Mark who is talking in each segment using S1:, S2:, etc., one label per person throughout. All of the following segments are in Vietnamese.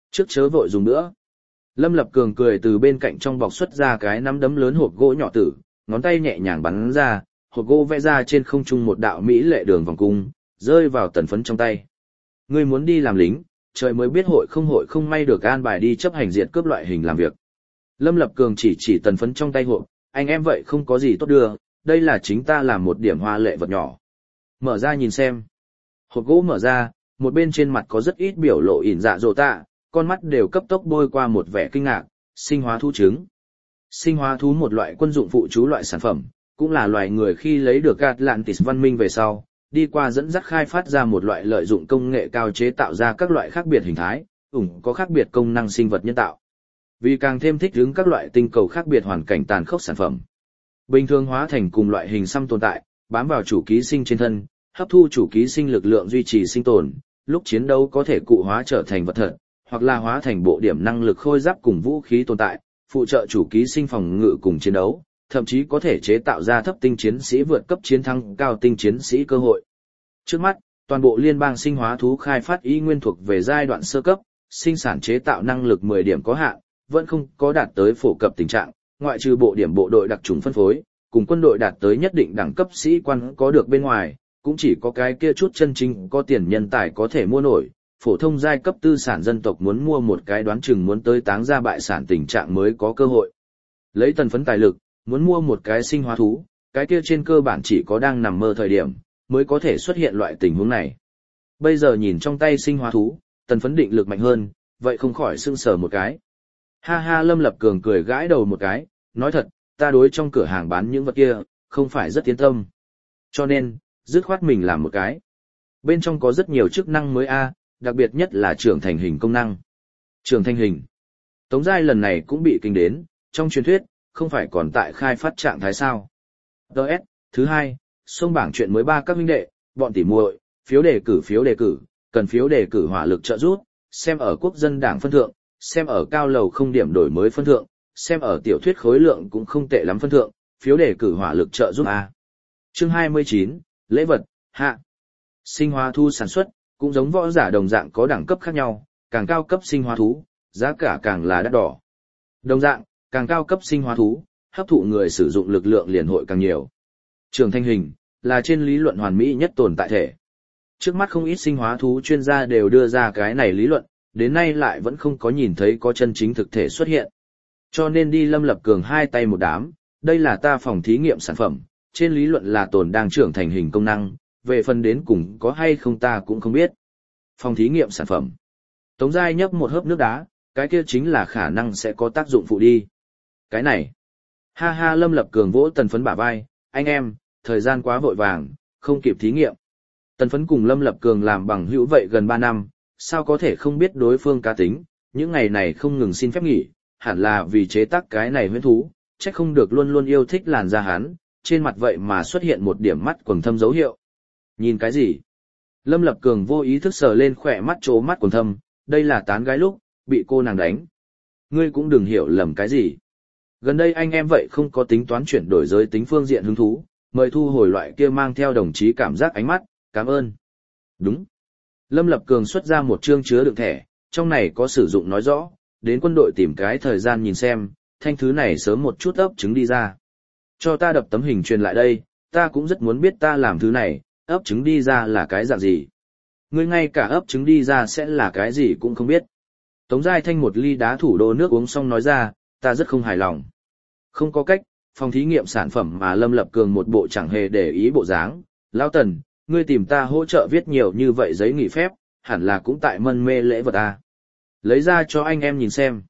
S1: Trước chớ vội dùng nữa. Lâm Lập Cường cười từ bên cạnh trong bọc xuất ra cái nắm đấm lớn hộp gỗ nhỏ tử, ngón tay nhẹ nhàng bắn ra, hộp gỗ vẽ ra trên không trung một đạo mỹ lệ đường vòng cung, rơi vào Tần Phấn trong tay. Ngươi muốn đi làm lính, trời mới biết hội không may được an bài đi chấp hành diệt cướp loại hình làm việc. Lâm Lập Cường chỉ Tần Phấn trong tay hộp, anh em vậy không có gì tốt đưa, đây là chính ta làm một điểm hoa lệ vật nhỏ. Mở ra nhìn xem. Hộp gỗ mở ra, một bên trên mặt có rất ít biểu lộ ỉn dạ dỗ tạ, con mắt đều cấp tốc bôi qua một vẻ kinh ngạc, sinh hóa thú trứng. Sinh hóa thú một loại quân dụng phụ trú loại sản phẩm, cũng là loài người khi lấy được Atlantis văn minh về sau, đi qua dẫn dắt khai phát ra một loại lợi dụng công nghệ cao chế tạo ra các loại khác biệt hình thái, có khác biệt công năng sinh vật nhân tạo. Vì càng thêm thích ứng các loại tinh cầu khác biệt hoàn cảnh tàn khốc sản phẩm. Bình thường hóa thành cùng loại hình xăm tồn tại, bám vào chủ ký sinh trên thân, hấp thu chủ ký sinh lực lượng duy trì sinh tồn, lúc chiến đấu có thể cụ hóa trở thành vật thật, hoặc là hóa thành bộ điểm năng lực khôi giáp cùng vũ khí tồn tại, phụ trợ chủ ký sinh phòng ngự cùng chiến đấu, thậm chí có thể chế tạo ra thấp tinh chiến sĩ vượt cấp chiến thắng cao tinh chiến sĩ cơ hội. Trước mắt, toàn bộ liên bang sinh hóa thú khai phát y nguyên thuộc về giai đoạn sơ cấp, sinh sản chế tạo năng lực 10 điểm có hạn, vẫn không có đạt tới phổ cập tình trạng, ngoại trừ bộ điểm bộ đội đặc trùng phân phối, cùng quân đội đạt tới nhất định đẳng cấp sĩ quan có được bên ngoài, cũng chỉ có cái kia chút chân chính có tiền nhân tài có thể mua nổi. Phổ thông giai cấp tư sản dân tộc muốn mua một cái đoán chừng muốn tới táng ra bại sản tình trạng mới có cơ hội. Lấy Tần Phấn tài lực, muốn mua một cái sinh hóa thú, cái kia trên cơ bản chỉ có đang nằm mơ thời điểm, mới có thể xuất hiện loại tình huống này. Bây giờ nhìn trong tay sinh hóa thú, Tần Phấn định lực mạnh hơn, vậy không khỏi sưng sờ một cái. Ha ha, Lâm Lập Cường cười gãi đầu một cái, nói thật, ta đối trong cửa hàng bán những vật kia, không phải rất yên tâm. Cho nên, dứt khoát mình làm một cái. Bên trong có rất nhiều chức năng mới đặc biệt nhất là trưởng thành hình công năng. Trưởng thành hình. Tống Giai lần này cũng bị kinh đến, trong truyền thuyết, không phải còn tại khai phát trạng thái sao. Đợt, thứ 2, xông bảng chuyện mới 3 các huynh đệ, bọn tỉ muội, phiếu đề cử, cần phiếu đề cử hỏa lực trợ giúp, xem ở quốc dân đảng phân thượng, xem ở cao lầu không điểm đổi mới phân thượng, xem ở tiểu thuyết khối lượng cũng không tệ lắm phân thượng, phiếu đề cử hỏa lực trợ giúp Chương 29, lễ vật, hạ. Sinh hóa thú sản xuất, cũng giống võ giả đồng dạng có đẳng cấp khác nhau, càng cao cấp sinh hóa thú, giá cả càng là đắt đỏ. Đồng dạng, càng cao cấp sinh hóa thú, hấp thụ người sử dụng lực lượng liền hội càng nhiều. Trưởng thành hình, là trên lý luận hoàn mỹ nhất tồn tại thể. Trước mắt không ít sinh hóa thú chuyên gia đều đưa ra cái này lý luận, đến nay lại vẫn không có nhìn thấy có chân chính thực thể xuất hiện. Cho nên đi Lâm Lập Cường hai tay một đám, đây là ta phòng thí nghiệm sản phẩm, trên lý luận là tồn đang trưởng thành hình công năng, về phần đến cùng có hay không ta cũng không biết. Phòng thí nghiệm sản phẩm. Tống Giai nhấp một hớp nước đá, cái kia chính là khả năng sẽ có tác dụng phụ đi. Cái này. Ha ha, Lâm Lập Cường vỗ Tần Phấn bả vai, anh em, thời gian quá vội vàng, không kịp thí nghiệm. Tần Phấn cùng Lâm Lập Cường làm bằng hữu vậy gần 3 năm, sao có thể không biết đối phương cá tính, những ngày này không ngừng xin phép nghỉ, hẳn là vì chế tác cái này huyễn thú, chắc không được luôn luôn yêu thích làn da hắn, trên mặt vậy mà xuất hiện một điểm mắt quầng thâm dấu hiệu. Nhìn cái gì? Lâm Lập Cường vô ý thức sờ lên khỏe mắt chỗ mắt quầng thâm, đây là tán gái lúc, bị cô nàng đánh. Ngươi cũng đừng hiểu lầm cái gì. Gần đây anh em vậy không có tính toán chuyển đổi giới tính phương diện hứng thú, mời thu hồi loại kia mang theo đồng chí cảm giác ánh mắt, cảm ơn. Đúng. Lâm Lập Cường xuất ra một chương chứa đựng thẻ, trong này có sử dụng nói rõ, đến quân đội tìm cái thời gian nhìn xem, thanh thứ này sớm một chút ấp trứng đi ra. Cho ta đập tấm hình truyền lại đây, ta cũng rất muốn biết ta làm thứ này, ấp trứng đi ra là cái dạng gì. Ngươi ngay cả ấp trứng đi ra sẽ là cái gì cũng không biết. Tống Giai Thanh một ly đá thủ đô nước uống xong nói ra, ta rất không hài lòng. Không có cách, phòng thí nghiệm sản phẩm mà Lâm Lập Cường một bộ chẳng hề để ý bộ dáng. Lão Tần, ngươi tìm ta hỗ trợ viết nhiều như vậy giấy nghỉ phép, hẳn là cũng tại mân mê lễ vật Lấy ra cho anh em nhìn xem.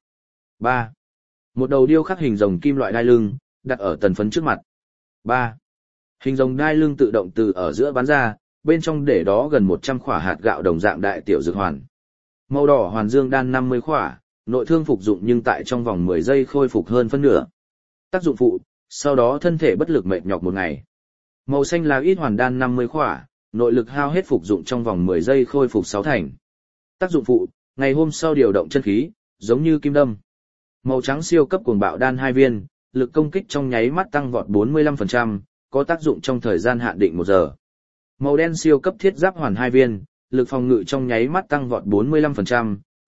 S1: 3. Một đầu điêu khắc hình rồng kim loại đai lưng, đặt ở Tần Phấn trước mặt. 3. Hình rồng đai lưng tự động từ ở giữa bắn ra, bên trong để đó gần 100 khỏa hạt gạo đồng dạng đại tiểu dược hoàn. Màu đỏ hoàn dương đan 50 khỏa, nội thương phục dụng nhưng tại trong vòng 10 giây khôi phục hơn phân nửa. Tác dụng phụ, sau đó thân thể bất lực mệt nhọc một ngày. Màu xanh lá ít hoàn đan 50 khỏa, nội lực hao hết phục dụng trong vòng 10 giây khôi phục 6 thành. Tác dụng phụ, ngày hôm sau điều động chân khí, giống như kim đâm. Màu trắng siêu cấp cuồng bạo đan 2 viên, lực công kích trong nháy mắt tăng vọt 45%, có tác dụng trong thời gian hạn định 1 giờ. Màu đen siêu cấp thiết giáp hoàn 2 viên, lực phòng ngự trong nháy mắt tăng vọt 45%,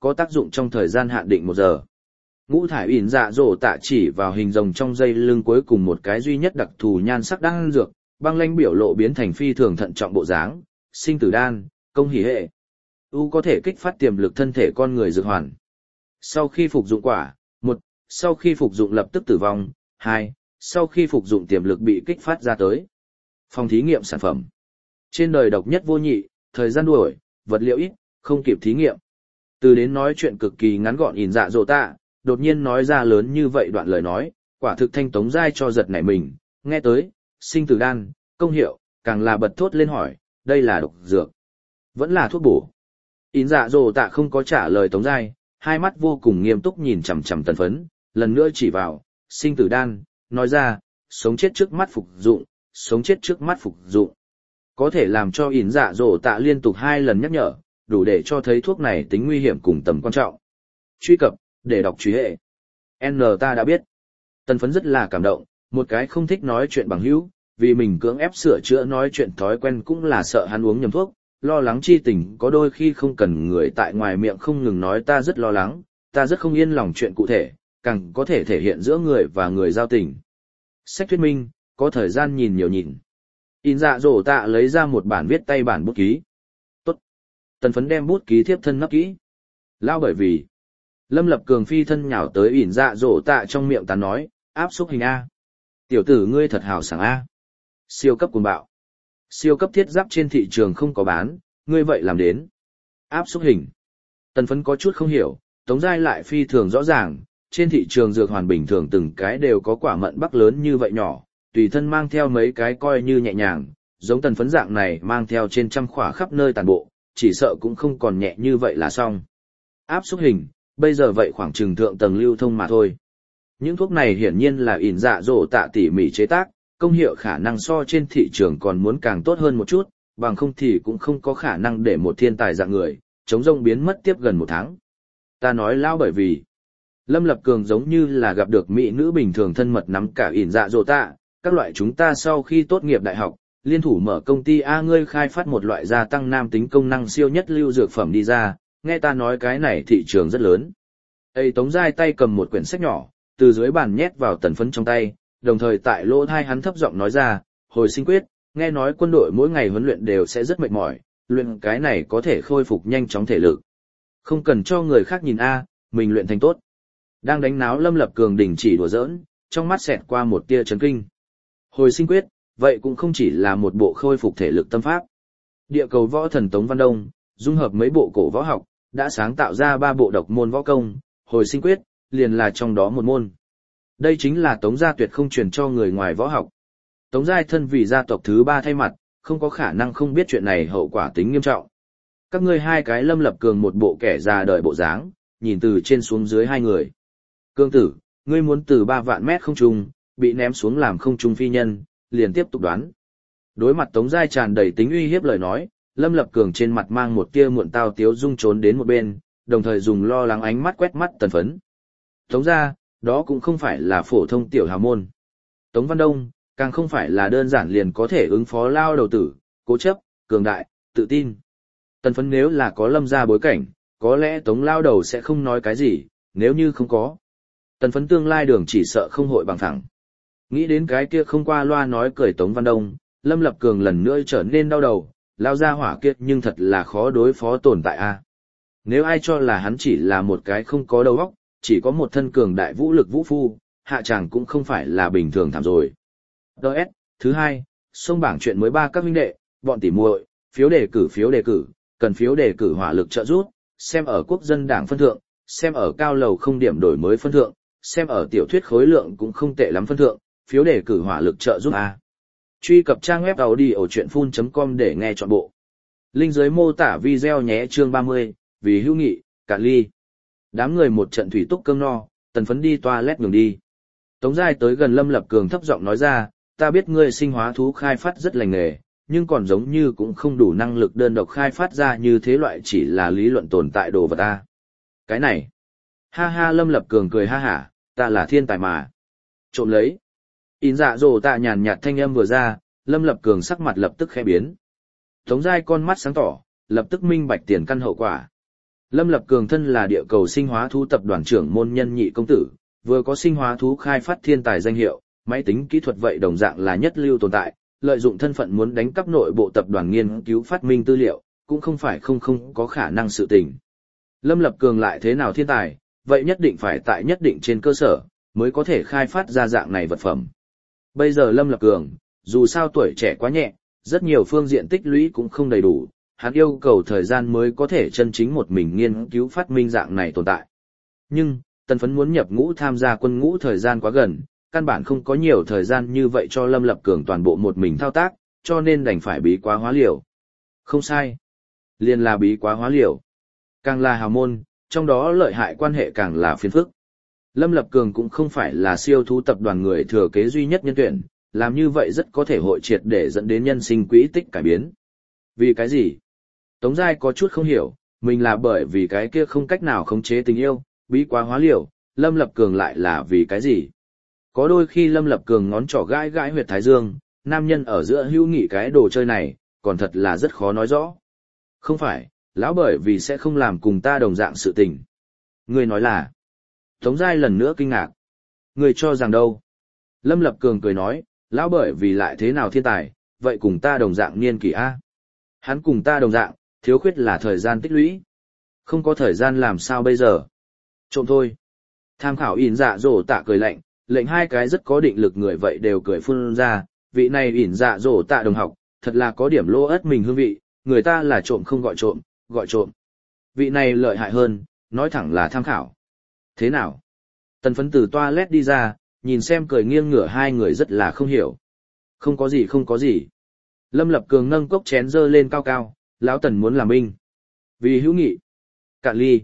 S1: có tác dụng trong thời gian hạn định 1 giờ. Ngũ thải ỉn dạ dỗ tạ chỉ vào hình rồng trong dây lưng cuối cùng một cái duy nhất đặc thù nhan sắc đan dược, băng lãnh biểu lộ biến thành phi thường thận trọng bộ dáng, sinh tử đan, công hỷ hệ. U có thể kích phát tiềm lực thân thể con người dược hoàn. Sau khi phục dụng quả, 1, sau khi phục dụng lập tức tử vong, 2, sau khi phục dụng tiềm lực bị kích phát ra tới. Phòng thí nghiệm sản phẩm. Trên đời độc nhất vô nhị, thời gian đuổi, vật liệu ít, không kịp thí nghiệm. Từ đến nói chuyện cực kỳ ngắn gọn ỉn dạ dỗ tạ, đột nhiên nói ra lớn như vậy đoạn lời nói, quả thực thanh Tống Giai cho giật nảy mình, nghe tới, sinh tử đan, công hiệu, càng là bật thốt lên hỏi, đây là độc dược, vẫn là thuốc bổ. Ỉn dạ dỗ tạ không có trả lời Tống Giai, hai mắt vô cùng nghiêm túc nhìn chằm chằm Tần Phấn, lần nữa chỉ vào, sinh tử đan, nói ra, sống chết trước mắt phục dụng, sống chết trước mắt phục dụng. Có thể làm cho ỉn dạ dỗ tạ liên tục 2 lần nhắc nhở, đủ để cho thấy thuốc này tính nguy hiểm cùng tầm quan trọng. Truy cập, để đọc truy hệ. N ta đã biết. Tần Phấn rất là cảm động, một cái không thích nói chuyện bằng hữu, vì mình cưỡng ép sửa chữa nói chuyện thói quen cũng là sợ hắn uống nhầm thuốc, lo lắng chi tình có đôi khi không cần người tại ngoài miệng không ngừng nói ta rất lo lắng, ta rất không yên lòng chuyện cụ thể, càng có thể thể hiện giữa người và người giao tình. Sách thuyết minh, có thời gian nhìn nhiều nhìn. In dạ dỗ tạ lấy ra một bản viết tay bản bút ký. Tốt. Tần Phấn đem bút ký thiếp thân nấp kỹ. Lao bởi vì Lâm Lập Cường phi thân nhào tới ỉn dạ dỗ tạ trong miệng tán nói, áp xúc hình A. Tiểu tử ngươi thật hào sảng A. Siêu cấp cuồng bạo. Siêu cấp thiết giáp trên thị trường không có bán, ngươi vậy làm đến. Áp xúc hình. Tần Phấn có chút không hiểu, Tống Giai lại phi thường rõ ràng, trên thị trường dược hoàn bình thường từng cái đều có quả mận bắc lớn như vậy nhỏ, tùy thân mang theo mấy cái coi như nhẹ nhàng, giống Tần Phấn dạng này mang theo trên trăm khỏa khắp nơi tàn bộ, chỉ sợ cũng không còn nhẹ như vậy là xong. Áp xúc hình, bây giờ vậy khoảng chừng thượng tầng lưu thông mà thôi. Những thuốc này hiển nhiên là ỉn dạ dỗ tạ tỉ mỉ chế tác, công hiệu khả năng so trên thị trường còn muốn càng tốt hơn một chút, bằng không thì cũng không có khả năng để một thiên tài dạng người, chống rông biến mất tiếp gần 1 tháng. Ta nói lao bởi vì, Lâm Lập Cường giống như là gặp được mỹ nữ bình thường thân mật nắm cả ỉn dạ dỗ tạ, các loại chúng ta sau khi tốt nghiệp đại học, liên thủ mở công ty A ngươi khai phát một loại gia tăng nam tính công năng siêu nhất lưu dược phẩm đi ra, nghe ta nói cái này thị trường rất lớn. Ê Tống Giai tay cầm một quyển sách nhỏ, từ dưới bàn nhét vào Tần Phấn trong tay, đồng thời tại lỗ tai hắn thấp giọng nói ra, hồi sinh quyết, nghe nói quân đội mỗi ngày huấn luyện đều sẽ rất mệt mỏi, luyện cái này có thể khôi phục nhanh chóng thể lực. Không cần cho người khác nhìn A, mình luyện thành tốt. Đang đánh náo Lâm Lập Cường đình chỉ đùa giỡn, trong mắt xẹt qua một tia chấn kinh. Hồi sinh quyết, vậy cũng không chỉ là một bộ khôi phục thể lực tâm pháp. Địa cầu võ thần Tống Văn Đông, dung hợp mấy bộ cổ võ học, đã sáng tạo ra 3 bộ độc môn võ công, hồi sinh quyết, liền là trong đó một môn. Đây chính là Tống gia tuyệt không truyền cho người ngoài võ học. Tống Giai thân vì gia tộc thứ 3 thay mặt, không có khả năng không biết chuyện này hậu quả tính nghiêm trọng. Các ngươi hai cái Lâm Lập Cường một bộ kẻ già đời bộ dáng, nhìn từ trên xuống dưới hai người. Cương tử, ngươi muốn từ 3 vạn mét không trung, bị ném xuống làm không trung phi nhân, liền tiếp tục đoán. Đối mặt Tống Giai tràn đầy tính uy hiếp lời nói, Lâm Lập Cường trên mặt mang một tia muộn tao tiếu dung trốn đến một bên, đồng thời dùng lo lắng ánh mắt quét mắt Tần Phấn. Tống gia, đó cũng không phải là phổ thông tiểu hào môn. Tống Văn Đông, càng không phải là đơn giản liền có thể ứng phó lao đầu tử, cố chấp, cường đại, tự tin. Tần Phấn nếu là có Lâm gia bối cảnh, có lẽ Tống lao đầu sẽ không nói cái gì, nếu như không có. Tần Phấn tương lai đường chỉ sợ không hội bằng thẳng. Nghĩ đến cái kia không qua loa nói cười Tống Văn Đông, Lâm Lập Cường lần nữa trở nên đau đầu, lao ra hỏa kia nhưng thật là khó đối phó tồn tại a. Nếu ai cho là hắn chỉ là một cái không có đầu óc, chỉ có một thân cường đại vũ lực vũ phu, hạ chàng cũng không phải là bình thường thảm rồi. DS, thứ 2, sông bảng chuyện mới 3 các huynh đệ, bọn tỉ muội, phiếu đề cử, cần phiếu đề cử hỏa lực trợ giúp, xem ở quốc dân đảng phân thượng, xem ở cao lầu không điểm đổi mới phân thượng, xem ở tiểu thuyết khối lượng cũng không tệ lắm phân thượng, phiếu đề cử hỏa lực trợ giúp a. Truy cập trang web audiochuyenphun.com để nghe trọn bộ. Link dưới mô tả video nhé. Chương 30, vì hữu nghị, cạn ly. Đám người một trận thủy túc cơm no, Tần Phấn đi toilet nhường đi. Tống Giai tới gần Lâm Lập Cường thấp giọng nói ra, ta biết ngươi sinh hóa thú khai phát rất lành nghề, nhưng còn giống như cũng không đủ năng lực đơn độc khai phát ra như thế loại chỉ là lý luận tồn tại đồ vật ta. Cái này. Ha ha Lâm Lập Cường cười ha hả, ta là thiên tài mà. Trộm lấy. In dạ dồ tạ nhàn nhạt thanh âm vừa ra, Lâm Lập Cường sắc mặt lập tức khẽ biến. Tống Giai con mắt sáng tỏ, lập tức minh bạch tiền căn hậu quả. Lâm Lập Cường thân là địa cầu sinh hóa thú tập đoàn trưởng môn nhân nhị công tử, vừa có sinh hóa thú khai phát thiên tài danh hiệu, máy tính kỹ thuật vậy đồng dạng là nhất lưu tồn tại, lợi dụng thân phận muốn đánh cắp nội bộ tập đoàn nghiên cứu phát minh tư liệu, cũng không phải không có khả năng sự tình. Lâm Lập Cường lại thế nào thiên tài, vậy nhất định phải tại nhất định trên cơ sở, mới có thể khai phát ra dạng này vật phẩm. Bây giờ Lâm Lập Cường, dù sao tuổi trẻ quá nhẹ, rất nhiều phương diện tích lũy cũng không đầy đủ, hắn yêu cầu thời gian mới có thể chân chính một mình nghiên cứu phát minh dạng này tồn tại. Nhưng, Tần Phấn muốn nhập ngũ tham gia quân ngũ thời gian quá gần, căn bản không có nhiều thời gian như vậy cho Lâm Lập Cường toàn bộ một mình thao tác, cho nên đành phải bí quá hóa liều. Không sai. Liền là bí quá hóa liều. Càng là hào môn, trong đó lợi hại quan hệ càng là phiền phức. Lâm Lập Cường cũng không phải là siêu thú tập đoàn người thừa kế duy nhất nhân tuyển, làm như vậy rất có thể hội triệt để dẫn đến nhân sinh quỹ tích cải biến. Vì cái gì? Tống Giai có chút không hiểu, mình là bởi vì cái kia không cách nào khống chế tình yêu, bí quá hóa liều, Lâm Lập Cường lại là vì cái gì? Có đôi khi Lâm Lập Cường ngón trỏ gãi gãi huyệt thái dương, nam nhân ở giữa hữu nghị cái đồ chơi này, còn thật là rất khó nói rõ. Không phải, lão bởi vì sẽ không làm cùng ta đồng dạng sự tình. Người nói là... Tống Giai lần nữa kinh ngạc. Người cho rằng đâu? Lâm Lập Cường cười nói, lão bởi vì lại thế nào thiên tài, vậy cùng ta đồng dạng niên kỷ A. Hắn cùng ta đồng dạng, thiếu khuyết là thời gian tích lũy. Không có thời gian làm sao bây giờ? Trộm thôi. Tham khảo ỉn dạ dỗ tạ cười lạnh, lệnh hai cái rất có định lực người vậy đều cười phun ra, vị này ỉn dạ dỗ tạ đồng học, thật là có điểm lô ất mình hương vị, người ta là trộm không gọi trộm, gọi trộm. Vị này lợi hại hơn, nói thẳng là tham khảo. Thế nào? Tần Phấn từ toilet đi ra, nhìn xem cười nghiêng ngửa hai người rất là không hiểu. Không có gì không có gì. Lâm Lập Cường nâng cốc chén dơ lên cao cao, lão Tần muốn làm binh. Vì hữu nghị. Cạn ly.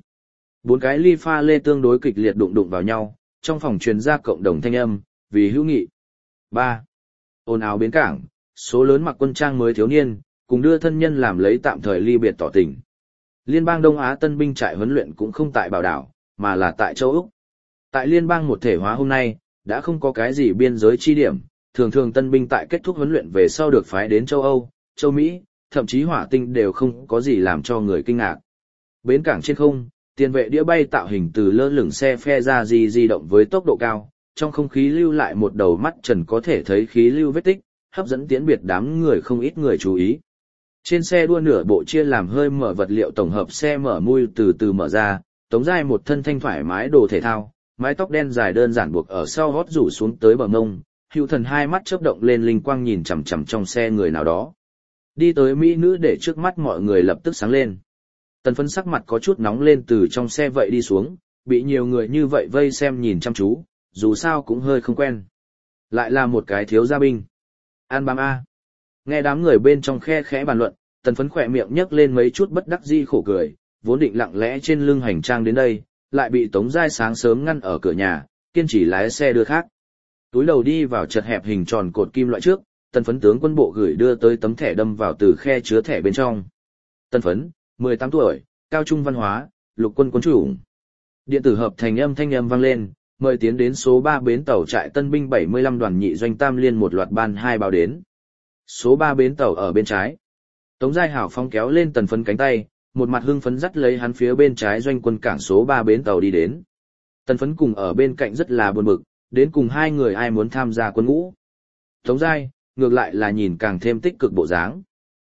S1: 4 cái ly pha lê tương đối kịch liệt đụng đụng vào nhau, trong phòng truyền ra cộng đồng thanh âm, vì hữu nghị. 3. Ồn ào bến cảng, số lớn mặc quân trang mới thiếu niên, cùng đưa thân nhân làm lấy tạm thời ly biệt tỏ tình. Liên bang Đông Á tân binh trại huấn luyện cũng không tại Bảo Đảo, mà là tại châu Úc. Tại liên bang một thể hóa hôm nay, đã không có cái gì biên giới chi điểm, thường thường tân binh tại kết thúc huấn luyện về sau được phái đến châu Âu, châu Mỹ, thậm chí hỏa tinh đều không có gì làm cho người kinh ngạc. Bến cảng trên không, tiền vệ đĩa bay tạo hình từ lơ lửng xe phe ra di động với tốc độ cao, trong không khí lưu lại một đầu mắt trần có thể thấy khí lưu vết tích, hấp dẫn tiễn biệt đám người không ít người chú ý. Trên xe đua nửa bộ chia làm hơi mở vật liệu tổng hợp xe mở mui từ từ mở ra, Tống Giai một thân thanh thoải mái đồ thể thao, mái tóc đen dài đơn giản buộc ở sau gót rủ xuống tới bờ mông, Hữu Thần hai mắt chớp động lên linh quang nhìn chằm chằm trong xe người nào đó. Đi tới mỹ nữ để trước mắt mọi người lập tức sáng lên. Tần Phấn sắc mặt có chút nóng lên từ trong xe vậy đi xuống, bị nhiều người như vậy vây xem nhìn chăm chú, dù sao cũng hơi không quen. Lại là một cái thiếu gia binh. An bám A. Nghe đám người bên trong khe khẽ bàn luận, Tần Phấn khỏe miệng nhấc lên mấy chút bất đắc dĩ khổ cười, vốn định lặng lẽ trên lưng hành trang đến đây, lại bị Tống Giai sáng sớm ngăn ở cửa nhà, kiên trì lái xe đưa khác. Túi đầu đi vào chật hẹp hình tròn cột kim loại trước, Tần Phấn tướng quân bộ gửi đưa tới tấm thẻ đâm vào từ khe chứa thẻ bên trong. Tần Phấn, 18 tuổi, cao trung văn hóa, lục quân quân chủng. Điện tử hợp thành âm thanh âm vang lên, mời tiến đến số 3 bến tàu trại tân binh 75 đoàn nhị doanh tam liên một loạt ban 2 báo đến. Số 3 bến tàu ở bên trái. Tống Giai hảo phong kéo lên Tần Phấn cánh tay, một mặt hưng phấn dắt lấy hắn phía bên trái doanh quân cảng số 3 bến tàu đi đến. Tần Phấn cùng ở bên cạnh rất là buồn bực, đến cùng hai người ai muốn tham gia quân ngũ. Tống Giai, ngược lại là nhìn càng thêm tích cực bộ dáng.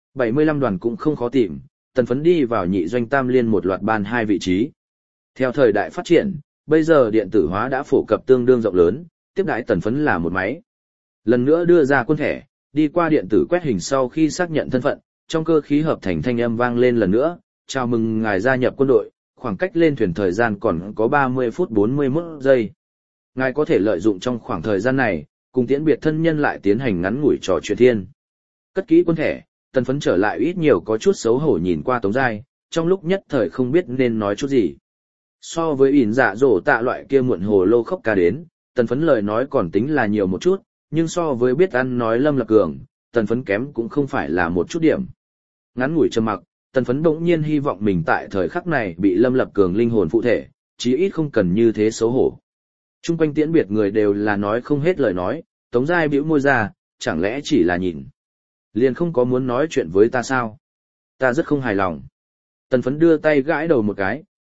S1: 75 đoàn cũng không khó tìm, Tần Phấn đi vào nhị doanh tam liên một loạt ban 2 vị trí. Theo thời đại phát triển, bây giờ điện tử hóa đã phổ cập tương đương rộng lớn, tiếp đãi Tần Phấn là một máy. Lần nữa đưa ra quân thẻ, đi qua điện tử quét hình sau khi xác nhận thân phận, trong cơ khí hợp thành thanh âm vang lên lần nữa, chào mừng ngài gia nhập quân đội, khoảng cách lên thuyền thời gian còn có 30 phút 41 giây. Ngài có thể lợi dụng trong khoảng thời gian này, cùng tiễn biệt thân nhân lại tiến hành ngắn ngủi trò chuyện thiên. Cất kỹ quân thẻ, Tần Phấn trở lại ít nhiều có chút xấu hổ nhìn qua Tống Giai, trong lúc nhất thời không biết nên nói chút gì. So với ỉn dạ dỗ tạ loại kia muộn hồ lô khóc ca đến, Tần Phấn lời nói còn tính là nhiều một chút, nhưng so với biết ăn nói Lâm Lập Cường, Tần Phấn kém cũng không phải là một chút điểm. Ngắn ngủi trầm mặc, Tần Phấn đỗng nhiên hy vọng mình tại thời khắc này bị Lâm Lập Cường linh hồn phụ thể, chí ít không cần như thế xấu hổ. Trung quanh tiễn biệt người đều là nói không hết lời nói, Tống Giai bĩu môi ra, chẳng lẽ chỉ là nhìn. Liền không có muốn nói chuyện với ta sao? Ta rất không hài lòng. Tần Phấn đưa tay gãi đầu một cái,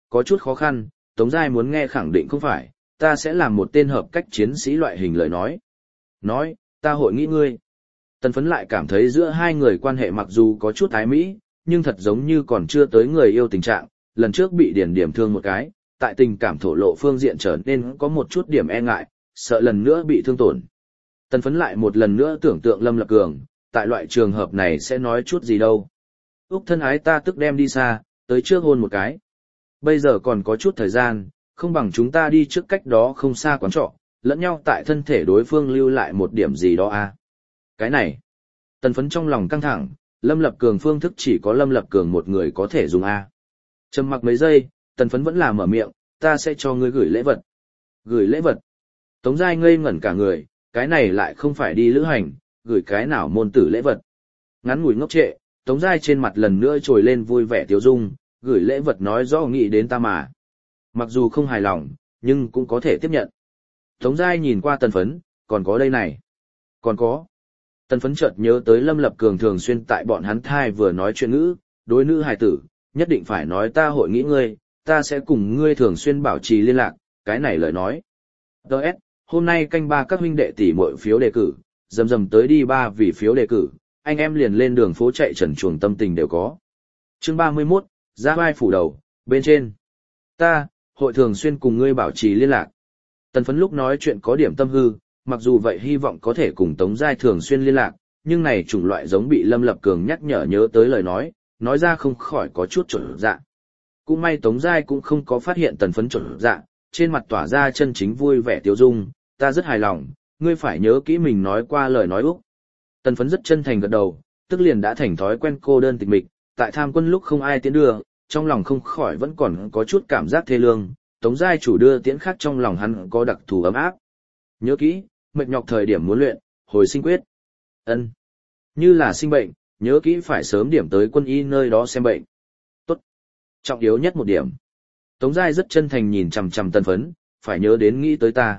S1: có chút khó khăn, Tống Giai muốn nghe khẳng định không phải, ta sẽ làm một tên hợp cách chiến sĩ loại hình lời nói. Nói, ta hội nghĩ ngươi. Tần Phấn lại cảm thấy giữa hai người quan hệ mặc dù có chút ái mỹ, nhưng thật giống như còn chưa tới người yêu tình trạng, lần trước bị Điền Điểm thương một cái, tại tình cảm thổ lộ phương diện trở nên có một chút điểm e ngại, sợ lần nữa bị thương tổn. Tần Phấn lại một lần nữa tưởng tượng Lâm Lập Cường, tại loại trường hợp này sẽ nói chút gì đâu. Úc thân ái ta tức đem đi xa, tới trước hôn một cái. Bây giờ còn có chút thời gian, không bằng chúng ta đi trước cách đó không xa quán trọ, lẫn nhau tại thân thể đối phương lưu lại một điểm gì đó a. Cái này, Tần Phấn trong lòng căng thẳng, Lâm Lập Cường phương thức chỉ có Lâm Lập Cường một người có thể dùng a. Trầm mặc mấy giây, Tần Phấn vẫn là mở miệng, ta sẽ cho ngươi gửi lễ vật. Gửi lễ vật? Tống Giai ngây ngẩn cả người, cái này lại không phải đi lữ hành, gửi cái nào môn tử lễ vật. Ngắn ngủi ngốc trệ, Tống Giai trên mặt lần nữa trồi lên vui vẻ tiếu dung, gửi lễ vật nói rõ nghĩ đến ta mà. Mặc dù không hài lòng, nhưng cũng có thể tiếp nhận. Tống Giai nhìn qua Tần Phấn, còn có đây này. Còn có. Tần Phấn chợt nhớ tới Lâm Lập Cường thường xuyên tại bọn hắn thai vừa nói chuyện ngữ, đối nữ hài tử, nhất định phải nói ta hội nghĩ ngươi, ta sẽ cùng ngươi thường xuyên bảo trì liên lạc, cái này lời nói. Đợt, hôm nay canh ba các huynh đệ tỷ muội phiếu đề cử, dầm tới đi ba vì phiếu đề cử, anh em liền lên đường phố chạy trần chuồng tâm tình đều có. Chương 31, ra vai phủ đầu, bên trên. Ta, hội thường xuyên cùng ngươi bảo trì liên lạc. Tần Phấn lúc nói chuyện có điểm tâm hư, mặc dù vậy hy vọng có thể cùng Tống Giai thường xuyên liên lạc, nhưng này chủng loại giống bị Lâm Lập Cường nhắc nhớ tới lời nói ra không khỏi có chút trộn dạ. Cũng may Tống Giai cũng không có phát hiện Tần Phấn trộn dạ, trên mặt tỏa ra chân chính vui vẻ tiêu dung, ta rất hài lòng, ngươi phải nhớ kỹ mình nói qua lời nói Úc. Tần Phấn rất chân thành gật đầu, tức liền đã thành thói quen cô đơn tịch mịch, tại tham quân lúc không ai tiến đưa, trong lòng không khỏi vẫn còn có chút cảm giác thê lương, Tống Giai chủ đưa tiễn khác trong lòng hắn có đặc thù ấm áp. Nhớ kỹ, mệt nhọc thời điểm muốn luyện, hồi sinh quyết. Ân. Như là sinh bệnh, nhớ kỹ phải sớm điểm tới quân y nơi đó xem bệnh. Tốt. Trọng yếu nhất một điểm. Tống Giai rất chân thành nhìn chằm chằm Tần Phấn, phải nhớ đến nghĩ tới ta.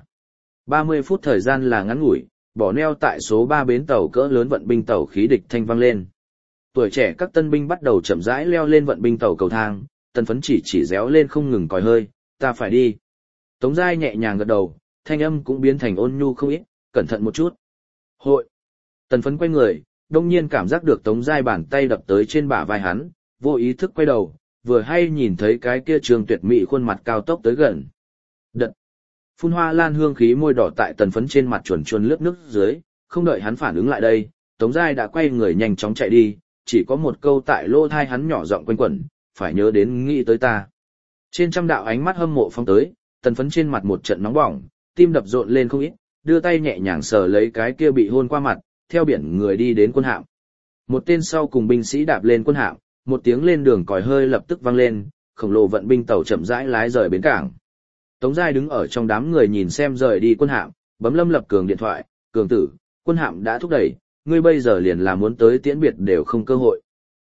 S1: 30 phút thời gian là ngắn ngủi, bỏ neo tại số 3 bến tàu cỡ lớn vận binh tàu khí địch thanh vang lên. Tuổi trẻ các tân binh bắt đầu chậm rãi leo lên vận binh tàu cầu thang, Tần Phấn chỉ réo lên không ngừng còi hơi, ta phải đi. Tống Giai nhẹ nhàng gật đầu, thanh âm cũng biến thành ôn nhu không ít, cẩn thận một chút. Hội. Tần Phấn quay người, đông nhiên cảm giác được Tống Giai bàn tay đập tới trên bả vai hắn, vô ý thức quay đầu, vừa hay nhìn thấy cái kia trường tuyệt mỹ khuôn mặt cao tốc tới gần. Đật. Phun hoa lan hương khí môi đỏ tại Tần Phấn trên mặt chuồn lướt nước dưới, không đợi hắn phản ứng lại đây, Tống Giai đã quay người nhanh chóng chạy đi, chỉ có một câu tại lỗ thai hắn nhỏ giọng quanh quẩn, phải nhớ đến nghĩ tới ta. Trên trăm đạo ánh mắt hâm mộ phong tới, Tần Phấn trên mặt một trận nóng bỏng, tim đập rộn lên không ít, đưa tay nhẹ nhàng sờ lấy cái kia bị hôn qua mặt, theo biển người đi đến quân hạm. Một tên sau cùng binh sĩ đạp lên quân hạm, một tiếng lên đường còi hơi lập tức vang lên, khổng lồ vận binh tàu chậm rãi lái rời bến cảng. Tống Giai đứng ở trong đám người nhìn xem rời đi quân hạm, bấm Lâm Lập Cường điện thoại, "Cường tử, quân hạm đã thúc đẩy, ngươi bây giờ liền là muốn tới tiễn biệt đều không cơ hội."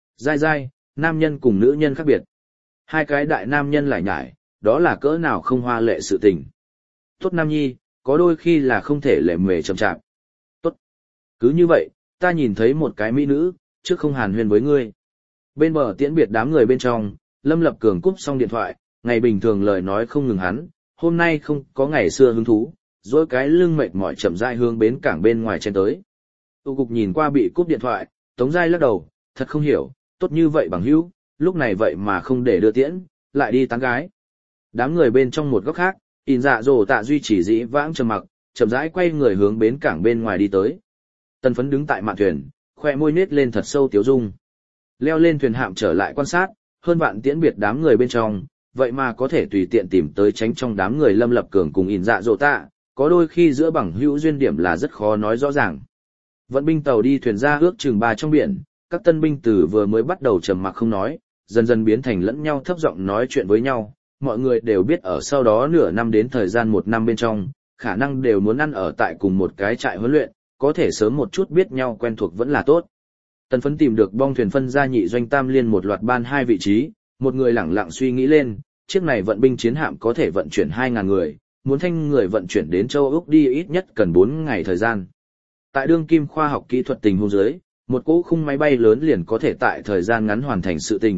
S1: Giai, nam nhân cùng nữ nhân khác biệt. Hai cái đại nam nhân lại nhải, đó là cỡ nào không hoa lệ sự tình. Tốt nam nhi, có đôi khi là không thể lệ mề chậm chạp. Tốt. Cứ như vậy, ta nhìn thấy một cái mỹ nữ, trước không hàn huyên với ngươi. Bên bờ tiễn biệt đám người bên trong, Lâm Lập Cường cúp xong điện thoại, ngày bình thường lời nói không ngừng hắn, hôm nay không có ngày xưa hứng thú, dối cái lưng mệt mỏi chậm rãi hướng bến cảng bên ngoài chen tới. Tu Cục nhìn qua bị cúp điện thoại, Tống Giai lắc đầu, thật không hiểu, tốt như vậy bằng hữu, lúc này vậy mà không để đưa tiễn, lại đi tán gái. Đám người bên trong một góc khác, In Dạ Dỗ Tạ duy trì dĩ vãng trầm mặc, chậm rãi quay người hướng bến cảng bên ngoài đi tới. Tần Phấn đứng tại mạn thuyền, khoe môi nết lên thật sâu tiếu dung. Leo lên thuyền hạm trở lại quan sát, hơn vạn tiễn biệt đám người bên trong, vậy mà có thể tùy tiện tìm tới tránh trong đám người Lâm Lập Cường cùng In Dạ Dỗ Tạ, có đôi khi giữa bằng hữu duyên điểm là rất khó nói rõ ràng. Vận binh tàu đi thuyền ra ước chừng 3 trong biển, các tân binh từ vừa mới bắt đầu trầm mặc không nói, dần dần biến thành lẫn nhau thấp giọng nói chuyện với nhau. Mọi người đều biết ở sau đó nửa năm đến thời gian 1 năm bên trong, khả năng đều muốn ăn ở tại cùng một cái trại huấn luyện, có thể sớm một chút biết nhau quen thuộc vẫn là tốt. Tần Phấn tìm được bong thuyền phân ra nhị doanh tam liên một loạt ban 2 vị trí, một người lẳng lặng suy nghĩ lên, chiếc này vận binh chiến hạm có thể vận chuyển 2.000 người, muốn thanh người vận chuyển đến châu Úc đi ít nhất cần 4 ngày thời gian. Tại đương kim khoa học kỹ thuật tình huống dưới, một cỗ khung máy bay lớn liền có thể tại thời gian ngắn hoàn thành sự tình,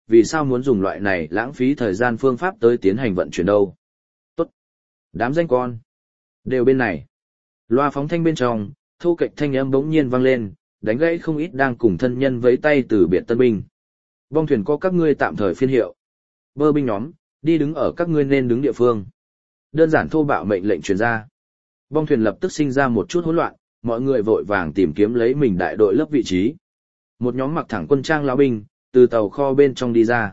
S1: vì sao muốn dùng loại này lãng phí thời gian phương pháp tới tiến hành vận chuyển đâu. Tốt. Đám danh con. Đều bên này. Loa phóng thanh bên trong, thô kệch thanh âm bỗng nhiên vang lên, đánh gãy không ít đang cùng thân nhân vẫy tay từ biệt tân binh. Bong thuyền có các ngươi tạm thời phiên hiệu. Bơ binh nhóm, đi đứng ở các ngươi nên đứng địa phương. Đơn giản thô bạo mệnh lệnh truyền ra. Bong thuyền lập tức sinh ra một chút hỗn loạn, mọi người vội vàng tìm kiếm lấy mình đại đội lớp vị trí. Một nhóm mặc thẳng quân trang lão binh, từ tàu kho bên trong đi ra.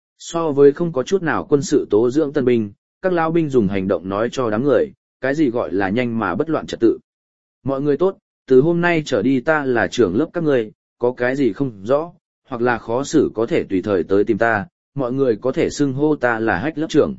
S1: So với không có chút nào quân sự tố dưỡng tân binh, các lão binh dùng hành động nói cho đám người, cái gì gọi là nhanh mà bất loạn trật tự. Mọi người tốt, từ hôm nay trở đi ta là trưởng lớp các ngươi, có cái gì không rõ, hoặc là khó xử có thể tùy thời tới tìm ta, mọi người có thể xưng hô ta là Hách lớp trưởng.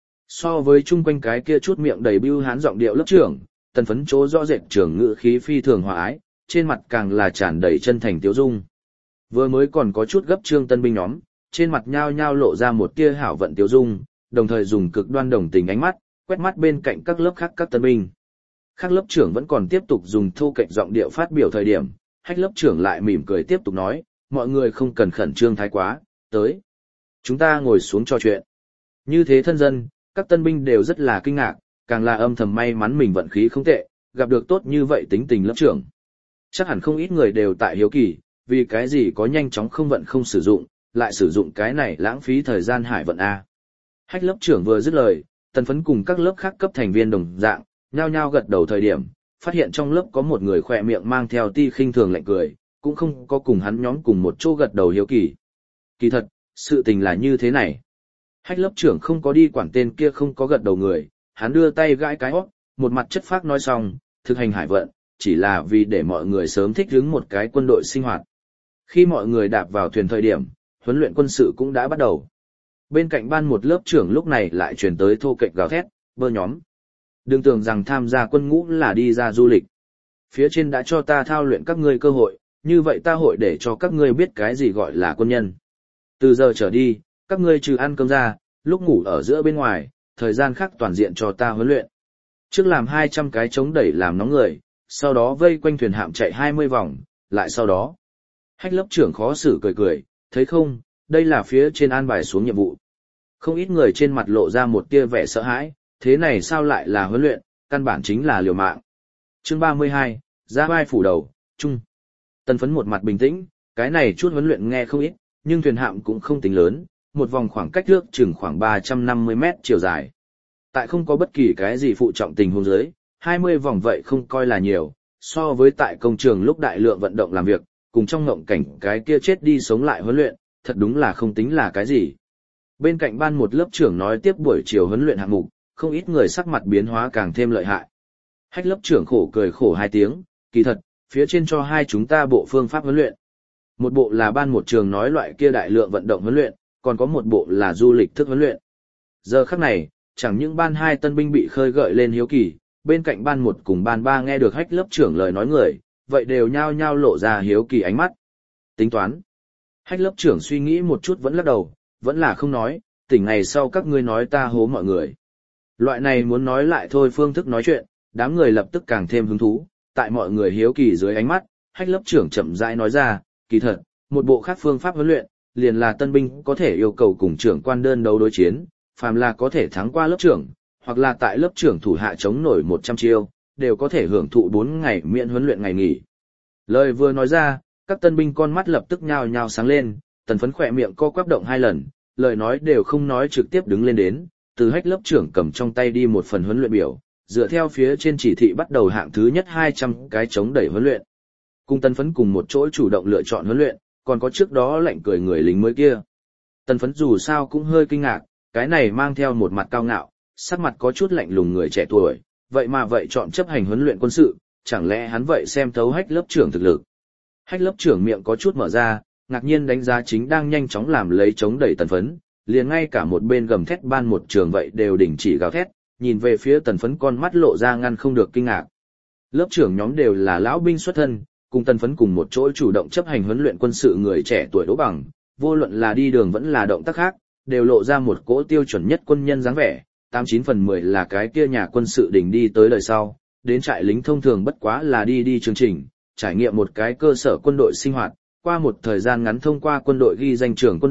S1: So với chung quanh cái kia chút miệng đầy bưu hán giọng điệu lớp trưởng, Tần Phấn chỗ rõ rệt trưởng ngữ khí phi thường hòa ái, trên mặt càng là tràn đầy chân thành tiếu dung. Vừa mới còn có chút gấp trương tân binh nhóm, trên mặt nhao nhao lộ ra một tia hảo vận tiếu dung, đồng thời dùng cực đoan đồng tình ánh mắt, quét mắt bên cạnh các lớp khác các tân binh. Các lớp trưởng vẫn còn tiếp tục dùng thô kệch giọng điệu phát biểu thời điểm, Hách lớp trưởng lại mỉm cười tiếp tục nói, mọi người không cần khẩn trương thái quá, tới. Chúng ta ngồi xuống trò chuyện. Như thế thân dân, các tân binh đều rất là kinh ngạc, càng là âm thầm may mắn mình vận khí không tệ, gặp được tốt như vậy tính tình lớp trưởng. Chắc hẳn không ít người đều tại hiếu kỳ, vì cái gì có nhanh chóng không vận không sử dụng, lại sử dụng cái này lãng phí thời gian hải vận A. Hách lớp trưởng vừa dứt lời, Tần Phấn cùng các lớp khác cấp thành viên đồng dạng, nhao nhao gật đầu thời điểm, phát hiện trong lớp có một người khỏe miệng mang theo ti khinh thường lạnh cười, cũng không có cùng hắn nhóm cùng một chỗ gật đầu hiếu kỳ. Kỳ thật, sự tình là như thế này. Hách lớp trưởng không có đi quản tên kia không có gật đầu người, hắn đưa tay gãi cái hót, một mặt chất phác nói xong, thực hành hải vận, chỉ là vì để mọi người sớm thích ứng một cái quân đội sinh hoạt. Khi mọi người đạp vào thuyền thời điểm, huấn luyện quân sự cũng đã bắt đầu. Bên cạnh ban một lớp trưởng lúc này lại truyền tới thô kệch gào thét, bơ nhóm. Đừng tưởng rằng tham gia quân ngũ là đi ra du lịch. Phía trên đã cho ta thao luyện các ngươi cơ hội, như vậy ta hội để cho các ngươi biết cái gì gọi là quân nhân. Từ giờ trở đi, các ngươi trừ ăn cơm ra, lúc ngủ ở giữa bên ngoài, thời gian khác toàn diện cho ta huấn luyện. Trước làm 200 cái chống đẩy làm nóng người, sau đó vây quanh thuyền hạm chạy 20 vòng, lại sau đó. Hách lớp trưởng khó xử cười cười, thấy không, đây là phía trên an bài xuống nhiệm vụ. Không ít người trên mặt lộ ra một tia vẻ sợ hãi, thế này sao lại là huấn luyện, căn bản chính là liều mạng. Chương 32, ra vai phủ đầu, chung. Tần Phấn một mặt bình tĩnh, cái này chút huấn luyện nghe không ít, nhưng thuyền hạm cũng không tính lớn, một vòng khoảng cách nước chừng khoảng 350 mét chiều dài. Tại không có bất kỳ cái gì phụ trọng tình huống dưới, 20 vòng vậy không coi là nhiều, so với tại công trường lúc đại lượng vận động làm việc, cùng trong ngộng cảnh cái kia chết đi sống lại huấn luyện, thật đúng là không tính là cái gì. Bên cạnh ban một lớp trưởng nói tiếp buổi chiều huấn luyện hạng mục, không ít người sắc mặt biến hóa càng thêm lợi hại. Hách lớp trưởng khổ cười khổ hai tiếng, kỳ thật, phía trên cho hai chúng ta bộ phương pháp huấn luyện. Một bộ là ban một trường nói loại kia đại lượng vận động huấn luyện, còn có một bộ là du lịch thức huấn luyện. Giờ khắc này, chẳng những ban hai tân binh bị khơi gợi lên hiếu kỳ, bên cạnh ban một cùng ban ba nghe được Hách lớp trưởng lời nói người, vậy đều nhao nhao lộ ra hiếu kỳ ánh mắt. Tính toán. Hách lớp trưởng suy nghĩ một chút vẫn lắc đầu, vẫn là không nói, tỉnh ngày sau các ngươi nói ta hố mọi người. Loại này muốn nói lại thôi phương thức nói chuyện, đám người lập tức càng thêm hứng thú, tại mọi người hiếu kỳ dưới ánh mắt, Hách lớp trưởng chậm rãi nói ra, kỳ thật, một bộ khác phương pháp huấn luyện, liền là tân binh có thể yêu cầu cùng trưởng quan đơn đấu đối chiến, phàm là có thể thắng qua lớp trưởng, hoặc là tại lớp trưởng thủ hạ chống nổi 100 chiêu, đều có thể hưởng thụ 4 ngày miễn huấn luyện ngày nghỉ. Lời vừa nói ra, các tân binh con mắt lập tức nhao nhao sáng lên, Tần Phấn khỏe miệng co quắp động 2 lần, lời nói đều không nói trực tiếp đứng lên đến, từ Hách lớp trưởng cầm trong tay đi một phần huấn luyện biểu, dựa theo phía trên chỉ thị bắt đầu hạng thứ nhất 200 cái chống đẩy huấn luyện. Cùng Tần Phấn cùng một chỗ chủ động lựa chọn huấn luyện, còn có trước đó lạnh cười người lính mới kia. Tần Phấn dù sao cũng hơi kinh ngạc, cái này mang theo một mặt cao ngạo, sắc mặt có chút lạnh lùng người trẻ tuổi, vậy mà vậy chọn chấp hành huấn luyện quân sự, chẳng lẽ hắn vậy xem thấu Hách lớp trưởng thực lực. Hách lớp trưởng miệng có chút mở ra, ngạc nhiên đánh giá chính đang nhanh chóng làm lấy chống đẩy Tần Phấn, liền ngay cả một bên gầm thét ban một trường vậy đều đình chỉ gào thét, nhìn về phía Tần Phấn con mắt lộ ra ngăn không được kinh ngạc. Lớp trưởng nhóm đều là lão binh xuất thân, cùng Tần Phấn cùng một chỗ chủ động chấp hành huấn luyện quân sự người trẻ tuổi đỗ bằng, vô luận là đi đường vẫn là động tác khác, đều lộ ra một cỗ tiêu chuẩn nhất quân nhân dáng vẻ, 89 phần 10 là cái kia nhà quân sự đỉnh đi tới đời sau, đến trại lính thông thường bất quá là đi chương trình, trải nghiệm một cái cơ sở quân đội sinh hoạt, qua một thời gian ngắn thông qua quân đội ghi danh trưởng quân đội,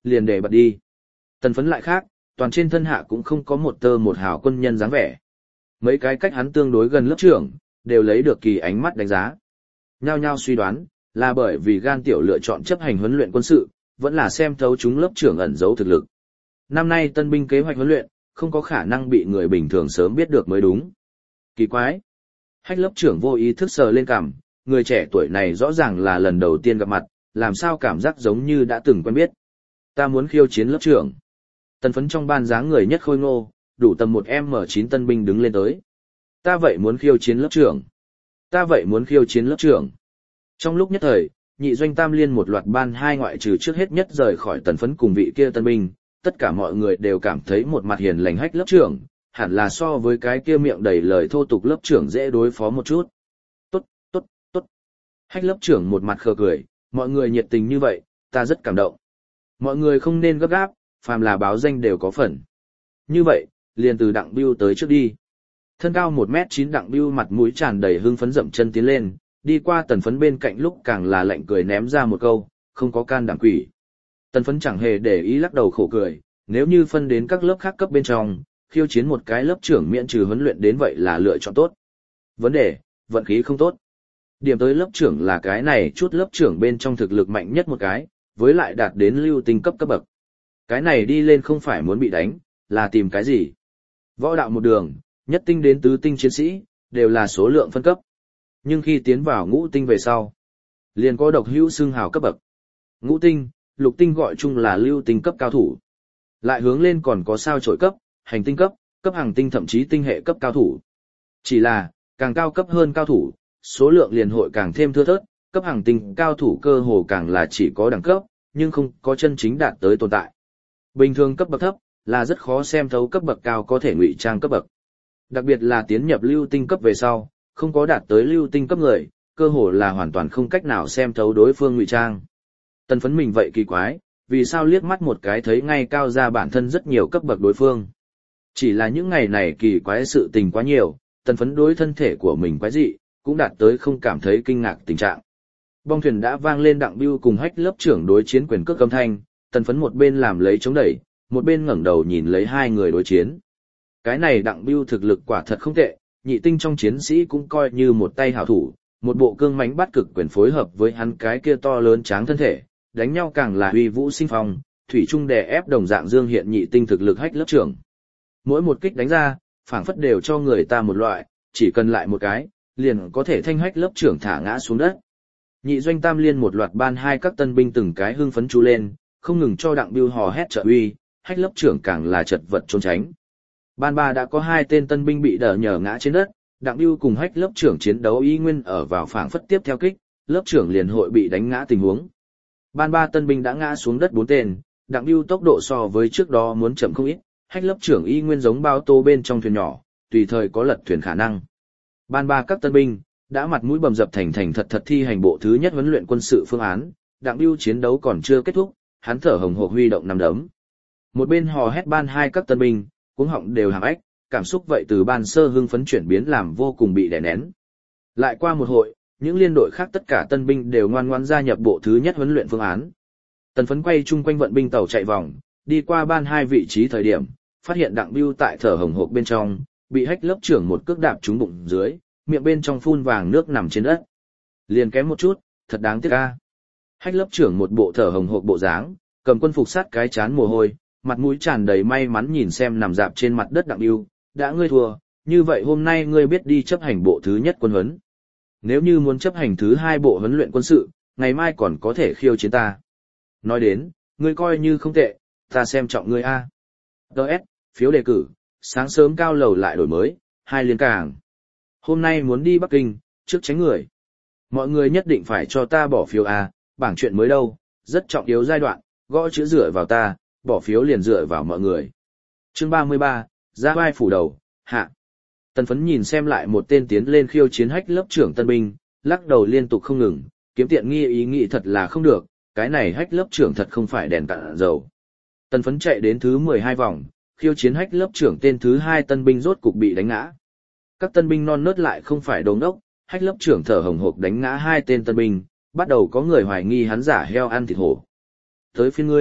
S1: liền để bật đi. Tần phấn lại khác, toàn trên thân hạ cũng không có một tơ một hào quân nhân dáng vẻ. Mấy cái cách hắn tương đối gần lớp trưởng, đều lấy được kỳ ánh mắt đánh giá. Nhao nhao suy đoán, là bởi vì gan tiểu lựa chọn chấp hành huấn luyện quân sự, vẫn là xem thấu chúng lớp trưởng ẩn giấu thực lực. Năm nay tân binh kế hoạch huấn luyện, không có khả năng bị người bình thường sớm biết được mới đúng. Kỳ quái. Hách lớp trưởng vô ý thức sờ lên cằm, người trẻ tuổi này rõ ràng là lần đầu tiên gặp mặt, làm sao cảm giác giống như đã từng quen biết. Ta muốn khiêu chiến lớp trưởng. Tần phấn trong ban dáng người nhất khôi ngô, đủ tầm một M9 tân binh đứng lên tới. Ta vậy muốn khiêu chiến lớp trưởng. Ta vậy muốn khiêu chiến lớp trưởng. Trong lúc nhất thời, nhị doanh tam liên một loạt ban hai ngoại trừ trước hết nhất rời khỏi tần phấn cùng vị kia tân binh, tất cả mọi người đều cảm thấy một mặt hiền lành Hách lớp trưởng, hẳn là so với cái kia miệng đầy lời thô tục lớp trưởng dễ đối phó một chút. Tốt, tốt, tốt. Hách lớp trưởng một mặt khờ cười, mọi người nhiệt tình như vậy, ta rất cảm động. Mọi người không nên gấp gáp, phàm là báo danh đều có phần. Như vậy, liền từ Đặng Bưu tới trước đi. Thân cao 1m9 Đặng Bưu mặt mũi tràn đầy hưng phấn dậm chân tiến lên, đi qua tần phấn bên cạnh lúc càng là lạnh cười ném ra một câu, không có can đảm quỷ. Tần phấn chẳng hề để ý lắc đầu khổ cười, nếu như phân đến các lớp khác cấp bên trong, khiêu chiến một cái lớp trưởng miễn trừ huấn luyện đến vậy là lựa chọn tốt. Vấn đề, vận khí không tốt. Điểm tới lớp trưởng là cái này chút lớp trưởng bên trong thực lực mạnh nhất một cái, với lại đạt đến lưu tinh cấp cấp bậc. Cái này đi lên không phải muốn bị đánh, là tìm cái gì. Võ đạo một đường, nhất tinh đến tứ tinh chiến sĩ, đều là số lượng phân cấp. Nhưng khi tiến vào ngũ tinh về sau, liền có độc hữu xưng hào cấp bậc. Ngũ tinh, lục tinh gọi chung là lưu tinh cấp cao thủ. Lại hướng lên còn có sao chổi cấp, hành tinh cấp, cấp hàng tinh thậm chí tinh hệ cấp cao thủ. Chỉ là, càng cao cấp hơn cao thủ, số lượng liền hội càng thêm thưa thớt, cấp hàng tinh cao thủ cơ hồ càng là chỉ có đẳng cấp, nhưng không có chân chính đạt tới tồn tại. Bình thường cấp bậc thấp, là rất khó xem thấu cấp bậc cao có thể ngụy trang cấp bậc. Đặc biệt là tiến nhập lưu tinh cấp về sau, không có đạt tới lưu tinh cấp người, cơ hồ là hoàn toàn không cách nào xem thấu đối phương ngụy trang. Tần phấn mình vậy kỳ quái, vì sao liếc mắt một cái thấy ngay cao ra bản thân rất nhiều cấp bậc đối phương. Chỉ là những ngày này kỳ quái sự tình quá nhiều, tần phấn đối thân thể của mình quái dị, cũng đạt tới không cảm thấy kinh ngạc tình trạng. Bong thuyền đã vang lên Đặng Bưu cùng Hách lớp trưởng đối chiến quyền cước âm thanh, tần phấn một bên làm lấy chống đẩy, một bên ngẩng đầu nhìn lấy hai người đối chiến. Cái này Đặng Bưu thực lực quả thật không tệ, nhị tinh trong chiến sĩ cũng coi như một tay hảo thủ, một bộ cương mãnh bắt cực quyền phối hợp với hắn cái kia to lớn tráng thân thể, đánh nhau càng là uy vũ sinh phong, thủy trung đè ép đồng dạng dương hiện nhị tinh thực lực Hách lớp trưởng. Mỗi một kích đánh ra, phảng phất đều cho người ta một loại, chỉ cần lại một cái, liền có thể thanh Hách lớp trưởng thả ngã xuống đất. Nhị doanh tam liên một loạt ban hai các tân binh từng cái hưng phấn chú lên, không ngừng cho Đặng Bưu hò hét trợ uy, Hách lớp trưởng càng là chật vật trốn tránh. Ban ba đã có hai tên tân binh bị đỡ nhờ ngã trên đất, Đặng Bưu cùng Hách lớp trưởng chiến đấu y nguyên ở vào phảng phất tiếp theo kích, lớp trưởng liền hội bị đánh ngã tình huống. Ban ba tân binh đã ngã xuống đất 4 tên, Đặng Bưu tốc độ so với trước đó muốn chậm không ít, Hách lớp trưởng y nguyên giống bao tô bên trong thuyền nhỏ, tùy thời có lật thuyền khả năng. Ban ba các tân binh đã mặt mũi bầm dập thành thật thật thi hành bộ thứ nhất huấn luyện quân sự phương án, Đặng Bưu chiến đấu còn chưa kết thúc, hắn thở hồng hộc huy động nắm đấm. Một bên hò hét ban hai các tân binh, cuống họng đều hàm ếch, cảm xúc vậy từ ban sơ hưng phấn chuyển biến làm vô cùng bị đè nén. Lại qua một hồi, những liên đội khác tất cả tân binh đều ngoan ngoãn gia nhập bộ thứ nhất huấn luyện phương án. Tần phấn quay chung quanh vận binh tàu chạy vòng, đi qua ban hai vị trí thời điểm, phát hiện Đặng Bưu tại thở hồng hộc bên trong, bị Hách lớp trưởng một cước đạp trúng bụng dưới, miệng bên trong phun vàng nước nằm trên đất. Liền kém một chút, thật đáng tiếc a. Hách lớp trưởng một bộ thở hồng hộc bộ dáng, cầm quân phục sát cái chán mồ hôi, mặt mũi tràn đầy may mắn nhìn xem nằm dạp trên mặt đất Đặng Bưu, đã ngươi thua, như vậy hôm nay ngươi biết đi chấp hành bộ thứ nhất quân huấn. Nếu như muốn chấp hành thứ hai bộ huấn luyện quân sự, ngày mai còn có thể khiêu chiến ta. Nói đến, ngươi coi như không tệ, ta xem trọng ngươi a. DS, phiếu đề cử, sáng sớm cao lầu lại đổi mới, 2 liên càng. Hôm nay muốn đi Bắc Kinh, trước tránh người. Mọi người nhất định phải cho ta bỏ phiếu a, bảng chuyện mới đâu, rất trọng yếu giai đoạn, gõ chữ dựa vào ta, bỏ phiếu liền dựa vào mọi người. Chương 33, ra vai phủ đầu, hạ. Tần phấn nhìn xem lại một tên tiến lên khiêu chiến Hách lớp trưởng tân binh, lắc đầu liên tục không ngừng, kiếm tiện nghi ý nghĩ thật là không được, cái này Hách lớp trưởng thật không phải đèn cạn dầu. Tần phấn chạy đến thứ 12 vòng, khiêu chiến Hách lớp trưởng tên thứ 2 tân binh rốt cục bị đánh ngã. Các tân binh non nớt lại không phải đồ ngốc, Hách lớp trưởng thở hồng hộc đánh ngã 2 tên tân binh, bắt đầu có người hoài nghi hắn giả heo ăn thịt hổ. Tới phiên ngươi,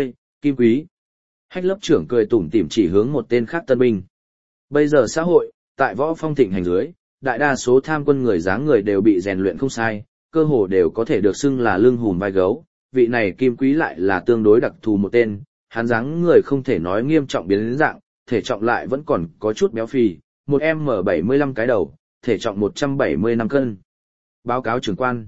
S1: Kim Quý. Hách lớp trưởng cười tủm tỉm chỉ hướng một tên khác tân binh. Bây giờ xã hội, tại võ phong thịnh hành dưới, đại đa số tham quân người dáng người đều bị rèn luyện không sai, cơ hồ đều có thể được xưng là lưng hùm vai gấu. Vị này Kim Quý lại là tương đối đặc thù một tên, hắn dáng người không thể nói nghiêm trọng biến đến dạng, thể trọng lại vẫn còn có chút béo phì, một M75 cái đầu, thể trọng 175 cân. Báo cáo trưởng quan,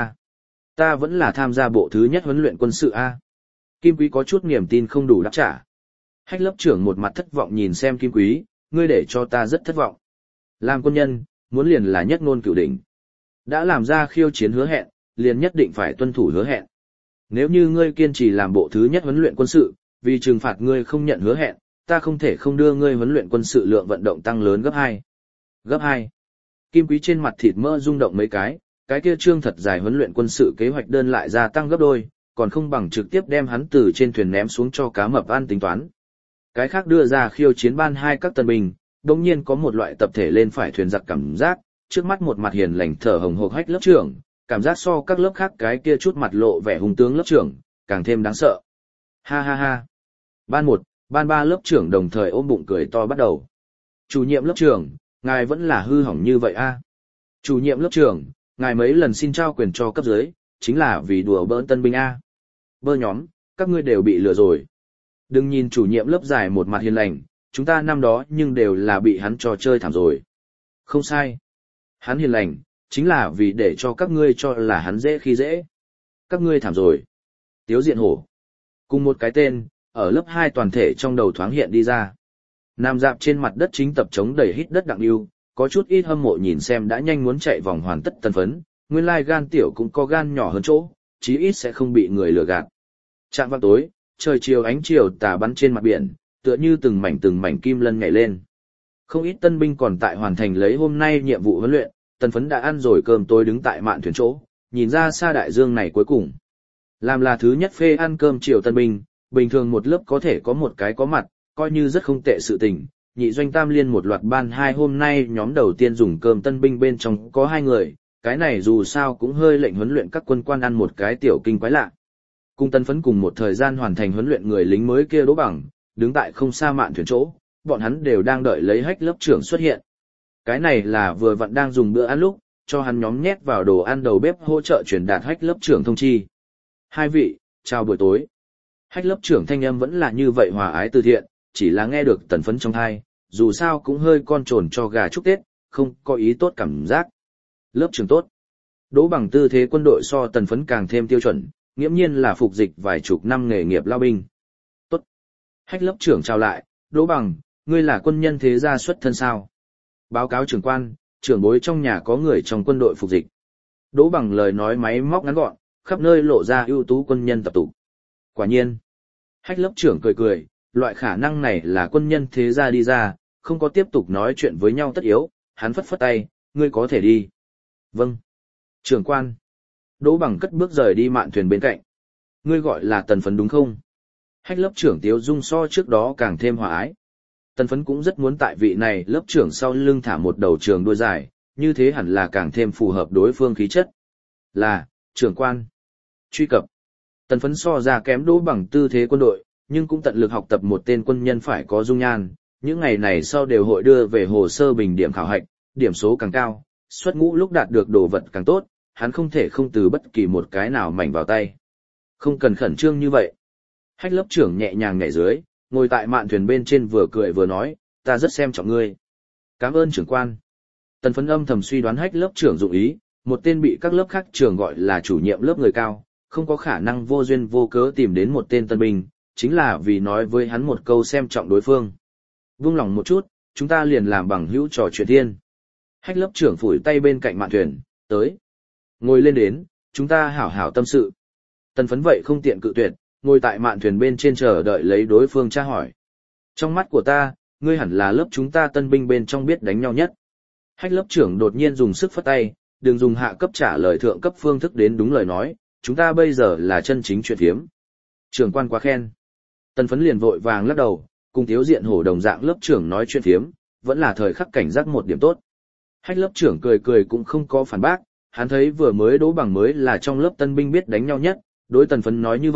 S1: ta vẫn là tham gia bộ thứ nhất huấn luyện quân sự A. Kim Quý có chút niềm tin không đủ đáp trả. Hách lớp trưởng một mặt thất vọng nhìn xem Kim Quý, ngươi để cho ta rất thất vọng. Làm quân nhân, muốn liền là nhất ngôn cửu đỉnh. Đã làm ra khiêu chiến hứa hẹn, liền nhất định phải tuân thủ hứa hẹn. Nếu như ngươi kiên trì làm bộ thứ nhất huấn luyện quân sự, vì trừng phạt ngươi không nhận hứa hẹn, ta không thể không đưa ngươi huấn luyện quân sự lượng vận động tăng lớn gấp 2. Gấp 2. Kim Quý trên mặt thịt mỡ rung động mấy cái kia trương thật dài huấn luyện quân sự kế hoạch đơn lại gia tăng gấp đôi, còn không bằng trực tiếp đem hắn từ trên thuyền ném xuống cho cá mập ăn tính toán. Cái khác đưa ra khiêu chiến ban 2 các tân binh, đồng nhiên có một loại tập thể lên phải thuyền giặc cảm giác, trước mắt một mặt hiền lành thở hồng hộc Hách lớp trưởng, cảm giác so các lớp khác cái kia chút mặt lộ vẻ hung tướng lớp trưởng, càng thêm đáng sợ. Ha ha ha. Ban 1, ban 3 lớp trưởng đồng thời ôm bụng cười to bắt đầu. Chủ nhiệm lớp trưởng, ngài vẫn là hư hỏng như vậy a. Chủ nhiệm lớp trưởng, ngài mấy lần xin trao quyền cho cấp dưới, chính là vì đùa bỡn tân binh a. Bơ nhóm, các ngươi đều bị lừa rồi. Đừng nhìn chủ nhiệm lớp dài một mặt hiền lành, chúng ta năm đó nhưng đều là bị hắn trò chơi thảm rồi. Không sai. Hắn hiền lành, chính là vì để cho các ngươi cho là hắn dễ khi dễ. Các ngươi thảm rồi. Tiếu Diện Hổ. Cùng một cái tên, ở lớp 2 toàn thể trong đầu thoáng hiện đi ra. Nằm dạp trên mặt đất chính tập chống đẩy hít đất đặng yêu, có chút ít hâm mộ nhìn xem đã nhanh muốn chạy vòng hoàn tất tân phấn, nguyên lai gan tiểu cũng có gan nhỏ hơn chỗ, chí ít sẽ không bị người lừa gạt. Trạm vào tối, trời chiều ánh chiều tà bắn trên mặt biển, tựa như từng mảnh kim lân nhảy lên. Không ít tân binh còn tại hoàn thành lấy hôm nay nhiệm vụ huấn luyện, tân phấn đã ăn rồi cơm tối đứng tại mạn thuyền chỗ, nhìn ra xa đại dương này cuối cùng. Làm là thứ nhất phê ăn cơm chiều tân binh, bình thường một lớp có thể có một cái có mặt, coi như rất không tệ sự tình. Nhị doanh tam liên một loạt ban 2 hôm nay nhóm đầu tiên dùng cơm tân binh bên trong có 2 người, cái này dù sao cũng hơi lệnh huấn luyện các quân quan ăn một cái tiểu kinh quái lạ. Cung tân phấn cùng một thời gian hoàn thành huấn luyện người lính mới kia Đỗ Bằng, đứng tại không xa mạn thuyền chỗ, bọn hắn đều đang đợi lấy Hách lớp trưởng xuất hiện. Cái này là vừa vặn đang dùng bữa ăn lúc, cho hắn nhóm nhét vào đồ ăn đầu bếp hỗ trợ truyền đạt Hách lớp trưởng thông chi. 2 vị, chào buổi tối. Hách lớp trưởng thanh âm vẫn là như vậy hòa ái từ thiện, chỉ là nghe được tần phấn trong thai, dù sao cũng hơi con trồn cho gà chúc Tết, không có ý tốt cảm giác. Lớp trưởng tốt. Đỗ Bằng tư thế quân đội so tần phấn càng thêm tiêu chuẩn, nghiễm nhiên là phục dịch vài chục năm nghề nghiệp lao binh. Tốt. Hách lớp trưởng chào lại, Đỗ Bằng, ngươi là quân nhân thế gia xuất thân sao? Báo cáo trưởng quan, trưởng bối trong nhà có người trong quân đội phục dịch. Đỗ Bằng lời nói máy móc ngắn gọn, khắp nơi lộ ra ưu tú quân nhân tập tụ. Quả nhiên. Hách lớp trưởng cười, loại khả năng này là quân nhân thế gia đi ra, không có tiếp tục nói chuyện với nhau tất yếu, hắn phất phất tay, ngươi có thể đi. Vâng. Trưởng quan. Đỗ Bằng cất bước rời đi mạn thuyền bên cạnh. Ngươi gọi là tần phấn đúng không? Hách lớp trưởng Tiếu Dung so trước đó càng thêm hòa ái. Tần phấn cũng rất muốn tại vị này lớp trưởng sau lưng thả một đầu trường đuôi dài, như thế hẳn là càng thêm phù hợp đối phương khí chất. Là, trưởng quan. Truy cập. Tần phấn so ra kém Đỗ Bằng tư thế quân đội, nhưng cũng tận lực học tập một tên quân nhân phải có dung nhan. Những ngày này sau đều hội đưa về hồ sơ bình điểm khảo hạch, điểm số càng cao, xuất ngũ lúc đạt được đồ vật càng tốt, hắn không thể không từ bất kỳ một cái nào mảnh vào tay. Không cần khẩn trương như vậy. Hách lớp trưởng nhẹ nhàng nhảy dưới, ngồi tại mạn thuyền bên trên vừa cười vừa nói, ta rất xem trọng ngươi. Cảm ơn trưởng quan. Tần phấn âm thầm suy đoán Hách lớp trưởng dụng ý, một tên bị các lớp khác trường gọi là chủ nhiệm lớp người cao, không có khả năng vô duyên vô cớ tìm đến một tên tân binh, chính là vì nói với hắn một câu xem trọng đối phương. Vung lòng một chút, chúng ta liền làm bằng hữu trò chuyện thiên. Hách lớp trưởng phủi tay bên cạnh mạn thuyền, tới. Ngồi lên đến, chúng ta hảo hảo tâm sự. Tần phấn vậy không tiện cự tuyệt, ngồi tại mạn thuyền bên trên chờ đợi lấy đối phương tra hỏi. Trong mắt của ta, ngươi hẳn là lớp chúng ta tân binh bên trong biết đánh nhau nhất. Hách lớp trưởng đột nhiên dùng sức phất tay, đừng dùng hạ cấp trả lời thượng cấp phương thức đến đúng lời nói, chúng ta bây giờ là chân chính chuyện thiếm. Trưởng quan quá khen. Tần phấn liền vội vàng lắc đầu, cùng Tiếu Diện Hổ đồng dạng lớp trưởng nói chuyện thiếm, vẫn là thời khắc cảnh giác một điểm tốt. Hách lớp trưởng cười cũng không có phản bác, hắn thấy vừa mới Đỗ Bằng mới là trong lớp tân binh biết đánh nhau nhất, đối tần phấn nói như vậy,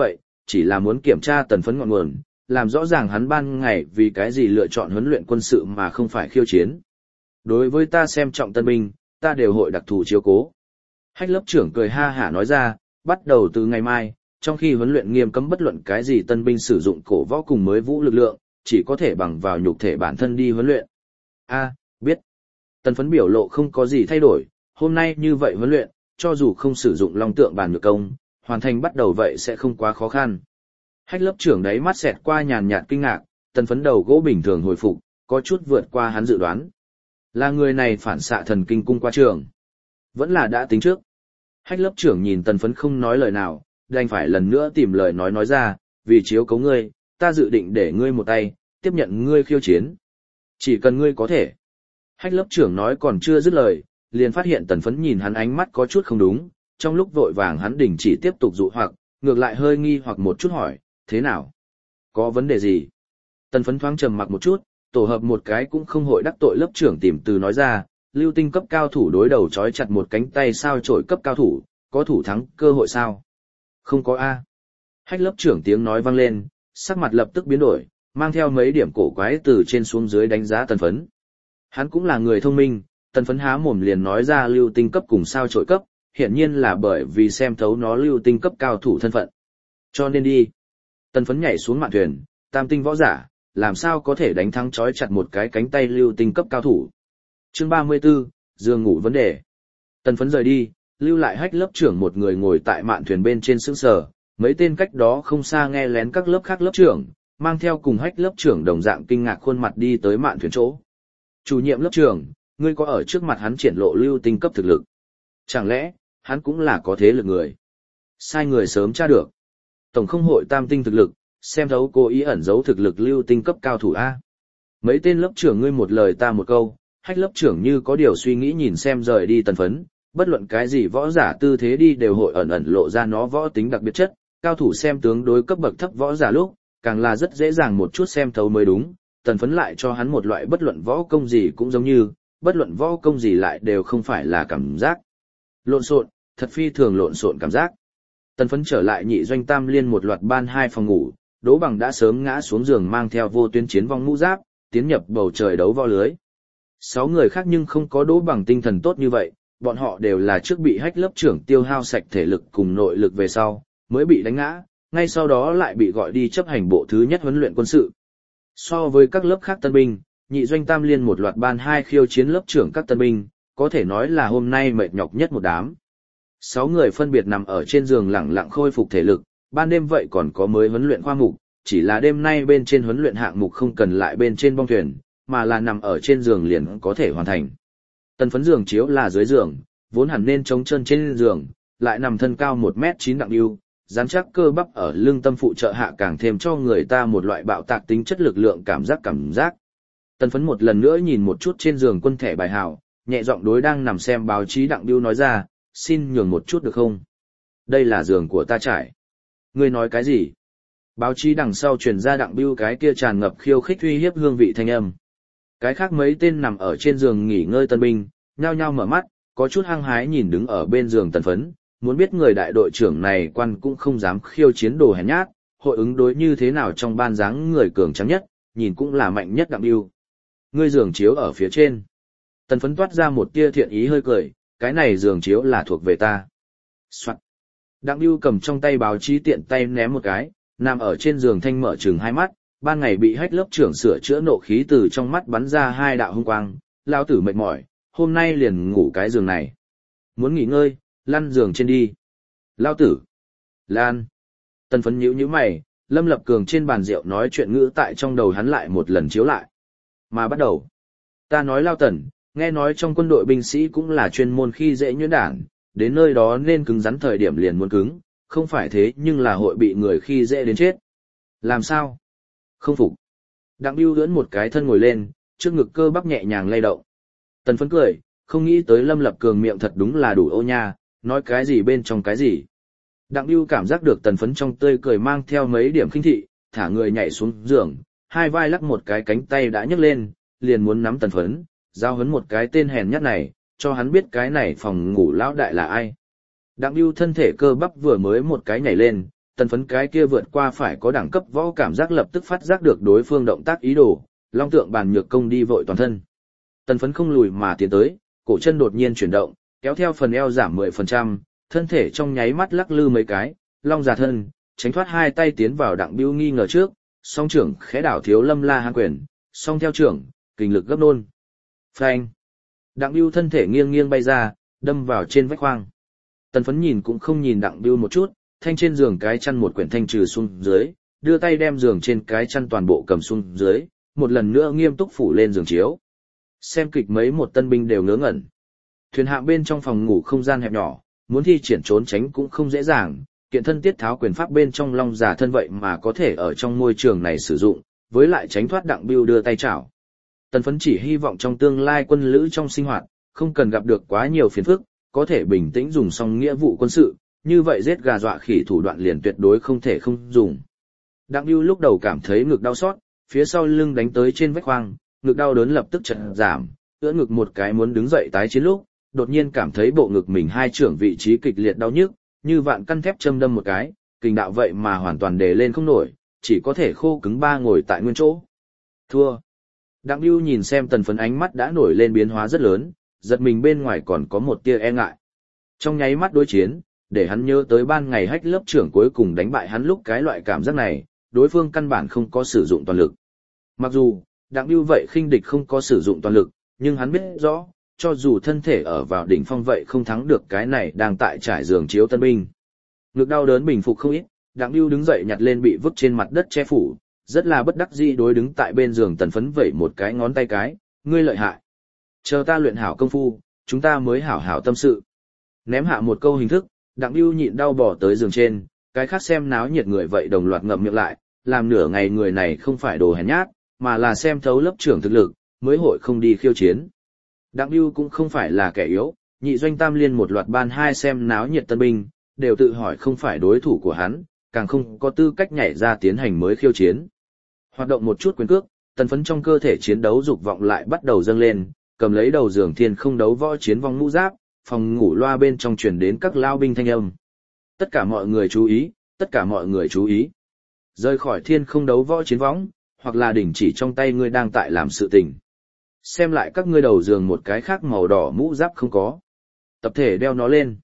S1: chỉ là muốn kiểm tra Tần Phấn ngọn nguồn, làm rõ ràng hắn ban ngày vì cái gì lựa chọn huấn luyện quân sự mà không phải khiêu chiến. Đối với ta xem trọng tân binh, ta đều hội đặc thù chiếu cố. Hách lớp trưởng cười ha hả nói ra, bắt đầu từ ngày mai, trong khi huấn luyện nghiêm cấm bất luận cái gì tân binh sử dụng cổ võ cùng mới vũ lực lượng, chỉ có thể bằng vào nhục thể bản thân đi huấn luyện. Biết. Tần Phấn biểu lộ không có gì thay đổi, hôm nay như vậy huấn luyện, cho dù không sử dụng long tượng bàn nhược công, hoàn thành bắt đầu vậy sẽ không quá khó khăn. Hách lớp trưởng đáy mắt xẹt qua nhàn nhạt kinh ngạc, Tần Phấn đầu gỗ bình thường hồi phục, có chút vượt qua hắn dự đoán. Là người này phản xạ thần kinh cung qua trường. Vẫn là đã tính trước. Hách lớp trưởng nhìn Tần Phấn không nói lời nào, đành phải lần nữa tìm lời nói ra, vì chiếu cấu ngươi, ta dự định để ngươi một tay, tiếp nhận ngươi khiêu chiến. Chỉ cần ngươi có thể. Hách lớp trưởng nói còn chưa dứt lời, liền phát hiện Tần Phấn nhìn hắn ánh mắt có chút không đúng, trong lúc vội vàng hắn đình chỉ tiếp tục dụ hoặc, ngược lại hơi nghi hoặc một chút hỏi, thế nào? Có vấn đề gì? Tần Phấn thoáng trầm mặc một chút, tổ hợp một cái cũng không hội đắc tội lớp trưởng tìm từ nói ra, lưu tinh cấp cao thủ đối đầu trói chặt một cánh tay sao chổi cấp cao thủ, có thủ thắng cơ hội sao? Không có A. Hách lớp trưởng tiếng nói vang lên, sắc mặt lập tức biến đổi, mang theo mấy điểm cổ quái từ trên xuống dưới đánh giá Tần Phấn. Hắn cũng là người thông minh, Tần Phấn há mồm liền nói ra lưu tinh cấp cùng sao chổi cấp, hiển nhiên là bởi vì xem thấu nó lưu tinh cấp cao thủ thân phận. Cho nên đi. Tần Phấn nhảy xuống mạn thuyền, tam tinh võ giả, làm sao có thể đánh thắng trói chặt một cái cánh tay lưu tinh cấp cao thủ. Chương 34, giường ngủ vấn đề. Tần Phấn rời đi, lưu lại Hách lớp trưởng một người ngồi tại mạn thuyền bên trên sững sờ, mấy tên cách đó không xa nghe lén các lớp khác lớp trưởng, mang theo cùng Hách lớp trưởng đồng dạng kinh ngạc khuôn mặt đi tới mạn thuyền chỗ. Chủ nhiệm lớp trưởng, ngươi có ở trước mặt hắn triển lộ lưu tinh cấp thực lực? Chẳng lẽ, hắn cũng là có thế lực người? Sai người sớm tra được. Tổng không hội tam tinh thực lực, xem thấu cố ý ẩn giấu thực lực lưu tinh cấp cao thủ A. Mấy tên lớp trưởng ngươi một lời ta một câu, Hách lớp trưởng như có điều suy nghĩ nhìn xem rời đi Tần Phấn, bất luận cái gì võ giả tư thế đi đều hội ẩn ẩn lộ ra nó võ tính đặc biệt chất, cao thủ xem tướng đối cấp bậc thấp võ giả lúc, càng là rất dễ dàng một chút xem thấu mới đúng. Tần Phấn lại cho hắn một loại bất luận võ công gì cũng giống như, bất luận võ công gì lại đều không phải là cảm giác. Lộn xộn, thật phi thường lộn xộn cảm giác. Tần Phấn trở lại nhị doanh tam liên một loạt ban 2 phòng ngủ, Đỗ Bằng đã sớm ngã xuống giường mang theo vô tuyến chiến vong mũ giáp, tiến nhập bầu trời đấu võ lưới. 6 người khác nhưng không có Đỗ Bằng tinh thần tốt như vậy, bọn họ đều là trước bị Hách lớp trưởng tiêu hao sạch thể lực cùng nội lực về sau, mới bị đánh ngã, ngay sau đó lại bị gọi đi chấp hành bộ thứ nhất huấn luyện quân sự. So với các lớp khác tân binh, nhị doanh tam liên một loạt ban 2 khiêu chiến lớp trưởng các tân binh, có thể nói là hôm nay mệt nhọc nhất một đám. 6 người phân biệt nằm ở trên giường lẳng lặng khôi phục thể lực, ban đêm vậy còn có mới huấn luyện khoa mục, chỉ là đêm nay bên trên huấn luyện hạng mục không cần lại bên trên bong thuyền, mà là nằm ở trên giường liền có thể hoàn thành. Tần Phấn giường chiếu là dưới giường, vốn hẳn nên chống chân trên giường, lại nằm thân cao 1m9 đặng điêu, rắn chắc cơ bắp ở lưng tâm phụ trợ hạ càng thêm cho người ta một loại bạo tạc tính chất lực lượng cảm giác. Tần Phấn một lần nữa nhìn một chút trên giường quân thẻ bài hào, nhẹ giọng đối đang nằm xem báo chí đặng điêu nói ra, xin nhường một chút được không? Đây là giường của ta trải. Ngươi nói cái gì? Báo chí đằng sau truyền ra đặng điêu cái kia tràn ngập khiêu khích uy hiếp hương vị thanh âm. Cái khác mấy tên nằm ở trên giường nghỉ ngơi tân binh, nhao nhao mở mắt, có chút hăng hái nhìn đứng ở bên giường Tần Phấn, muốn biết người đại đội trưởng này quan cũng không dám khiêu chiến đồ hèn nhát, hội ứng đối như thế nào trong ban dáng người cường trắng nhất, nhìn cũng là mạnh nhất đặng điêu. Ngươi giường chiếu ở phía trên. Tần Phấn toát ra một tia thiện ý hơi cười, cái này giường chiếu là thuộc về ta. Soạn. Đặng điêu cầm trong tay báo chí tiện tay ném một cái, nằm ở trên giường thanh mở trừng hai mắt, ban ngày bị Hách lớp trưởng sửa chữa nộ khí từ trong mắt bắn ra 2 đạo hung quang, lao tử mệt mỏi, hôm nay liền ngủ cái giường này. Muốn nghỉ ngơi, lăn giường trên đi. Lao tử. Lan. Tần Phấn nhíu mày, Lâm Lập Cường trên bàn rượu nói chuyện ngữ tại trong đầu hắn lại một lần chiếu lại. Mà bắt đầu. Ta nói Lao Tần, nghe nói trong quân đội binh sĩ cũng là chuyên môn khi dễ nhuyễn đảng, đến nơi đó nên cứng rắn thời điểm liền muốn cứng, không phải thế nhưng là hội bị người khi dễ đến chết. Làm sao? Không phục. Đặng Bưu ưỡn một cái thân ngồi lên, trước ngực cơ bắp nhẹ nhàng lay động. Tần Phấn cười, không nghĩ tới Lâm Lập Cường miệng thật đúng là đủ ô nha, nói cái gì bên trong cái gì. Đặng Bưu cảm giác được Tần Phấn trong tươi cười mang theo mấy điểm khinh thị, thả người nhảy xuống giường, hai vai lắc một cái cánh tay đã nhấc lên, liền muốn nắm Tần Phấn, giao hấn một cái tên hèn nhát này, cho hắn biết cái này phòng ngủ lão đại là ai. Đặng Bưu thân thể cơ bắp vừa mới một cái nhảy lên, tần phấn cái kia vượt qua phải có đẳng cấp võ cảm giác lập tức phát giác được đối phương động tác ý đồ, long tượng bàn nhược công đi vội toàn thân. Tần phấn không lùi mà tiến tới, cổ chân đột nhiên chuyển động, kéo theo phần eo giảm 10%, thân thể trong nháy mắt lắc lư mấy cái, long giả thân, tránh thoát hai tay tiến vào Đặng Bưu nghi ngờ trước, song trưởng khẽ đảo Thiếu Lâm La Hán quyền, song theo trưởng, kình lực gấp nôn. Phanh! Đặng Bưu thân thể nghiêng nghiêng bay ra, đâm vào trên vách khoang. Tần phấn nhìn cũng không nhìn Đặng Bưu một chút, thanh trên giường cái chăn một quyển thanh trừ xuống dưới, đưa tay đem giường trên cái chăn toàn bộ cầm xuống dưới, một lần nữa nghiêm túc phủ lên giường chiếu. Xem kịch mấy một tân binh đều ngớ ngẩn. Thuyền hạm bên trong phòng ngủ không gian hẹp nhỏ, muốn thi triển trốn tránh cũng không dễ dàng, kiện thân tiết tháo quyền pháp bên trong long giả thân vậy mà có thể ở trong môi trường này sử dụng, với lại tránh thoát Đặng Bưu đưa tay chảo. Tần phấn chỉ hy vọng trong tương lai quân lữ trong sinh hoạt, không cần gặp được quá nhiều phiền phức, có thể bình tĩnh dùng xong nghĩa vụ quân sự, như vậy giết gà dọa khỉ thủ đoạn liền tuyệt đối không thể không dùng. Đặng Bưu lúc đầu cảm thấy ngực đau xót, phía sau lưng đánh tới trên vách khoang, ngực đau đớn lập tức chợt giảm, ưỡn ngực một cái muốn đứng dậy tái chiến lúc, đột nhiên cảm thấy bộ ngực mình hai trưởng vị trí kịch liệt đau nhức, như vạn căn thép châm đâm một cái, kình đạo vậy mà hoàn toàn đề lên không nổi, chỉ có thể khô cứng ba ngồi tại nguyên chỗ. Thua. Đặng Bưu nhìn xem tần phấn ánh mắt đã nổi lên biến hóa rất lớn, giật mình bên ngoài còn có một tia e ngại. Trong nháy mắt đối chiến, để hắn nhớ tới ban ngày hách lớp trưởng cuối cùng đánh bại hắn lúc cái loại cảm giác này, đối phương căn bản không có sử dụng toàn lực. Mặc dù, Đặng Bưu vậy khinh địch không có sử dụng toàn lực, nhưng hắn biết rõ, cho dù thân thể ở vào đỉnh phong vậy không thắng được cái này đang tại trải giường chiếu tân binh. Ngực đau đớn bình phục không ít, Đặng Bưu đứng dậy nhặt lên bị vứt trên mặt đất che phủ, rất là bất đắc dĩ đối đứng tại bên giường tần phấn vẩy một cái ngón tay cái, ngươi lợi hại. Chờ ta luyện hảo công phu, chúng ta mới hảo hảo tâm sự. Ném hạ một câu hình thức, Đặng Bưu nhịn đau bỏ tới giường trên, cái khác xem náo nhiệt người vậy đồng loạt ngậm miệng lại, làm nửa ngày người này không phải đồ hèn nhát, mà là xem thấu lớp trưởng thực lực, mới hội không đi khiêu chiến. Đặng Bưu cũng không phải là kẻ yếu, nhị doanh tam liên một loạt ban hai xem náo nhiệt tân binh, đều tự hỏi không phải đối thủ của hắn, càng không có tư cách nhảy ra tiến hành mới khiêu chiến. Hoạt động một chút quyền cước, tần phấn trong cơ thể chiến đấu dục vọng lại bắt đầu dâng lên, cầm lấy đầu giường thiên không đấu võ chiến vong mũ giáp, phòng ngủ loa bên trong truyền đến các lao binh thanh âm. Tất cả mọi người chú ý, tất cả mọi người chú ý. Rời khỏi thiên không đấu võ chiến võng, hoặc là đình chỉ trong tay ngươi đang tại làm sự tình. Xem lại các ngươi đầu giường một cái khác màu đỏ mũ giáp không có. Tập thể đeo nó lên.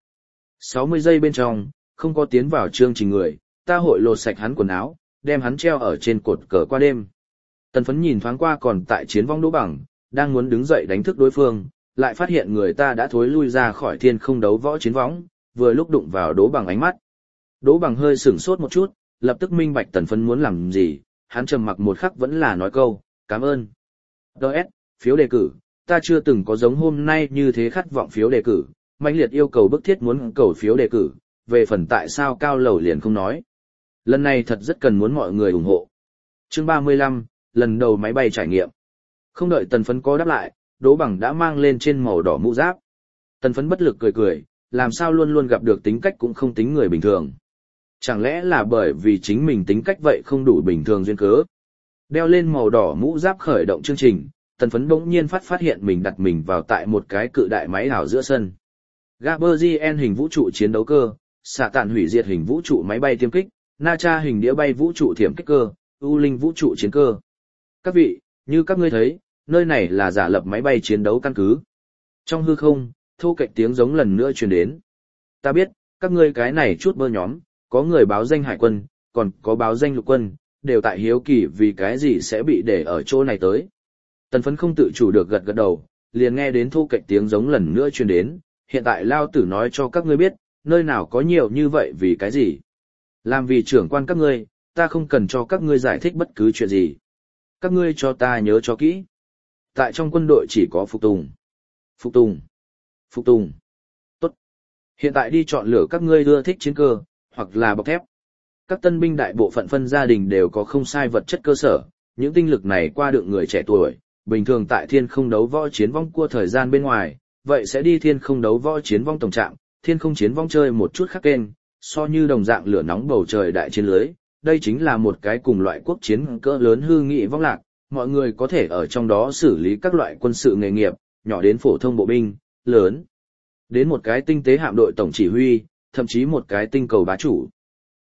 S1: 60 giây bên trong, không có tiến vào chương trình người, ta hội lột sạch hắn quần áo, đem hắn treo ở trên cột cờ qua đêm. Tần phấn nhìn thoáng qua còn tại chiến vong Đỗ Bằng, đang muốn đứng dậy đánh thức đối phương, lại phát hiện người ta đã thối lui ra khỏi thiên không đấu võ chiến võng, vừa lúc đụng vào Đỗ Bằng ánh mắt. Đỗ Bằng hơi sửng sốt một chút, lập tức minh bạch tần phấn muốn làm gì, hắn trầm mặc một khắc vẫn là nói câu, cảm ơn. DS, phiếu đề cử, ta chưa từng có giống hôm nay như thế khát vọng phiếu đề cử, mãnh liệt yêu cầu bức thiết muốn cầu phiếu đề cử, về phần tại sao cao lầu liền không nói. Lần này thật rất cần muốn mọi người ủng hộ. Chương 35, lần đầu máy bay trải nghiệm. Không đợi tần phấn có đáp lại, Đỗ Bằng đã mang lên trên màu đỏ mũ giáp. Tần phấn bất lực cười cười, làm sao luôn luôn gặp được tính cách cũng không tính người bình thường. Chẳng lẽ là bởi vì chính mình tính cách vậy không đủ bình thường duyên cớ. Đeo lên màu đỏ mũ giáp khởi động chương trình, tần phấn bỗng nhiên phát hiện mình đặt mình vào tại một cái cự đại máy ảo giữa sân. Gaberzien hình vũ trụ chiến đấu cơ, xạ tản hủy diệt hình vũ trụ máy bay tiêm kích, Na Cha hình đĩa bay vũ trụ thiểm kích cơ, U Linh vũ trụ chiến cơ. Các vị, như các ngươi thấy, nơi này là giả lập máy bay chiến đấu căn cứ. Trong hư không, thô kệch tiếng giống lần nữa truyền đến. Ta biết, các ngươi cái này chút bơ nhóm, có người báo danh hải quân, còn có báo danh lục quân, đều tại hiếu kỳ vì cái gì sẽ bị để ở chỗ này tới. Tần phấn không tự chủ được gật gật đầu, liền nghe đến thô kệch tiếng giống lần nữa truyền đến. Hiện tại lao tử nói cho các ngươi biết, nơi nào có nhiều như vậy vì cái gì. Làm vì trưởng quan các ngươi, ta không cần cho các ngươi giải thích bất cứ chuyện gì. Các ngươi cho ta nhớ cho kỹ. Tại trong quân đội chỉ có phục tùng. Phục tùng. Phục tùng. Tốt. Hiện tại đi chọn lựa các ngươi ưa thích chiến cơ, hoặc là bọc thép. Các tân binh đại bộ phận phân gia đình đều có không sai vật chất cơ sở, những tinh lực này qua được người trẻ tuổi, bình thường tại thiên không đấu võ chiến vong cua thời gian bên ngoài, vậy sẽ đi thiên không đấu võ chiến vong tổng trạm, thiên không chiến vong chơi một chút khác kênh, so như đồng dạng lửa nóng bầu trời đại chiến lưới, đây chính là một cái cùng loại quốc chiến cỡ lớn hư nghị vong lạc, mọi người có thể ở trong đó xử lý các loại quân sự nghề nghiệp, nhỏ đến phổ thông bộ binh, lớn đến một cái tinh tế hạm đội tổng chỉ huy, thậm chí một cái tinh cầu bá chủ.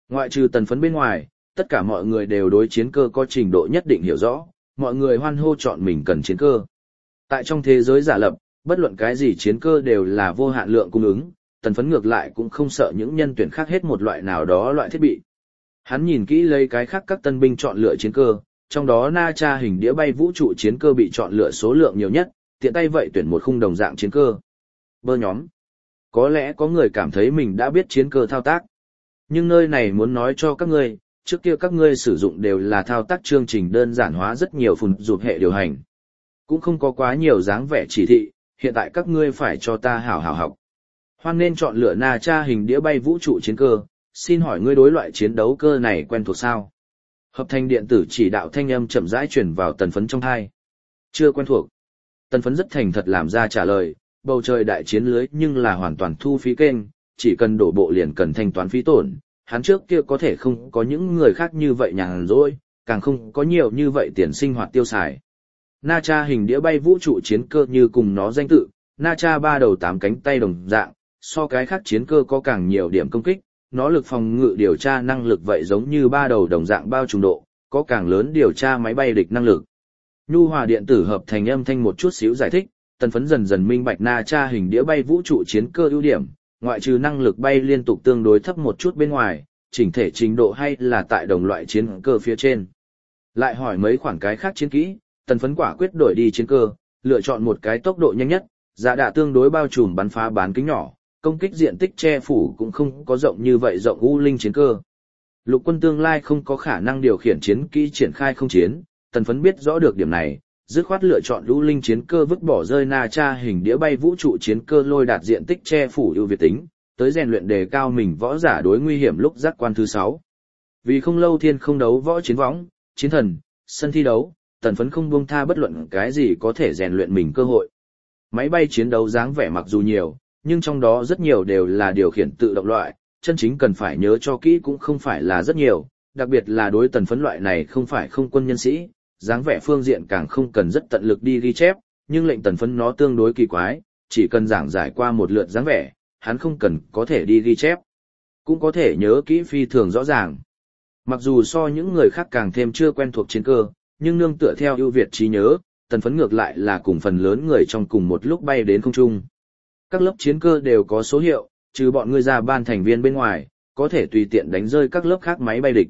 S1: Ngoại trừ tần phấn bên ngoài, tất cả mọi người đều đối chiến cơ có trình độ nhất định hiểu rõ, mọi người hoan hô chọn mình cần chiến cơ. Tại trong thế giới giả lập, bất luận cái gì chiến cơ đều là vô hạn lượng cung ứng, tần phấn ngược lại cũng không sợ những nhân tuyển khác hết một loại nào đó loại thiết bị. Hắn nhìn kỹ lấy cái khác các tân binh chọn lựa chiến cơ, trong đó Na Tra hình đĩa bay vũ trụ chiến cơ bị chọn lựa số lượng nhiều nhất, tiện tay vậy tuyển một khung đồng dạng chiến cơ. Bơ nhóm. Có lẽ có người cảm thấy mình đã biết chiến cơ thao tác. Nhưng nơi này muốn nói cho các ngươi, trước kia các ngươi sử dụng đều là thao tác chương trình đơn giản hóa rất nhiều phùn rụp hệ điều hành. Cũng không có quá nhiều dáng vẻ chỉ thị, hiện tại các ngươi phải cho ta hảo hảo học. Hoan nên chọn lựa Na Tra hình đĩa bay vũ trụ chiến cơ, xin hỏi ngươi đối loại chiến đấu cơ này quen thuộc sao? Hợp thành điện tử chỉ đạo thanh âm chậm rãi truyền vào tần phấn trong tai. Chưa quen thuộc. Tần phấn rất thành thật làm ra trả lời, bầu trời đại chiến lưới nhưng là hoàn toàn thu phí kênh, chỉ cần đổ bộ liền cần thanh toán phí tổn. Hắn trước kia có thể không có những người khác như vậy nhàn rỗi, càng không có nhiều như vậy tiền sinh hoạt tiêu xài. Na Tra hình đĩa bay vũ trụ chiến cơ như cùng nó danh tự, Na Tra 3 đầu 8 cánh tay đồng dạng, so cái khác chiến cơ có càng nhiều điểm công kích, nó lực phòng ngự điều tra năng lực vậy giống như 3 đầu đồng dạng bao trùm độ, có càng lớn điều tra máy bay địch năng lực. Nhu hòa điện tử hợp thành âm thanh một chút xíu giải thích, tần phấn dần dần minh bạch Na Tra hình đĩa bay vũ trụ chiến cơ ưu điểm, ngoại trừ năng lực bay liên tục tương đối thấp một chút bên ngoài, chỉnh thể trình độ hay là tại đồng loại chiến cơ phía trên. Lại hỏi mấy khoản cái khác chiến kỹ, tần phấn quả quyết đổi đi chiến cơ, lựa chọn một cái tốc độ nhanh nhất, giá đạ tương đối bao trùm bắn phá bán kính nhỏ, công kích diện tích che phủ cũng không có rộng như vậy rộng u linh chiến cơ. Lục quân tương lai không có khả năng điều khiển chiến kỹ triển khai không chiến, tần phấn biết rõ được điểm này, dứt khoát lựa chọn u linh chiến cơ vứt bỏ rơi Na Tra hình đĩa bay vũ trụ chiến cơ lôi đạt diện tích che phủ ưu việt tính, tới rèn luyện đề cao mình võ giả đối nguy hiểm lúc giác quan thứ 6. Vì không lâu thiên không đấu võ chiến võng, chiến thần, sân thi đấu, tần phấn không buông tha bất luận cái gì có thể rèn luyện mình cơ hội. Máy bay chiến đấu dáng vẻ mặc dù nhiều, nhưng trong đó rất nhiều đều là điều khiển tự động loại, chân chính cần phải nhớ cho kỹ cũng không phải là rất nhiều, đặc biệt là đối tần phấn loại này không phải không quân nhân sĩ, dáng vẻ phương diện càng không cần rất tận lực đi ghi chép, nhưng lệnh tần phấn nó tương đối kỳ quái, chỉ cần giảng giải qua một lượt dáng vẻ, hắn không cần có thể đi ghi chép, cũng có thể nhớ kỹ phi thường rõ ràng. Mặc dù so những người khác càng thêm chưa quen thuộc chiến cơ, nhưng nương tựa theo ưu việt trí nhớ, tần phấn ngược lại là cùng phần lớn người trong cùng một lúc bay đến không trung. Các lớp chiến cơ đều có số hiệu, trừ bọn ngươi ra ban thành viên bên ngoài, có thể tùy tiện đánh rơi các lớp khác máy bay địch.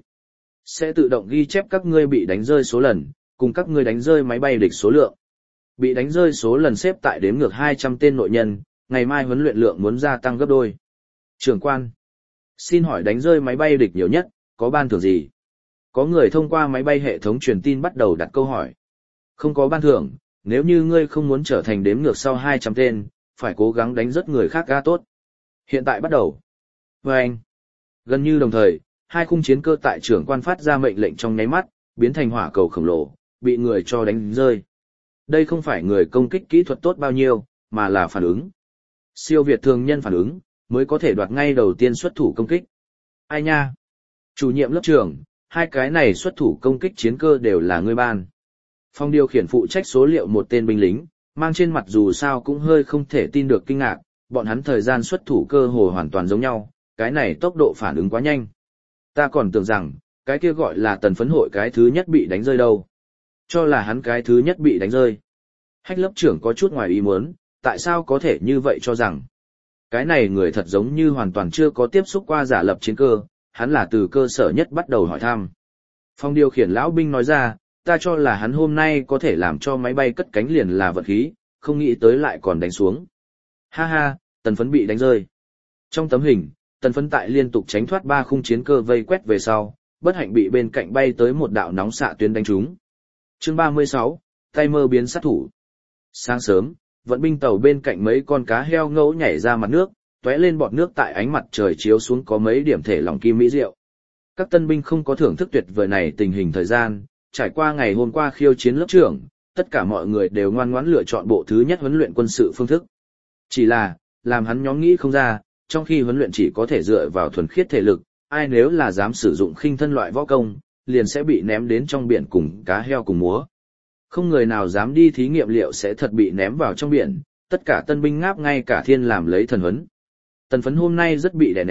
S1: Sẽ tự động ghi chép các ngươi bị đánh rơi số lần, cùng các ngươi đánh rơi máy bay địch số lượng. Bị đánh rơi số lần xếp tại đếm ngược 200 tên nội nhân, ngày mai huấn luyện lượng muốn gia tăng gấp đôi. Trưởng quan, xin hỏi đánh rơi máy bay địch nhiều nhất, có ban thưởng gì? Có người thông qua máy bay hệ thống truyền tin bắt đầu đặt câu hỏi. Không có ban thưởng, nếu như ngươi không muốn trở thành đếm ngược sau 200 tên, phải cố gắng đánh rất người khác ga tốt. Hiện tại bắt đầu. Và anh, gần như đồng thời, hai khung chiến cơ tại trưởng quan phát ra mệnh lệnh trong nháy mắt, biến thành hỏa cầu khổng lồ, bị người cho đánh rơi. Đây không phải người công kích kỹ thuật tốt bao nhiêu, mà là phản ứng. Siêu việt thường nhân phản ứng, mới có thể đoạt ngay đầu tiên xuất thủ công kích. Ai nha? Chủ nhiệm lớp trưởng, hai cái này xuất thủ công kích chiến cơ đều là ngươi ban. Phòng điều khiển phụ trách số liệu một tên binh lính, mang trên mặt dù sao cũng hơi không thể tin được kinh ngạc, bọn hắn thời gian xuất thủ cơ hồ hoàn toàn giống nhau, cái này tốc độ phản ứng quá nhanh. Ta còn tưởng rằng, cái kia gọi là tần phấn hội cái thứ nhất bị đánh rơi đâu. Cho là hắn cái thứ nhất bị đánh rơi. Hách lớp trưởng có chút ngoài ý muốn, tại sao có thể như vậy cho rằng. Cái này người thật giống như hoàn toàn chưa có tiếp xúc qua giả lập chiến cơ, hắn là từ cơ sở nhất bắt đầu hỏi thăm. Phòng điều khiển lão binh nói ra, ta cho là hắn hôm nay có thể làm cho máy bay cất cánh liền là vật khí, không nghĩ tới lại còn đánh xuống. Ha ha, tần phấn bị đánh rơi. Trong tấm hình, tần phấn tại liên tục tránh thoát 3 khung chiến cơ vây quét về sau, bất hạnh bị bên cạnh bay tới một đạo nóng xạ tuyến đánh trúng. Chương 36, tay mơ biến sát thủ. Sáng sớm, vận binh tàu bên cạnh mấy con cá heo ngẫu nhảy ra mặt nước, tóe lên bọt nước tại ánh mặt trời chiếu xuống có mấy điểm thể lỏng kim mỹ rượu. Các tân binh không có thưởng thức tuyệt vời này tình hình thời gian, trải qua ngày hôm qua khiêu chiến lớp trưởng, tất cả mọi người đều ngoan ngoãn lựa chọn bộ thứ nhất huấn luyện quân sự phương thức. Chỉ là, làm hắn nhóm nghĩ không ra, trong khi huấn luyện chỉ có thể dựa vào thuần khiết thể lực, ai nếu là dám sử dụng khinh thân loại võ công, liền sẽ bị ném đến trong biển cùng cá heo cùng múa. Không người nào dám đi thí nghiệm liệu sẽ thật bị ném vào trong biển, tất cả tân binh ngáp ngay cả thiên làm lấy thần huấn. Tần phấn hôm nay rất bị đè nén,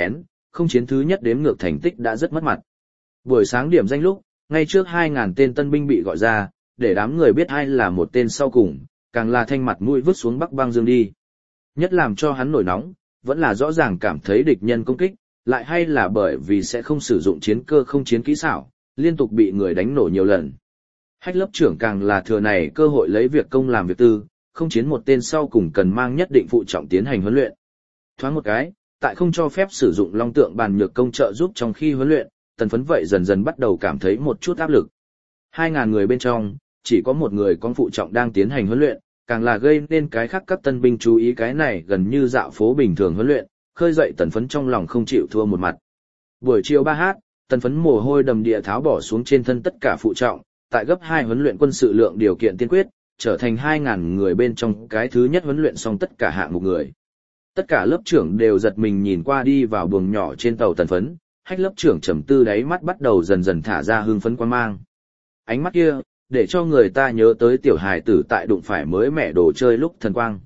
S1: không chiến thứ nhất đếm ngược thành tích đã rất mất mặt. Buổi sáng điểm danh lúc, ngay trước 2.000 tên tân binh bị gọi ra, để đám người biết ai là một tên sau cùng, càng là thanh mặt mũi vứt xuống Bắc Băng Dương đi. Nhất làm cho hắn nổi nóng, vẫn là rõ ràng cảm thấy địch nhân công kích, lại hay là bởi vì sẽ không sử dụng chiến cơ không chiến kỹ xảo, liên tục bị người đánh nổ nhiều lần. Hách lớp trưởng càng là thừa này cơ hội lấy việc công làm việc tư, không chiến một tên sau cùng cần mang nhất định phụ trọng tiến hành huấn luyện. Thoáng một cái, tại không cho phép sử dụng long tượng bàn nhược công trợ giúp trong khi huấn luyện, Tần Phấn vậy dần dần bắt đầu cảm thấy một chút áp lực. 2.000 người bên trong, chỉ có một người con phụ trọng đang tiến hành huấn luyện, càng là gây nên cái khác các tân binh chú ý cái này gần như dạo phố bình thường huấn luyện, khơi dậy Tần Phấn trong lòng không chịu thua một mặt. Buổi chiều 3h, Tần Phấn mồ hôi đầm địa tháo bỏ xuống trên thân tất cả phụ trọng, tại gấp 2 huấn luyện quân sự lượng điều kiện tiên quyết, trở thành 2.000 người bên trong cái thứ nhất huấn luyện xong tất cả hạng mục người. Tất cả lớp trưởng đều giật mình nhìn qua đi vào buồng nhỏ trên tàu Tần Phấn, Hách lớp trưởng trầm tư đáy mắt bắt đầu dần dần thả ra hưng phấn quang mang. Ánh mắt kia, để cho người ta nhớ tới tiểu hài tử tại đụng phải mới mẹ đồ chơi lúc thần quang.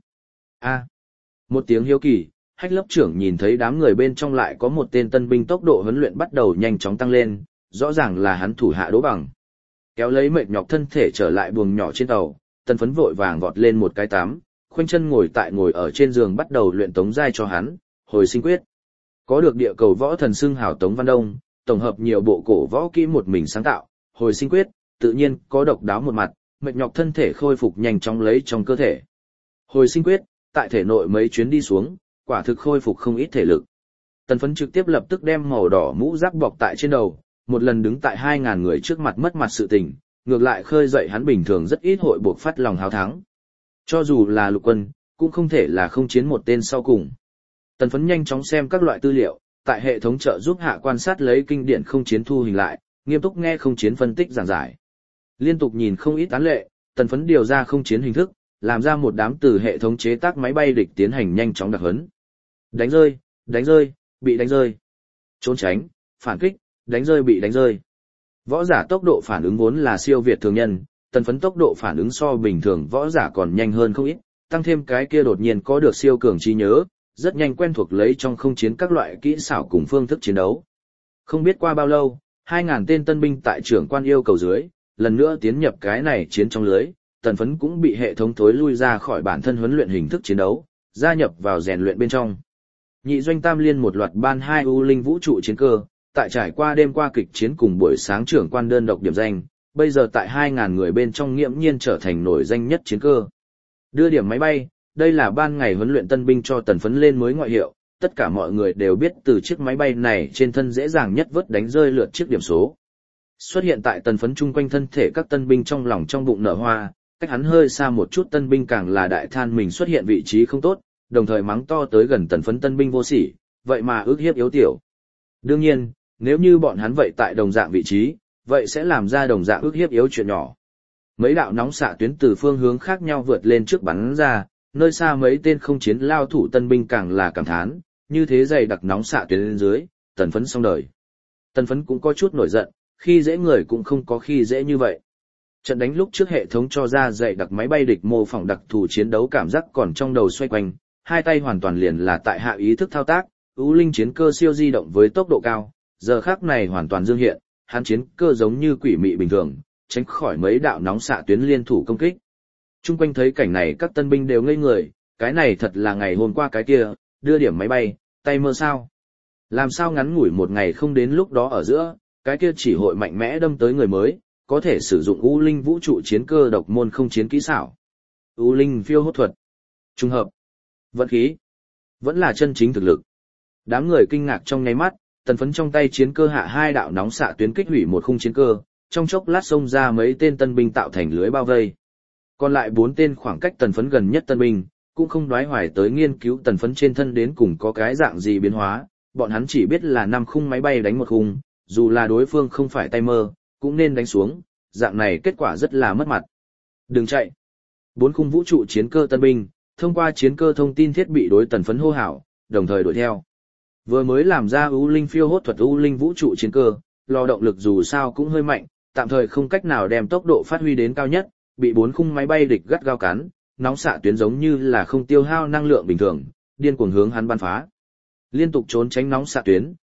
S1: Một tiếng hiếu kỳ, Hách lớp trưởng nhìn thấy đám người bên trong lại có một tên tân binh tốc độ huấn luyện bắt đầu nhanh chóng tăng lên, rõ ràng là hắn thủ hạ Đỗ Bằng. Kéo lấy mệt nhọc thân thể trở lại buồng nhỏ trên tàu, Tần Phấn vội vàng vọt lên một cái tắm, khoanh chân ngồi ở trên giường bắt đầu luyện tống giai cho hắn, hồi sinh quyết. Có được địa cầu võ thần xưng hào Tống Văn Đông, tổng hợp nhiều bộ cổ võ kỹ một mình sáng tạo, hồi sinh quyết, tự nhiên có độc đáo một mặt, mệt nhọc thân thể khôi phục nhanh chóng lấy trong cơ thể. Hồi sinh quyết, tại thể nội mấy chuyến đi xuống, quả thực khôi phục không ít thể lực. Tần Phấn trực tiếp lập tức đem màu đỏ mũ giáp bọc tại trên đầu, một lần đứng tại 2.000 người trước mặt mất mặt sự tình, ngược lại khơi dậy hắn bình thường rất ít hội buộc phát lòng háo thắng. Cho dù là lục quân, cũng không thể là không chiến một tên sau cùng. Tần Phấn nhanh chóng xem các loại tư liệu, tại hệ thống trợ giúp hạ quan sát lấy kinh điển không chiến thu hình lại, nghiêm túc nghe không chiến phân tích giảng giải. Liên tục nhìn không ít tán lệ, Tần Phấn điều ra không chiến hình thức, làm ra một đám từ hệ thống chế tác máy bay địch tiến hành nhanh chóng đặc huấn. Đánh rơi, bị đánh rơi. Trốn tránh, phản kích, đánh rơi bị đánh rơi. Võ giả tốc độ phản ứng vốn là siêu việt thường nhân, Tần Phấn tốc độ phản ứng so bình thường võ giả còn nhanh hơn không ít, tăng thêm cái kia đột nhiên có được siêu cường trí nhớ, rất nhanh quen thuộc lấy trong không chiến các loại kỹ xảo cùng phương thức chiến đấu. Không biết qua bao lâu, 2.000 tên tân binh tại trưởng quan yêu cầu dưới, lần nữa tiến nhập cái này chiến trong lưới, Tần Phấn cũng bị hệ thống thối lui ra khỏi bản thân huấn luyện hình thức chiến đấu, gia nhập vào rèn luyện bên trong. Nhị doanh tam liên một loạt ban 2 U Linh vũ trụ chiến cơ, tại trải qua đêm qua kịch chiến cùng buổi sáng trưởng quan đơn độc điểm danh, bây giờ tại 2.000 người bên trong nghiễm nhiên trở thành nổi danh nhất chiến cơ. Đưa điểm máy bay, đây là ban ngày huấn luyện tân binh cho Tần Phấn lên mới ngoại hiệu, tất cả mọi người đều biết từ chiếc máy bay này trên thân dễ dàng nhất vớt đánh rơi lượt chiếc điểm số. Xuất hiện tại Tần Phấn chung quanh thân thể các tân binh trong lòng trong bụng nở hoa, cách hắn hơi xa một chút tân binh càng là đại than mình xuất hiện vị trí không tốt, đồng thời mắng to tới gần Tần Phấn tân binh vô sỉ, vậy mà ước hiếp yếu tiểu. Đương nhiên, nếu như bọn hắn vậy tại đồng dạng vị trí, vậy sẽ làm ra đồng dạng ước hiếp yếu chuyện nhỏ. Mấy đạo nóng xạ tuyến từ phương hướng khác nhau vượt lên trước bắn ra, nơi xa mấy tên không chiến lao thủ tân binh càng là cảm thán, như thế dày đặc nóng xạ tuyến lên dưới, Tần Phấn xong đời. Tần Phấn cũng có chút nổi giận, khi dễ người cũng không có khi dễ như vậy. Trận đánh lúc trước hệ thống cho ra dày đặc máy bay địch mô phỏng đặc thù chiến đấu cảm giác còn trong đầu xoay quanh, hai tay hoàn toàn liền là tại hạ ý thức thao tác, U Linh chiến cơ siêu di động với tốc độ cao, giờ khắc này hoàn toàn dương hiện, hắn chiến cơ giống như quỷ mị bình thường, tránh khỏi mấy đạo nóng xạ tuyến liên thủ công kích. Trung quanh thấy cảnh này các tân binh đều ngây người, cái này thật là ngày hôm qua cái kia, đưa điểm máy bay, tay mơ sao. Làm sao ngắn ngủi một ngày không đến lúc đó ở giữa, cái kia chỉ hội mạnh mẽ đâm tới người mới, có thể sử dụng U Linh vũ trụ chiến cơ độc môn không chiến kỹ xảo. U Linh phiêu hốt thuật. Trùng hợp. Vận khí. Vẫn là chân chính thực lực. Đám người kinh ngạc trong nháy mắt, Tần Phấn trong tay chiến cơ hạ 2 đạo nóng xạ tuyến kích hủy một khung chiến cơ, trong chốc lát xông ra mấy tên tân binh tạo thành lưới bao vây. Còn lại 4 tên khoảng cách Tần Phấn gần nhất tân binh, cũng không đoái hoài tới nghiên cứu Tần Phấn trên thân đến cùng có cái dạng gì biến hóa, bọn hắn chỉ biết là 5 khung máy bay đánh một khung, dù là đối phương không phải tay mơ, cũng nên đánh xuống, dạng này kết quả rất là mất mặt. Đừng chạy. 4 khung vũ trụ chiến cơ tân binh, thông qua chiến cơ thông tin thiết bị đối Tần Phấn hô hào, đồng thời đuổi theo. Vừa mới làm ra U Linh phiêu hốt thuật U Linh vũ trụ chiến cơ, lò động lực dù sao cũng hơi mạnh, tạm thời không cách nào đem tốc độ phát huy đến cao nhất, bị 4 khung máy bay địch gắt gao cắn, nóng xạ tuyến giống như là không tiêu hao năng lượng bình thường, điên cuồng hướng hắn bắn phá. Liên tục trốn tránh nóng xạ tuyến,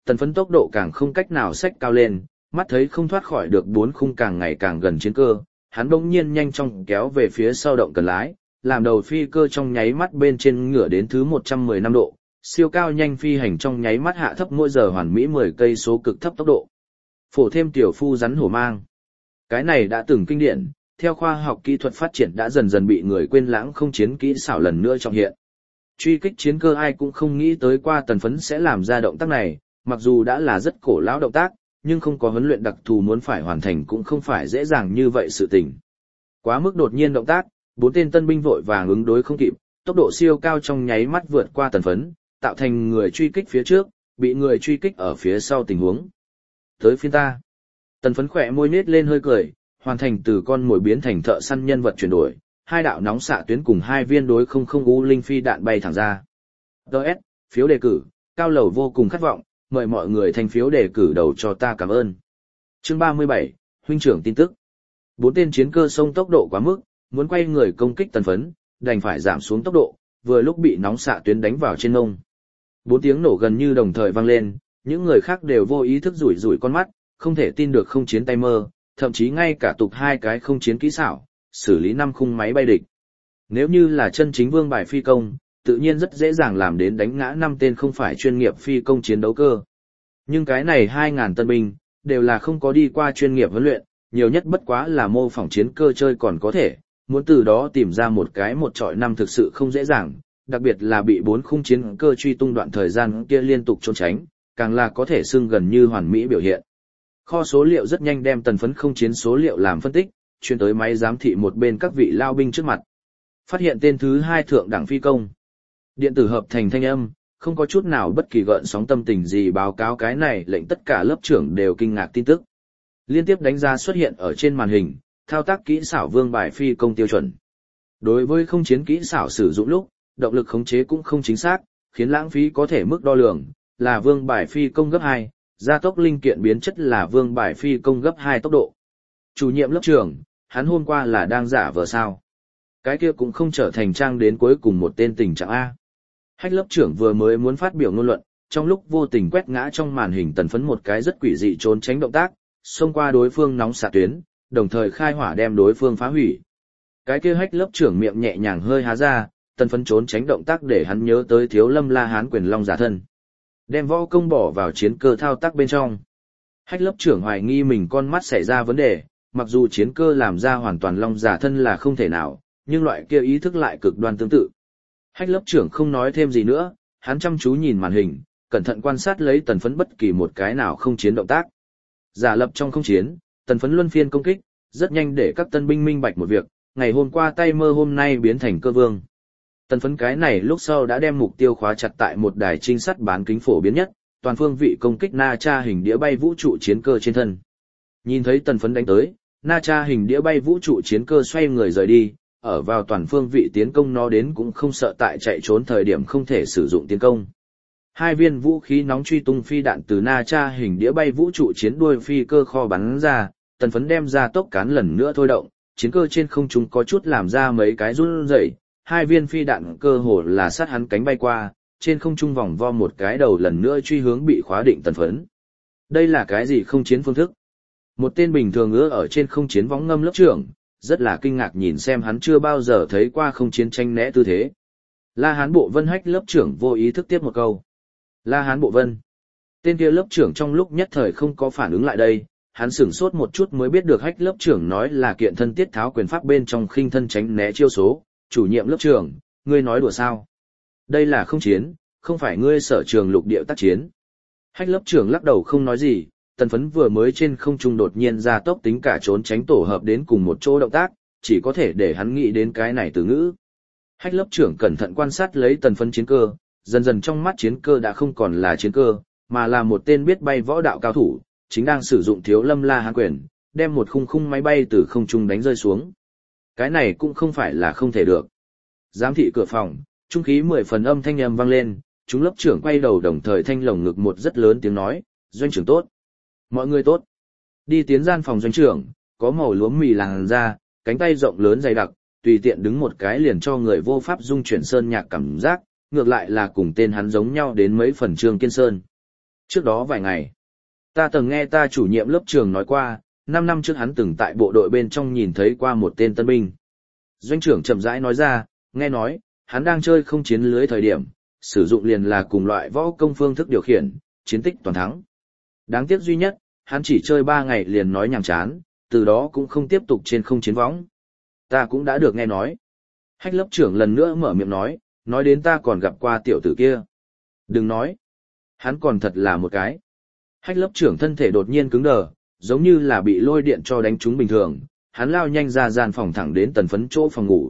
S1: tần phấn tốc độ càng không cách nào xách cao lên, mắt thấy không thoát khỏi được bốn khung càng ngày càng gần chiến cơ, hắn bỗng nhiên nhanh chóng kéo về phía sau động cần lái, làm đầu phi cơ trong nháy mắt bên trên ngửa đến thứ 115 độ, siêu cao nhanh phi hành trong nháy mắt hạ thấp mỗi giờ hoàn mỹ 10 cây số cực thấp tốc độ. Phổ thêm tiểu phu rắn hổ mang. Cái này đã từng kinh điển, theo khoa học kỹ thuật phát triển đã dần dần bị người quên lãng không chiến kỹ xảo lần nữa trọng hiện. Truy kích chiến cơ ai cũng không nghĩ tới qua tần phấn sẽ làm ra động tác này, mặc dù đã là rất cổ lão động tác, nhưng không có huấn luyện đặc thù muốn phải hoàn thành cũng không phải dễ dàng như vậy sự tình. Quá mức đột nhiên động tác, 4 tên tân binh vội vàng ứng đối không kịp, tốc độ siêu cao trong nháy mắt vượt qua tần phấn, tạo thành người truy kích phía trước, bị người truy kích ở phía sau tình huống. Tới phiên ta. Tần phấn khỏe môi nết lên hơi cười, hoàn thành từ con mồi biến thành thợ săn nhân vật chuyển đổi, 2 đạo nóng xạ tuyến cùng 2 viên đối không u linh phi đạn bay thẳng ra. DS, phiếu đề cử, cao lầu vô cùng khát vọng, mời mọi người thành phiếu đề cử đầu cho ta cảm ơn. Chương 37, huynh trưởng tin tức. 4 tên chiến cơ xông tốc độ quá mức, muốn quay người công kích tần phấn, đành phải giảm xuống tốc độ, vừa lúc bị nóng xạ tuyến đánh vào trên mông. 4 tiếng nổ gần như đồng thời vang lên, những người khác đều vô ý thức rủi rủi con mắt, không thể tin được không chiến tay mơ, thậm chí ngay cả tục 2 cái không chiến kỹ xảo, xử lý 5 khung máy bay địch. Nếu như là chân chính vương bài phi công, tự nhiên rất dễ dàng làm đến đánh ngã 5 tên không phải chuyên nghiệp phi công chiến đấu cơ. Nhưng cái này 2.000 tân binh, đều là không có đi qua chuyên nghiệp huấn luyện, nhiều nhất bất quá là mô phỏng chiến cơ chơi còn có thể, muốn từ đó tìm ra một cái một trọi năm thực sự không dễ dàng, đặc biệt là bị 4 khung chiến cơ truy tung đoạn thời gian kia liên tục trốn tránh, càng là có thể xưng gần như hoàn mỹ biểu hiện. Kho số liệu rất nhanh đem tần phấn không chiến số liệu làm phân tích, truyền tới máy giám thị một bên các vị lao binh trước mặt. Phát hiện tên thứ 2 thượng đẳng phi công. Điện tử hợp thành thanh âm, không có chút nào bất kỳ gợn sóng tâm tình gì báo cáo cái này lệnh tất cả lớp trưởng đều kinh ngạc tin tức. Liên tiếp đánh giá xuất hiện ở trên màn hình, thao tác kỹ xảo vương bài phi công tiêu chuẩn. Đối với không chiến kỹ xảo sử dụng lúc, động lực khống chế cũng không chính xác, khiến lãng phí có thể mức đo lường, là vương bài phi công gấp 2, gia tốc linh kiện biến chất là vương bài phi công gấp 2 tốc độ. Chủ nhiệm lớp trưởng, hắn hôm qua là đang giả vờ sao? Cái kia cũng không trở thành trang đến cuối cùng một tên tình trạng A. Hách lớp trưởng vừa mới muốn phát biểu ngôn luận, trong lúc vô tình quét ngã trong màn hình tần phấn một cái rất quỷ dị trốn tránh động tác, xông qua đối phương nóng xạ tuyến, đồng thời khai hỏa đem đối phương phá hủy. Cái kia hách lớp trưởng miệng nhẹ nhàng hơi há ra, tần phấn trốn tránh động tác để hắn nhớ tới Thiếu Lâm La Hán quyền long giả thân. Đem võ công bỏ vào chiến cơ thao tác bên trong. Hách lớp trưởng hoài nghi mình con mắt xảy ra vấn đề, mặc dù chiến cơ làm ra hoàn toàn long giả thân là không thể nào, nhưng loại kia ý thức lại cực đoan tương tự. Hách lớp trưởng không nói thêm gì nữa, hắn chăm chú nhìn màn hình, cẩn thận quan sát lấy tần phấn bất kỳ một cái nào không chiến động tác. Giả lập trong không chiến, tần phấn luân phiên công kích, rất nhanh để các tân binh minh bạch một việc, ngày hôm qua tay mơ hôm nay biến thành cơ vương. Tần phấn cái này lúc sau đã đem mục tiêu khóa chặt tại một đài trinh sát bán kính phổ biến nhất, toàn phương vị công kích Na Cha hình đĩa bay vũ trụ chiến cơ trên thân. Nhìn thấy tần phấn đánh tới, Na Cha hình đĩa bay vũ trụ chiến cơ xoay người rời đi, ở vào toàn phương vị tiến công nó đến cũng không sợ tại chạy trốn thời điểm không thể sử dụng tiến công. 2 viên vũ khí nóng truy tung phi đạn từ Na Cha hình đĩa bay vũ trụ chiến đuôi phi cơ kho bắn ra, tần phấn đem ra tốc cán lần nữa thôi động, chiến cơ trên không trung có chút làm ra mấy cái run rẩy, 2 viên phi đạn cơ hồ là sát hắn cánh bay qua, trên không trung vòng vo một cái đầu lần nữa truy hướng bị khóa định tần phấn. Đây là cái gì không chiến phương thức? Một tên bình thường ứa ở trên không chiến võng ngâm lớp trưởng, rất là kinh ngạc nhìn xem hắn chưa bao giờ thấy qua không chiến tranh né tư thế. La Hán Bộ Vân hách lớp trưởng vô ý thức tiếp một câu. La Hán Bộ Vân. Tên kia lớp trưởng trong lúc nhất thời không có phản ứng lại đây, hắn sửng sốt một chút mới biết được hách lớp trưởng nói là kiện thân tiết tháo quyền pháp bên trong khinh thân tránh né chiêu số. Chủ nhiệm lớp trưởng, ngươi nói đùa sao? Đây là không chiến, không phải ngươi sở trường lục địa tác chiến. Hách lớp trưởng lắc đầu không nói gì, tần phấn vừa mới trên không trung đột nhiên ra tốc tính cả trốn tránh tổ hợp đến cùng một chỗ động tác, chỉ có thể để hắn nghĩ đến cái này từ ngữ. Hách lớp trưởng cẩn thận quan sát lấy tần phấn chiến cơ, dần dần trong mắt chiến cơ đã không còn là chiến cơ, mà là một tên biết bay võ đạo cao thủ, chính đang sử dụng Thiếu Lâm La Hán quyền, đem một khung máy bay từ không trung đánh rơi xuống. Cái này cũng không phải là không thể được. Giám thị cửa phòng, trung khí 10 phần âm thanh âm vang lên, chúng lớp trưởng quay đầu đồng thời thanh lồng ngực một rất lớn tiếng nói, doanh trưởng tốt. Mọi người tốt. Đi tiến gian phòng doanh trưởng, có màu lúa mì làn da, cánh tay rộng lớn dày đặc, tùy tiện đứng một cái liền cho người vô pháp dung chuyển sơn nhạc cảm giác, ngược lại là cùng tên hắn giống nhau đến mấy phần Trương Kiên Sơn. Trước đó vài ngày, ta từng nghe ta chủ nhiệm lớp trường nói qua, 5 năm trước hắn từng tại bộ đội bên trong nhìn thấy qua một tên tân binh. Doanh trưởng chậm rãi nói ra, nghe nói, hắn đang chơi không chiến lưới thời điểm, sử dụng liền là cùng loại võ công phương thức điều khiển, chiến tích toàn thắng. Đáng tiếc duy nhất, hắn chỉ chơi 3 ngày liền nói nhàm chán, từ đó cũng không tiếp tục trên không chiến võng. Ta cũng đã được nghe nói. Hách lớp trưởng lần nữa mở miệng nói đến ta còn gặp qua tiểu tử kia. Đừng nói. Hắn còn thật là một cái. Hách lớp trưởng thân thể đột nhiên cứng đờ, giống như là bị lôi điện cho đánh trúng bình thường, hắn lao nhanh ra gian phòng thẳng đến Tần Phấn chỗ phòng ngủ.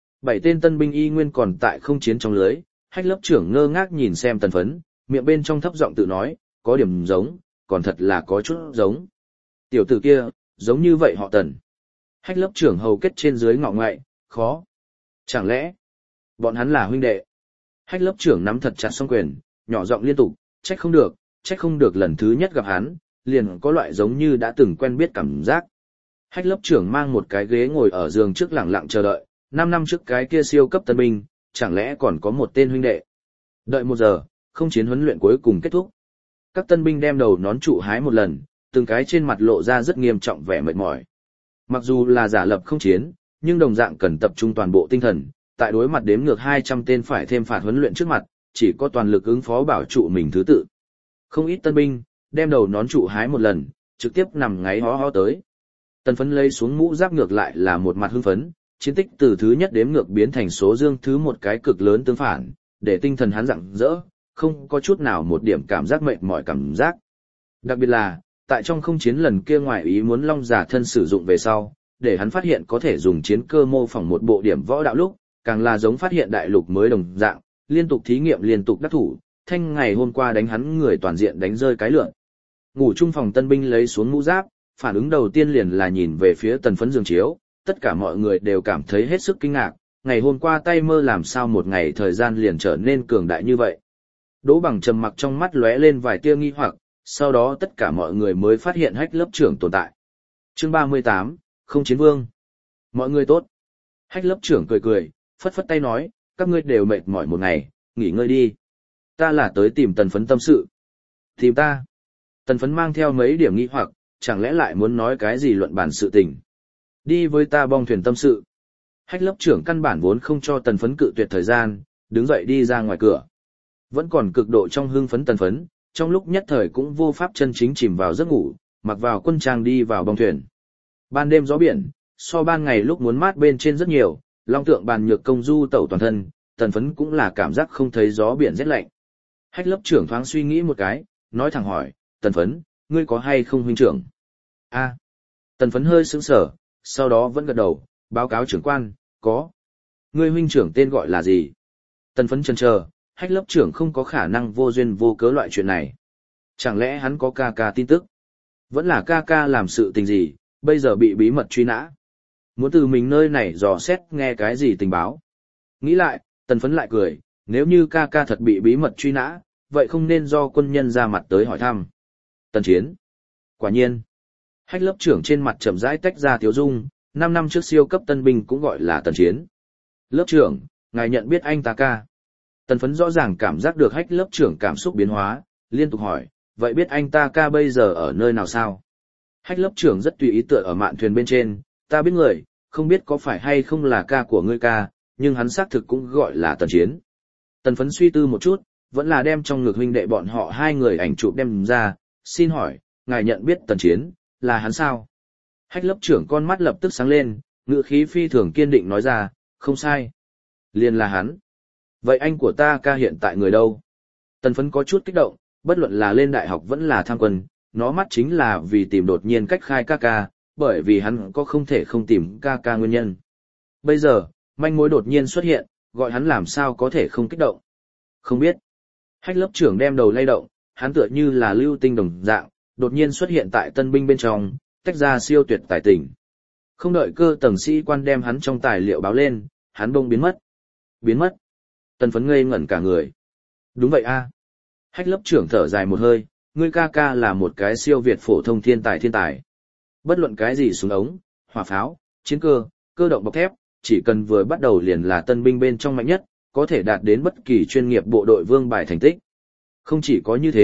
S1: 7 tên tân binh y nguyên còn tại không chiến trong lưới, Hách lớp trưởng ngơ ngác nhìn xem Tần Phấn, miệng bên trong thấp giọng tự nói, có điểm giống, còn thật là có chút giống. Tiểu tử kia, giống như vậy họ Tần. Hách lớp trưởng hầu kết trên dưới ngọ ngoại, khó. Chẳng lẽ, bọn hắn là huynh đệ? Hách lớp trưởng nắm thật chặt song quyền, nhỏ giọng liên tục, trách không được lần thứ nhất gặp hắn, liền có loại giống như đã từng quen biết cảm giác. Hách lớp trưởng mang một cái ghế ngồi ở giường trước lặng lặng chờ đợi, 5 năm trước cái kia siêu cấp tân binh, chẳng lẽ còn có một tên huynh đệ. Đợi 1 giờ, không chiến huấn luyện cuối cùng kết thúc. Các tân binh đem đầu nón trụ hái một lần, từng cái trên mặt lộ ra rất nghiêm trọng vẻ mệt mỏi. Mặc dù là giả lập không chiến, nhưng đồng dạng cần tập trung toàn bộ tinh thần, tại đối mặt đếm ngược 200 tên phải thêm phạt huấn luyện trước mặt, chỉ có toàn lực ứng phó bảo trụ mình thứ tự. Không ít tân binh, đem đầu nón trụ hái một lần, trực tiếp nằm ngáy hó hó tới. Tần Phấn lấy xuống mũ giáp ngược lại là một mặt hưng phấn, chiến tích từ thứ nhất đếm ngược biến thành số dương thứ một cái cực lớn tương phản, để tinh thần hắn rạng rỡ, không có chút nào một điểm cảm giác mệt mỏi cảm giác. Đặc biệt là, tại trong không chiến lần kia ngoài ý muốn long giả thân sử dụng về sau, để hắn phát hiện có thể dùng chiến cơ mô phỏng một bộ điểm võ đạo lúc, càng là giống phát hiện đại lục mới đồng dạng, liên tục thí nghiệm liên tục đắc thủ, thanh ngày hôm qua đánh hắn người toàn diện đánh rơi cái lượn. Ngủ chung phòng tân binh lấy xuống mũ giáp, phản ứng đầu tiên liền là nhìn về phía Tần Phấn giường chiếu, tất cả mọi người đều cảm thấy hết sức kinh ngạc, ngày hôm qua tay mơ làm sao một ngày thời gian liền trở nên cường đại như vậy. Đỗ Bằng trầm mặc trong mắt lóe lên vài tia nghi hoặc, sau đó tất cả mọi người mới phát hiện Hách lớp trưởng tồn tại. Chương 38, không chiến vương. Mọi người tốt. Hách lớp trưởng cười cười, phất phất tay nói, các ngươi đều mệt mỏi một ngày, nghỉ ngơi đi. Ta là tới tìm Tần Phấn tâm sự. Tìm ta. Tần Phấn mang theo mấy điểm nghi hoặc, chẳng lẽ lại muốn nói cái gì luận bàn sự tình. Đi với ta bong thuyền tâm sự. Hách lớp trưởng căn bản vốn không cho Tần Phấn cự tuyệt thời gian, đứng dậy đi ra ngoài cửa. Vẫn còn cực độ trong hưng phấn Tần Phấn, trong lúc nhất thời cũng vô pháp chân chính chìm vào giấc ngủ, mặc vào quân trang đi vào bong thuyền. Ban đêm gió biển, so ban ngày lúc muốn mát bên trên rất nhiều, long tượng bàn nhược công du tẩu toàn thân, Tần Phấn cũng là cảm giác không thấy gió biển rét lạnh. Hách lớp trưởng thoáng suy nghĩ một cái, nói thẳng hỏi, Tần Phấn, ngươi có hay không huynh trưởng? A. Tần Phấn hơi sững sờ, sau đó vẫn gật đầu, báo cáo trưởng quan, có. Ngươi huynh trưởng tên gọi là gì? Tần Phấn chần chờ, Hách lớp trưởng không có khả năng vô duyên vô cớ loại chuyện này. Chẳng lẽ hắn có ca ca tin tức? Vẫn là ca ca làm sự tình gì, bây giờ bị bí mật truy nã. Muốn từ mình nơi này dò xét nghe cái gì tình báo. Nghĩ lại, Tần Phấn lại cười, nếu như ca ca thật bị bí mật truy nã, vậy không nên do quân nhân ra mặt tới hỏi thăm. Tần Chiến. Quả nhiên. Hách lớp trưởng trên mặt chậm rãi tách ra tiếu dung, 5 năm trước siêu cấp tân binh cũng gọi là Tần Chiến. Lớp trưởng, ngài nhận biết anh ta ca. Tần Phấn rõ ràng cảm giác được Hách lớp trưởng cảm xúc biến hóa, liên tục hỏi, vậy biết anh ta ca bây giờ ở nơi nào sao? Hách lớp trưởng rất tùy ý tựa ở mạn thuyền bên trên, ta biết người, không biết có phải hay không là ca của ngươi ca, nhưng hắn xác thực cũng gọi là Tần Chiến. Tần Phấn suy tư một chút, vẫn là đem trong ngực huynh đệ bọn họ 2 người ảnh chụp đem ra, xin hỏi, ngài nhận biết Tần Chiến, là hắn sao? Hách lớp trưởng con mắt lập tức sáng lên, ngữ khí phi thường kiên định nói ra, không sai. Liền là hắn. Vậy anh của ta ca hiện tại người đâu? Tần Phấn có chút kích động, bất luận là lên đại học vẫn là tham quân, nó mắt chính là vì tìm đột nhiên cách khai ca ca, bởi vì hắn có không thể không tìm ca ca nguyên nhân. Bây giờ, manh mối đột nhiên xuất hiện, gọi hắn làm sao có thể không kích động. Không biết. Hách lớp trưởng đem đầu lay động, hắn tựa như là lưu tinh đồng dạng, đột nhiên xuất hiện tại tân binh bên trong, tách ra siêu tuyệt tài tình. Không đợi cơ tầng sĩ quan đem hắn trong tài liệu báo lên, hắn bỗng biến mất. Biến mất. Tần Phấn ngây ngẩn cả người. Đúng vậy a. Hách lớp trưởng thở dài một hơi, ngươi ca ca là một cái siêu việt phổ thông thiên tài. Bất luận cái gì súng ống, hỏa pháo, chiến cơ, cơ động bọc thép, chỉ cần vừa bắt đầu liền là tân binh bên trong mạnh nhất, có thể đạt đến bất kỳ chuyên nghiệp bộ đội vương bài thành tích. Không chỉ có như thế,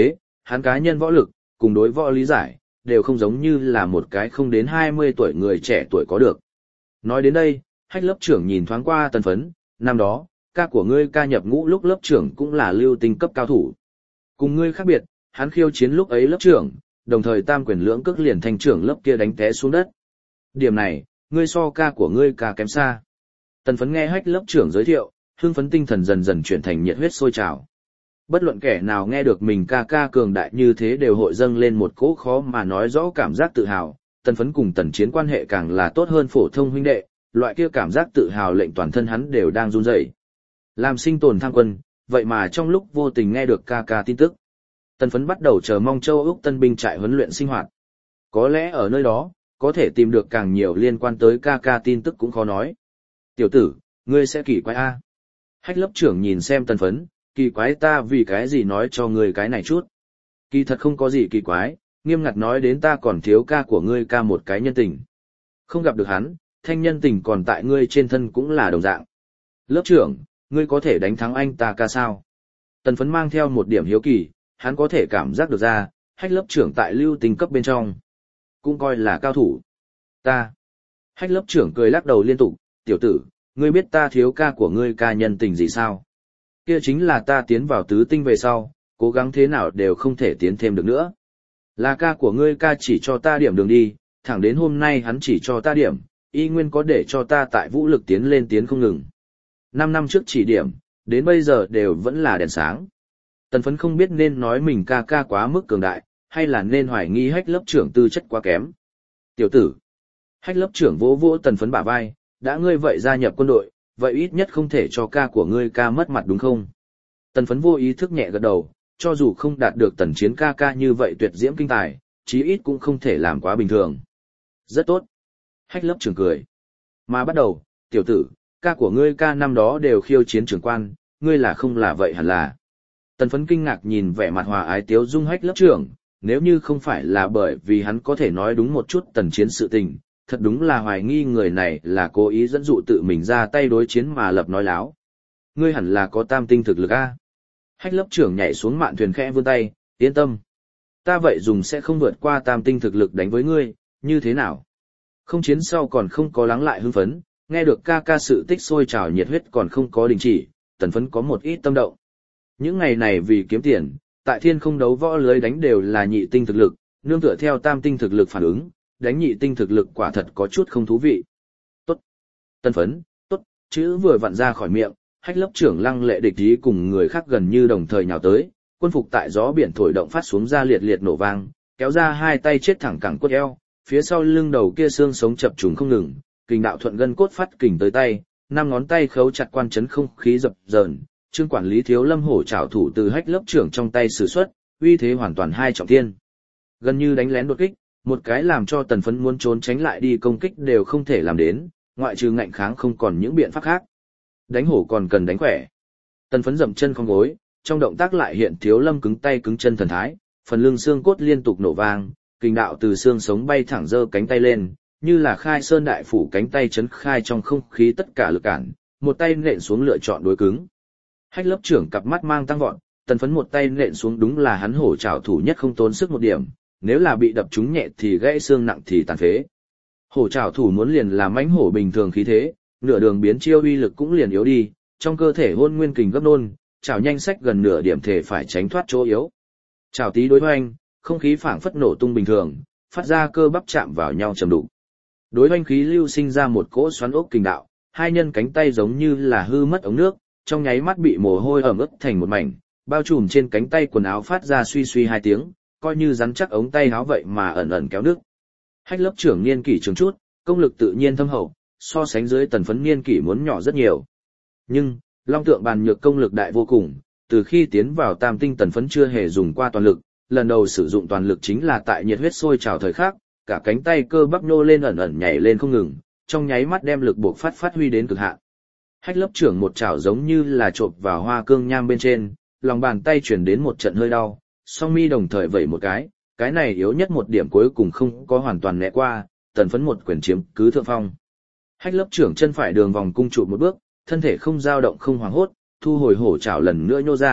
S1: hắn cá nhân võ lực, cùng đối võ lý giải, đều không giống như là một cái không đến 20 tuổi người trẻ tuổi có được. Nói đến đây, Hách lớp trưởng nhìn thoáng qua Tần Phấn, năm đó, ca của ngươi ca nhập ngũ lúc lớp trưởng cũng là lưu tinh cấp cao thủ. Cùng ngươi khác biệt, hắn khiêu chiến lúc ấy lớp trưởng, đồng thời tam quyền lưỡng cước liền thành trưởng lớp kia đánh té xuống đất. Điểm này, ngươi so ca của ngươi ca kém xa. Tần Phấn nghe Hách lớp trưởng giới thiệu, hưng phấn tinh thần dần dần chuyển thành nhiệt huyết sôi trào. Bất luận kẻ nào nghe được mình ca ca cường đại như thế đều hội dâng lên một cỗ khó mà nói rõ cảm giác tự hào. Tần Phấn cùng Tần Chiến quan hệ càng là tốt hơn phổ thông huynh đệ, loại kia cảm giác tự hào lệnh toàn thân hắn đều đang run rẩy. Làm sinh tồn tham quân, vậy mà trong lúc vô tình nghe được ca ca tin tức. Tần Phấn bắt đầu chờ mong châu Úc tân binh trại huấn luyện sinh hoạt. Có lẽ ở nơi đó, có thể tìm được càng nhiều liên quan tới ca ca tin tức cũng khó nói. Tiểu tử, ngươi sẽ kỳ quái a? Hách lớp trưởng nhìn xem Tần Phấn, kỳ quái ta vì cái gì nói cho ngươi cái này chút. Kỳ thật không có gì kỳ quái, nghiêm ngặt nói đến ta còn thiếu ca của ngươi ca một cái nhân tình. Không gặp được hắn, thanh nhân tình còn tại ngươi trên thân cũng là đồng dạng. Lớp trưởng, ngươi có thể đánh thắng anh ta ca sao? Tần Phấn mang theo một điểm hiếu kỳ, hắn có thể cảm giác được ra, Hách lớp trưởng tại lưu tình cấp bên trong. Cũng coi là cao thủ. Ta. Hách lớp trưởng cười lắc đầu liên tục, tiểu tử, ngươi biết ta thiếu ca của ngươi ca nhân tình gì sao? Kia chính là ta tiến vào tứ tinh về sau, cố gắng thế nào đều không thể tiến thêm được nữa. Là ca của ngươi ca chỉ cho ta điểm đường đi, thẳng đến hôm nay hắn chỉ cho ta điểm, y nguyên có để cho ta tại vũ lực tiến lên tiến không ngừng. 5 năm trước chỉ điểm, đến bây giờ đều vẫn là đèn sáng. Tần Phấn không biết nên nói mình ca ca quá mức cường đại, hay là nên hoài nghi Hách lớp trưởng tư chất quá kém. Tiểu tử. Hách lớp trưởng vỗ vỗ Tần Phấn bả vai, đã ngươi vậy gia nhập quân đội, vậy ít nhất không thể cho ca của ngươi ca mất mặt đúng không? Tần Phấn vô ý thức nhẹ gật đầu, cho dù không đạt được Tần Chiến ca ca như vậy tuyệt diễm kinh tài, chí ít cũng không thể làm quá bình thường. Rất tốt. Hách lớp trưởng cười. Mà bắt đầu, tiểu tử, ca của ngươi ca năm đó đều khiêu chiến trưởng quan, ngươi là không là vậy hẳn là. Tần Phấn kinh ngạc nhìn vẻ mặt hòa ái tiếu dung Hách lớp trưởng, nếu như không phải là bởi vì hắn có thể nói đúng một chút Tần Chiến sự tình, thật đúng là hoài nghi người này là cố ý dẫn dụ tự mình ra tay đối chiến mà lập nói láo. Ngươi hẳn là có tam tinh thực lực a. Hách lớp trưởng nhảy xuống mạn thuyền khẽ vươn tay, yên tâm. Ta vậy dùng sẽ không vượt qua tam tinh thực lực đánh với ngươi, như thế nào? Không chiến sau còn không có lắng lại hưng phấn, nghe được ca ca sự tích sôi trào nhiệt huyết còn không có đình chỉ, Tần Phấn có một ít tâm động. Những ngày này vì kiếm tiền, tại thiên không đấu võ lưới đánh đều là nhị tinh thực lực, nương tựa theo tam tinh thực lực phản ứng, đánh nhị tinh thực lực quả thật có chút không thú vị. Tốt. Tần Phấn, tốt, chữ vừa vặn ra khỏi miệng, Hách lớp trưởng lăng lệ địch ý cùng người khác gần như đồng thời nhào tới, quân phục tại gió biển thổi động phát xuống ra liệt liệt nổ vang, kéo ra hai tay chết thẳng cẳng cốt eo, phía sau lưng đầu kia xương sống chập trùng không ngừng, kình đạo thuận gân cốt phát kình tới tay, 5 ngón tay khấu chặt quan chấn không khí dập dờn, Trương quản lý Thiếu Lâm hổ trảo thủ từ Hách lớp trưởng trong tay sử xuất, uy thế hoàn toàn hai trọng thiên. Gần như đánh lén đột kích, một cái làm cho Tần Phấn muốn trốn tránh lại đi công kích đều không thể làm đến, ngoại trừ ngạnh kháng không còn những biện pháp khác. Đánh hổ còn cần đánh khỏe. Tần Phấn dậm chân không gối, trong động tác lại hiện Thiếu Lâm cứng tay cứng chân thần thái, phần lưng xương cốt liên tục nổ vang, kình đạo từ xương sống bay thẳng giơ cánh tay lên, như là khai sơn đại phủ cánh tay chấn khai trong không khí tất cả lực cản, một tay nện xuống lựa chọn đối cứng. Hách lớp trưởng cặp mắt mang tăng vọt, Tần Phấn một tay nện xuống đúng là hắn hổ trảo thủ nhất không tốn sức một điểm, nếu là bị đập trúng nhẹ thì gãy xương nặng thì tàn phế. Hổ trảo thủ muốn liền làm mãnh hổ bình thường khí thế, nửa đường biến chiêu uy lực cũng liền yếu đi, trong cơ thể hôn nguyên kình gấp nôn, chảo nhanh sách gần nửa điểm thể phải tránh thoát chỗ yếu. Chảo tí đối hoành, không khí phảng phất nổ tung bình thường, phát ra cơ bắp chạm vào nhau trầm đục. Đối hoành khí lưu sinh ra một cỗ xoắn ốc kình đạo, hai nhân cánh tay giống như là hư mất ống nước, trong nháy mắt bị mồ hôi ẩm ướt thành một mảnh, bao trùm trên cánh tay quần áo phát ra suy suy hai tiếng, coi như rắn chắc ống tay áo vậy mà ẩn ẩn kéo nước. Hách lớp trưởng niên kỷ trường chút, công lực tự nhiên thâm hậu, so sánh dưới Tần Phấn niên kỷ muốn nhỏ rất nhiều. Nhưng, Long Tượng Bàn Nhược công lực đại vô cùng, từ khi tiến vào tam tinh Tần Phấn chưa hề dùng qua toàn lực, lần đầu sử dụng toàn lực chính là tại nhiệt huyết sôi trào thời khắc, cả cánh tay cơ bắp nô lên ẩn ẩn nhảy lên không ngừng, trong nháy mắt đem lực buộc phát huy đến cực hạn. Hách lớp trưởng một chảo giống như là chộp vào hoa cương nham bên trên, lòng bàn tay chuyển đến một trận hơi đau, song mi đồng thời vẩy một cái này yếu nhất một điểm cuối cùng không có hoàn toàn né qua, Tần Phấn một quyền chiếm cứ thượng phong. Hách lớp trưởng chân phải đường vòng cung trụ một bước, thân thể không dao động không hoảng hốt, thu hồi hổ chảo lần nữa nhô ra,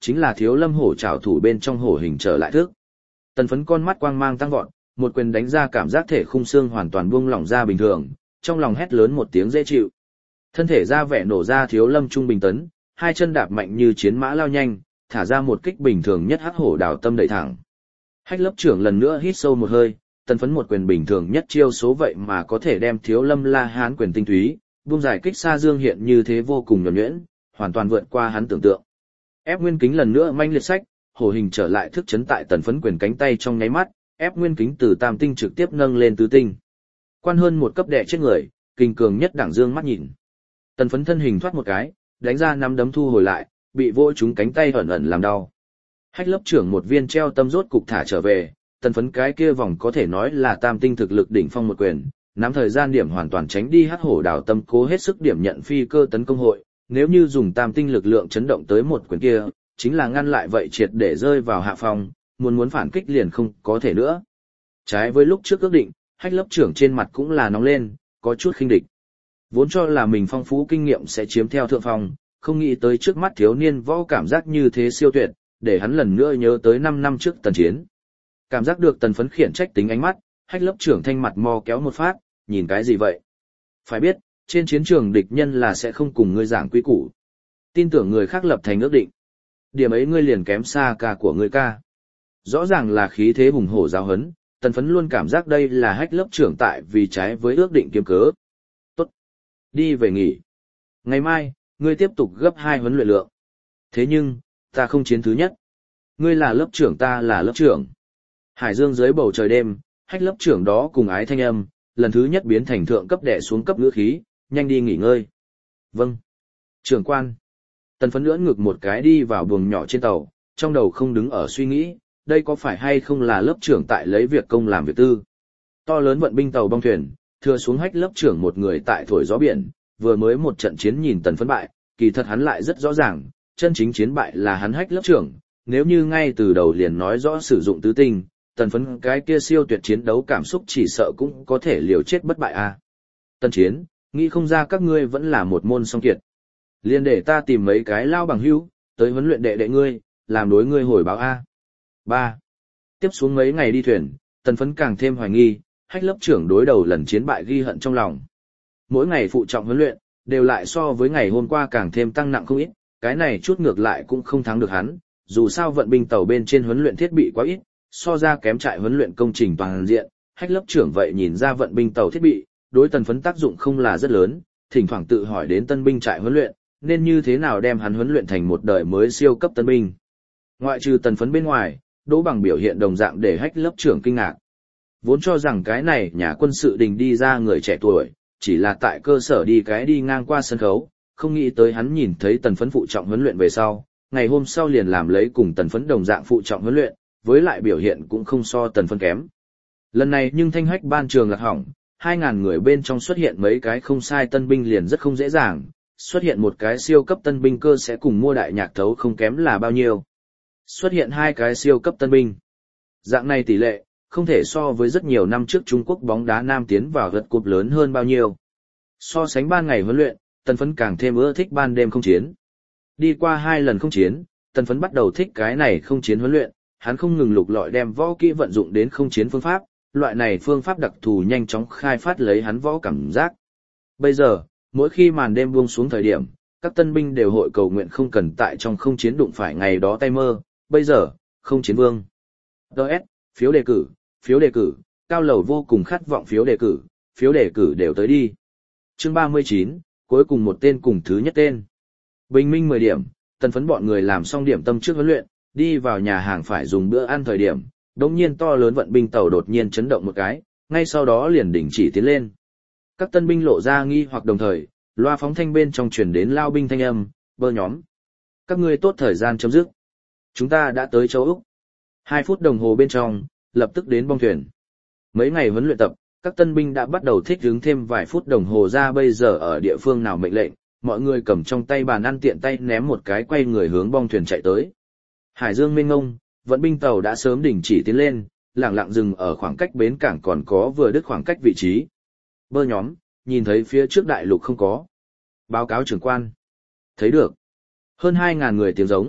S1: chính là Thiếu Lâm hổ trảo thủ bên trong hổ hình trở lại thức. Tần Phấn con mắt quang mang tăng vọt, một quyền đánh ra cảm giác thể khung xương hoàn toàn buông lỏng ra bình thường, trong lòng hét lớn một tiếng dễ chịu. Thân thể ra vẻ nổ ra Thiếu Lâm trung bình tấn, hai chân đạp mạnh như chiến mã lao nhanh, thả ra một kích bình thường nhất hắc hổ đào tâm đẩy thẳng. Hách Lớp Trưởng lần nữa hít sâu một hơi, Tần Phấn một quyền bình thường nhất chiêu số vậy mà có thể đem Thiếu Lâm La Hán quyền tinh túy, buông giải kích xa dương hiện như thế vô cùng nhuần nhuyễn, hoàn toàn vượt qua hắn tưởng tượng. Ép Nguyên Kính lần nữa manh liệt sách, hổ hình trở lại thức chấn tại Tần Phấn quyền cánh tay trong nháy mắt, ép Nguyên Kính từ tam tinh trực tiếp nâng lên tứ tinh. Quan hơn một cấp đệ chết người, kinh cường nhất đẳng dương mắt nhìn. Tần Phấn thân hình thoát một cái, đánh ra nắm đấm thu hồi lại, bị vỗ trúng cánh tay ẩn ẩn làm đau. Hách Lớp Trưởng một viên treo tâm rốt cục thả trở về, Tần Phấn cái kia vòng có thể nói là tam tinh thực lực đỉnh phong một quyền, nắm thời gian điểm hoàn toàn tránh đi hắc hổ đào tâm cố hết sức điểm nhận phi cơ tấn công hội, nếu như dùng tam tinh lực lượng chấn động tới một quyền kia, chính là ngăn lại vậy triệt để rơi vào hạ phòng, muốn phản kích liền không có thể nữa. Trái với lúc trước ước định, Hách Lớp Trưởng trên mặt cũng là nóng lên, có chút khinh địch. Vốn cho là mình phong phú kinh nghiệm sẽ chiếm theo thượng phong, không nghĩ tới trước mắt thiếu niên võ cảm giác như thế siêu tuyệt, để hắn lần nữa nhớ tới 5 năm trước tần chiến. Cảm giác được Tần Phấn khiển trách tính ánh mắt, Hách Lớp Trưởng thanh mặt mò kéo một phát, nhìn cái gì vậy? Phải biết, trên chiến trường địch nhân là sẽ không cùng ngươi giảng quy củ. Tin tưởng người khác lập thành ước định. Điểm ấy ngươi liền kém xa cả của ngươi ca. Rõ ràng là khí thế hùng hổ giáo hấn, Tần Phấn luôn cảm giác đây là Hách Lớp Trưởng tại vì trái với ước định kiếm cớ. Tốt. Đi về nghỉ. Ngày mai, ngươi tiếp tục gấp 2 huấn luyện lượng. Thế nhưng, ta không chiến thứ nhất. Ngươi là lớp trưởng ta là lớp trưởng. Hải dương dưới bầu trời đêm, Hách Lớp Trưởng đó cùng ái thanh âm, lần thứ nhất biến thành thượng cấp đệ xuống cấp ngữ khí, nhanh đi nghỉ ngơi. Vâng. Trưởng quan. Tần Phấn lưỡn ngực một cái đi vào buồng nhỏ trên tàu, trong đầu không đứng ở suy nghĩ, đây có phải hay không là lớp trưởng tại lấy việc công làm việc tư. To lớn vận binh tàu bong thuyền, thừa xuống Hách Lớp Trưởng một người tại thổi gió biển, vừa mới một trận chiến nhìn Tần Phấn bại, kỳ thật hắn lại rất rõ ràng, chân chính chiến bại là hắn Hách Lớp Trưởng, nếu như ngay từ đầu liền nói rõ sử dụng tứ tinh, Tần Phấn cái kia siêu tuyệt chiến đấu cảm xúc chỉ sợ cũng có thể liều chết bất bại a. Tần Chiến, nghĩ không ra các ngươi vẫn là một môn song kiệt. Liên để ta tìm mấy cái lao bằng hữu, tới huấn luyện đệ đệ ngươi, làm đối ngươi hồi báo a. 3. Tiếp xuống mấy ngày đi thuyền, Tần Phấn càng thêm hoài nghi, Hách Lớp Trưởng đối đầu lần chiến bại ghi hận trong lòng. Mỗi ngày phụ trọng huấn luyện, đều lại so với ngày hôm qua càng thêm tăng nặng không ít, cái này chút ngược lại cũng không thắng được hắn, dù sao vận binh tàu bên trên huấn luyện thiết bị quá ít, so ra kém trại huấn luyện công trình toàn diện, Hách Lớp Trưởng vậy nhìn ra vận binh tàu thiết bị, đối Tần Phấn tác dụng không là rất lớn, thỉnh thoảng tự hỏi đến tân binh trại huấn luyện, nên như thế nào đem hắn huấn luyện thành một đời mới siêu cấp tân binh. Ngoại trừ Tần Phấn bên ngoài, Đỗ Bằng biểu hiện đồng dạng để Hách Lớp Trưởng kinh ngạc. Vốn cho rằng cái này nhà quân sự đình đi ra người trẻ tuổi, chỉ là tại cơ sở đi ngang qua sân khấu, không nghĩ tới hắn nhìn thấy Tần Phấn phụ trọng huấn luyện về sau, ngày hôm sau liền làm lấy cùng Tần Phấn đồng dạng phụ trọng huấn luyện, với lại biểu hiện cũng không so Tần Phấn kém. Lần này nhưng thanh hách ban trường lạc hỏng, 2.000 người bên trong xuất hiện mấy cái không sai tân binh liền rất không dễ dàng, xuất hiện một cái siêu cấp tân binh cơ sẽ cùng mua đại nhạc thấu không kém là bao nhiêu. Xuất hiện 2 cái siêu cấp tân binh. Dạng này tỷ lệ, không thể so với rất nhiều năm trước Trung Quốc bóng đá nam tiến vào gật cúp lớn hơn bao nhiêu. So sánh ban ngày huấn luyện, Tần Phấn càng thêm ưa thích ban đêm không chiến. Đi qua 2 lần không chiến, Tần Phấn bắt đầu thích cái này không chiến huấn luyện, hắn không ngừng lục lọi đem võ kỹ vận dụng đến không chiến phương pháp, loại này phương pháp đặc thù nhanh chóng khai phát lấy hắn võ cảm giác. Bây giờ, mỗi khi màn đêm buông xuống thời điểm, các tân binh đều hội cầu nguyện không cần tại trong không chiến đụng phải ngày đó tay mơ, bây giờ, không chiến vương. DS, phiếu đề cử, cao lầu vô cùng khát vọng phiếu đề cử đều tới đi. Chương 39, cuối cùng một tên cùng thứ nhất tên. Bình minh 10 điểm, Tần Phấn bọn người làm xong điểm tâm trước huấn luyện, đi vào nhà hàng phải dùng bữa ăn thời điểm, đột nhiên to lớn vận binh tàu đột nhiên chấn động một cái, ngay sau đó liền đình chỉ tiến lên. Các tân binh lộ ra nghi hoặc đồng thời, loa phóng thanh bên trong truyền đến lao binh thanh âm, bơ nhóm. Các ngươi tốt thời gian chấm dứt. Chúng ta đã tới châu Úc. 2 phút đồng hồ bên trong, lập tức đến bong thuyền. Mấy ngày huấn luyện tập, các tân binh đã bắt đầu thích ứng thêm vài phút đồng hồ ra bây giờ ở địa phương nào mệnh lệnh, mọi người cầm trong tay bàn ăn tiện tay ném một cái quay người hướng bong thuyền chạy tới. Hải dương mênh mông, vận binh tàu đã sớm đình chỉ tiến lên, lặng lặng dừng ở khoảng cách bến cảng còn có vừa đứt khoảng cách vị trí. Bơ nhóm, nhìn thấy phía trước đại lục không có. Báo cáo trưởng quan. Thấy được. Hơn 2.000 người tiếng giống,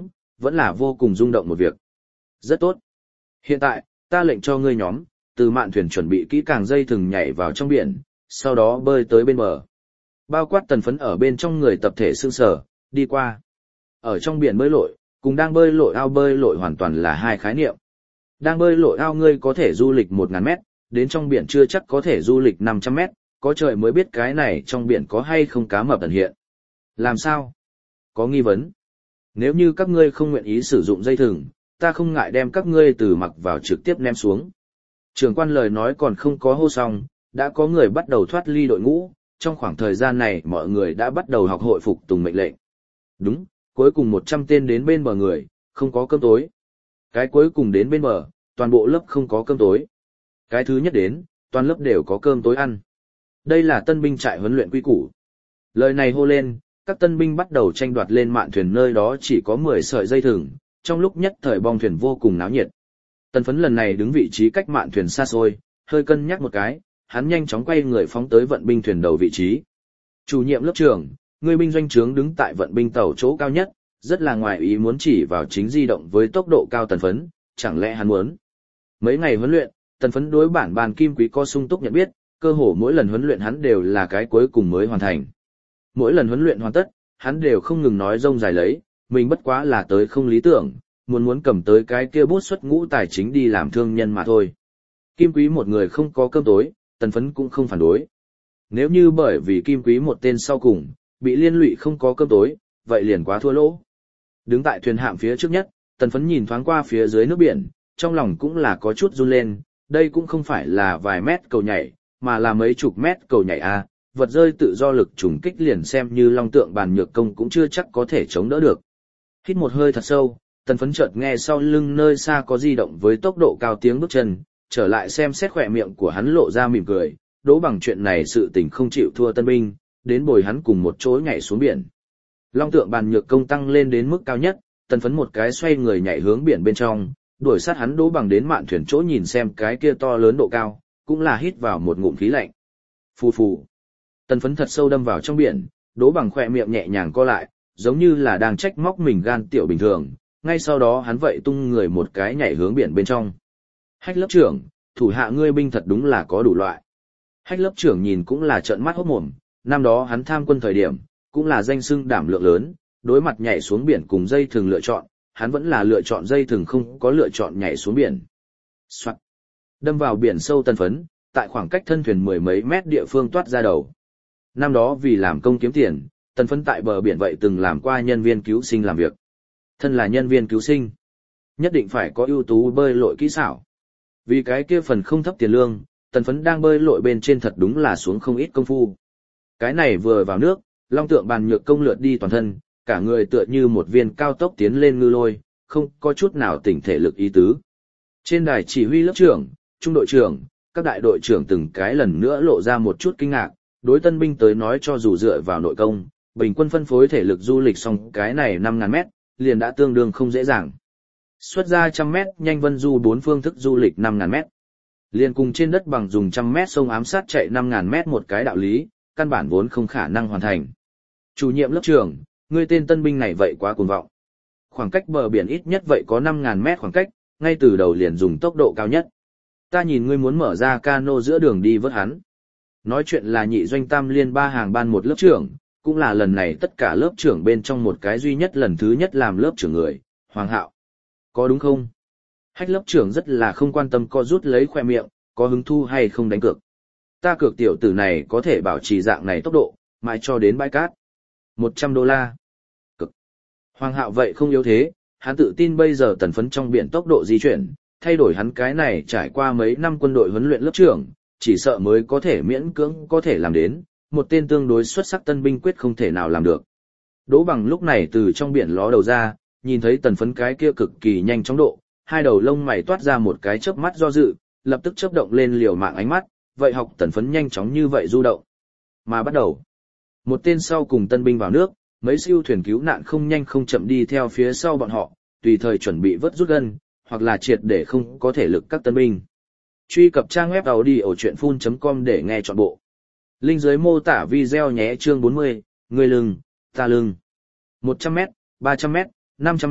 S1: vẫn là vô cùng rung động một việc. Rất tốt. Hiện tại, ta lệnh cho ngươi nhóm, từ mạn thuyền chuẩn bị kỹ càng dây thừng nhảy vào trong biển, sau đó bơi tới bên bờ. Bao quát Tần Phấn ở bên trong người tập thể sương sở, đi qua. Ở trong biển bơi lội, cùng đang bơi lội ao bơi lội hoàn toàn là hai khái niệm. Đang bơi lội ao ngươi có thể du lịch 1.000 mét, đến trong biển chưa chắc có thể du lịch 500 mét, có trời mới biết cái này trong biển có hay không cá mập ẩn hiện. Làm sao? Có nghi vấn. Nếu như các ngươi không nguyện ý sử dụng dây thừng, ta không ngại đem các ngươi từ mặc vào trực tiếp ném xuống. Trưởng quan lời nói còn không có hô xong, đã có người bắt đầu thoát ly đội ngũ, trong khoảng thời gian này mọi người đã bắt đầu học hội phục tùng mệnh lệnh. Đúng, cuối cùng 100 tên đến bên bờ người, không có cơm tối. Cái cuối cùng đến bên bờ, toàn bộ lớp không có cơm tối. Cái thứ nhất đến, toàn lớp đều có cơm tối ăn. Đây là tân binh trại huấn luyện quy củ. Lời này hô lên, các tân binh bắt đầu tranh đoạt lên mạn thuyền nơi đó chỉ có 10 sợi dây thừng, trong lúc nhất thời bong thuyền vô cùng náo nhiệt. Tần Phấn lần này đứng vị trí cách mạn thuyền xa xôi, hơi cân nhắc một cái, hắn nhanh chóng quay người phóng tới vận binh thuyền đầu vị trí. Chủ nhiệm lớp trưởng, người binh doanh trướng đứng tại vận binh tàu chỗ cao nhất, rất là ngoài ý muốn chỉ vào chính di động với tốc độ cao Tần Phấn, chẳng lẽ hắn muốn. Mấy ngày huấn luyện, Tần Phấn đối bản bàn kim quý có sung túc nhận biết, cơ hồ mỗi lần huấn luyện hắn đều là cái cuối cùng mới hoàn thành. Mỗi lần huấn luyện hoàn tất, hắn đều không ngừng nói rông dài lấy, mình bất quá là tới không lý tưởng, muốn cầm tới cái kia bút xuất ngũ tài chính đi làm thương nhân mà thôi. Kim quý một người không có cơm tối, Tần Phấn cũng không phản đối. Nếu như bởi vì kim quý một tên sau cùng, bị liên lụy không có cơm tối, vậy liền quá thua lỗ. Đứng tại thuyền hạm phía trước nhất, Tần Phấn nhìn thoáng qua phía dưới nước biển, trong lòng cũng là có chút run lên, đây cũng không phải là vài mét cầu nhảy, mà là mấy chục mét cầu nhảy a, vật rơi tự do lực trùng kích liền xem như long tượng bàn nhược công cũng chưa chắc có thể chống đỡ được. Hít một hơi thật sâu, Tần Phấn chợt nghe sau lưng nơi xa có di động với tốc độ cao tiếng bước chân, trở lại xem xét khỏe miệng của hắn lộ ra mỉm cười, đố bằng chuyện này sự tình không chịu thua tân binh, đến bồi hắn cùng một chỗ nhảy xuống biển. Long tượng bàn nhược công tăng lên đến mức cao nhất, Tần Phấn một cái xoay người nhảy hướng biển bên trong, đuổi sát hắn đố bằng đến mạn thuyền chỗ nhìn xem cái kia to lớn độ cao, cũng là hít vào một ngụm khí lạnh. Phù phù. Tần Phấn thật sâu đâm vào trong biển, đố bằng khỏe miệng nhẹ nhàng co lại, giống như là đang trách móc mình gan tiểu bình thường, ngay sau đó hắn vậy tung người một cái nhảy hướng biển bên trong. Hách lớp trưởng, thủ hạ ngươi binh thật đúng là có đủ loại. Hách lớp trưởng nhìn cũng là trợn mắt hốt mồm, năm đó hắn tham quân thời điểm, cũng là danh xưng đảm lượng lớn, đối mặt nhảy xuống biển cùng dây thừng lựa chọn, hắn vẫn là lựa chọn dây thừng không có lựa chọn nhảy xuống biển. Soạn. Đâm vào biển sâu Tần Phấn, tại khoảng cách thân thuyền 10 mấy mét địa phương toát ra đầu. Năm đó vì làm công kiếm tiền, Tần Phấn tại bờ biển vậy từng làm qua nhân viên cứu sinh làm việc. Thân là nhân viên cứu sinh, nhất định phải có ưu tú bơi lội kỹ xảo. Vì cái kia phần không thấp tiền lương, Tần Phấn đang bơi lội bên trên thật đúng là xuống không ít công phu. Cái này vừa vào nước, long tượng bàn nhược công lượt đi toàn thân, cả người tựa như một viên cao tốc tiến lên ngư lôi, không có chút nào tỉnh thể lực ý tứ. Trên đài chỉ huy lớp trưởng, trung đội trưởng, các đại đội trưởng từng cái lần nữa lộ ra một chút kinh ngạc, đối tân binh tới nói cho dù dựa vào nội công, bình quân phân phối thể lực du lịch xong cái này 5.000 mét, liền đã tương đương không dễ dàng. Xuất ra 100 mét nhanh vân du 4 phương thức du lịch 5.000 mét. Liền cùng trên đất bằng dùng 100 mét sông ám sát chạy 5.000 mét một cái đạo lý, căn bản vốn không khả năng hoàn thành. Chủ nhiệm lớp trưởng, ngươi tên tân binh này vậy quá cuồng vọng. Khoảng cách bờ biển ít nhất vậy có 5.000 mét khoảng cách, ngay từ đầu liền dùng tốc độ cao nhất. Ta nhìn ngươi muốn mở ra cano giữa đường đi vớt hắn. Nói chuyện là nhị doanh tam liên ba hàng ban một lớp trưởng, cũng là lần này tất cả lớp trưởng bên trong một cái duy nhất lần thứ nhất làm lớp trưởng người, Hoàng Hạo. Có đúng không? Hách lớp trưởng rất là không quan tâm co rút lấy khoe miệng, có hứng thu hay không đánh cược. Ta cược tiểu tử này có thể bảo trì dạng này tốc độ, mãi cho đến bãi cát. $100. Cực. Hoàng Hạo vậy không yếu thế, hắn tự tin bây giờ Tần Phấn trong biển tốc độ di chuyển, thay đổi hắn cái này trải qua mấy năm quân đội huấn luyện lớp trưởng, chỉ sợ mới có thể miễn cưỡng có thể làm đến, một tên tương đối xuất sắc tân binh quyết không thể nào làm được. Đỗ Bằng lúc này từ trong biển ló đầu ra, nhìn thấy Tần Phấn cái kia cực kỳ nhanh chóng độ, hai đầu lông mày toát ra một cái chớp mắt do dự, lập tức chớp động lên liều mạng ánh mắt, vậy học Tần Phấn nhanh chóng như vậy du động. Mà bắt đầu, một tên sau cùng tân binh vào nước, mấy siêu thuyền cứu nạn không nhanh không chậm đi theo phía sau bọn họ, tùy thời chuẩn bị vớt rút gân, hoặc là triệt để không có thể lực các tân binh. Truy cập trang web audio.full.com để nghe trọn bộ. Link dưới mô tả video nhé. Chương 40, người lưng, ta lưng. 100m, 300m, 500m,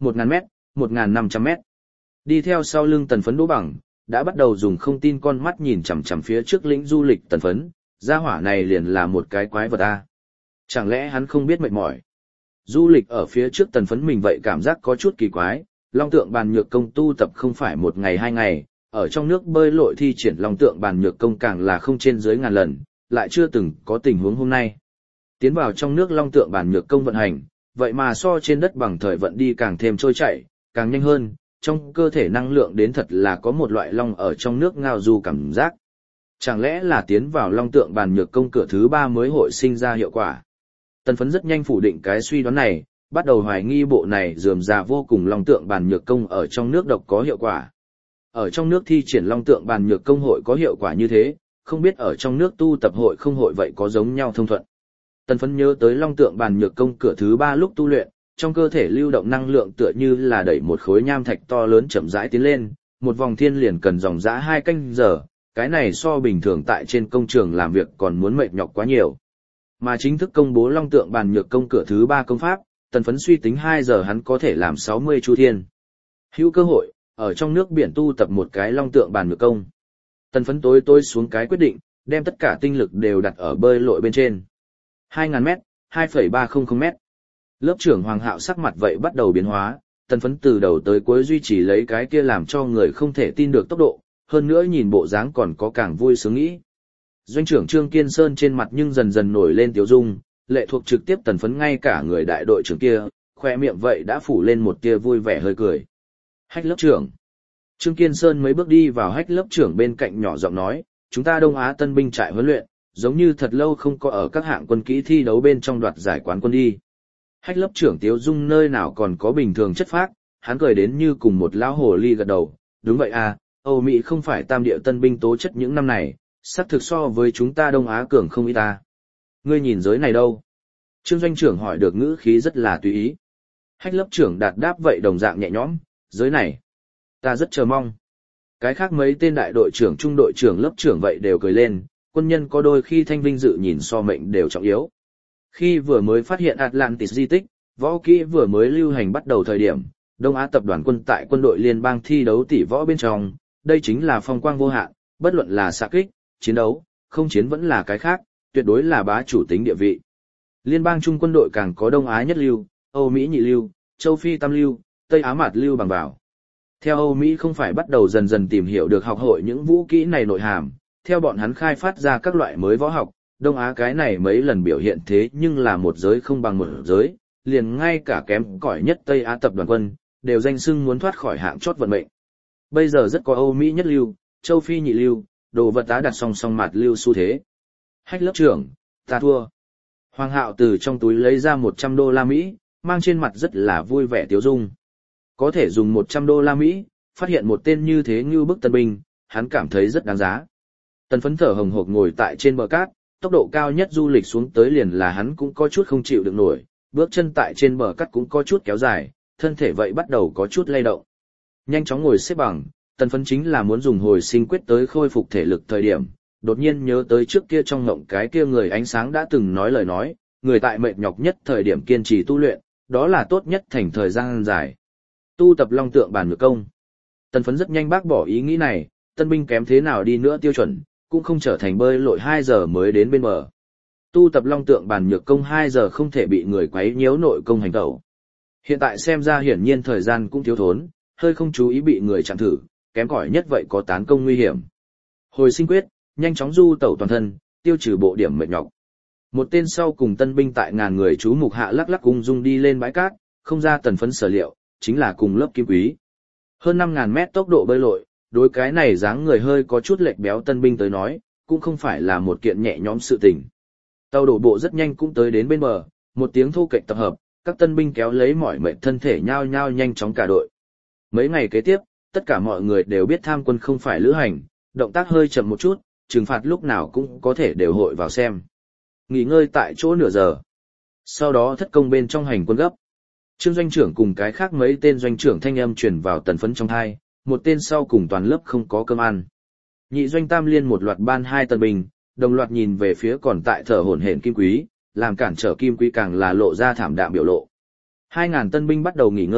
S1: 1.000 mét, 1.500 mét. Đi theo sau lưng Tần Phấn Đỗ Bằng, đã bắt đầu dùng không tin con mắt nhìn chằm chằm phía trước lĩnh du lịch Tần Phấn, gia hỏa này liền là một cái quái vật a. Chẳng lẽ hắn không biết mệt mỏi? Du lịch ở phía trước Tần Phấn mình vậy cảm giác có chút kỳ quái, long tượng bàn nhược công tu tập không phải một ngày hai ngày, ở trong nước bơi lội thi triển long tượng bàn nhược công càng là không trên dưới ngàn lần, lại chưa từng có tình huống hôm nay. Tiến vào trong nước long tượng bàn nhược công vận hành, vậy mà so trên đất bằng thời vận đi càng thêm trôi chảy, càng nhanh hơn, trong cơ thể năng lượng đến thật là có một loại long ở trong nước ngao du cảm giác. Chẳng lẽ là tiến vào long tượng bàn nhược công cửa thứ 3 mới hội sinh ra hiệu quả? Tần Phấn rất nhanh phủ định cái suy đoán này, bắt đầu hoài nghi bộ này rườm rà vô cùng long tượng bàn nhược công ở trong nước độc có hiệu quả. Ở trong nước thi triển long tượng bàn nhược công hội có hiệu quả như thế, không biết ở trong nước tu tập hội không hội vậy có giống nhau thông thuận. Tần Phấn nhớ tới long tượng bàn nhược công cửa thứ 3 lúc tu luyện, trong cơ thể lưu động năng lượng tựa như là đẩy một khối nham thạch to lớn chậm rãi tiến lên, một vòng thiên liền cần dòng dã 2 canh giờ, cái này so bình thường tại trên công trường làm việc còn muốn mệt nhọc quá nhiều. Mà chính thức công bố long tượng bàn nhược công cửa thứ 3 công pháp, Tần Phấn suy tính 2 giờ hắn có thể làm 60 chu thiên. Hữu cơ hội, ở trong nước biển tu tập một cái long tượng bàn nhược công. Tần Phấn tối xuống cái quyết định, đem tất cả tinh lực đều đặt ở bơi lội bên trên. 2.000 mét, 2,300 mét. Lớp trưởng Hoàng Hạo sắc mặt vậy bắt đầu biến hóa, Tần Phấn từ đầu tới cuối duy trì lấy cái kia làm cho người không thể tin được tốc độ, hơn nữa nhìn bộ dáng còn có càng vui sướng nghĩ. Doanh trưởng Trương Kiên Sơn trên mặt nhưng dần dần nổi lên tiếu dung, lệ thuộc trực tiếp Tần Phấn ngay cả người đại đội trưởng kia, khoe miệng vậy đã phủ lên một tia vui vẻ hơi cười. Hách lớp trưởng. Trương Kiên Sơn mấy bước đi vào hách lớp trưởng bên cạnh nhỏ giọng nói, chúng ta Đông Á tân binh trại huấn luyện, giống như thật lâu không có ở các hạng quân kỹ thi đấu bên trong đoạt giải quán quân đi. Hách lớp trưởng tiếu dung nơi nào còn có bình thường chất phác, hắn cười đến như cùng một lão hồ ly gật đầu, đúng vậy à, Âu Mỹ không phải tam địa tân binh tố chất những năm này, xác thực so với chúng ta Đông Á cường không ít ta. Ngươi nhìn giới này đâu? Trương doanh trưởng hỏi được ngữ khí rất là tùy ý. Hách lớp trưởng đạt đáp vậy đồng dạng nhẹ nhõm, giới này. Ta rất chờ mong. Cái khác mấy tên đại đội trưởng trung đội trưởng lớp trưởng vậy đều cười lên, quân nhân có đôi khi thanh vinh dự nhìn so mệnh đều trọng yếu. Khi vừa mới phát hiện Atlantis di tích, võ kỹ vừa mới lưu hành bắt đầu thời điểm, Đông Á tập đoàn quân tại quân đội liên bang thi đấu tỷ võ bên trong, đây chính là phong quang vô hạn, bất luận là xạ kích, chiến đấu, không chiến vẫn là cái khác, tuyệt đối là bá chủ tính địa vị. Liên bang trung quân đội càng có Đông Á nhất lưu, Âu Mỹ nhị lưu, châu Phi tam lưu, Tây Á mạt lưu bằng vào. Theo Âu Mỹ không phải bắt đầu dần dần tìm hiểu được học hội những vũ kỹ này nội hàm, theo bọn hắn khai phát ra các loại mới võ học, Đông Á cái này mấy lần biểu hiện thế nhưng là một giới không bằng một giới, liền ngay cả kém cỏi nhất Tây Á tập đoàn quân, đều danh xưng muốn thoát khỏi hạng chót vận mệnh. Bây giờ rất có Âu Mỹ nhất lưu, châu Phi nhị lưu, đồ vật tá đặt song song mặt lưu xu thế. Hách lớp trưởng, ta thua. Hoàng Hạo từ trong túi lấy ra $100, mang trên mặt rất là vui vẻ tiếu dung. Có thể dùng $100, phát hiện một tên như thế như bức tân binh, hắn cảm thấy rất đáng giá. Tần Phấn thở hồng hộc ngồi tại trên bờ cát, tốc độ cao nhất du lịch xuống tới liền là hắn cũng có chút không chịu được nổi, bước chân tại trên bờ cát cũng có chút kéo dài, thân thể vậy bắt đầu có chút lay động. Nhanh chóng ngồi xếp bằng, Tần Phấn chính là muốn dùng hồi sinh quyết tới khôi phục thể lực thời điểm, đột nhiên nhớ tới trước kia trong ngộng cái kia người ánh sáng đã từng nói lời nói, người tại mệt nhọc nhất thời điểm kiên trì tu luyện, đó là tốt nhất thành thời gian dài. Tu tập long tượng bàn nhược công. Tần Phấn rất nhanh bác bỏ ý nghĩ này, tân binh kém thế nào đi nữa tiêu chuẩn, cũng không trở thành bơi lội 2 giờ mới đến bên bờ. Tu tập long tượng bàn nhược công 2 giờ không thể bị người quấy nhiễu nội công hành tẩu. Hiện tại xem ra hiển nhiên thời gian cũng thiếu thốn, hơi không chú ý bị người chặn thử, kém cỏi nhất vậy có tán công nguy hiểm. Hồi sinh quyết, nhanh chóng du tẩu toàn thân, tiêu trừ bộ điểm mệt nhọc. Một tên sau cùng tân binh tại ngàn người chú mục hạ lắc lắc ung dung đi lên bãi cát, không ra Tần Phấn sở liệu, chính là cùng lớp Kim Quý. Hơn 5.000 mét tốc độ bơi lội, đối cái này dáng người hơi có chút lệch béo tân binh tới nói, cũng không phải là một kiện nhẹ nhõm sự tình. Tàu đổ bộ rất nhanh cũng tới đến bên bờ, một tiếng thô kệch tập hợp, các tân binh kéo lấy mỏi mệt thân thể nhao nhao nhanh chóng cả đội. Mấy ngày kế tiếp, tất cả mọi người đều biết tham quân không phải lữ hành, động tác hơi chậm một chút, trừng phạt lúc nào cũng có thể đều hội vào xem. Nghỉ ngơi tại chỗ nửa giờ. Sau đó thất công bên trong hành quân gấp. Trương doanh trưởng cùng cái khác mấy tên doanh trưởng thanh âm truyền vào Tần Phấn trong thai, một tên sau cùng toàn lớp không có cơm ăn. Nhị doanh tam liên một loạt ban 2 tân binh, đồng loạt nhìn về phía còn tại thở hổn hển Kim Quý, làm cản trở Kim Quý càng là lộ ra thảm đạm biểu lộ. 2.000 tân binh bắt đầu nghỉ ngơi,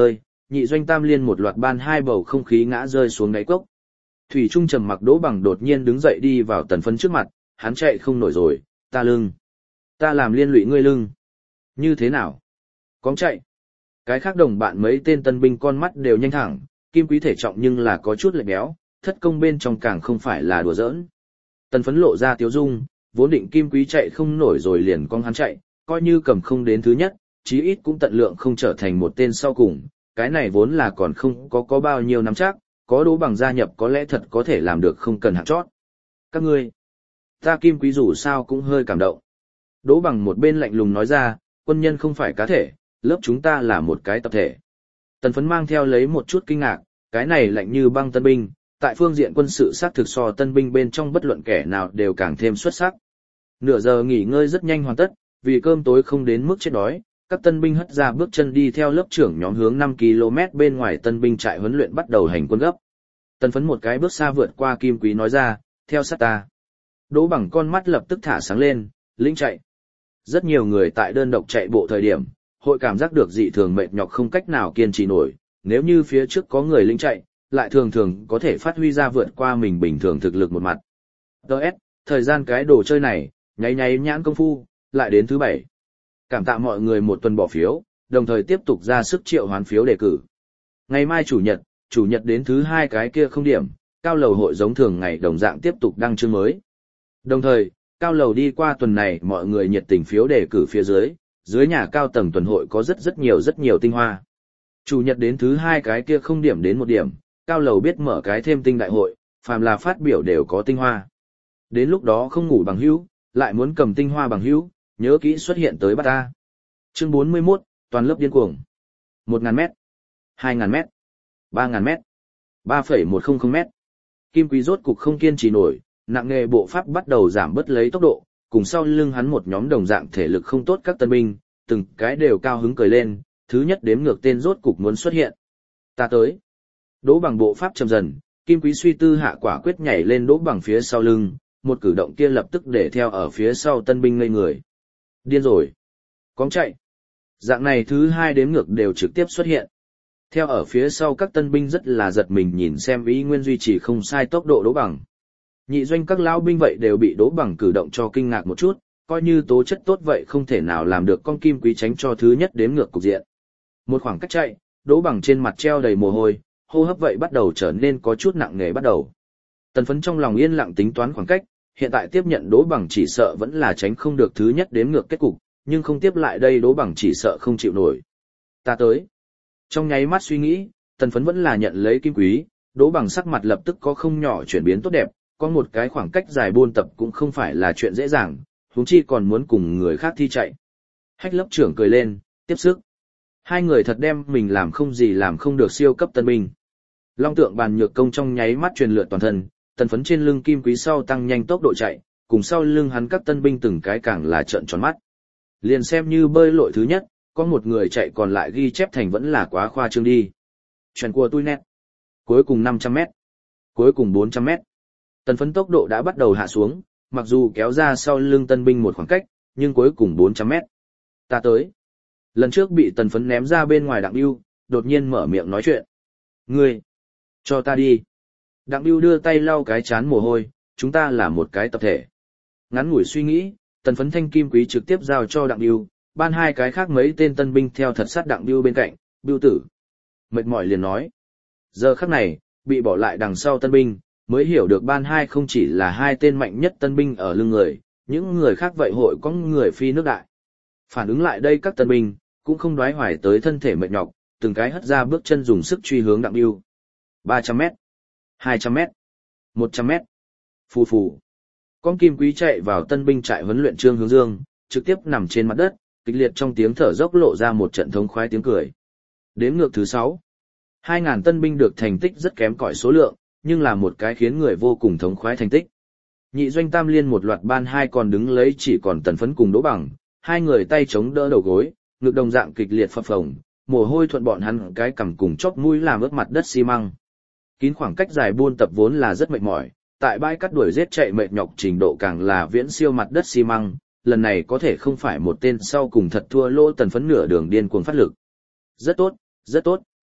S1: Nhị Doanh Tam Liên một loạt ban hai bầu không khí ngã rơi xuống đáy cốc. Thủy Trung trầm mặc Đỗ Bằng đột nhiên đứng dậy đi vào Tần Phấn trước mặt, hắn chạy không nổi rồi, ta lưng. Ta làm liên lụy ngươi lưng. Như thế nào? Cóng chạy. Cái khác đồng bạn mấy tên tân binh con mắt đều nhanh thẳng, Kim Quý thể trọng nhưng là có chút lệch béo, thất công bên trong càng không phải là đùa giỡn. Tần Phấn lộ ra tiếu dung, vốn định Kim Quý chạy không nổi rồi liền con hắn chạy, coi như cầm không đến thứ nhất, chí ít cũng tận lượng không trở thành một tên sau cùng, cái này vốn là còn không có bao nhiêu nắm chắc, có Đỗ Bằng gia nhập có lẽ thật có thể làm được không cần hạng chót. Các ngươi, ta Kim Quý dù sao cũng hơi cảm động. Đỗ Bằng một bên lạnh lùng nói ra, quân nhân không phải cá thể, lớp chúng ta là một cái tập thể. Tần Phấn mang theo lấy một chút kinh ngạc, cái này lạnh như băng tân binh, tại phương diện quân sự xác thực so tân binh bên trong bất luận kẻ nào đều càng thêm xuất sắc. Nửa giờ nghỉ ngơi rất nhanh hoàn tất, vì cơm tối không đến mức chết đói, các tân binh hất ra bước chân đi theo lớp trưởng nhóm hướng 5 km bên ngoài tân binh trại huấn luyện bắt đầu hành quân gấp. Tần Phấn một cái bước xa vượt qua Kim Quý nói ra, theo sát ta. Đỗ Bằng con mắt lập tức thả sáng lên, lĩnh chạy. Rất nhiều người tại đơn độc chạy bộ thời điểm, hội cảm giác được dị thường mệt nhọc không cách nào kiên trì nổi, nếu như phía trước có người lĩnh chạy, lại thường thường có thể phát huy ra vượt qua mình bình thường thực lực một mặt. Đợt, thời gian cái đồ chơi này, nháy nháy nhãn công phu, lại đến thứ 7. Cảm tạ mọi người một tuần bỏ phiếu, đồng thời tiếp tục ra sức triệu hoán phiếu đề cử. Ngày mai chủ nhật đến thứ 2 cái kia không điểm, cao lầu hội giống thường ngày đồng dạng tiếp tục đăng chương mới. Đồng thời, cao lầu đi qua tuần này mọi người nhiệt tình phiếu đề cử phía dưới nhà cao tầng tuần hội có rất nhiều tinh hoa. Chủ nhật đến thứ 2 cái kia không điểm đến 1 điểm, cao lầu biết mở cái thêm tinh đại hội, phàm là phát biểu đều có tinh hoa. Đến lúc đó không ngủ bằng hữu, lại muốn cầm tinh hoa bằng hữu, nhớ kỹ xuất hiện tới bắt ta. Chương 41, toàn lớp điên cuồng. 1.000m, 2.000m, 3.000m, 3,100m. Kim Quý rốt cục không kiên trì nổi, nặng nghề bộ pháp bắt đầu giảm bớt lấy tốc độ, cùng sau lưng hắn một nhóm đồng dạng thể lực không tốt các tân binh, từng cái đều cao hứng cười lên, thứ nhất đếm ngược tên rốt cục muốn xuất hiện. Ta tới. Đỗ Bằng bộ pháp chậm dần, Kim Quý suy tư hạ quả quyết nhảy lên Đỗ Bằng phía sau lưng, một cử động kia lập tức để theo ở phía sau tân binh ngây người. Điên rồi. Cóng chạy. Dạng này thứ 2 đếm ngược đều trực tiếp xuất hiện. Theo ở phía sau các tân binh rất là giật mình nhìn xem ý nguyên duy trì không sai tốc độ Đỗ Bằng. Nhị Doanh các lão binh vậy đều bị Đỗ Bằng cử động cho kinh ngạc một chút, coi như tố chất tốt vậy không thể nào làm được con Kim Quý tránh cho thứ nhất đếm ngược cục diện. Một khoảng cách chạy, Đỗ Bằng trên mặt treo đầy mồ hôi, hô hấp vậy bắt đầu trở nên có chút nặng nề bắt đầu. Tần Phấn trong lòng yên lặng tính toán khoảng cách, hiện tại tiếp nhận Đỗ Bằng chỉ sợ vẫn là tránh không được thứ nhất đếm ngược kết cục, nhưng không tiếp lại đây Đỗ Bằng chỉ sợ không chịu nổi. Ta tới. Trong nháy mắt suy nghĩ, Tần Phấn vẫn là nhận lấy Kim Quý, Đỗ Bằng sắc mặt lập tức có không nhỏ chuyển biến tốt đẹp, có một cái khoảng cách dài buôn tập cũng không phải là chuyện dễ dàng, huống chi còn muốn cùng người khác thi chạy. Hách lớp trưởng cười lên, tiếp sức. Hai người thật đem mình làm không gì làm không được siêu cấp tân binh. Long tượng bàn nhược công trong nháy mắt truyền lượn toàn thân, Tần Phấn trên lưng Kim Quý sau tăng nhanh tốc độ chạy, cùng sau lưng hắn các tân binh từng cái càng là trợn tròn mắt. Liền xem như bơi lội thứ nhất, có một người chạy còn lại ghi chép thành vẫn là quá khoa trương đi. Chuyện của tôi nét. Cuối cùng 500m. Cuối cùng 400m. Tần Phấn tốc độ đã bắt đầu hạ xuống, mặc dù kéo ra sau lưng tân binh một khoảng cách, nhưng cuối cùng 400m. Ta tới. Lần trước bị Tần Phấn ném ra bên ngoài Đặng Bưu, đột nhiên mở miệng nói chuyện. Ngươi, cho ta đi. Đặng Bưu đưa tay lau cái chán mồ hôi, chúng ta là một cái tập thể. Ngắn ngủi suy nghĩ, Tần Phấn thanh Kim Quý trực tiếp giao cho Đặng Bưu, ban 2 cái khác mấy tên tân binh theo thật sát Đặng Bưu bên cạnh, Bưu tử. Mệt mỏi liền nói. Giờ khắc này, bị bỏ lại đằng sau tân binh, mới hiểu được ban 2 không chỉ là 2 tên mạnh nhất tân binh ở lưng người, những người khác vậy hội có người phi nước đại. Phản ứng lại đây các tân binh, cũng không đoái hoài tới thân thể mệt nhọc, từng cái hất ra bước chân dùng sức truy hướng Đặng Bưu. 300m, 200m, 100m. Phù phù. Con Kim Quý chạy vào tân binh trại huấn luyện Trương Hướng Dương, trực tiếp nằm trên mặt đất, kịch liệt trong tiếng thở dốc lộ ra một trận thống khoái tiếng cười. Đếm ngược thứ 6. 2.000 tân binh được thành tích rất kém cỏi số lượng, nhưng là một cái khiến người vô cùng thống khoái thành tích. Nhị Doanh Tam Liên một loạt ban 2 còn đứng lấy chỉ còn Tần Phấn cùng Đỗ Bằng, hai người tay chống đỡ đầu gối, ngực đồng dạng kịch liệt phập phồng, mồ hôi thuận bọn hắn cái cằm cùng chóp mũi làm ướt mặt đất xi măng. Kín khoảng cách dài buôn tập vốn là rất mệt mỏi, tại bãi cắt đuổi giết chạy mệt nhọc trình độ càng là viễn siêu mặt đất xi măng, lần này có thể không phải một tên sau cùng thật thua lỗ Tần Phấn nửa đường điên cuồng phát lực. Rất tốt, rất tốt.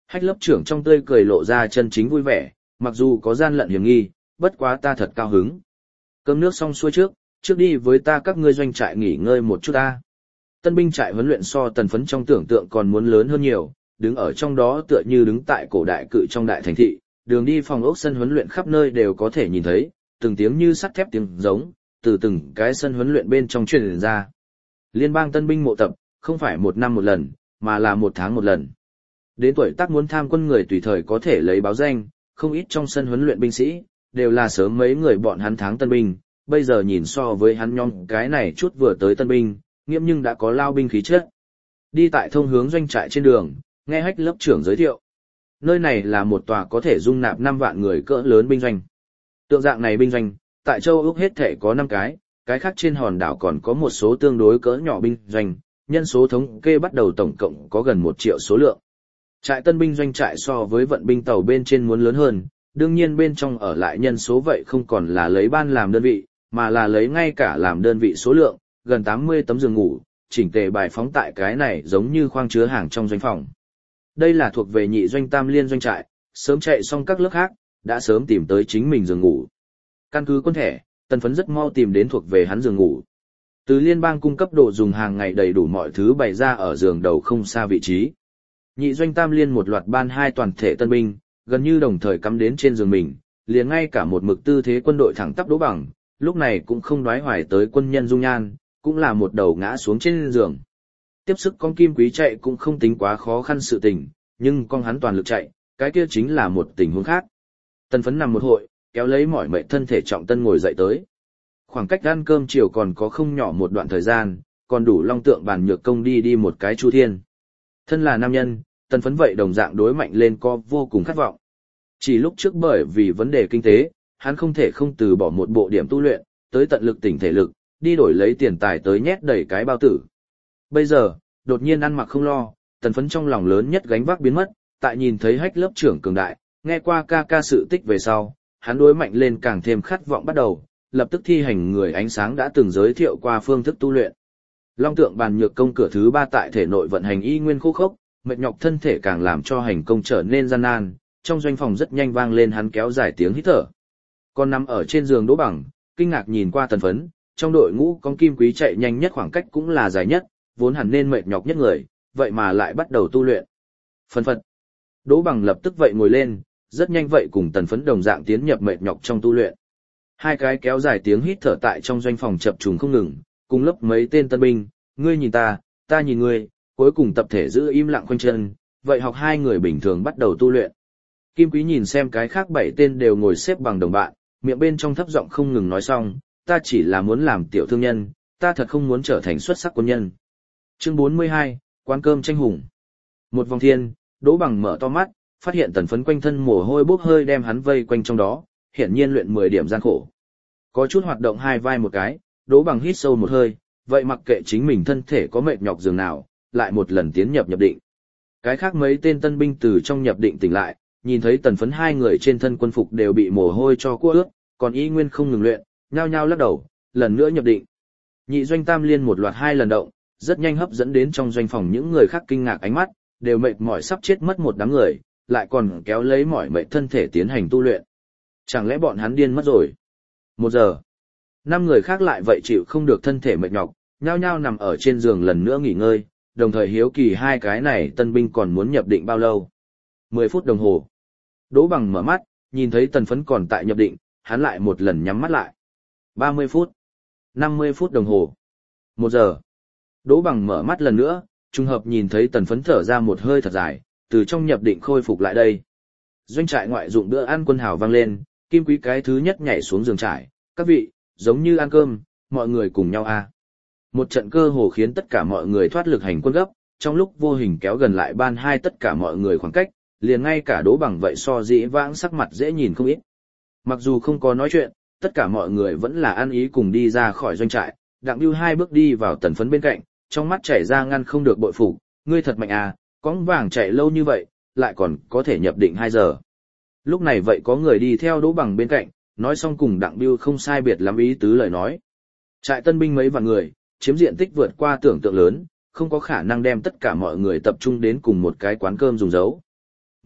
S1: Hách lớp trưởng trong tươi cười lộ ra chân chính vui vẻ, mặc dù có gian lận hiểm nghi, bất quá ta thật cao hứng. Cơm nước xong xuôi trước đi với ta các ngươi doanh trại nghỉ ngơi một chút ta. Tân binh trại huấn luyện so Tần Phấn trong tưởng tượng còn muốn lớn hơn nhiều, đứng ở trong đó tựa như đứng tại cổ đại cự trong đại thành thị, đường đi phòng ốc sân huấn luyện khắp nơi đều có thể nhìn thấy, từng tiếng như sắt thép tiếng giống, từ từng cái sân huấn luyện bên trong truyền ra. Liên bang tân binh mộ tập, không phải một năm một lần, mà là một tháng một lần. Đến tuổi tác muốn tham quân người tùy thời có thể lấy báo danh, không ít trong sân huấn luyện binh sĩ, đều là sớm mấy người bọn hắn tháng tân binh, bây giờ nhìn so với hắn nhóm cái này chút vừa tới tân binh, nghiễm nhưng đã có lao binh khí chất. Đi tại thông hướng doanh trại trên đường, nghe Hách lớp trưởng giới thiệu. Nơi này là một tòa có thể dung nạp 5 vạn người cỡ lớn binh doanh. Tượng dạng này binh doanh, tại châu Úc hết thể có 5 cái khác trên hòn đảo còn có một số tương đối cỡ nhỏ binh doanh, nhân số thống kê bắt đầu tổng cộng có gần 1 triệu số lượng. Trại tân binh doanh trại so với vận binh tàu bên trên muốn lớn hơn, đương nhiên bên trong ở lại nhân số vậy không còn là lấy ban làm đơn vị, mà là lấy ngay cả làm đơn vị số lượng, gần 80 tấm giường ngủ, chỉnh tề bài phóng tại cái này giống như khoang chứa hàng trong doanh phòng. Đây là thuộc về nhị doanh tam liên doanh trại, sớm chạy xong các lớp khác, đã sớm tìm tới chính mình giường ngủ. Căn cứ quân thẻ, Tần Phấn rất mau tìm đến thuộc về hắn giường ngủ. Từ liên bang cung cấp đồ dùng hàng ngày đầy đủ mọi thứ bày ra ở giường đầu không xa vị trí. Nhị doanh tam liên một loạt ban 2 toàn thể tân binh, gần như đồng thời cắm đến trên giường mình, liền ngay cả một mực tư thế quân đội thẳng tắp Đỗ Bằng, lúc này cũng không đoái hoài tới quân nhân dung nhan, cũng là một đầu ngã xuống trên giường. Tiếp sức con Kim Quý chạy cũng không tính quá khó khăn sự tình, nhưng con hắn toàn lực chạy, cái kia chính là một tình huống khác. Tần Phấn nằm một hội, kéo lấy mỏi mệt thân thể trọng tân ngồi dậy tới. Khoảng cách ăn cơm chiều còn có không nhỏ một đoạn thời gian, còn đủ Long Tượng Bàn Nhược Công đi một cái chu thiên. Thân là nam nhân, Tần Phấn vậy đồng dạng đối mạnh lên có vô cùng khát vọng. Chỉ lúc trước bởi vì vấn đề kinh tế, hắn không thể không từ bỏ một bộ điểm tu luyện, tới tận lực tỉnh thể lực, đi đổi lấy tiền tài tới nhét đầy cái bao tử. Bây giờ, đột nhiên ăn mặc không lo, Tần Phấn trong lòng lớn nhất gánh vác biến mất, tại nhìn thấy Hách lớp trưởng cường đại, nghe qua ca sự tích về sau, hắn đối mạnh lên càng thêm khát vọng bắt đầu, lập tức thi hành người ánh sáng đã từng giới thiệu qua phương thức tu luyện. Long Tượng Bàn Nhược Công cửa thứ 3 tại thể nội vận hành y nguyên khô khốc, mệt nhọc thân thể càng làm cho hành công trở nên gian nan, trong doanh phòng rất nhanh vang lên hắn kéo dài tiếng hít thở. Còn nằm ở trên giường Đỗ Bằng, kinh ngạc nhìn qua Tần Phấn, trong đội ngũ con Kim Quý chạy nhanh nhất khoảng cách cũng là dài nhất, vốn hẳn nên mệt nhọc nhất người, vậy mà lại bắt đầu tu luyện. Phân phật. Đỗ Bằng lập tức vậy ngồi lên, rất nhanh vậy cùng Tần Phấn đồng dạng tiến nhập mệt nhọc trong tu luyện. Hai cái kéo dài tiếng hít thở tại trong doanh phòng chập trùng không ngừng, cùng lớp mấy tên tân binh, ngươi nhìn ta nhìn ngươi, cuối cùng tập thể giữ im lặng quanh chân, vậy học hai người bình thường bắt đầu tu luyện. Kim Quý nhìn xem cái khác 7 tên đều ngồi xếp bằng đồng bạn, miệng bên trong thấp giọng không ngừng nói xong, ta chỉ là muốn làm tiểu thương nhân, ta thật không muốn trở thành xuất sắc quân nhân. Chương 42, quán cơm tranh hùng. Một vòng thiên, Đỗ Bằng mở to mắt, phát hiện Tần Phấn quanh thân mồ hôi bốc hơi đem hắn vây quanh trong đó, hiển nhiên luyện 10 điểm gian khổ. Có chút hoạt động hai vai một cái, Đỗ Bằng hít sâu một hơi, vậy mặc kệ chính mình thân thể có mệt nhọc giường nào, lại một lần tiến nhập định. Cái khác mấy tên tân binh từ trong nhập định tỉnh lại, nhìn thấy Tần Phấn hai người trên thân quân phục đều bị mồ hôi cho cua ướt, còn y nguyên không ngừng luyện, nhao nhao lắc đầu, lần nữa nhập định. Nhị doanh tam liên một loạt 2 lần động, rất nhanh hấp dẫn đến trong doanh phòng những người khác kinh ngạc ánh mắt, đều mệt mỏi sắp chết mất một đám người, lại còn kéo lấy mỏi mệt thân thể tiến hành tu luyện. Chẳng lẽ bọn hắn điên mất rồi? 1 giờ. 5 người khác lại vậy chịu không được thân thể mệt nhọc, nhao nhao nằm ở trên giường lần nữa nghỉ ngơi, đồng thời hiếu kỳ hai cái này tân binh còn muốn nhập định bao lâu. 10 phút đồng hồ. Đỗ Bằng mở mắt, nhìn thấy Tần Phấn còn tại nhập định, hắn lại một lần nhắm mắt lại. 30 phút. 50 phút đồng hồ. 1 giờ. Đỗ Bằng mở mắt lần nữa, trùng hợp nhìn thấy Tần Phấn thở ra một hơi thật dài, từ trong nhập định khôi phục lại đây. Doanh trại ngoại dụng bữa ăn quân hào vang lên, Kim Quý cái thứ nhất nhảy xuống giường trải, các vị, giống như ăn cơm, mọi người cùng nhau a. Một trận cơ hồ khiến tất cả mọi người thoát lực hành quân gấp, trong lúc vô hình kéo gần lại ban hai tất cả mọi người khoảng cách, liền ngay cả Đỗ Bằng vậy so dĩ vãng sắc mặt dễ nhìn không ít. Mặc dù không có nói chuyện, tất cả mọi người vẫn là ăn ý cùng đi ra khỏi doanh trại, Đặng Bưu 2 bước đi vào Tần Phấn bên cạnh, trong mắt chảy ra ngăn không được bội phục, ngươi thật mạnh à, cõng vàng chạy lâu như vậy, lại còn có thể nhập định 2 giờ. Lúc này vậy có người đi theo Đỗ Bằng bên cạnh, nói xong cùng Đặng Bưu không sai biệt lắm ý tứ lời nói. Trại tân binh mấy vạn người, chiếm diện tích vượt qua tưởng tượng lớn, không có khả năng đem tất cả mọi người tập trung đến cùng một cái quán cơm dùng dấu.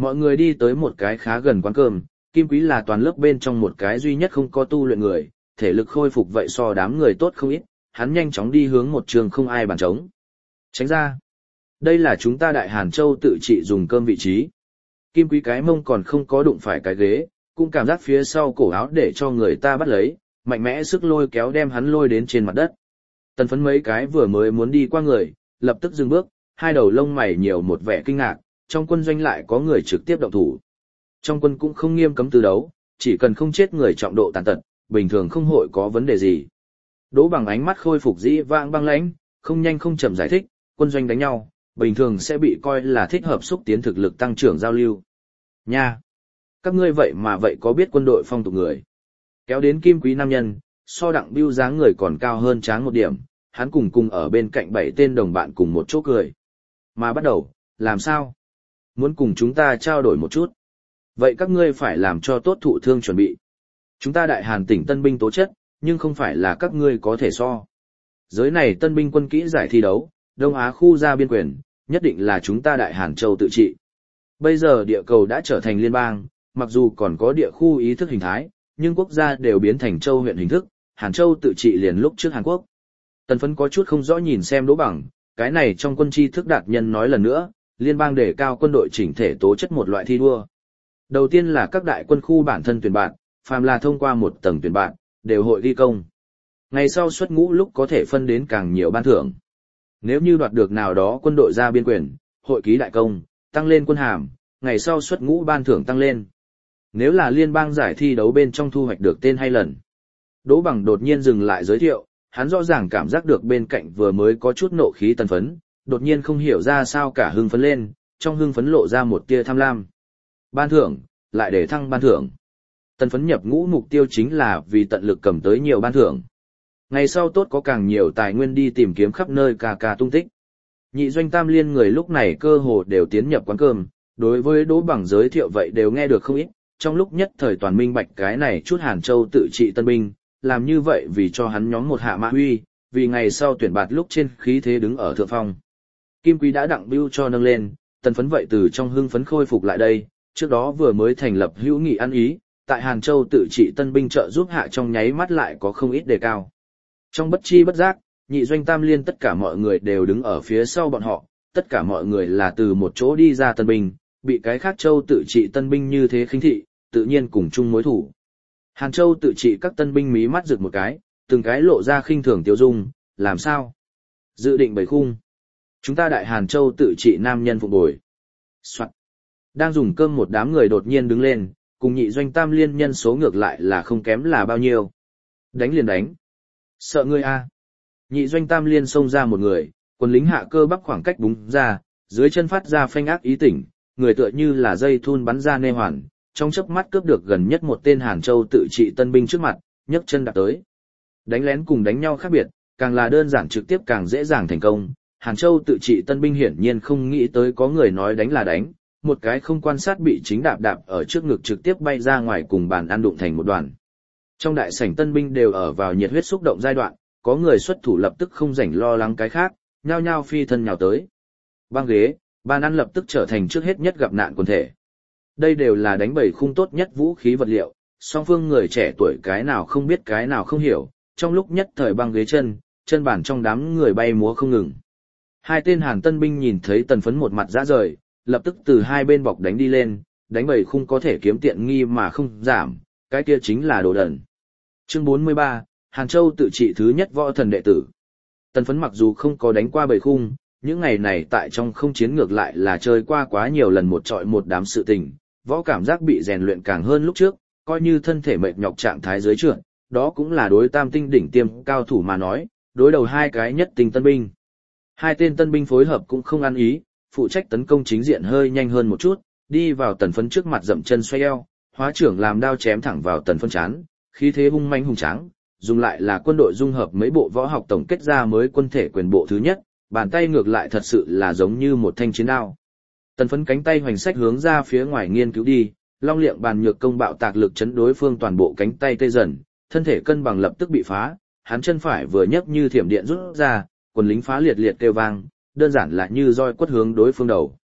S1: Mọi người đi tới một cái khá gần quán cơm, Kim Quý là toàn lớp bên trong một cái duy nhất không có tu luyện người, thể lực khôi phục vậy so đám người tốt không ít, hắn nhanh chóng đi hướng một trường không ai bàn trống. Tránh ra. Đây là chúng ta Đại Hàn Châu tự trị dùng cơm vị trí. Kim Quý cái mông còn không có đụng phải cái ghế, cũng cảm giác phía sau cổ áo để cho người ta bắt lấy, mạnh mẽ sức lôi kéo đem hắn lôi đến trên mặt đất. Tần Phấn mấy cái vừa mới muốn đi qua người, lập tức dừng bước, hai đầu lông mày nhiều một vẻ kinh ngạc, trong quân doanh lại có người trực tiếp động thủ. Trong quân cũng không nghiêm cấm tư đấu, chỉ cần không chết người trọng độ tàn tật, bình thường không hội có vấn đề gì. Đỗ Bằng ánh mắt khôi phục dĩ vãng băng lãnh, không nhanh không chậm giải thích, quân doanh đánh nhau, bình thường sẽ bị coi là thích hợp xúc tiến thực lực tăng trưởng giao lưu. Nha! Các ngươi vậy mà vậy có biết quân đội phong tục người. Kéo đến Kim Quý nam nhân, so Đặng Bưu dáng người còn cao hơn tráng một điểm, hắn cùng ở bên cạnh 7 tên đồng bạn cùng một chỗ cười. Mà bắt đầu, làm sao? Muốn cùng chúng ta trao đổi một chút. Vậy các ngươi phải làm cho tốt thụ thương chuẩn bị. Chúng ta Đại Hàn tỉnh tân binh tố chất, nhưng không phải là các ngươi có thể so. Giới này tân binh quân kỹ giải thi đấu, Đông Á khu ra biên quyền, nhất định là chúng ta Đại Hàn Châu tự trị. Bây giờ địa cầu đã trở thành liên bang, mặc dù còn có địa khu ý thức hình thái, nhưng quốc gia đều biến thành châu huyện hình thức, Hàn Châu tự trị liền lúc trước Hàn Quốc. Tần Phấn có chút không rõ nhìn xem Đỗ Bằng, cái này trong quân tri thức đạt nhân nói lần nữa, liên bang đề cao quân đội chỉnh thể tố chất một loại thi đua. Đầu tiên là các đại quân khu bản thân tuyển bạn, phàm là thông qua một tầng tuyển bạn, đều hội ghi công. Ngày sau xuất ngũ lúc có thể phân đến càng nhiều ban thưởng. Nếu như đoạt được nào đó quân đội ra biên quyền, hội ký đại công, tăng lên quân hàm, ngày sau xuất ngũ ban thưởng tăng lên. Nếu là liên bang giải thi đấu bên trong thu hoạch được tên hay lần. Đỗ Bằng đột nhiên dừng lại giới thiệu, hắn rõ ràng cảm giác được bên cạnh vừa mới có chút nộ khí Tần Phấn, đột nhiên không hiểu ra sao cả hưng phấn lên, trong hưng phấn lộ ra một tia tham lam. Ban thưởng, lại để thăng ban thưởng. Tần Phấn nhập ngũ mục tiêu chính là vì tận lực cầm tới nhiều ban thưởng. Ngày sau tốt có càng nhiều tài nguyên đi tìm kiếm khắp nơi ca tung tích. Nhị doanh tam liên người lúc này cơ hồ đều tiến nhập quán cơm, đối với Đỗ Bằng giới thiệu vậy đều nghe được không ít, trong lúc nhất thời toàn minh bạch cái này chút Hàn Châu tự trị tân binh, làm như vậy vì cho hắn nhóm một hạ mã huy, vì ngày sau tuyển bạt lúc trên khí thế đứng ở thượng phong. Kim Quý đã Đặng Bưu cho nâng lên, Tần Phấn vậy từ trong hưng phấn khôi phục lại đây, trước đó vừa mới thành lập hữu nghị ăn ý, tại Hàn Châu tự trị tân binh trợ giúp hạ trong nháy mắt lại có không ít đề cao. Trong bất chi bất giác, nhị doanh tam liên tất cả mọi người đều đứng ở phía sau bọn họ, tất cả mọi người là từ một chỗ đi ra tân binh, bị cái khác châu tự trị tân binh như thế khinh thị, tự nhiên cùng chung mối thủ. Hàn Châu tự trị các tân binh mí mắt rực một cái, từng cái lộ ra khinh thường tiêu dung, làm sao? Dự định bảy khung. Chúng ta Đại Hàn Châu tự trị nam nhân phục bồi. Soạn. Đang dùng cơm một đám người đột nhiên đứng lên, cùng nhị doanh tam liên nhân số ngược lại là không kém là bao nhiêu. Đánh liền đánh. Sợ ngươi a. Nhị doanh tam liên xông ra một người, quân lính hạ cơ bắp khoảng cách búng ra, dưới chân phát ra phanh ác ý tỉnh, người tựa như là dây thun bắn ra nê hoàn, trong chớp mắt cướp được gần nhất một tên Hàn Châu tự trị tân binh trước mặt, nhấc chân đạp tới. Đánh lén cùng đánh nhau khác biệt, càng là đơn giản trực tiếp càng dễ dàng thành công. Hàn Châu tự trị tân binh hiển nhiên không nghĩ tới có người nói đánh là đánh, một cái không quan sát bị chính đạp ở trước ngực trực tiếp bay ra ngoài cùng bàn ăn đụng thành một đoàn. Trong đại sảnh tân binh đều ở vào nhiệt huyết xúc động giai đoạn, có người xuất thủ lập tức không rảnh lo lắng cái khác, nhao nhao phi thân nhào tới. Băng ghế, bàn ăn lập tức trở thành trước hết nhất gặp nạn quần thể. Đây đều là đánh bầy khung tốt nhất vũ khí vật liệu, song phương người trẻ tuổi cái nào không biết cái nào không hiểu, trong lúc nhất thời băng ghế chân bàn trong đám người bay múa không ngừng. Hai tên Hàn tân binh nhìn thấy Tần Phấn một mặt rã rời, lập tức từ hai bên bọc đánh đi lên, đánh bầy khung có thể kiếm tiện nghi mà không giảm, cái kia chính là đồ đần. Chương 43, Hàn Châu tự trị thứ nhất võ thần đệ tử. Tần Phấn mặc dù không có đánh qua bầy khung, những ngày này tại trong không chiến ngược lại là chơi qua quá nhiều lần một trọi một đám sự tình, võ cảm giác bị rèn luyện càng hơn lúc trước, coi như thân thể mệt nhọc trạng thái dưới trượt, đó cũng là đối tam tinh đỉnh tiêm cao thủ mà nói, đối đầu hai cái nhất tinh tân binh. Hai tên tân binh phối hợp cũng không ăn ý, phụ trách tấn công chính diện hơi nhanh hơn một chút, đi vào Tần Phấn trước mặt dậm chân xoay eo, hóa trưởng làm đao chém thẳng vào Tần Phấn chán, khí thế hung manh hùng tráng, dùng lại là quân đội dung hợp mấy bộ võ học tổng kết ra mới quân thể quyền bộ thứ nhất, bàn tay ngược lại thật sự là giống như một thanh chiến đao. Tần Phấn cánh tay hoành sách hướng ra phía ngoài nghiên cứu đi, long liệng bàn nhược công bạo tạc lực chấn đối phương toàn bộ cánh tay tê dần, thân thể cân bằng lập tức bị phá, hắn chân phải vừa nhấc như thiểm điện rút ra, quần lính phá liệt liệt kêu vang, đơn giản là như roi quất hướng đối phương đầu.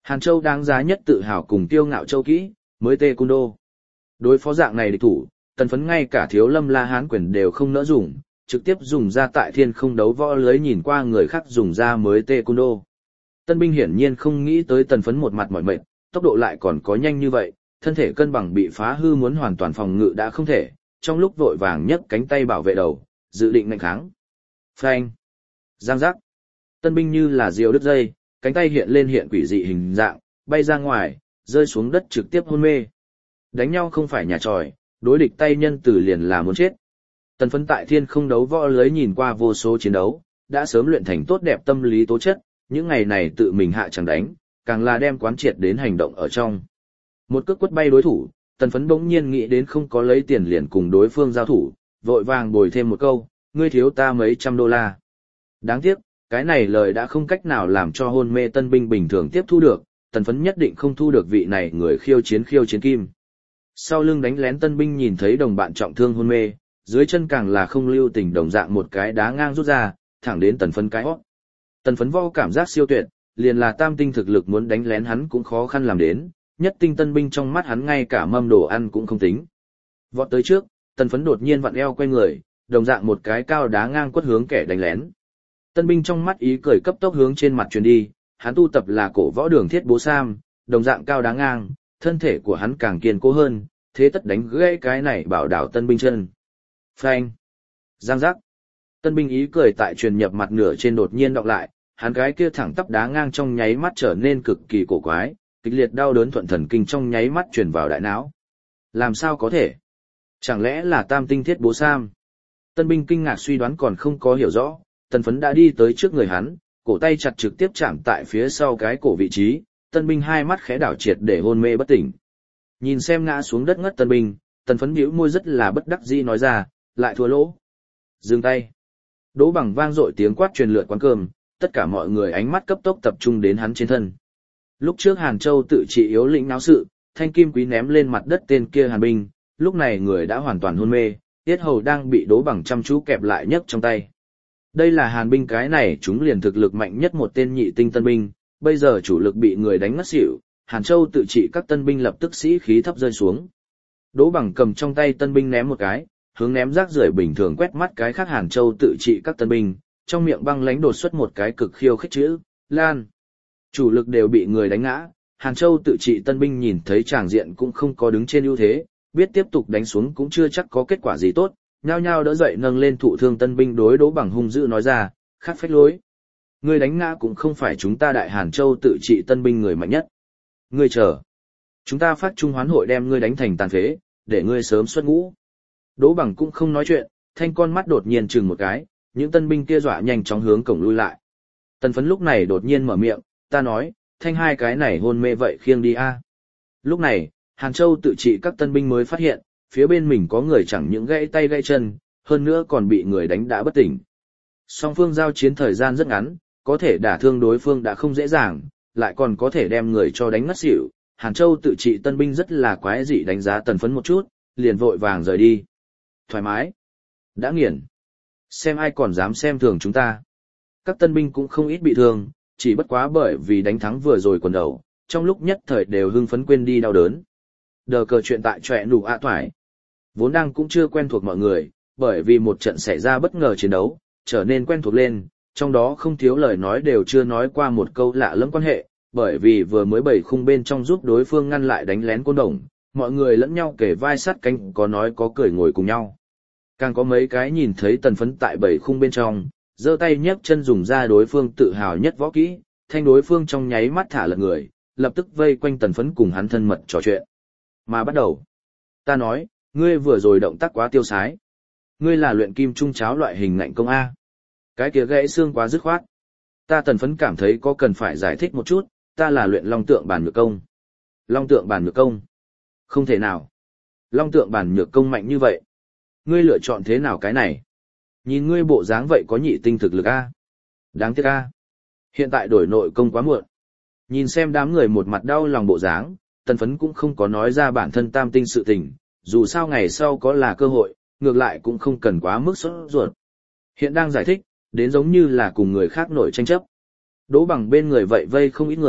S1: Hàn Châu đáng giá nhất tự hào cùng tiêu ngạo châu kỹ, mới tê cung đô. Đối phó dạng này địch thủ, Tần Phấn ngay cả Thiếu Lâm La Hán quyền đều không nỡ dùng, trực tiếp dùng ra tại thiên không đấu võ lưới nhìn qua người khác dùng ra mới tê cung đô. Tân binh hiển nhiên không nghĩ tới Tần Phấn một mặt mỏi mệt, tốc độ lại còn có nhanh như vậy, thân thể cân bằng bị phá hư muốn hoàn toàn phòng ngự đã không thể, trong lúc vội vàng nhấc cánh tay bảo vệ đầu, dự định nghênh kháng. Phanh! Giang giác! Tân binh như là diều đứt dây, cánh tay hiện lên hiện quỷ dị hình dạng, bay ra ngoài, rơi xuống đất trực tiếp hôn mê. Đánh nhau không phải nhà tròi, đối địch tay nhân tử liền là muốn chết. Tần Phấn tại thiên không đấu võ lưới nhìn qua vô số chiến đấu, đã sớm luyện thành tốt đẹp tâm lý tố chất, những ngày này tự mình hạ chẳng đánh, càng là đem quán triệt đến hành động ở trong. Một cước quất bay đối thủ, Tần Phấn bỗng nhiên nghĩ đến không có lấy tiền liền cùng đối phương giao thủ, vội vàng bồi thêm một câu, ngươi thiếu ta mấy trăm đô la. Đáng tiếc, cái này lời đã không cách nào làm cho hôn mê tân binh bình thường tiếp thu được, Tần Phấn nhất định không thu được vị này người khiêu chiến kim. Sau lưng đánh lén tân binh nhìn thấy đồng bạn trọng thương hôn mê, dưới chân càng là không lưu tình đồng dạng một cái đá ngang rút ra, thẳng đến Tần Phấn cái hót. Tần Phấn vo cảm giác siêu tuyệt, liền là tam tinh thực lực muốn đánh lén hắn cũng khó khăn làm đến, nhất tinh tân binh trong mắt hắn ngay cả mâm đồ ăn cũng không tính. Vọt tới trước, Tần Phấn đột nhiên vặn eo quay người, đồng dạng một cái cao đá ngang quất hướng kẻ đánh lén. Tân binh trong mắt ý cười cấp tốc hướng trên mặt truyền đi, hắn tu tập là cổ võ đường thiết bố sam, đồng dạng cao đá ngang, thân thể của hắn càng kiên cố hơn, thế tất đánh gãy cái này bảo đảo tân binh chân. Phanh! Giang giác! Tân binh ý cười tại truyền nhập mặt nửa trên đột nhiên đọc lại, hắn cái kia thẳng tắp đá ngang trong nháy mắt trở nên cực kỳ cổ quái, kịch liệt đau đớn thuận thần kinh trong nháy mắt truyền vào đại não. Làm sao có thể? Chẳng lẽ là tam tinh thiết bố sam? Tân binh kinh ngạc suy đoán còn không có hiểu rõ, Tần Phấn đã đi tới trước người hắn, cổ tay chặt trực tiếp chạm tại phía sau cái cổ vị trí, tân binh hai mắt khẽ đảo triệt để hôn mê bất tỉnh. Nhìn xem ngã xuống đất ngất tân binh, Tần Phấn bĩu môi rất là bất đắc dĩ nói ra, lại thua lỗ. Dừng tay. Đỗ Bằng vang dội tiếng quát truyền lượn quán cơm, tất cả mọi người ánh mắt cấp tốc tập trung đến hắn trên thân. Lúc trước Hàn Châu tự trị yếu lĩnh náo sự, thanh kim quý ném lên mặt đất tên kia Hàn binh, lúc này người đã hoàn toàn hôn mê, tiết hầu đang bị Đỗ Bằng chăm chú kẹp lại nhấc trong tay. Đây là Hàn binh cái này chúng liền thực lực mạnh nhất một tên nhị tinh tân binh, bây giờ chủ lực bị người đánh ngất xỉu, Hàn Châu tự trị các tân binh lập tức sĩ khí thấp rơi xuống. Đỗ Bằng cầm trong tay tân binh ném một cái, hướng ném rác rưởi bình thường quét mắt cái khác Hàn Châu tự trị các tân binh, trong miệng băng lãnh đột xuất một cái cực khiêu khích chữ, Lan. Chủ lực đều bị người đánh ngã, Hàn Châu tự trị tân binh nhìn thấy tràng diện cũng không có đứng trên ưu thế, biết tiếp tục đánh xuống cũng chưa chắc có kết quả gì tốt, nhao nhao đỡ dậy nâng lên thụ thương tân binh đối Đỗ Bằng hung dữ nói ra, khát phách lối. Ngươi đánh ngã cũng không phải chúng ta đại Hàn Châu tự trị tân binh người mạnh nhất. Ngươi chờ. Chúng ta phát trung hoán hội đem ngươi đánh thành tàn phế, để ngươi sớm xuất ngũ. Đỗ Bằng cũng không nói chuyện, thanh con mắt đột nhiên chừng một cái, những tân binh kia dọa nhanh chóng hướng cổng lui lại. Tần Phấn lúc này đột nhiên mở miệng, ta nói, thanh hai cái này hôn mê vậy khiêng đi a. Lúc này, Hàn Châu tự trị các tân binh mới phát hiện, phía bên mình có người chẳng những gãy tay gãy chân, hơn nữa còn bị người đánh đã bất tỉnh. Song phương giao chiến thời gian rất ngắn, có thể đả thương đối phương đã không dễ dàng, lại còn có thể đem người cho đánh ngất xỉu. Hàn Châu tự trị tân binh rất là quái dị đánh giá Tần Phấn một chút, liền vội vàng rời đi. Thoải mái. Đã nghiền. Xem ai còn dám xem thường chúng ta. Các tân binh cũng không ít bị thương, chỉ bất quá bởi vì đánh thắng vừa rồi quần đầu, trong lúc nhất thời đều hưng phấn quên đi đau đớn. Đờ cờ chuyện tại trọe nụ ạ toải. Vốn đang cũng chưa quen thuộc mọi người, bởi vì một trận xảy ra bất ngờ chiến đấu, trở nên quen thuộc lên, trong đó không thiếu lời nói đều chưa nói qua một câu lạ lẫm quan hệ, bởi vì vừa mới bày khung bên trong giúp đối phương ngăn lại đánh lén côn đồng, mọi người lẫn nhau kể vai sát cánh có nói có cười ngồi cùng nhau. Càng có mấy cái nhìn thấy Tần Phấn tại bầy khung bên trong, giơ tay nhấc chân dùng ra đối phương tự hào nhất võ kỹ, thanh đối phương trong nháy mắt thả lật người, lập tức vây quanh Tần Phấn cùng hắn thân mật trò chuyện. Mà bắt đầu, ta nói, ngươi vừa rồi động tác quá tiêu sái. Ngươi là luyện kim trung cháo loại hình ngạnh công A. Cái kia gãy xương quá dứt khoát. Ta Tần Phấn cảm thấy có cần phải giải thích một chút, ta là luyện long tượng bản nhược công. Long tượng bản nhược công? Không thể nào. Long tượng bản nhược công mạnh như vậy. Ngươi lựa chọn thế nào cái này? Nhìn ngươi bộ dáng vậy có nhị tinh thực lực A. Đáng tiếc A. Hiện tại đổi nội công quá muộn. Nhìn xem đám người một mặt đau lòng bộ dáng, Tần Phấn cũng không có nói ra bản thân tam tinh sự tình, dù sao ngày sau có là cơ hội, ngược lại cũng không cần quá mức sốt ruột. Hiện đang giải thích, đến giống như là cùng người khác nổi tranh chấp. Đỗ Bằng bên người vậy vây không ít người,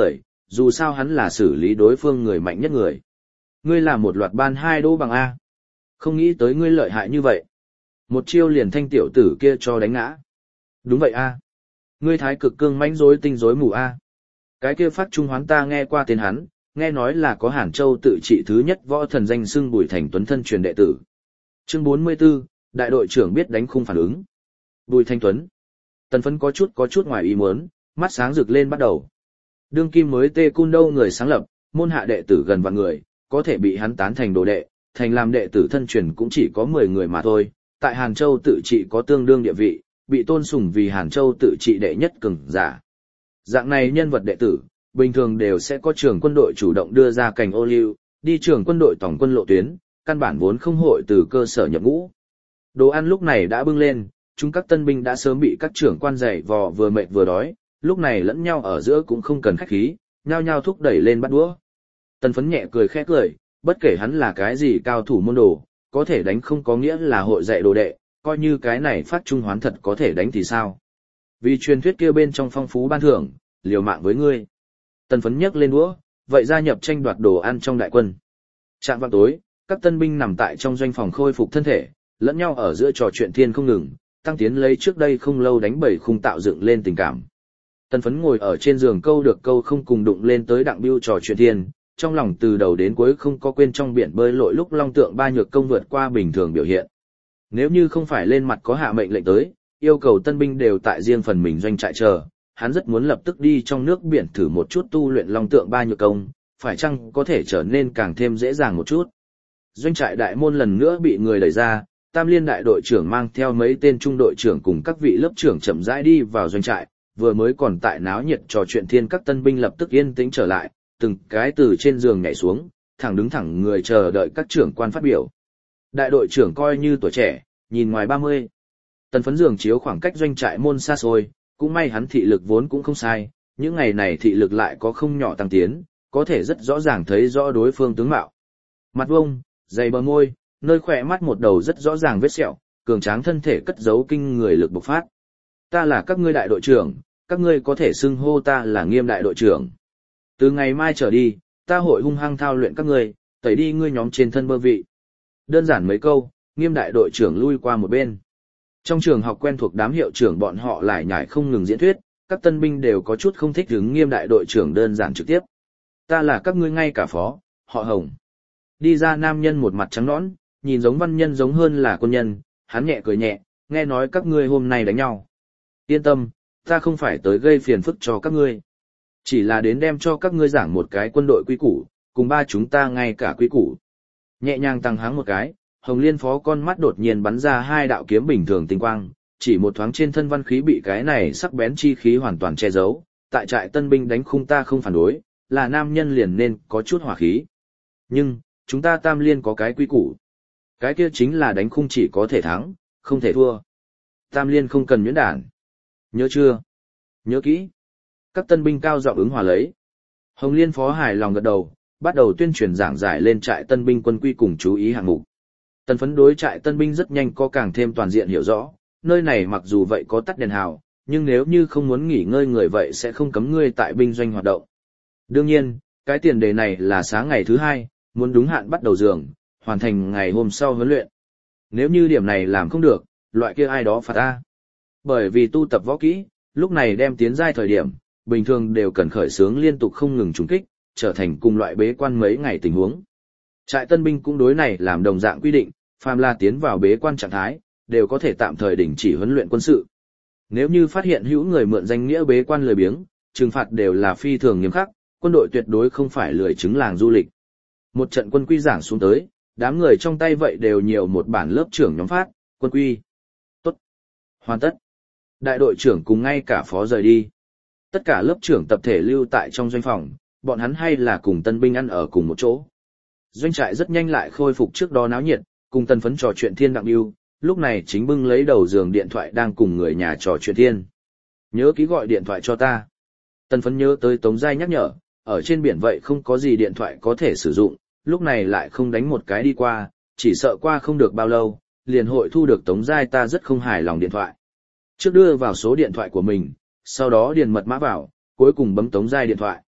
S1: dù sao hắn là xử lý đối phương người mạnh nhất người. Ngươi là một loạt ban 2 đỗ bằng A. Không nghĩ tới ngươi lợi hại như vậy. Một chiêu liền thanh tiểu tử kia cho đánh ngã. Đúng vậy A. Ngươi thái cực cương mãnh rối tinh rối mù A. Cái kia Phát Trung Hoán ta nghe qua tên hắn, nghe nói là có Hàn Châu tự trị thứ nhất võ thần danh xưng Bùi Thành Tuấn thân truyền đệ tử. Chương 44, đại đội trưởng biết đánh khung phản ứng. Bùi Thành Tuấn. Tần Phấn có chút ngoài ý muốn, mắt sáng rực lên bắt đầu. Đương kim mới Tê Cun đâu người sáng lập, môn hạ đệ tử gần vạn người, có thể bị hắn tán thành đồ đệ, thành làm đệ tử thân truyền cũng chỉ có 10 người mà thôi. Tại Hàn Châu tự trị có tương đương địa vị, bị tôn sùng vì Hàn Châu tự trị đệ nhất cường giả. Dạng này nhân vật đệ tử, bình thường đều sẽ có trưởng quân đội chủ động đưa ra cành ô liu, đi trưởng quân đội tổng quân lộ tuyến, căn bản vốn không hội từ cơ sở nhập ngũ. Đồ ăn lúc này đã bưng lên, chúng các tân binh đã sớm bị các trưởng quan dày vò vừa mệt vừa đói, lúc này lẫn nhau ở giữa cũng không cần khách khí, nhao nhao thúc đẩy lên bắt đũa. Tần Phấn nhẹ cười khẽ cười, bất kể hắn là cái gì cao thủ môn đồ, có thể đánh không có nghĩa là hội dạy đồ đệ, coi như cái này Phát Trung Hoán thật có thể đánh thì sao. Vì truyền thuyết kia bên trong phong phú ban thưởng, liều mạng với ngươi. Tần Phấn nhấc lên đũa, vậy gia nhập tranh đoạt đồ ăn trong đại quân. Trạm vào tối, các tân binh nằm tại trong doanh phòng khôi phục thân thể, lẫn nhau ở giữa trò chuyện thiên không ngừng, tăng tiến lấy trước đây không lâu đánh bẩy khung tạo dựng lên tình cảm. Tần Phấn ngồi ở trên giường câu được câu không cùng đụng lên tới Đặng Bưu trò chuyện thiên, trong lòng từ đầu đến cuối không có quên trong biển bơi lội lúc Long Tượng Ba Nhược Công vượt qua bình thường biểu hiện. Nếu như không phải lên mặt có hạ mệnh lệnh tới, yêu cầu tân binh đều tại riêng phần mình doanh trại chờ, hắn rất muốn lập tức đi trong nước biển thử một chút tu luyện Long Tượng Ba Nhược Công, phải chăng có thể trở nên càng thêm dễ dàng một chút. Doanh trại đại môn lần nữa bị người đẩy ra, Tam Liên đại đội trưởng mang theo mấy tên trung đội trưởng cùng các vị lớp trưởng chậm rãi đi vào doanh trại, vừa mới còn tại náo nhiệt trò chuyện thiên các tân binh lập tức yên tĩnh trở lại, từng cái từ trên giường nhảy xuống, thẳng đứng thẳng người chờ đợi các trưởng quan phát biểu. Đại đội trưởng coi như tuổi trẻ, nhìn ngoài 30. Tần Phấn giường chiếu khoảng cách doanh trại môn xa xôi, cũng may hắn thị lực vốn cũng không sai, những ngày này thị lực lại có không nhỏ tăng tiến, có thể rất rõ ràng thấy rõ đối phương tướng mạo. Mặt vông, dày bờ môi, nơi khỏe mắt một đầu rất rõ ràng vết sẹo, cường tráng thân thể cất giấu kinh người lực bộc phát. Ta là các ngươi đại đội trưởng, các ngươi có thể xưng hô ta là Nghiêm đại đội trưởng. Từ ngày mai trở đi, ta hội hung hăng thao luyện các ngươi, tẩy đi ngươi nhóm trên thân bơ vị. Đơn giản mấy câu, Nghiêm đại đội trưởng lui qua một bên. Trong trường học quen thuộc đám hiệu trưởng bọn họ lại nhảy không ngừng diễn thuyết, các tân binh đều có chút không thích hứng Nghiêm đại đội trưởng đơn giản trực tiếp. Ta là các ngươi ngay cả phó, họ Hồng. Đi ra nam nhân một mặt trắng nõn, nhìn giống văn nhân giống hơn là quân nhân, hắn nhẹ cười nhẹ, nghe nói các ngươi hôm nay đánh nhau. Yên tâm, ta không phải tới gây phiền phức cho các ngươi. Chỉ là đến đem cho các ngươi giảng một cái quân đội quy củ, cùng ba chúng ta ngay cả quy củ. Nhẹ nhàng tăng háng một cái, Hồng Liên phó con mắt đột nhiên bắn ra 2 đạo kiếm bình thường tinh quang, chỉ một thoáng trên thân văn khí bị cái này sắc bén chi khí hoàn toàn che giấu, tại trại tân binh đánh khung ta không phản đối, là nam nhân liền nên có chút hỏa khí. Nhưng, chúng ta Tam Liên có cái quy củ. Cái kia chính là đánh khung chỉ có thể thắng, không thể thua. Tam Liên không cần nhuyễn đản. Nhớ chưa? Nhớ kỹ. Các tân binh cao giọng ứng hòa lấy. Hồng Liên phó hài lòng gật đầu, bắt đầu tuyên truyền giảng giải lên trại tân binh quân quy cùng chú ý hạng mục. Tần Phấn đối trại tân binh rất nhanh có càng thêm toàn diện hiểu rõ, nơi này mặc dù vậy có tắt đèn hào, nhưng nếu như không muốn nghỉ ngơi người vậy sẽ không cấm ngươi tại binh doanh hoạt động. Đương nhiên, cái tiền đề này là sáng ngày thứ 2, muốn đúng hạn bắt đầu giường, hoàn thành ngày hôm sau huấn luyện. Nếu như điểm này làm không được, loại kia ai đó phạt ta. Bởi vì tu tập võ kỹ, lúc này đem tiến giai thời điểm, bình thường đều cần khởi xướng liên tục không ngừng trùng kích, trở thành cùng loại bế quan mấy ngày tình huống. Trại tân binh cũng đối này làm đồng dạng quy định, phàm là tiến vào bế quan trạng thái, đều có thể tạm thời đình chỉ huấn luyện quân sự. Nếu như phát hiện hữu người mượn danh nghĩa bế quan lười biếng, trừng phạt đều là phi thường nghiêm khắc, quân đội tuyệt đối không phải lười chứng làng du lịch. Một trận quân quy giảng xuống tới, đám người trong tay vậy đều nhiều một bản lớp trưởng nhóm phát, quân quy. Tốt. Hoàn tất. Đại đội trưởng cùng ngay cả phó rời đi. Tất cả lớp trưởng tập thể lưu tại trong doanh phòng, bọn hắn hay là cùng tân binh ăn ở cùng một chỗ. Doanh trại rất nhanh lại khôi phục trước đó náo nhiệt, cùng Tần Phấn trò chuyện thiên Đặng Bưu, lúc này chính bưng lấy đầu giường điện thoại đang cùng người nhà trò chuyện thiên. Nhớ ký gọi điện thoại cho ta. Tần Phấn nhớ tới Tống Giai nhắc nhở, ở trên biển vậy không có gì điện thoại có thể sử dụng, lúc này lại không đánh một cái đi qua, chỉ sợ qua không được bao lâu, liền hội thu được Tống Giai ta rất không hài lòng điện thoại. Trước đưa vào số điện thoại của mình, sau đó điền mật mã vào, cuối cùng bấm Tống Giai điện thoại.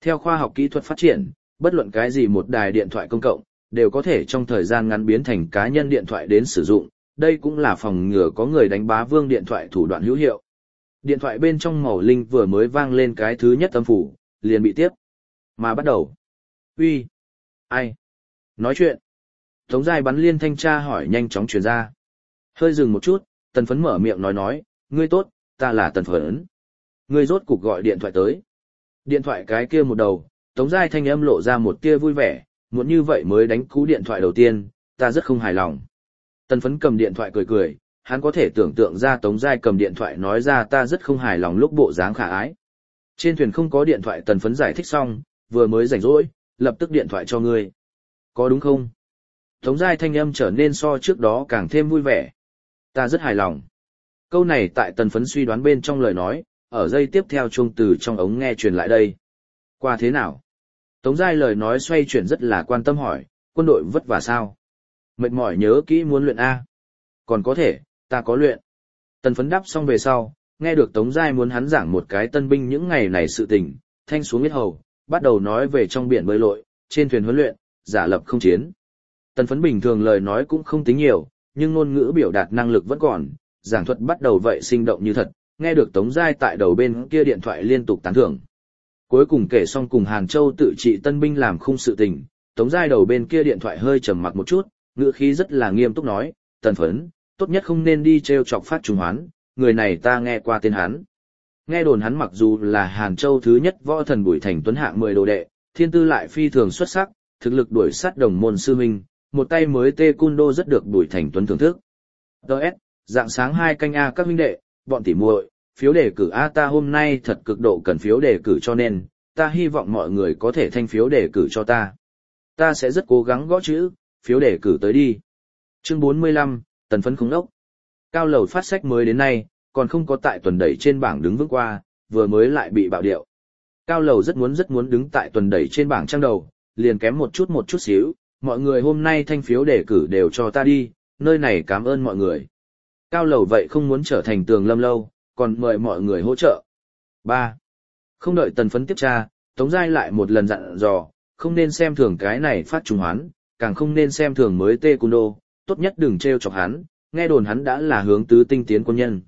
S1: Theo khoa học kỹ thuật phát triển, bất luận cái gì một đài điện thoại công cộng, đều có thể trong thời gian ngắn biến thành cá nhân điện thoại đến sử dụng, đây cũng là phòng ngừa có người đánh bá vương điện thoại thủ đoạn hữu hiệu. Điện thoại bên trong màu linh vừa mới vang lên cái thứ nhất âm phủ, liền bị tiếp. Mà bắt đầu. Uy, ai? Nói chuyện. Tống Giai bắn liên thanh tra hỏi nhanh chóng truyền ra. Hơi dừng một chút, Tần Phấn mở miệng nói, ngươi tốt, ta là Tần Phấn. Ngươi rốt cục gọi điện thoại tới. Điện thoại cái kia một đầu, Tống Giai thanh âm lộ ra một tia vui vẻ, muốn như vậy mới đánh cú điện thoại đầu tiên, ta rất không hài lòng. Tần Phấn cầm điện thoại cười, hắn có thể tưởng tượng ra Tống Giai cầm điện thoại nói ra ta rất không hài lòng lúc bộ dáng khả ái. Trên thuyền không có điện thoại, Tần Phấn giải thích xong, vừa mới rảnh rỗi, lập tức điện thoại cho ngươi. Có đúng không? Tống Giai thanh âm trở nên so trước đó càng thêm vui vẻ. Ta rất hài lòng. Câu này tại Tần Phấn suy đoán bên trong lời nói, ở giây tiếp theo chuông từ trong ống nghe truyền lại đây. Qua thế nào? Tống Giai lời nói xoay chuyển rất là quan tâm hỏi, quân đội vất vả sao? Mệt mỏi nhớ kỹ muốn luyện A. Còn có thể, ta có luyện. Tần Phấn đáp xong về sau, nghe được Tống Giai muốn hắn giảng một cái tân binh những ngày này sự tình, thanh xuống biết hầu, bắt đầu nói về trong biển bơi lội, trên thuyền huấn luyện, giả lập không chiến. Tần Phấn bình thường lời nói cũng không tính nhiều, nhưng ngôn ngữ biểu đạt năng lực vẫn còn, giảng thuật bắt đầu vậy sinh động như thật, nghe được Tống Giai tại đầu bên kia điện thoại liên tục tán thưởng. Cuối cùng kể xong cùng Hàn Châu tự trị tân binh làm khung sự tình, Tống Giai đầu bên kia điện thoại hơi trầm mặc một chút, ngữ khí rất là nghiêm túc nói, Tần Phấn, tốt nhất không nên đi treo chọc Phát Trung Hoán, người này ta nghe qua tên hắn. Nghe đồn hắn mặc dù là Hàn Châu thứ nhất võ thần Bùi Thành Tuấn hạng 10 đồ đệ, thiên tư lại phi thường xuất sắc, thực lực đuổi sát đồng môn sư minh, một tay mới taekwondo rất được Bùi Thành Tuấn thưởng thức. DS, dạng sáng 2 canh A các huynh đệ, bọn tỉ muội, phiếu đề cử A ta hôm nay thật cực độ cần phiếu đề cử cho nên, ta hy vọng mọi người có thể thanh phiếu đề cử cho ta. Ta sẽ rất cố gắng gõ chữ, phiếu đề cử tới đi. Chương 45, Tần Phấn không đốc. Cao lầu phát sách mới đến nay, còn không có tại tuần đẩy trên bảng đứng vững qua, vừa mới lại bị bạo điệu. Cao lầu rất muốn đứng tại tuần đẩy trên bảng trang đầu, liền kém một chút xíu, mọi người hôm nay thanh phiếu đề cử đều cho ta đi, nơi này cảm ơn mọi người. Cao lầu vậy không muốn trở thành Tường Lâm lâu, còn mời mọi người hỗ trợ. 3. Không đợi Tần Phấn tiếp tra, Tống Giai lại một lần dặn dò, không nên xem thường cái này Phát Trung Hoán, càng không nên xem thường mới taekwondo, tốt nhất đừng trêu chọc hắn, nghe đồn hắn đã là hướng tứ tinh tiến quân nhân.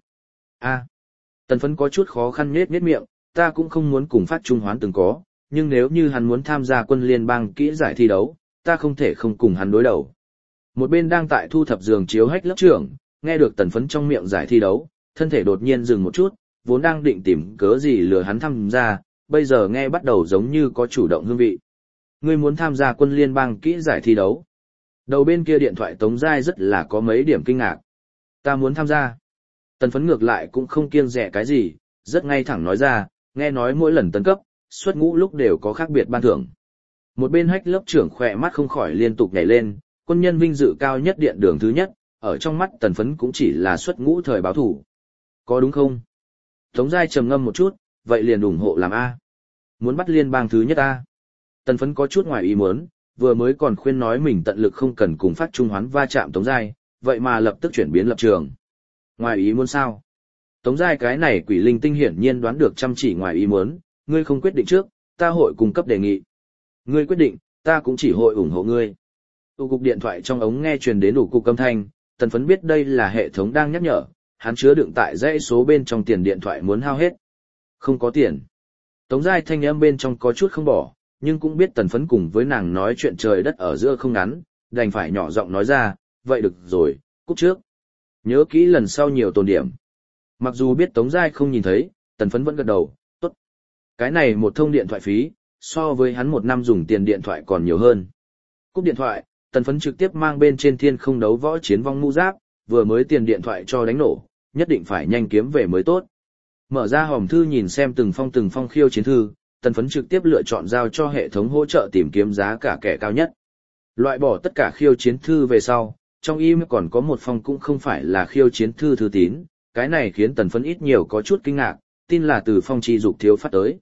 S1: Tần Phấn có chút khó khăn nhếch miệng, ta cũng không muốn cùng Phát Trung Hoán từng có, nhưng nếu như hắn muốn tham gia quân liên bang kỹ giải thi đấu, ta không thể không cùng hắn đối đầu. Một bên đang tại thu thập giường chiếu hách lớp trưởng, nghe được Tần Phấn trong miệng giải thi đấu, thân thể đột nhiên dừng một chút, vốn đang định tìm cớ gì lừa hắn tham gia, bây giờ nghe bắt đầu giống như có chủ động hương vị. Ngươi muốn tham gia quân liên bang kỹ giải thi đấu? Đầu bên kia điện thoại Tống Giai rất là có mấy điểm kinh ngạc. Ta muốn tham gia. Tần Phấn ngược lại cũng không kiêng dè cái gì, rất ngay thẳng nói ra, nghe nói mỗi lần tấn cấp, xuất ngũ lúc đều có khác biệt ban thưởng. Một bên hách lớp trưởng khỏe mắt không khỏi liên tục nhảy lên, quân nhân vinh dự cao nhất điện đường thứ nhất, ở trong mắt Tần Phấn cũng chỉ là xuất ngũ thời báo thủ. Có đúng không? Tống Giai trầm ngâm một chút, vậy liền ủng hộ làm A. Muốn bắt liên bang thứ nhất A. Tần Phấn có chút ngoài ý muốn, vừa mới còn khuyên nói mình tận lực không cần cùng Phát Trung Hoán va chạm Tống Giai, vậy mà lập tức chuyển biến lập trường. Ngoài ý muốn sao? Tống Giai cái này quỷ linh tinh hiển nhiên đoán được chăm chỉ ngoài ý muốn, ngươi không quyết định trước, ta hội cung cấp đề nghị. Ngươi quyết định, ta cũng chỉ hội ủng hộ ngươi. Tụ cục điện thoại trong ống nghe truyền đến đủ cục âm thanh, Tần Phấn biết đây là hệ thống đang nhắc nhở, hắn chứa đựng tại dãy số bên trong tiền điện thoại muốn hao hết. Không có tiền. Tống Giai thanh âm bên trong có chút không bỏ, nhưng cũng biết Tần Phấn cùng với nàng nói chuyện trời đất ở giữa không ngắn, đành phải nhỏ giọng nói ra, vậy được rồi, cúp trước. Nhớ kỹ lần sau nhiều tồn điểm. Mặc dù biết Tống Giai không nhìn thấy, Tần Phấn vẫn gật đầu, tốt. Cái này một thông điện thoại phí, so với hắn một năm dùng tiền điện thoại còn nhiều hơn. Cúp điện thoại, Tần Phấn trực tiếp mang bên trên thiên không đấu võ chiến vong mũ giáp, vừa mới tiền điện thoại cho đánh nổ, nhất định phải nhanh kiếm về mới tốt. Mở ra hòm thư nhìn xem từng phong khiêu chiến thư, Tần Phấn trực tiếp lựa chọn giao cho hệ thống hỗ trợ tìm kiếm giá cả kẻ cao nhất. Loại bỏ tất cả khiêu chiến thư về sau, trong email còn có một phong cũng không phải là khiêu chiến thư thư tín, cái này khiến Tần Phấn ít nhiều có chút kinh ngạc, tin là từ Phong Chi Dục thiếu phát tới.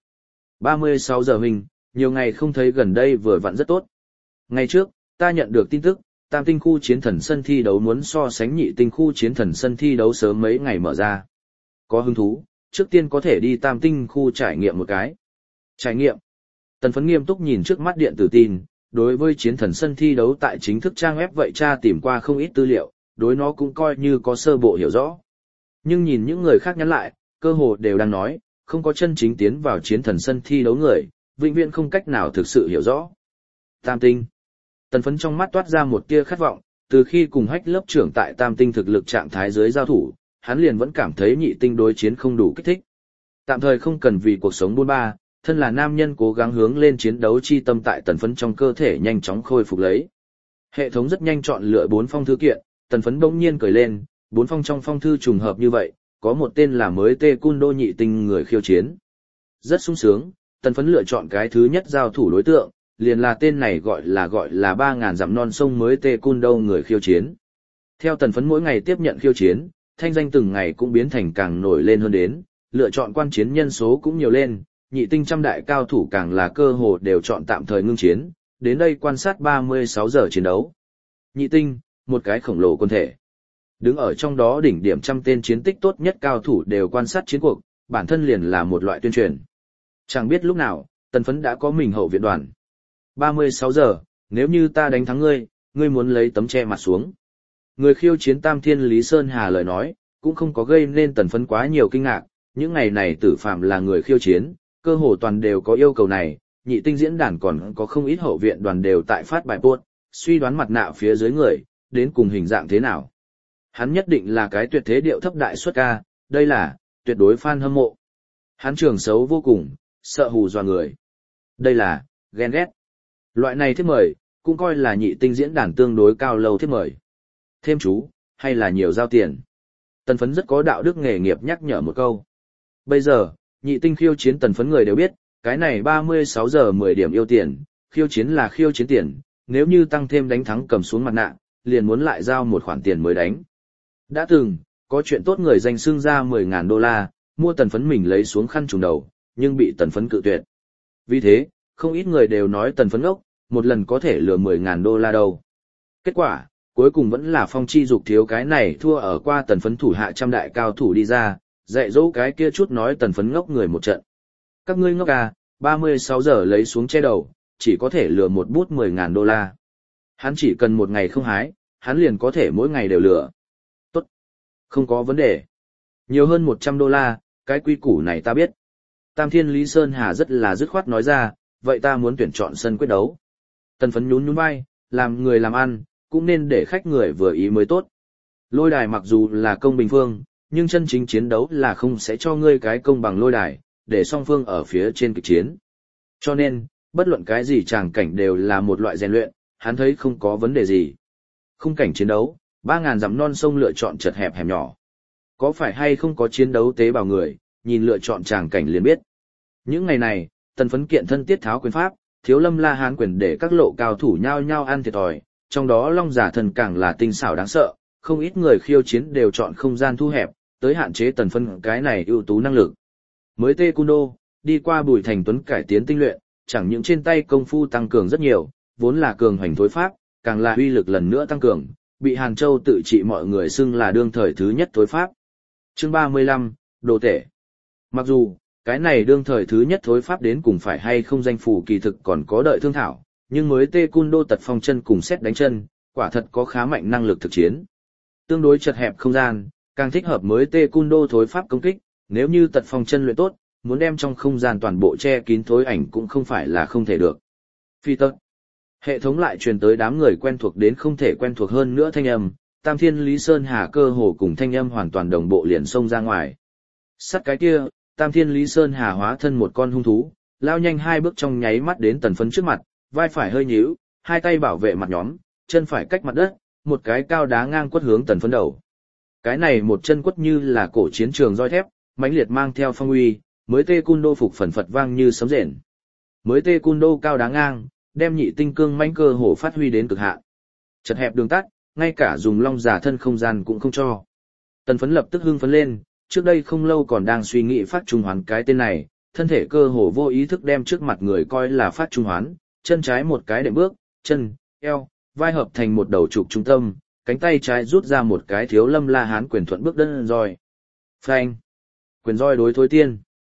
S1: 36 giờ huynh, nhiều ngày không thấy gần đây vừa vặn rất tốt. Ngày trước, ta nhận được tin tức, tam tinh khu chiến thần sân thi đấu muốn so sánh nhị tinh khu chiến thần sân thi đấu sớm mấy ngày mở ra. Có hứng thú, trước tiên có thể đi tam tinh khu trải nghiệm một cái. Trải nghiệm. Tần Phấn nghiêm túc nhìn trước mắt điện tử tin, đối với chiến thần sân thi đấu tại chính thức trang web vậy tra tìm qua không ít tư liệu, đối nó cũng coi như có sơ bộ hiểu rõ. Nhưng nhìn những người khác nhắn lại, cơ hồ đều đang nói, không có chân chính tiến vào chiến thần sân thi đấu người, vĩnh viễn không cách nào thực sự hiểu rõ. Tam tinh. Tần Phấn trong mắt toát ra một tia khát vọng, từ khi cùng Hách lớp trưởng tại Tam tinh thực lực trạng thái dưới giao thủ, hắn liền vẫn cảm thấy nhị tinh đối chiến không đủ kích thích. Tạm thời không cần vì cuộc sống buôn ba, thân là nam nhân cố gắng hướng lên chiến đấu chi tâm tại Tần Phấn trong cơ thể nhanh chóng khôi phục lấy. Hệ thống rất nhanh chọn lựa 4 phong thư kiện, Tần Phấn bỗng nhiên cười lên, 4 phong trong phong thư trùng hợp như vậy, có một tên là mới Taekwondo nhị tinh người khiêu chiến. Rất sung sướng, Tần Phấn lựa chọn cái thứ nhất giao thủ đối tượng, liền là tên này gọi là 3.000 dặm non sông mới Taekwondo người khiêu chiến. Theo Tần Phấn mỗi ngày tiếp nhận khiêu chiến, thanh danh từng ngày cũng biến thành càng nổi lên hơn đến, lựa chọn quan chiến nhân số cũng nhiều lên, nhị tinh trăm đại cao thủ càng là cơ hồ đều chọn tạm thời ngưng chiến, đến đây quan sát 36 giờ chiến đấu. Nhị tinh, một cái khổng lồ quân thể. Đứng ở trong đó đỉnh điểm trăm tên chiến tích tốt nhất cao thủ đều quan sát chiến cuộc, bản thân liền là một loại tuyên truyền. Chẳng biết lúc nào, Tần Phấn đã có mình hậu viện đoàn. 36 giờ, nếu như ta đánh thắng ngươi, ngươi muốn lấy tấm che mặt xuống. Người khiêu chiến Tam Thiên Lý Sơn Hà lời nói, cũng không có gây nên Tần Phấn quá nhiều kinh ngạc, những ngày này Tử Phạm là người khiêu chiến, cơ hồ toàn đều có yêu cầu này, nhị tinh diễn đàn còn có không ít hậu viện đoàn đều tại phát bài post, suy đoán mặt nạ phía dưới người, đến cùng hình dạng thế nào. Hắn nhất định là cái tuyệt thế điệu thấp đại xuất ca, đây là, tuyệt đối fan hâm mộ. Hắn trường xấu vô cùng, sợ hù dọa người. Đây là, ghen ghét. Loại này thiếp mời, cũng coi là nhị tinh diễn đàn tương đối cao lâu thiếp mời. Thêm chú, hay là nhiều giao tiền. Tần Phấn rất có đạo đức nghề nghiệp nhắc nhở một câu. Bây giờ, nhị tinh khiêu chiến Tần Phấn người đều biết, cái này 36 giờ 10 điểm yêu tiền, khiêu chiến là khiêu chiến tiền, nếu như tăng thêm đánh thắng cầm xuống mặt nạ, liền muốn lại giao một khoản tiền mới đánh. Đã từng, có chuyện tốt người danh xưng ra 10.000 đô la, mua Tần Phấn mình lấy xuống khăn trùng đầu, nhưng bị Tần Phấn cự tuyệt. Vì thế, không ít người đều nói Tần Phấn ốc, một lần có thể lừa 10.000 đô la đâu. Kết quả, cuối cùng vẫn là Phong Chi Dục thiếu cái này thua ở qua Tần Phấn thủ hạ trăm đại cao thủ đi ra, dạy dỗ cái kia chút nói Tần Phấn ngốc người một trận. Các ngươi ngốc à, 36 giờ lấy xuống che đầu, chỉ có thể lừa một bút 10.000 đô la. Hắn chỉ cần một ngày không hái, hắn liền có thể mỗi ngày đều lừa. Tốt, không có vấn đề. Nhiều hơn 100 đô la, cái quy củ này ta biết. Tam Thiên Lý Sơn Hà rất là dứt khoát nói ra, vậy ta muốn tuyển chọn sân quyết đấu. Tần Phấn nhún nhún vai, làm người làm ăn, cũng nên để khách người vừa ý mới tốt. Lôi đài mặc dù là công bình phương, nhưng chân chính chiến đấu là không sẽ cho ngươi cái công bằng lôi đài, để song phương ở phía trên kịch chiến. Cho nên, bất luận cái gì tràng cảnh đều là một loại rèn luyện, hắn thấy không có vấn đề gì. Khung cảnh chiến đấu, 3.000 dặm non sông lựa chọn chật hẹp hẻm nhỏ. Có phải hay không có chiến đấu tế bào người, nhìn lựa chọn tràng cảnh liền biết. Những ngày này, Tần Phấn kiện thân tiết tháo quyền pháp, Thiếu Lâm La Hán quyền để các lộ cao thủ nhao nhao ăn thiệt thòi, trong đó Long Giả Thần càng là tinh xảo đáng sợ, không ít người khiêu chiến đều chọn không gian thu hẹp, tới hạn chế Tần Phấn cái này ưu tú năng lực. Mới Taekwondo, đi qua Bùi Thành Tuấn cải tiến tinh luyện, chẳng những trên tay công phu tăng cường rất nhiều, vốn là cường hoành thối pháp, càng là uy lực lần nữa tăng cường, bị Hàn Châu tự trị mọi người xưng là đương thời thứ nhất thối pháp. Chương 35, Đồ tể. Mặc dù, cái này đương thời thứ nhất thối pháp đến cùng phải hay không danh phủ kỳ thực còn có đợi thương thảo, nhưng mới Taekwondo tật phong chân cùng xét đánh chân, quả thật có khá mạnh năng lực thực chiến. Tương đối chật hẹp không gian, càng thích hợp mới Taekwondo thối pháp công kích, nếu như tật phong chân luyện tốt, muốn đem trong không gian toàn bộ che kín thối ảnh cũng không phải là không thể được. Phi tật. Hệ thống lại truyền tới đám người quen thuộc đến không thể quen thuộc hơn nữa thanh âm, Tam Thiên Lý Sơn Hà cơ hồ cùng thanh âm hoàn toàn đồng bộ liền xông ra ngoài. Sắt cái kia, Tam Thiên Lý Sơn Hà hóa thân một con hung thú, lao nhanh 2 bước trong nháy mắt đến Tần Phấn trước mặt, vai phải hơi nhíu, 2 tay bảo vệ mặt nhóm, chân phải cách mặt đất, một cái cao đá ngang quất hướng Tần Phấn đầu. Cái này một chân quất như là cổ chiến trường roi thép, mãnh liệt mang theo phong uy, mới Taekwondo phục phần phật vang như sấm rền. Mới Taekwondo cao đá ngang, đem nhị tinh cương mãnh cơ hổ phát huy đến cực hạn. Chật hẹp đường tắt, ngay cả dùng long giả thân không gian cũng không cho. Tần Phấn lập tức hưng phấn lên, trước đây không lâu còn đang suy nghĩ phát trung hoán cái tên này, thân thể cơ hồ vô ý thức đem trước mặt người coi là phát trung hoán, chân trái một cái đệm bước, chân, eo, vai hợp thành một đầu trục trung tâm, cánh tay trái rút ra một cái Thiếu Lâm La Hán quyền thuận bước đơn roi. Phanh. Quyền roi đối thối tiên.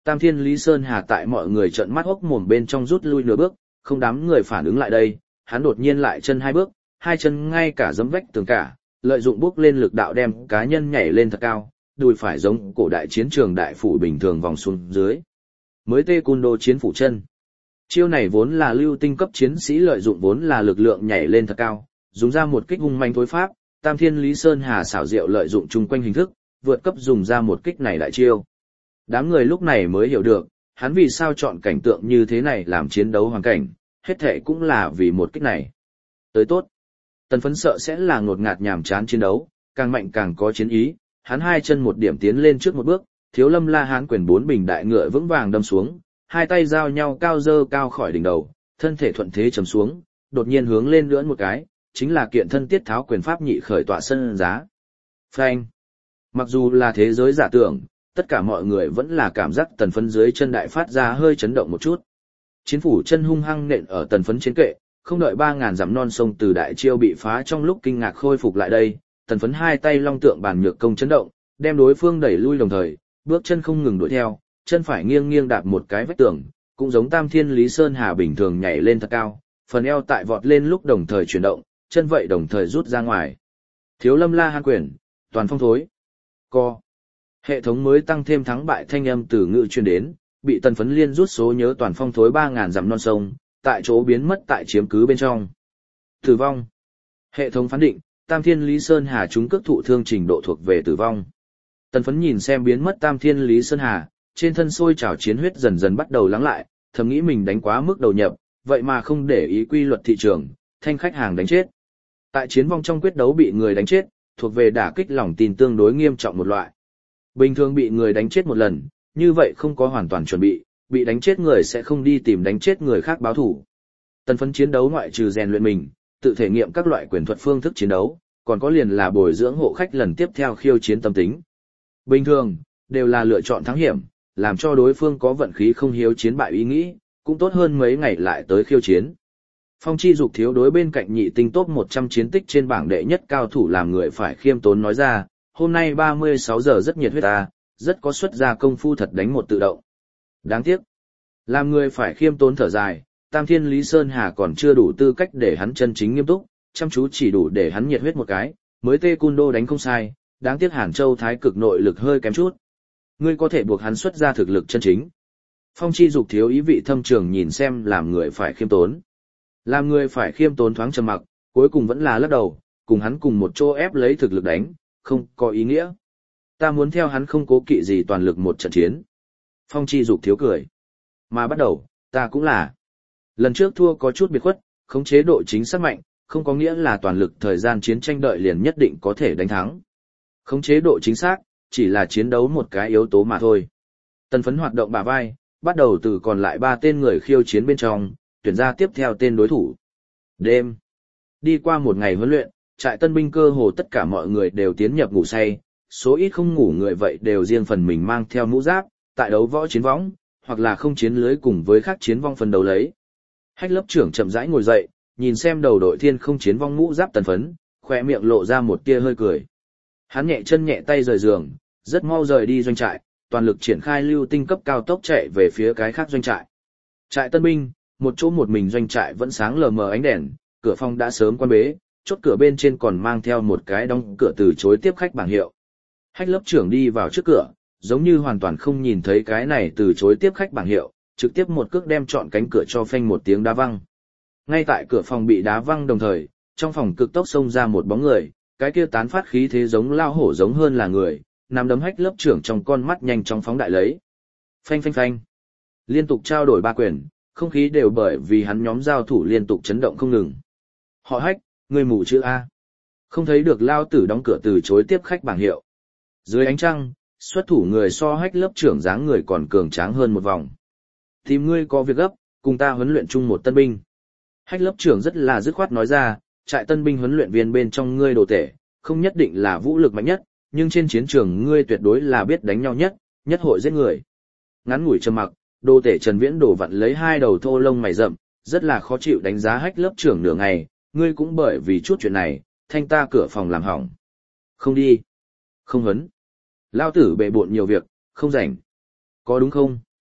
S1: Tam Thiên Lý Sơn Hà tại mọi người trợn mắt hốc mồm bên trong rút lui nửa bước, không đám người phản ứng lại đây, hắn đột nhiên lại chân hai bước, hai chân ngay cả giẫm vách tường cả, lợi dụng bước lên lực đạo đem cá nhân nhảy lên thật cao, đùi phải giống cổ đại chiến trường đại phủ bình thường vòng xuống dưới. Mới tê cun đô chiến phủ chân. Chiêu này vốn là lưu tinh cấp chiến sĩ lợi dụng vốn là lực lượng nhảy lên thật cao, dùng ra một kích hung manh thối pháp, Tam Thiên Lý Sơn Hà xảo diệu lợi dụng chung quanh hình thức, vượt cấp dùng ra một kích này đại chiêu. Đám người lúc này mới hiểu được, hắn vì sao chọn cảnh tượng như thế này làm chiến đấu hoàn cảnh, hết thệ cũng là vì một kích này. Tới tốt. Tần Phấn sợ sẽ là ngột ngạt nhàm chán chiến đấu, càng mạnh càng có chiến ý, hắn hai chân một điểm tiến lên trước một bước, Thiếu Lâm La Hán quyền bốn bình đại ngựa vững vàng đâm xuống, hai tay giao nhau cao dơ cao khỏi đỉnh đầu, thân thể thuận thế chầm xuống, đột nhiên hướng lên lưỡn một cái, chính là kiện thân tiết tháo quyền pháp nhị khởi tọa sân giá. Phanh. Mặc dù là thế giới giả tưởng, tất cả mọi người vẫn là cảm giác Tần Phấn dưới chân đại phát ra hơi chấn động một chút. Chiến phủ chân hung hăng nện ở Tần Phấn trên kệ, không đợi 3000 dặm non sông từ đại chiêu bị phá trong lúc kinh ngạc khôi phục lại đây, Tần Phấn hai tay long tượng bàn nhược công chấn động, đem đối phương đẩy lui đồng thời, bước chân không ngừng đuổi theo, chân phải nghiêng nghiêng đạp một cái vách tường, cũng giống Tam Thiên Lý Sơn Hà bình thường nhảy lên thật cao, phần eo tại vọt lên lúc đồng thời chuyển động, chân vậy đồng thời rút ra ngoài. Thiếu Lâm La Hán quyền, toàn phong thối. Co. Hệ thống mới tăng thêm thắng bại thanh âm từ ngữ truyền đến, bị Tần Phấn liên rút số nhớ toàn phong thối 3000 dặm non sông, tại chỗ biến mất tại chiếm cứ bên trong. Tử vong. Hệ thống phán định, Tam Thiên Lý Sơn Hà chúng cước thụ thương trình độ thuộc về tử vong. Tần Phấn nhìn xem biến mất Tam Thiên Lý Sơn Hà, trên thân sôi trào chiến huyết dần dần bắt đầu lắng lại, thầm nghĩ mình đánh quá mức đầu nhập, vậy mà không để ý quy luật thị trường, thanh khách hàng đánh chết. Tại chiến vong trong quyết đấu bị người đánh chết, thuộc về đả kích lòng tin tương đối nghiêm trọng một loại. Bình thường bị người đánh chết một lần, như vậy không có hoàn toàn chuẩn bị đánh chết người sẽ không đi tìm đánh chết người khác báo thủ. Tần Phấn chiến đấu ngoại trừ rèn luyện mình, tự thể nghiệm các loại quyền thuật phương thức chiến đấu, còn có liền là bồi dưỡng hộ khách lần tiếp theo khiêu chiến tâm tính. Bình thường, đều là lựa chọn thắng hiểm, làm cho đối phương có vận khí không hiếu chiến bại ý nghĩ, cũng tốt hơn mấy ngày lại tới khiêu chiến. Phong Chi Dục thiếu đối bên cạnh nhị tinh top 100 chiến tích trên bảng đệ nhất cao thủ làm người phải khiêm tốn nói ra, hôm nay 36 giờ rất nhiệt huyết ta, rất có xuất ra công phu thật đánh một tự động. Đáng tiếc. Làm người phải khiêm tốn thở dài, Tam Thiên Lý Sơn Hà còn chưa đủ tư cách để hắn chân chính nghiêm túc, chăm chú chỉ đủ để hắn nhiệt huyết một cái, mới tê cun đô đánh không sai, đáng tiếc Hàn Châu thái cực nội lực hơi kém chút. Ngươi có thể buộc hắn xuất ra thực lực chân chính. Phong Chi Dục thiếu ý vị thâm trường nhìn xem làm người phải khiêm tốn. Làm người phải khiêm tốn thoáng trầm mặc, cuối cùng vẫn là lắc đầu, cùng hắn cùng một chỗ ép lấy thực lực đánh, không có ý nghĩa. Ta muốn theo hắn không cố kỵ gì toàn lực một trận chiến. Phong Chi Dục thiếu cười. Mà bắt đầu, ta cũng là. Lần trước thua có chút biệt khuất, khống chế độ chính xác mạnh, không có nghĩa là toàn lực thời gian chiến tranh đợi liền nhất định có thể đánh thắng. Khống chế độ chính xác, chỉ là chiến đấu một cái yếu tố mà thôi. Tần Phấn hoạt động bả vai, bắt đầu từ còn lại 3 tên người khiêu chiến bên trong, tuyển ra tiếp theo tên đối thủ. Đêm. Đi qua một ngày huấn luyện, trại tân binh cơ hồ tất cả mọi người đều tiến nhập ngủ say, số ít không ngủ người vậy đều riêng phần mình mang theo mũ giáp, tại đấu võ chiến võng, hoặc là không chiến lưới cùng với các chiến vong phân đấu lấy. Hách lớp trưởng chậm rãi ngồi dậy, nhìn xem đầu đội thiên không chiến vong mũ giáp Tần Phấn, khỏe miệng lộ ra một tia hơi cười. Hắn nhẹ chân nhẹ tay rời giường, rất mau rời đi doanh trại, toàn lực triển khai lưu tinh cấp cao tốc chạy về phía cái khác doanh trại. Trại tân binh, một chỗ một mình doanh trại vẫn sáng lờ mờ ánh đèn, cửa phòng đã sớm quan bế, chốt cửa bên trên còn mang theo một cái đóng cửa từ chối tiếp khách bảng hiệu. Hách lớp trưởng đi vào trước cửa, giống như hoàn toàn không nhìn thấy cái này từ chối tiếp khách bảng hiệu, trực tiếp một cước đem trọn cánh cửa cho phanh một tiếng đá văng. Ngay tại cửa phòng bị đá văng đồng thời, trong phòng cực tốc xông ra một bóng người, cái kia tán phát khí thế giống lao hổ giống hơn là người, nắm đấm hách lớp trưởng trong con mắt nhanh chóng phóng đại lấy. Phanh phanh phanh. Liên tục trao đổi 3 quyền, không khí đều bởi vì hắn nhóm giao thủ liên tục chấn động không ngừng. Họ Hách, người mù chữ A. Không thấy được lao tử đóng cửa từ chối tiếp khách bảng hiệu. Dưới ánh trăng, xuất thủ người so Hách lớp trưởng dáng người còn cường tráng hơn một vòng. Tìm ngươi có việc gấp, cùng ta huấn luyện chung một tân binh. Hách lớp trưởng rất là dứt khoát nói ra, trại tân binh huấn luyện viên bên trong ngươi đồ tể, không nhất định là vũ lực mạnh nhất, nhưng trên chiến trường ngươi tuyệt đối là biết đánh nhau nhất, nhất hội giết người. Ngắn ngủi trầm mặc, đồ tể Trần Viễn đổ vặn lấy 2 đầu thô lông mày rậm, rất là khó chịu đánh giá Hách lớp trưởng nửa ngày, ngươi cũng bởi vì chút chuyện này, thanh ta cửa phòng làm hỏng. Không đi. Không huấn. Lao tử bệ bộn nhiều việc, không rảnh. Có đúng không,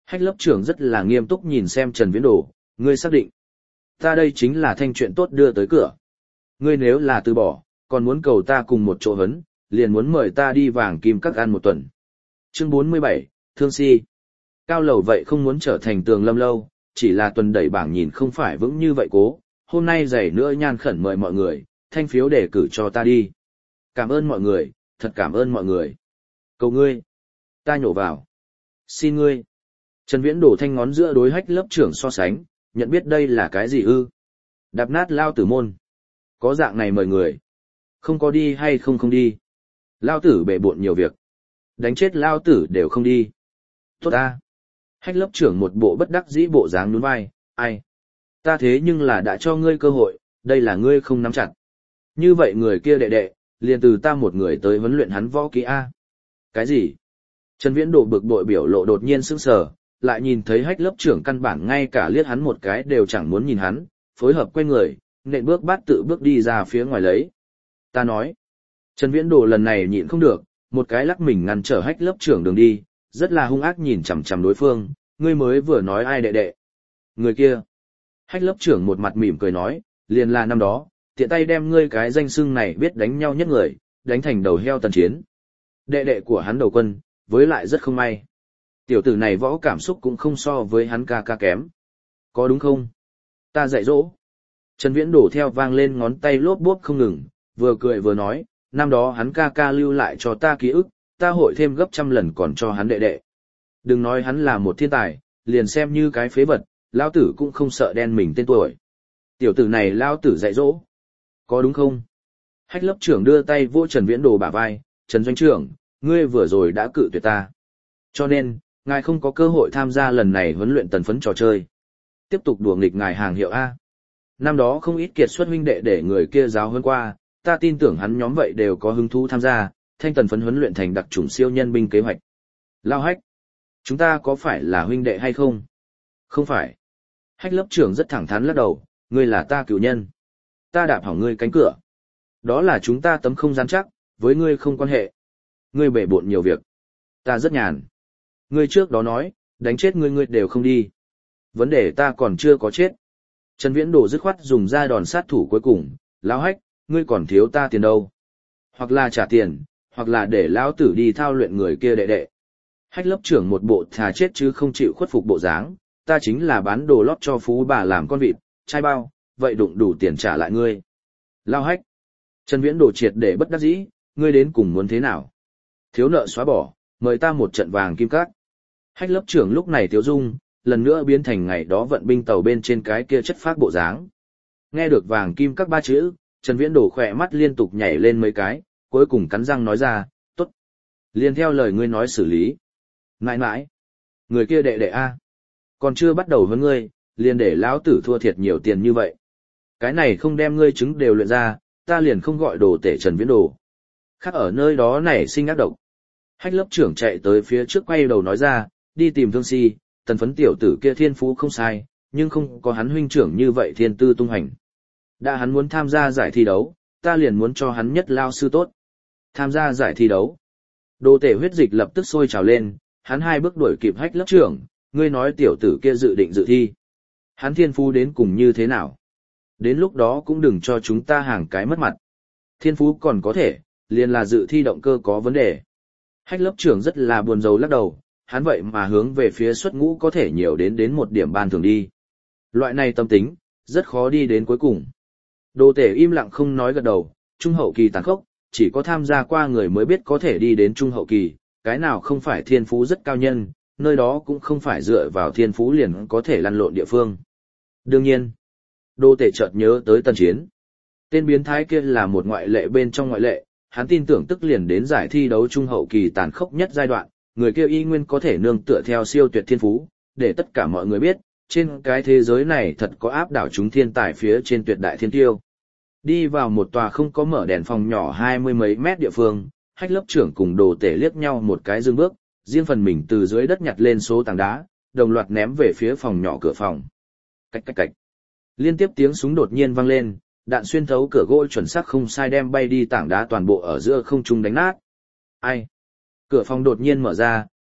S1: Hách lớp trưởng rất là nghiêm túc nhìn xem Trần Viễn Đồ, ngươi xác định. Ta đây chính là thanh chuyện tốt đưa tới cửa. Ngươi nếu là từ bỏ, còn muốn cầu ta cùng một chỗ hấn, liền muốn mời ta đi vàng kim các ăn một tuần. Chương 47, Thương Si. Cao Lầu vậy không muốn trở thành Tường Lâm Lâu, chỉ là tuần đẩy bảng nhìn không phải vững như vậy cố, hôm nay dày nữa nhan khẩn mời mọi người, thanh phiếu đề cử cho ta đi. Cảm ơn mọi người, thật cảm ơn mọi người. Cầu ngươi. Ta nhổ vào. Xin ngươi. Trần Viễn đổ thanh ngón giữa đối hách lớp trưởng so sánh, nhận biết đây là cái gì ư? Đạp nát lao tử môn. Có dạng này mời người. Không có đi hay không đi. Lao tử bể bộn nhiều việc. Đánh chết lao tử đều không đi. Tốt ta. Hách lớp trưởng một bộ bất đắc dĩ bộ dáng nhún vai, ai? Ta thế nhưng là đã cho ngươi cơ hội, đây là ngươi không nắm chặt. Như vậy người kia đệ đệ, liền từ ta một người tới huấn luyện hắn võ kỹ A. Cái gì? Trần Viễn đổ bực bội biểu lộ đột nhiên sững sờ, lại nhìn thấy hách lớp trưởng căn bản ngay cả liếc hắn một cái đều chẳng muốn nhìn hắn, phối hợp quay người, nện bước bát tự bước đi ra phía ngoài lấy. Ta nói, Trần Viễn Đồ lần này nhịn không được, một cái lắc mình ngăn trở hách lớp trưởng đường đi, rất là hung ác nhìn chằm chằm đối phương, ngươi mới vừa nói ai đệ đệ. Người kia. Hách lớp trưởng một mặt mỉm cười nói, liền là năm đó, tiện tay đem ngươi cái danh xưng này biết đánh nhau nhất người, đánh thành đầu heo tần chiến. Đệ đệ của hắn đầu quân, với lại rất không may. Tiểu tử này võ cảm xúc cũng không so với hắn ca ca kém. Có đúng không? Ta dạy dỗ. Trần Viễn đổ theo vang lên ngón tay lốp bốp không ngừng, vừa cười vừa nói, năm đó hắn ca ca lưu lại cho ta ký ức, ta hội thêm gấp trăm lần còn cho hắn đệ đệ. Đừng nói hắn là một thiên tài, liền xem như cái phế vật, lao tử cũng không sợ đen mình tên tuổi. Tiểu tử này lao tử dạy dỗ. Có đúng không? Hách lớp trưởng đưa tay vỗ Trần Viễn Đồ bả vai, Trần Doanh trưởng, ngươi vừa rồi đã cự tuyệt ta. Cho nên, ngài không có cơ hội tham gia lần này huấn luyện tần phấn trò chơi. Tiếp tục đùa nghịch ngài hàng hiệu A. Năm đó không ít kiệt xuất huynh đệ để người kia giáo hơn qua, ta tin tưởng hắn nhóm vậy đều có hứng thú tham gia, thanh tần phấn huấn luyện thành đặc chủng siêu nhân binh kế hoạch. Lao Hách, chúng ta có phải là huynh đệ hay không? Không phải. Hách lớp trưởng rất thẳng thắn lắc đầu, ngươi là ta cựu nhân. Ta đạp hỏng ngươi cánh cửa. Đó là chúng ta tấm không gian chắc, với ngươi không quan hệ. Ngươi bể bộn nhiều việc. Ta rất nhàn. Ngươi trước đó nói, đánh chết ngươi đều không đi. Vấn đề ta còn chưa có chết. Trần Viễn Đồ dứt khoát dùng ra đòn sát thủ cuối cùng, Lão Hách, ngươi còn thiếu ta tiền đâu. Hoặc là trả tiền, hoặc là để lão tử đi thao luyện người kia đệ đệ. Hách lớp trưởng một bộ thà chết chứ không chịu khuất phục bộ dáng, ta chính là bán đồ lót cho phú bà làm con vịt, trai bao, vậy đụng đủ tiền trả lại ngươi. Lão Hách. Trần Viễn Đồ triệt để bất đắc dĩ, ngươi đến cùng muốn thế nào? Thiếu nợ xóa bỏ, mời ta một trận vàng kim cát. Hách lớp trưởng lúc này thiếu dung, lần nữa biến thành ngày đó vận binh tàu bên trên cái kia chất phác bộ dáng. Nghe được vàng kim các ba chữ, Trần Viễn Đồ khỏe mắt liên tục nhảy lên mấy cái, cuối cùng cắn răng nói ra, tốt. Liên theo lời ngươi nói xử lý. Mãi mãi. Người kia đệ đệ A. Còn chưa bắt đầu với ngươi, liền để lão tử thua thiệt nhiều tiền như vậy. Cái này không đem ngươi chứng đều luyện ra, ta liền không gọi đồ tể Trần Viễn Đồ. Khác ở nơi đó nảy sinh ác độc. Hách lớp trưởng chạy tới phía trước quay đầu nói ra, đi tìm Thương Si, tần phấn tiểu tử kia thiên phú không sai, nhưng không có hắn huynh trưởng như vậy thiên tư tung hành. Đã hắn muốn tham gia giải thi đấu, ta liền muốn cho hắn nhất lao sư tốt. Tham gia giải thi đấu. Đồ tể huyết dịch lập tức sôi trào lên, hắn hai bước đuổi kịp hách lớp trưởng, ngươi nói tiểu tử kia dự định dự thi. Hắn thiên phú đến cùng như thế nào? Đến lúc đó cũng đừng cho chúng ta hàng cái mất mặt. Thiên phú còn có thể, liền là dự thi động cơ có vấn đề. Hách lớp trưởng rất là buồn rầu lắc đầu, hắn vậy mà hướng về phía xuất ngũ có thể nhiều đến một điểm ban thường đi. Loại này tâm tính, rất khó đi đến cuối cùng. Đồ tể im lặng không nói gật đầu, trung hậu kỳ tàn khốc, chỉ có tham gia qua người mới biết có thể đi đến trung hậu kỳ, cái nào không phải thiên phú rất cao nhân, nơi đó cũng không phải dựa vào thiên phú liền có thể lăn lộn địa phương. Đương nhiên, đồ tể chợt nhớ tới Tần Chiến. Tên biến thái kia là một ngoại lệ bên trong ngoại lệ, hắn tin tưởng tức liền đến giải thi đấu trung hậu kỳ tàn khốc nhất giai đoạn, người kia y nguyên có thể nương tựa theo siêu tuyệt thiên phú, để tất cả mọi người biết, trên cái thế giới này thật có áp đảo chúng thiên tài phía trên tuyệt đại thiên tiêu. Đi vào một tòa không có mở đèn phòng nhỏ 20 mấy mét địa phương, hách lớp trưởng cùng đồ tể liếc nhau một cái dừng bước, riêng phần mình từ dưới đất nhặt lên số tảng đá, đồng loạt ném về phía phòng nhỏ cửa phòng. Cách cách cách. Liên tiếp tiếng súng đột nhiên vang lên, đạn xuyên thấu cửa gỗ chuẩn xác không sai đem bay đi tảng đá toàn bộ ở giữa không trung đánh nát. Ai? Cửa phòng đột nhiên mở ra,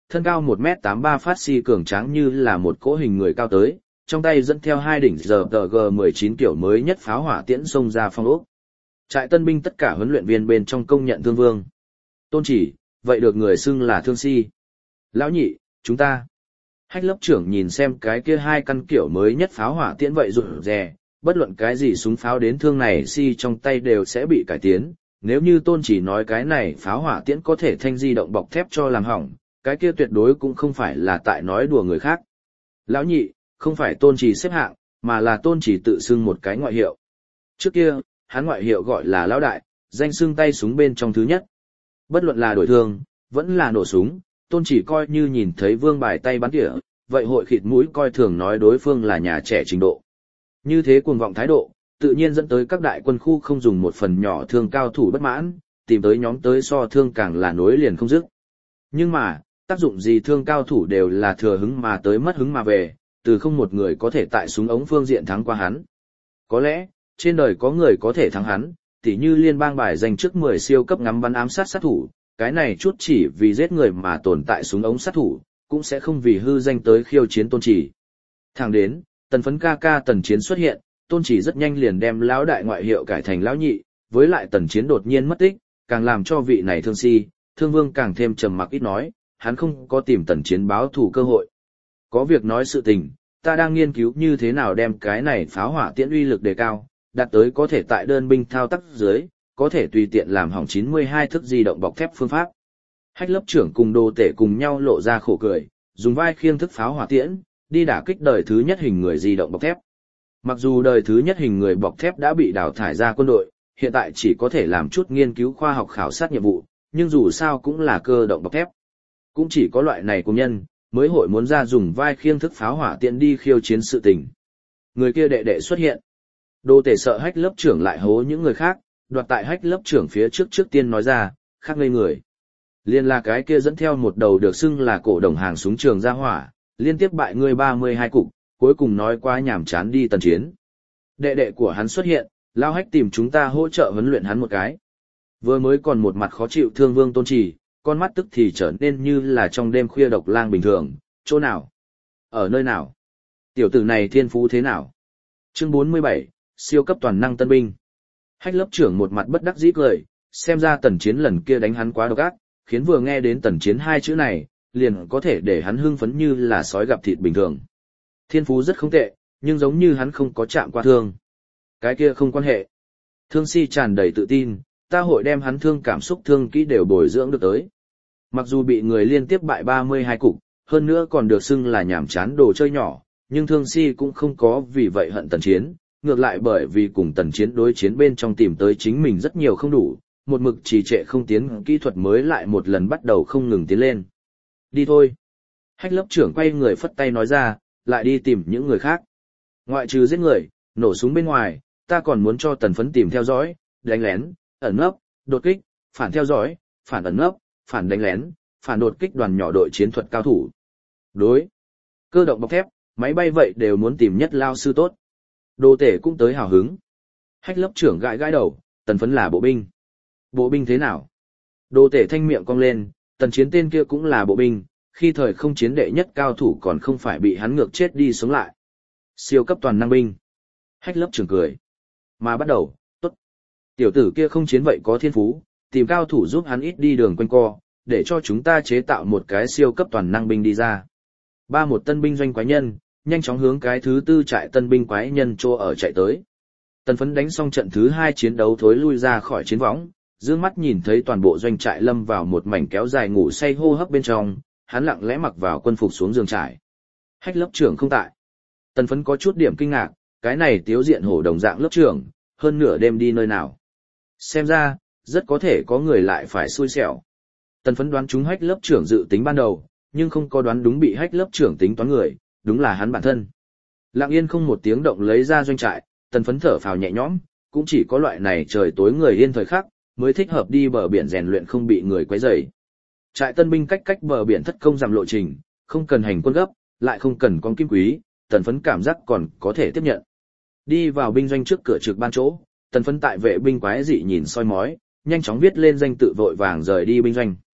S1: thân cao 1m83 phát si cường tráng như là một cỗ hình người cao tới, trong tay dẫn theo hai đỉnh RPG-19 kiểu mới nhất pháo hỏa tiễn xông ra phong ốc. Trại tân binh tất cả huấn luyện viên bên trong công nhận Thương Vương. Tôn Chỉ, vậy được người xưng là Thương Si. Lão nhị, chúng ta. Hách lớp trưởng nhìn xem cái kia hai căn kiểu mới nhất pháo hỏa tiễn vậy rụt rè, bất luận cái gì súng pháo đến thương này si trong tay đều sẽ bị cải tiến. Nếu như Tôn Chỉ nói cái này pháo hỏa tiễn có thể thanh di động bọc thép cho làm hỏng, cái kia tuyệt đối cũng không phải là tại nói đùa người khác. Lão nhị, không phải Tôn Chỉ xếp hạng, mà là Tôn Chỉ tự xưng một cái ngoại hiệu. Trước kia, hắn ngoại hiệu gọi là Lão Đại, danh xưng tay súng bên trong thứ nhất. Bất luận là đổi thương, vẫn là nổ súng, Tôn Chỉ coi như nhìn thấy vương bài tay bắn tỉa, vậy hội khịt mũi coi thường nói đối phương là nhà trẻ trình độ. Như thế cuồng vọng thái độ, tự nhiên dẫn tới các đại quân khu không dùng một phần nhỏ thương cao thủ bất mãn, tìm tới nhóm tới so thương càng là nối liền không dứt. Nhưng mà, tác dụng gì thương cao thủ đều là thừa hứng mà tới mất hứng mà về, từ không một người có thể tại súng ống phương diện thắng qua hắn. Có lẽ, trên đời có người có thể thắng hắn, tỉ như liên bang bài danh trước 10 siêu cấp ngắm bắn ám sát sát thủ, cái này chút chỉ vì giết người mà tồn tại súng ống sát thủ, cũng sẽ không vì hư danh tới khiêu chiến Tôn Chỉ. Thẳng đến, tần phấn ca ca Tần Chiến xuất hiện, Tôn Chỉ rất nhanh liền đem lão đại ngoại hiệu cải thành lão nhị, với lại Tần Chiến đột nhiên mất tích, càng làm cho vị này Thương Si, Thương Vương càng thêm trầm mặc ít nói, hắn không có tìm Tần Chiến báo thù cơ hội. Có việc nói sự tình, ta đang nghiên cứu như thế nào đem cái này pháo hỏa tiễn uy lực đề cao, đạt tới có thể tại đơn binh thao tác dưới, có thể tùy tiện làm hỏng 92 thức di động bọc thép phương pháp. Hách lớp trưởng cùng Đồ Tể cùng nhau lộ ra khổ cười, dùng vai khiêng thức pháo hỏa tiễn, đi đả kích đời thứ nhất hình người di động bọc thép. Mặc dù đời thứ nhất hình người bọc thép đã bị đào thải ra quân đội, hiện tại chỉ có thể làm chút nghiên cứu khoa học khảo sát nhiệm vụ, nhưng dù sao cũng là cơ động bọc thép. Cũng chỉ có loại này công nhân, mới hội muốn ra dùng vai khiêng thức pháo hỏa tiễn đi khiêu chiến sự tình. Người kia đệ đệ xuất hiện. Đồ Tể sợ Hách lớp trưởng lại hố những người khác, đoạt tại Hách lớp trưởng phía trước tiên nói ra, khác ngây người. Liên là cái kia dẫn theo một đầu được xưng là cổ đồng hàng súng trường ra hỏa, liên tiếp bại ngươi 32 cục, cuối cùng nói quá nhảm chán đi Tần Chiến. Đệ đệ của hắn xuất hiện, Lao Hách tìm chúng ta hỗ trợ huấn luyện hắn một cái. Vừa mới còn một mặt khó chịu Thương Vương Tôn Chỉ, con mắt tức thì trở nên như là trong đêm khuya độc lang bình thường, chỗ nào? Ở nơi nào? Tiểu tử này thiên phú thế nào? Chương 47, siêu cấp toàn năng tân binh. Hách lớp trưởng một mặt bất đắc dĩ cười, xem ra Tần Chiến lần kia đánh hắn quá độc ác, khiến vừa nghe đến Tần Chiến hai chữ này, liền có thể để hắn hưng phấn như là sói gặp thịt bình thường. Thiên phú rất không tệ, nhưng giống như hắn không có chạm qua thương. Cái kia không quan hệ. Thương Si tràn đầy tự tin, ta hội đem hắn thương cảm xúc thương kỹ đều bồi dưỡng được tới. Mặc dù bị người liên tiếp bại 32 cục, hơn nữa còn được xưng là nhảm chán đồ chơi nhỏ, nhưng Thương Si cũng không có vì vậy hận Tần Chiến, ngược lại bởi vì cùng Tần Chiến đối chiến bên trong tìm tới chính mình rất nhiều không đủ, một mực trì trệ không tiến, kỹ thuật mới lại một lần bắt đầu không ngừng tiến lên. Đi thôi. Hách lớp trưởng quay người phất tay nói ra, lại đi tìm những người khác. Ngoại trừ giết người, nổ súng bên ngoài, ta còn muốn cho Tần Phấn tìm theo dõi, đánh lén, ẩn nấp, đột kích, phản theo dõi, phản ẩn nấp, phản đánh lén, phản đột kích đoàn nhỏ đội chiến thuật cao thủ. Đối. Cơ động bọc thép, máy bay vậy đều muốn tìm nhất lao sư tốt. Đồ Tể cũng tới hào hứng. Hách lớp trưởng gãi gãi đầu, Tần Phấn là bộ binh. Bộ binh thế nào? Đồ Tể thanh miệng cong lên, Tần Chiến tên kia cũng là bộ binh, khi thời không chiến đệ nhất cao thủ còn không phải bị hắn ngược chết đi sống lại. Siêu cấp toàn năng binh. Hách lớp trưởng cười. Mà bắt đầu, tốt. Tiểu tử kia không chiến vậy có thiên phú, tìm cao thủ giúp hắn ít đi đường quanh co, để cho chúng ta chế tạo một cái siêu cấp toàn năng binh đi ra. Một tân binh doanh quái nhân, nhanh chóng hướng cái thứ tư trại tân binh quái nhân chỗ ở chạy tới. Tần Phấn đánh xong trận thứ 2 chiến đấu thối lui ra khỏi chiến võng, dương mắt nhìn thấy toàn bộ doanh trại lâm vào một mảnh kéo dài ngủ say hô hấp bên trong, hắn lặng lẽ mặc vào quân phục xuống giường trải. Hách lớp trưởng không tại. Tần Phấn có chút điểm kinh ngạc, cái này tiếu diện hổ đồng dạng lớp trưởng, hơn nửa đêm đi nơi nào. Xem ra, rất có thể có người lại phải xui xẻo. Tần Phấn đoán trúng Hách lớp trưởng dự tính ban đầu, nhưng không có đoán đúng bị Hách lớp trưởng tính toán người, đúng là hắn bản thân. Lặng yên không một tiếng động lấy ra doanh trại, Tần Phấn thở phào nhẹ nhõm, cũng chỉ có loại này trời tối người yên thời khắc, mới thích hợp đi bờ biển rèn luyện không bị người quấy rầy. Trại tân binh cách bờ biển thất công dặm lộ trình, không cần hành quân gấp, lại không cần con kim quý, Tần Phấn cảm giác còn có thể tiếp nhận. Đi vào binh doanh trước cửa trực ban chỗ, Tần Phấn tại vệ binh quái dị nhìn soi mói, nhanh chóng viết lên danh tự vội vàng rời đi binh doanh.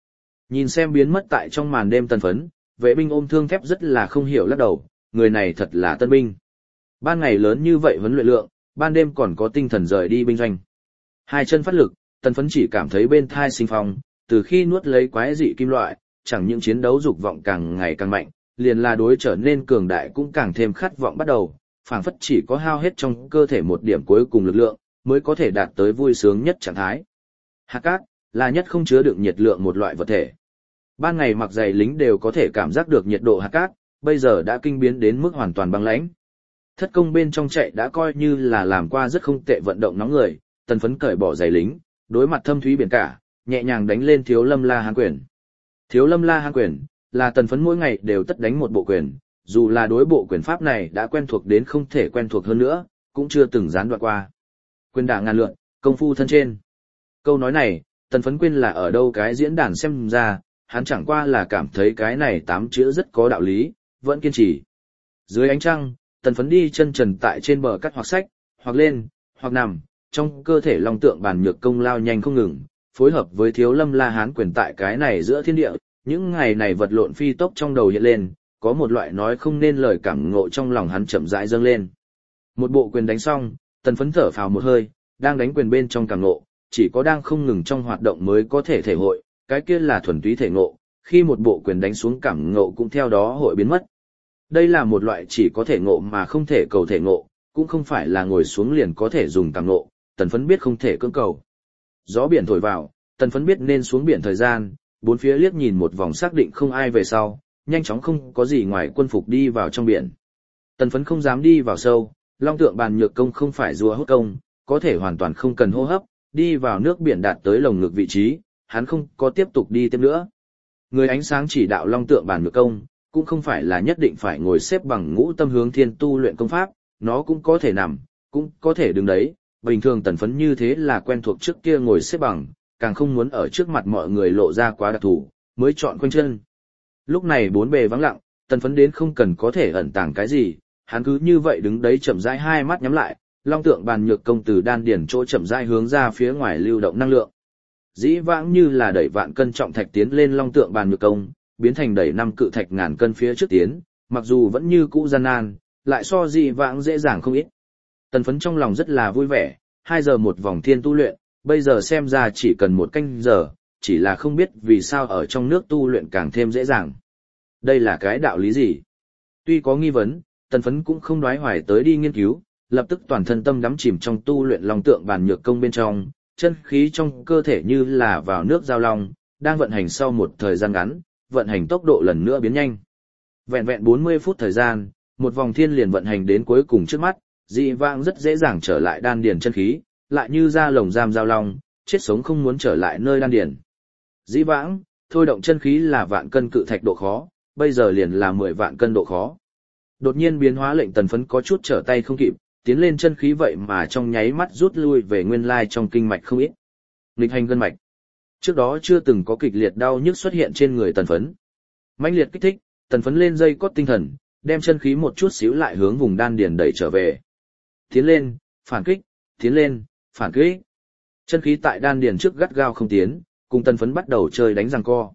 S1: Nhìn xem biến mất tại trong màn đêm tần phấn, vệ binh ôm thương thép rất là không hiểu lắc đầu, người này thật là tân binh. Ban ngày lớn như vậy huấn luyện lượng, ban đêm còn có tinh thần rời đi binh doanh. Hai chân phát lực, tần phấn chỉ cảm thấy bên thai sinh phong, từ khi nuốt lấy quái dị kim loại, chẳng những chiến đấu dục vọng càng ngày càng mạnh, liền là đối trở nên cường đại cũng càng thêm khát vọng bắt đầu, phảng phất chỉ có hao hết trong cơ thể một điểm cuối cùng lực lượng, mới có thể đạt tới vui sướng nhất trạng thái. Hạt cát là nhất không chứa đựng nhiệt lượng một loại vật thể. Ban ngày mặc giày lính đều có thể cảm giác được nhiệt độ hạt cát, bây giờ đã kinh biến đến mức hoàn toàn băng lãnh. Thất công bên trong chạy đã coi như là làm qua rất không tệ vận động nóng người, tần phấn cởi bỏ giày lính, đối mặt thâm thúy biển cả, nhẹ nhàng đánh lên Thiếu Lâm La Hán quyền. Thiếu Lâm La Hán quyền là tần phấn mỗi ngày đều tất đánh một bộ quyền, dù là đối bộ quyền pháp này đã quen thuộc đến không thể quen thuộc hơn nữa, cũng chưa từng gián đoạn qua. Quyền đả ngàn lượn, công phu thân trên. Câu nói này, tần phấn quên là ở đâu cái diễn đàn xem ra, hắn chẳng qua là cảm thấy cái này 8 chữ rất có đạo lý, vẫn kiên trì. Dưới ánh trăng, tần phấn đi chân trần tại trên bờ cắt hoặc sách, hoặc lên, hoặc nằm, trong cơ thể long tượng bàn nhược công lao nhanh không ngừng, phối hợp với Thiếu Lâm La Hán quyền tại cái này giữa thiên địa, những ngày này vật lộn phi tốc trong đầu hiện lên, có một loại nói không nên lời cảm ngộ trong lòng hắn chậm rãi dâng lên. Một bộ quyền đánh xong, tần phấn thở phào một hơi, đang đánh quyền bên trong cảm ngộ, chỉ có đang không ngừng trong hoạt động mới có thể thể hội, cái kia là thuần túy thể ngộ, khi một bộ quyền đánh xuống cảm ngộ cũng theo đó hội biến mất. Đây là một loại chỉ có thể ngộ mà không thể cầu thể ngộ, cũng không phải là ngồi xuống liền có thể dùng cảm ngộ, tần phấn biết không thể cưỡng cầu. Gió biển thổi vào, tần phấn biết nên xuống biển thời gian, bốn phía liếc nhìn một vòng xác định không ai về sau, nhanh chóng không có gì ngoài quân phục đi vào trong biển. Tần phấn không dám đi vào sâu, long tượng bàn nhược công không phải rùa hút công, có thể hoàn toàn không cần hô hấp, đi vào nước biển đạt tới lồng ngực vị trí, hắn không có tiếp tục đi tiếp nữa. Người ánh sáng chỉ đạo long tượng bàn nhược công, cũng không phải là nhất định phải ngồi xếp bằng ngũ tâm hướng thiên tu luyện công pháp, nó cũng có thể nằm, cũng có thể đứng đấy, bình thường tần phấn như thế là quen thuộc trước kia ngồi xếp bằng, càng không muốn ở trước mặt mọi người lộ ra quá đặc thù, mới chọn khoanh chân. Lúc này bốn bề vắng lặng, tần phấn đến không cần có thể ẩn tàng cái gì, hắn cứ như vậy đứng đấy chậm rãi hai mắt nhắm lại, long tượng bàn nhược công từ đan điển chỗ chậm rãi hướng ra phía ngoài lưu động năng lượng. Dĩ vãng như là đẩy vạn cân trọng thạch tiến lên long tượng bàn nhược công, biến thành đẩy 5 cự thạch ngàn cân phía trước tiến, mặc dù vẫn như cũ gian nan, lại so dĩ vãng dễ dàng không ít. Tần phấn trong lòng rất là vui vẻ, 2 giờ một vòng thiên tu luyện, bây giờ xem ra chỉ cần 1 canh giờ, chỉ là không biết vì sao ở trong nước tu luyện càng thêm dễ dàng. Đây là cái đạo lý gì? Tuy có nghi vấn, tần phấn cũng không đoái hoài tới đi nghiên cứu, lập tức toàn thân tâm đắm chìm trong tu luyện long tượng bàn nhược công bên trong, chân khí trong cơ thể như là vào nước giao long, đang vận hành sau một thời gian ngắn, vận hành tốc độ lần nữa biến nhanh. Vẹn vẹn 40 phút thời gian, một vòng thiên liền vận hành đến cuối cùng trước mắt, dị vãng rất dễ dàng trở lại đan điền chân khí, lại như ra lồng giam giao long, chết sống không muốn trở lại nơi đan điền. Dĩ vãng, thôi động chân khí là vạn cân cự thạch độ khó, bây giờ liền là 10 vạn cân độ khó. Đột nhiên biến hóa lệnh tần phấn có chút trở tay không kịp, tiến lên chân khí vậy mà trong nháy mắt rút lui về nguyên lai trong kinh mạch không ít. Nghịch hành gân mạch. Trước đó chưa từng có kịch liệt đau nhức xuất hiện trên người tần phấn. Mãnh liệt kích thích, tần phấn lên dây cót tinh thần, đem chân khí một chút xíu lại hướng vùng đan điền đẩy trở về. Tiến lên, phản kích, tiến lên, phản kích. Chân khí tại đan điền trước gắt gao không tiến, cùng tần phấn bắt đầu chơi đánh giằng co.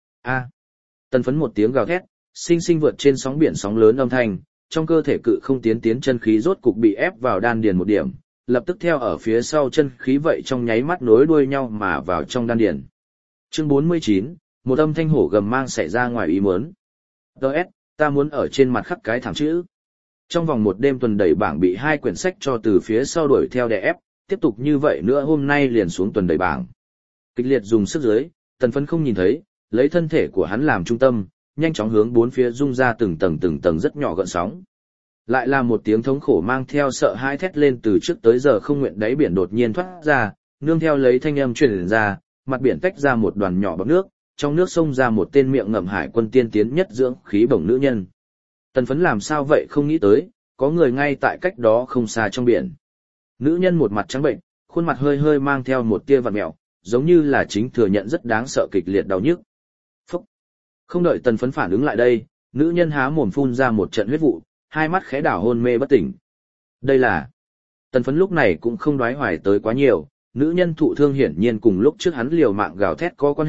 S1: Tần phấn một tiếng gào thét, sinh sinh vượt trên sóng biển sóng lớn âm thanh, trong cơ thể cự không tiến chân khí rốt cục bị ép vào đan điền một điểm, lập tức theo ở phía sau chân khí vậy trong nháy mắt nối đuôi nhau mà vào trong đan điền. Chương 49, một âm thanh hổ gầm mang xảy ra ngoài ý muốn. DS, ta muốn ở trên mặt khắc cái thảm chữ. Trong vòng một đêm tuần đẩy bảng bị 2 quyển sách cho từ phía sau đuổi theo đè ép, tiếp tục như vậy nữa hôm nay liền xuống tuần đẩy bảng. Kịch liệt dùng sức dưới, tần phấn không nhìn thấy, lấy thân thể của hắn làm trung tâm, nhanh chóng hướng bốn phía rung ra từng tầng rất nhỏ gợn sóng. Lại là một tiếng thống khổ mang theo sợ hãi thét lên từ trước tới giờ không nguyện đáy biển đột nhiên thoát ra, nương theo lấy thanh âm truyền ra, mặt biển tách ra một đoàn nhỏ bọt nước, trong nước xông ra một tên miệng ngậm hải quân tiên tiến nhất dưỡng khí bổng nữ nhân. Tần phấn làm sao vậy không nghĩ tới, có người ngay tại cách đó không xa trong biển. Nữ nhân một mặt trắng bệnh, khuôn mặt hơi hơi mang theo một tia vặn mẹo, giống như là chính thừa nhận rất đáng sợ kịch liệt đau nhức. Phúc! Không đợi tần phấn phản ứng lại đây, nữ nhân há mồm phun ra một trận huyết vụ, hai mắt khẽ đảo hôn mê bất tỉnh. Đây là... Tần phấn lúc này cũng không đoái hoài tới quá nhiều, nữ nhân thụ thương hiển nhiên cùng lúc trước hắn liều mạng gào thét có quan hệ,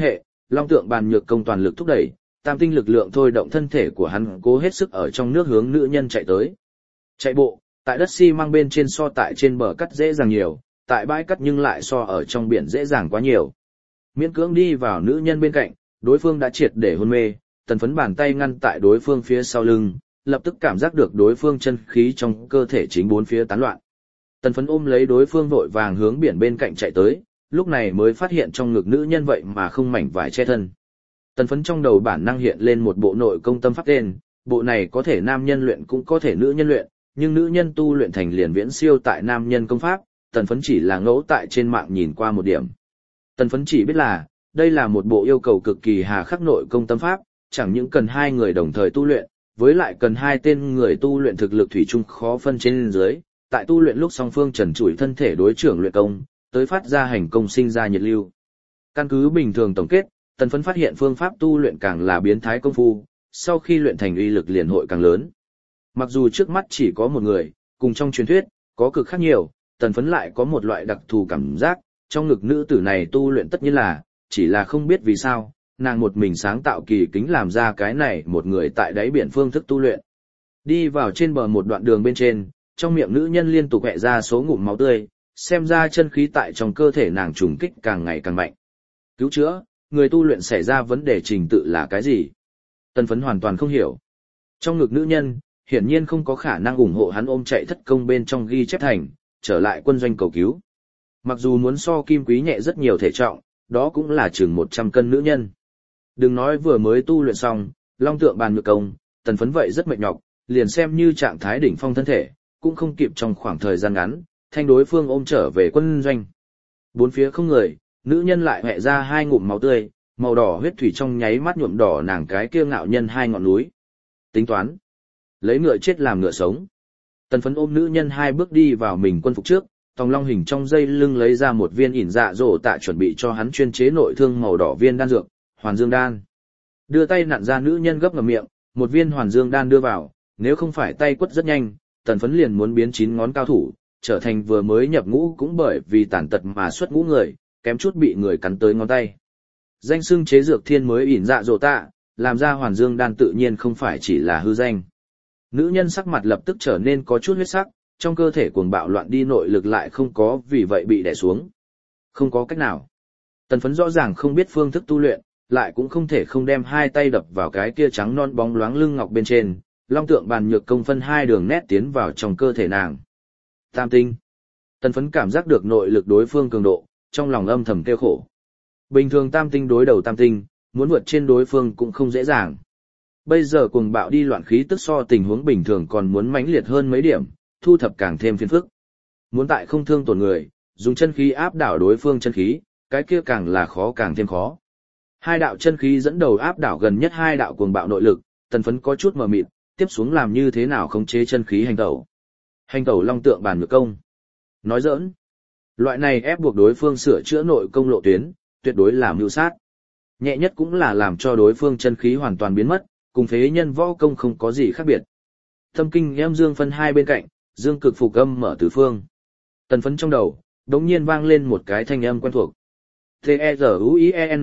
S1: long tượng bàn nhược công toàn lực thúc đẩy, tam tinh lực lượng thôi động thân thể của hắn cố hết sức ở trong nước hướng nữ nhân chạy tới. Chạy bộ, tại đất xi măng bên trên so tại trên bờ cắt dễ dàng nhiều, tại bãi cắt nhưng lại so ở trong biển dễ dàng quá nhiều. Miễn cưỡng đi vào nữ nhân bên cạnh, đối phương đã triệt để hôn mê, Tần Phấn bàn tay ngăn tại đối phương phía sau lưng, lập tức cảm giác được đối phương chân khí trong cơ thể chính bốn phía tán loạn. Tần Phấn ôm lấy đối phương vội vàng hướng biển bên cạnh chạy tới, lúc này mới phát hiện trong ngực nữ nhân vậy mà không mảnh vải che thân. Tần Phấn trong đầu bản năng hiện lên một bộ nội công tâm pháp tên, bộ này có thể nam nhân luyện cũng có thể nữ nhân luyện, nhưng nữ nhân tu luyện thành liền viễn siêu tại nam nhân công pháp, Tần Phấn chỉ là ngẫu tại trên mạng nhìn qua một điểm. Tần Phấn chỉ biết là, đây là một bộ yêu cầu cực kỳ hà khắc nội công tâm pháp, chẳng những cần hai người đồng thời tu luyện, với lại cần hai tên người tu luyện thực lực thủy chung khó phân trên dưới, tại tu luyện lúc song phương trần trụi thân thể đối trưởng luyện công, tới phát ra hành công sinh ra nhiệt lưu. Căn cứ bình thường tổng kết, Tần Phấn phát hiện phương pháp tu luyện càng là biến thái công phu, sau khi luyện thành uy lực liền hội càng lớn. Mặc dù trước mắt chỉ có một người, cùng trong truyền thuyết, có cực khác nhiều, Tần Phấn lại có một loại đặc thù cảm giác, trong ngực nữ tử này tu luyện tất nhiên là, chỉ là không biết vì sao, nàng một mình sáng tạo kỳ kính làm ra cái này một người tại đáy biển phương thức tu luyện. Đi vào trên bờ một đoạn đường bên trên, trong miệng nữ nhân liên tục hẹ ra số ngụm máu tươi, xem ra chân khí tại trong cơ thể nàng trùng kích càng ngày càng mạnh. Cứu chữa, người tu luyện xảy ra vấn đề trình tự là cái gì? Tần Phấn hoàn toàn không hiểu. Trong ngực nữ nhân, hiển nhiên không có khả năng ủng hộ hắn ôm chạy thất công bên trong ghi chép thành, trở lại quân doanh cầu cứu. Mặc dù muốn so Kim Quý nhẹ rất nhiều thể trọng, đó cũng là chừng 100 cân nữ nhân. Đừng nói vừa mới tu luyện xong, long tượng bàn nhược công, Tần Phấn vậy rất mệt nhọc, liền xem như trạng thái đỉnh phong thân thể, cũng không kịp trong khoảng thời gian ngắn, thanh đối phương ôm trở về quân doanh. Bốn phía không người, nữ nhân lại hẹ ra hai ngụm máu tươi, màu đỏ huyết thủy trong nháy mắt nhuộm đỏ nàng cái kia ngạo nhân hai ngọn núi. Tính toán, lấy ngựa chết làm ngựa sống. Tần Phấn ôm nữ nhân hai bước đi vào mình quân phục trước, tòng long hình trong dây lưng lấy ra một viên ỉn dạ dỗ tạ chuẩn bị cho hắn chuyên chế nội thương màu đỏ viên đan dược, hoàn dương đan. Đưa tay nặn ra nữ nhân gấp ngậm miệng, một viên hoàn dương đan đưa vào, nếu không phải tay quất rất nhanh, Tần Phấn liền muốn biến 9 ngón cao thủ, trở thành vừa mới nhập ngũ cũng bởi vì tàn tật mà xuất ngũ người, kém chút bị người cắn tới ngón tay. Danh xưng chế dược thiên mới ỉn dạ dỗ tạ, làm ra hoàn dương đan tự nhiên không phải chỉ là hư danh. Nữ nhân sắc mặt lập tức trở nên có chút huyết sắc, trong cơ thể cuồng bạo loạn đi nội lực lại không có vì vậy bị đè xuống. Không có cách nào. Tần Phấn rõ ràng không biết phương thức tu luyện, lại cũng không thể không đem hai tay đập vào cái kia trắng non bóng loáng lưng ngọc bên trên, long tượng bàn nhược công phân hai đường nét tiến vào trong cơ thể nàng. Tam tinh. Tần Phấn cảm giác được nội lực đối phương cường độ, trong lòng âm thầm kêu khổ. Bình thường tam tinh đối đầu tam tinh, muốn vượt trên đối phương cũng không dễ dàng. Bây giờ cuồng bạo đi loạn khí tức so tình huống bình thường còn muốn mãnh liệt hơn mấy điểm, thu thập càng thêm phiền phức. Muốn tại không thương tổn người, dùng chân khí áp đảo đối phương chân khí, cái kia càng là khó càng thêm khó. Hai đạo chân khí dẫn đầu áp đảo gần nhất hai đạo cuồng bạo nội lực, Tần Phấn có chút mờ mịt, tiếp xuống làm như thế nào khống chế chân khí hành tẩu. Hành tẩu long tượng bàn nhược công. Nói giỡn. Loại này ép buộc đối phương sửa chữa nội công lộ tuyến, tuyệt đối là mưu sát. Nhẹ nhất cũng là làm cho đối phương chân khí hoàn toàn biến mất, cùng phế nhân võ công không có gì khác biệt. Thâm kinh em dương phân hai bên cạnh, dương cực phục âm mở tứ phương. Tần Phấn trong đầu, đống nhiên vang lên một cái thanh âm quen thuộc. T-E-Z-U-I-E-N.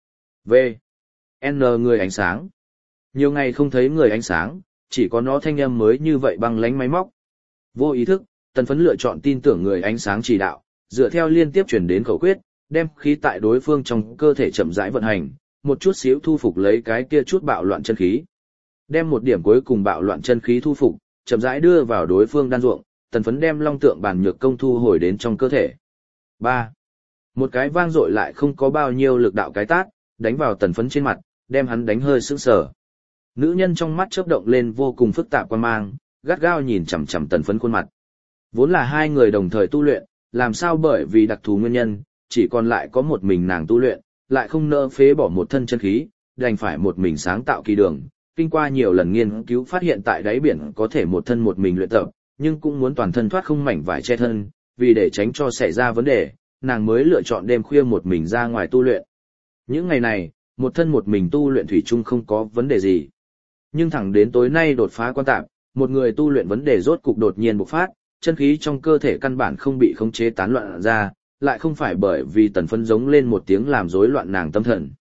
S1: V. N người ánh sáng. Nhiều ngày không thấy người ánh sáng, chỉ có nó thanh âm mới như vậy băng lánh máy móc. Vô ý thức, Tần Phấn lựa chọn tin tưởng người ánh sáng chỉ đạo, dựa theo liên tiếp truyền đến khẩu quyết, đem khí tại đối phương trong cơ thể chậm rãi vận hành, một chút xíu thu phục lấy cái kia chút bạo loạn chân khí. Đem một điểm cuối cùng bạo loạn chân khí thu phục, chậm rãi đưa vào đối phương đan ruộng, Tần Phấn đem long tượng bàn nhược công thu hồi đến trong cơ thể. 3. Một cái vang dội lại không có bao nhiêu lực đạo cái tát, đánh vào Tần Phấn trên mặt, đem hắn đánh hơi sững sờ. Nữ nhân trong mắt chớp động lên vô cùng phức tạp quan mang, gắt gao nhìn chằm chằm Tần Phấn khuôn mặt. Vốn là hai người đồng thời tu luyện, làm sao bởi vì đặc thù nguyên nhân, chỉ còn lại có một mình nàng tu luyện, lại không nỡ phế bỏ một thân chân khí, đành phải một mình sáng tạo kỳ đường. Kinh qua nhiều lần nghiên cứu phát hiện tại đáy biển có thể một thân một mình luyện tập, nhưng cũng muốn toàn thân thoát không mảnh vải che thân, vì để tránh cho xảy ra vấn đề, nàng mới lựa chọn đêm khuya một mình ra ngoài tu luyện. Những ngày này, một thân một mình tu luyện thủy chung không có vấn đề gì. Nhưng thẳng đến tối nay đột phá quan tạp, một người tu luyện vấn đề rốt cục đột nhiên bộc phát, chân khí trong cơ thể căn bản không bị khống chế tán loạn ra, lại không phải bởi vì Tần Phấn giống lên một tiếng làm rối loạn nàng tâm thần.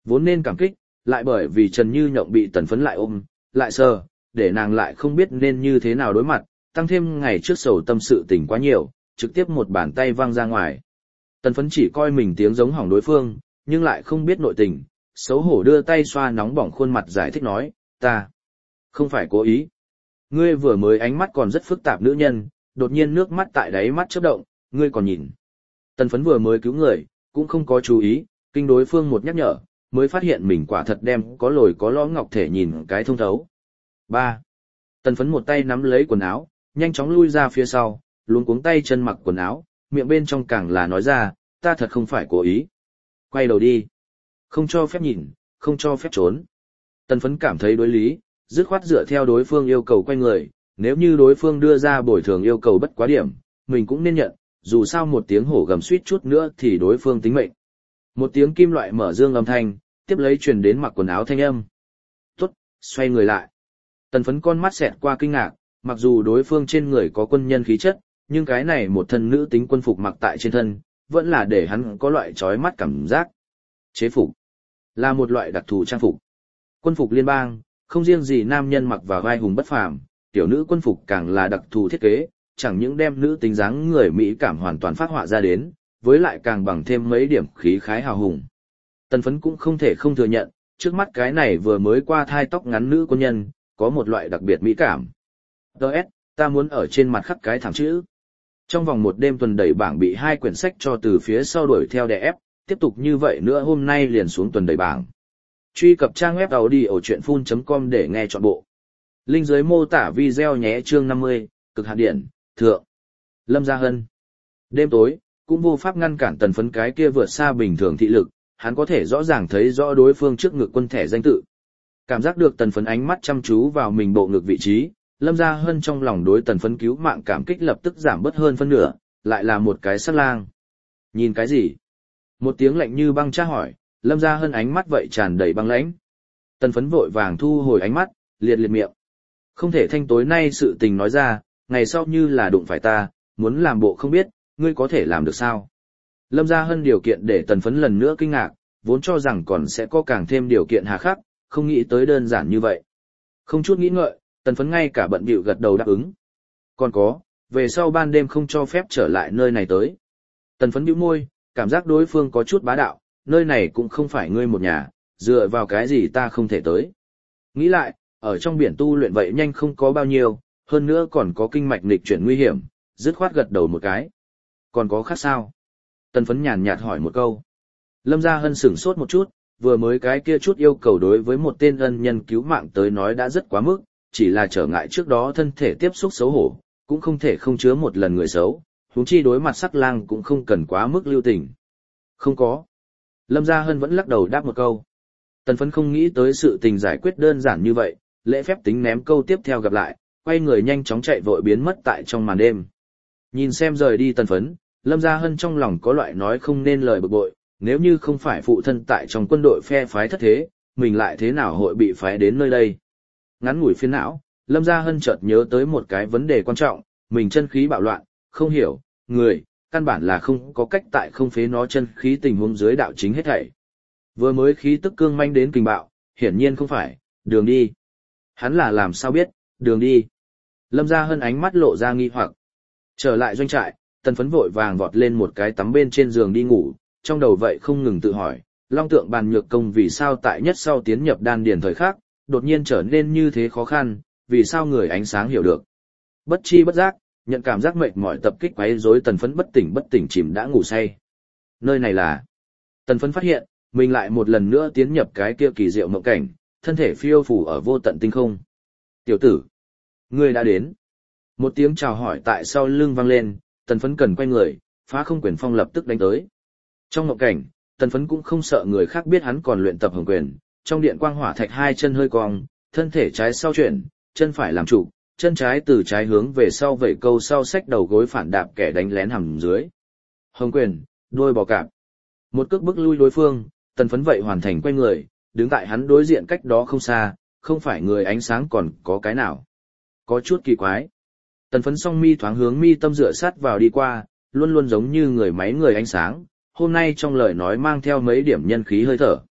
S1: Vốn nên cảm kích, lại bởi vì Trần Như Nhộng bị Tần Phấn lại ôm, lại sờ, để nàng lại không biết nên như thế nào đối mặt, tăng thêm ngày trước sầu tâm sự tình quá nhiều, trực tiếp một bàn tay văng ra ngoài. Tần Phấn chỉ coi mình tiếng giống hỏng đối phương, nhưng lại không biết nội tình, xấu hổ đưa tay xoa nóng bỏng khuôn mặt giải thích nói, ta không phải cố ý. Ngươi vừa mới ánh mắt còn rất phức tạp nữ nhân, đột nhiên nước mắt tại đáy mắt chớp động, ngươi còn nhìn. Tần Phấn vừa mới cứu người, cũng không có chú ý, kinh đối phương một nhắc nhở, mới phát hiện mình quả thật đem có lồi có lõm ngọc thể nhìn cái thông thấu. 3. Tần Phấn một tay nắm lấy quần áo, nhanh chóng lui ra phía sau, luống cuống tay chân mặc quần áo, miệng bên trong càng là nói ra, ta thật không phải cố ý. Quay đầu đi. Không cho phép nhìn, không cho phép trốn. Tần Phấn cảm thấy đối lý, dứt khoát dựa theo đối phương yêu cầu quay người, nếu như đối phương đưa ra bồi thường yêu cầu bất quá điểm, mình cũng nên nhận, dù sao một tiếng hổ gầm suýt chút nữa thì đối phương tính mệnh. Một tiếng kim loại mở dương âm thanh, tiếp lấy truyền đến mặc quần áo thanh âm. Tốt, xoay người lại. Tần Phấn con mắt xẹt qua kinh ngạc, mặc dù đối phương trên người có quân nhân khí chất, nhưng cái này một thân nữ tính quân phục mặc tại trên thân, vẫn là để hắn có loại chói mắt cảm giác. Chế phục là một loại đặc thù trang phục. Quân phục liên bang, không riêng gì nam nhân mặc vào vai hùng bất phàm, tiểu nữ quân phục càng là đặc thù thiết kế, chẳng những đem nữ tính dáng người mỹ cảm hoàn toàn phát họa ra đến, với lại càng bằng thêm mấy điểm khí khái hào hùng. Tần Phấn cũng không thể không thừa nhận, trước mắt cái này vừa mới qua thai tóc ngắn nữ quân nhân, có một loại đặc biệt mỹ cảm. Đợt, ta muốn ở trên mặt khắc cái thẳng chữ. Trong vòng một đêm tuần đẩy bảng bị 2 quyển sách cho từ phía sau đuổi theo đè ép, tiếp tục như vậy nữa hôm nay liền xuống tuần đẩy bảng. Truy cập trang web audiochuyenphun.com để nghe trọn bộ. Link dưới mô tả video nhé. Chương 50, cực hạn điện, thượng. Lâm Gia Hân. Đêm tối, cũng vô pháp ngăn cản Tần Phấn cái kia vượt xa bình thường thị lực, hắn có thể rõ ràng thấy rõ đối phương trước ngực quân thẻ danh tự. Cảm giác được Tần Phấn ánh mắt chăm chú vào mình bộ ngực vị trí, Lâm Gia Hân trong lòng đối Tần Phấn cứu mạng cảm kích lập tức giảm bớt hơn phân nửa, lại là một cái sắc lang. Nhìn cái gì? Một tiếng lạnh như băng tra hỏi, Lâm Gia Hân ánh mắt vậy tràn đầy băng lãnh. Tần Phấn vội vàng thu hồi ánh mắt, liệt liệt miệng. Không thể thanh tối nay sự tình nói ra, ngày sau như là đụng phải ta, muốn làm bộ không biết, ngươi có thể làm được sao? Lâm Gia Hân điều kiện để Tần Phấn lần nữa kinh ngạc, vốn cho rằng còn sẽ có càng thêm điều kiện hà khắc, không nghĩ tới đơn giản như vậy. Không chút nghĩ ngợi, Tần Phấn ngay cả bận bịu gật đầu đáp ứng. Còn có, về sau ban đêm không cho phép trở lại nơi này tới. Tần Phấn bĩu môi, cảm giác đối phương có chút bá đạo, nơi này cũng không phải ngươi một nhà, dựa vào cái gì ta không thể tới. Nghĩ lại, ở trong biển tu luyện vậy nhanh không có bao nhiêu, hơn nữa còn có kinh mạch nghịch chuyển nguy hiểm, dứt khoát gật đầu một cái. Còn có khác sao? Tần Phấn nhàn nhạt hỏi một câu. Lâm Gia Hân sửng sốt một chút, vừa mới cái kia chút yêu cầu đối với một tên ân nhân cứu mạng tới nói đã rất quá mức, chỉ là trở ngại trước đó thân thể tiếp xúc xấu hổ, cũng không thể không chứa một lần người xấu, huống chi đối mặt sắc lang cũng không cần quá mức lưu tình. Không có. Lâm Gia Hân vẫn lắc đầu đáp một câu. Tần Phấn không nghĩ tới sự tình giải quyết đơn giản như vậy, lễ phép tính ném câu tiếp theo gặp lại, quay người nhanh chóng chạy vội biến mất tại trong màn đêm. Nhìn xem rời đi Tần Phấn, Lâm Gia Hân trong lòng có loại nói không nên lời bực bội, nếu như không phải phụ thân tại trong quân đội phe phái thất thế, mình lại thế nào hội bị phái đến nơi đây. Ngắn ngủi phiền não, Lâm Gia Hân chợt nhớ tới một cái vấn đề quan trọng, mình chân khí bạo loạn, không hiểu, người, căn bản là không có cách tại không phế nó chân khí tình huống dưới đạo chính hết thảy. Vừa mới khí tức cương manh đến kinh bạo, hiển nhiên không phải, đường đi. Hắn là làm sao biết, đường đi. Lâm Gia Hân ánh mắt lộ ra nghi hoặc. Trở lại doanh trại, Tần Phấn vội vàng vọt lên một cái tắm bên trên giường đi ngủ, trong đầu vậy không ngừng tự hỏi, Long Tượng Bàn Nhược Công vì sao tại nhất sau tiến nhập đan điền thời khắc, đột nhiên trở nên như thế khó khăn, vì sao người ánh sáng hiểu được. Bất chi bất giác, nhận cảm giác mệt mỏi tập kích quấy rối Tần Phấn bất tỉnh chìm đã ngủ say. Nơi này là... Tần Phấn phát hiện, mình lại một lần nữa tiến nhập cái kia kỳ diệu mộng cảnh, thân thể phiêu phù ở vô tận tinh không. Tiểu tử, ngươi đã đến. Một tiếng chào hỏi tại sau lưng vang lên, Tần Phấn cần quay người, Phá Không Quyền Phong lập tức đánh tới. Trong mộng cảnh, Tần Phấn cũng không sợ người khác biết hắn còn luyện tập Hồng Quyền, trong điện quang hỏa thạch hai chân hơi cong, thân thể trái sau chuyển, chân phải làm trụ, chân trái từ trái hướng về sau vẩy câu sau xách đầu gối phản đạp kẻ đánh lén hầm dưới. Hồng Quyền, đôi bò cạp. Một cước bức lui đối phương, Tần Phấn vậy hoàn thành quay người, đứng tại hắn đối diện cách đó không xa, không phải người ánh sáng còn có cái nào. Có chút kỳ quái. Tần Phấn song mi thoáng hướng mi tâm dựa sát vào đi qua, luôn luôn giống như người máy người ánh sáng, hôm nay trong lời nói mang theo mấy điểm nhân khí hơi thở.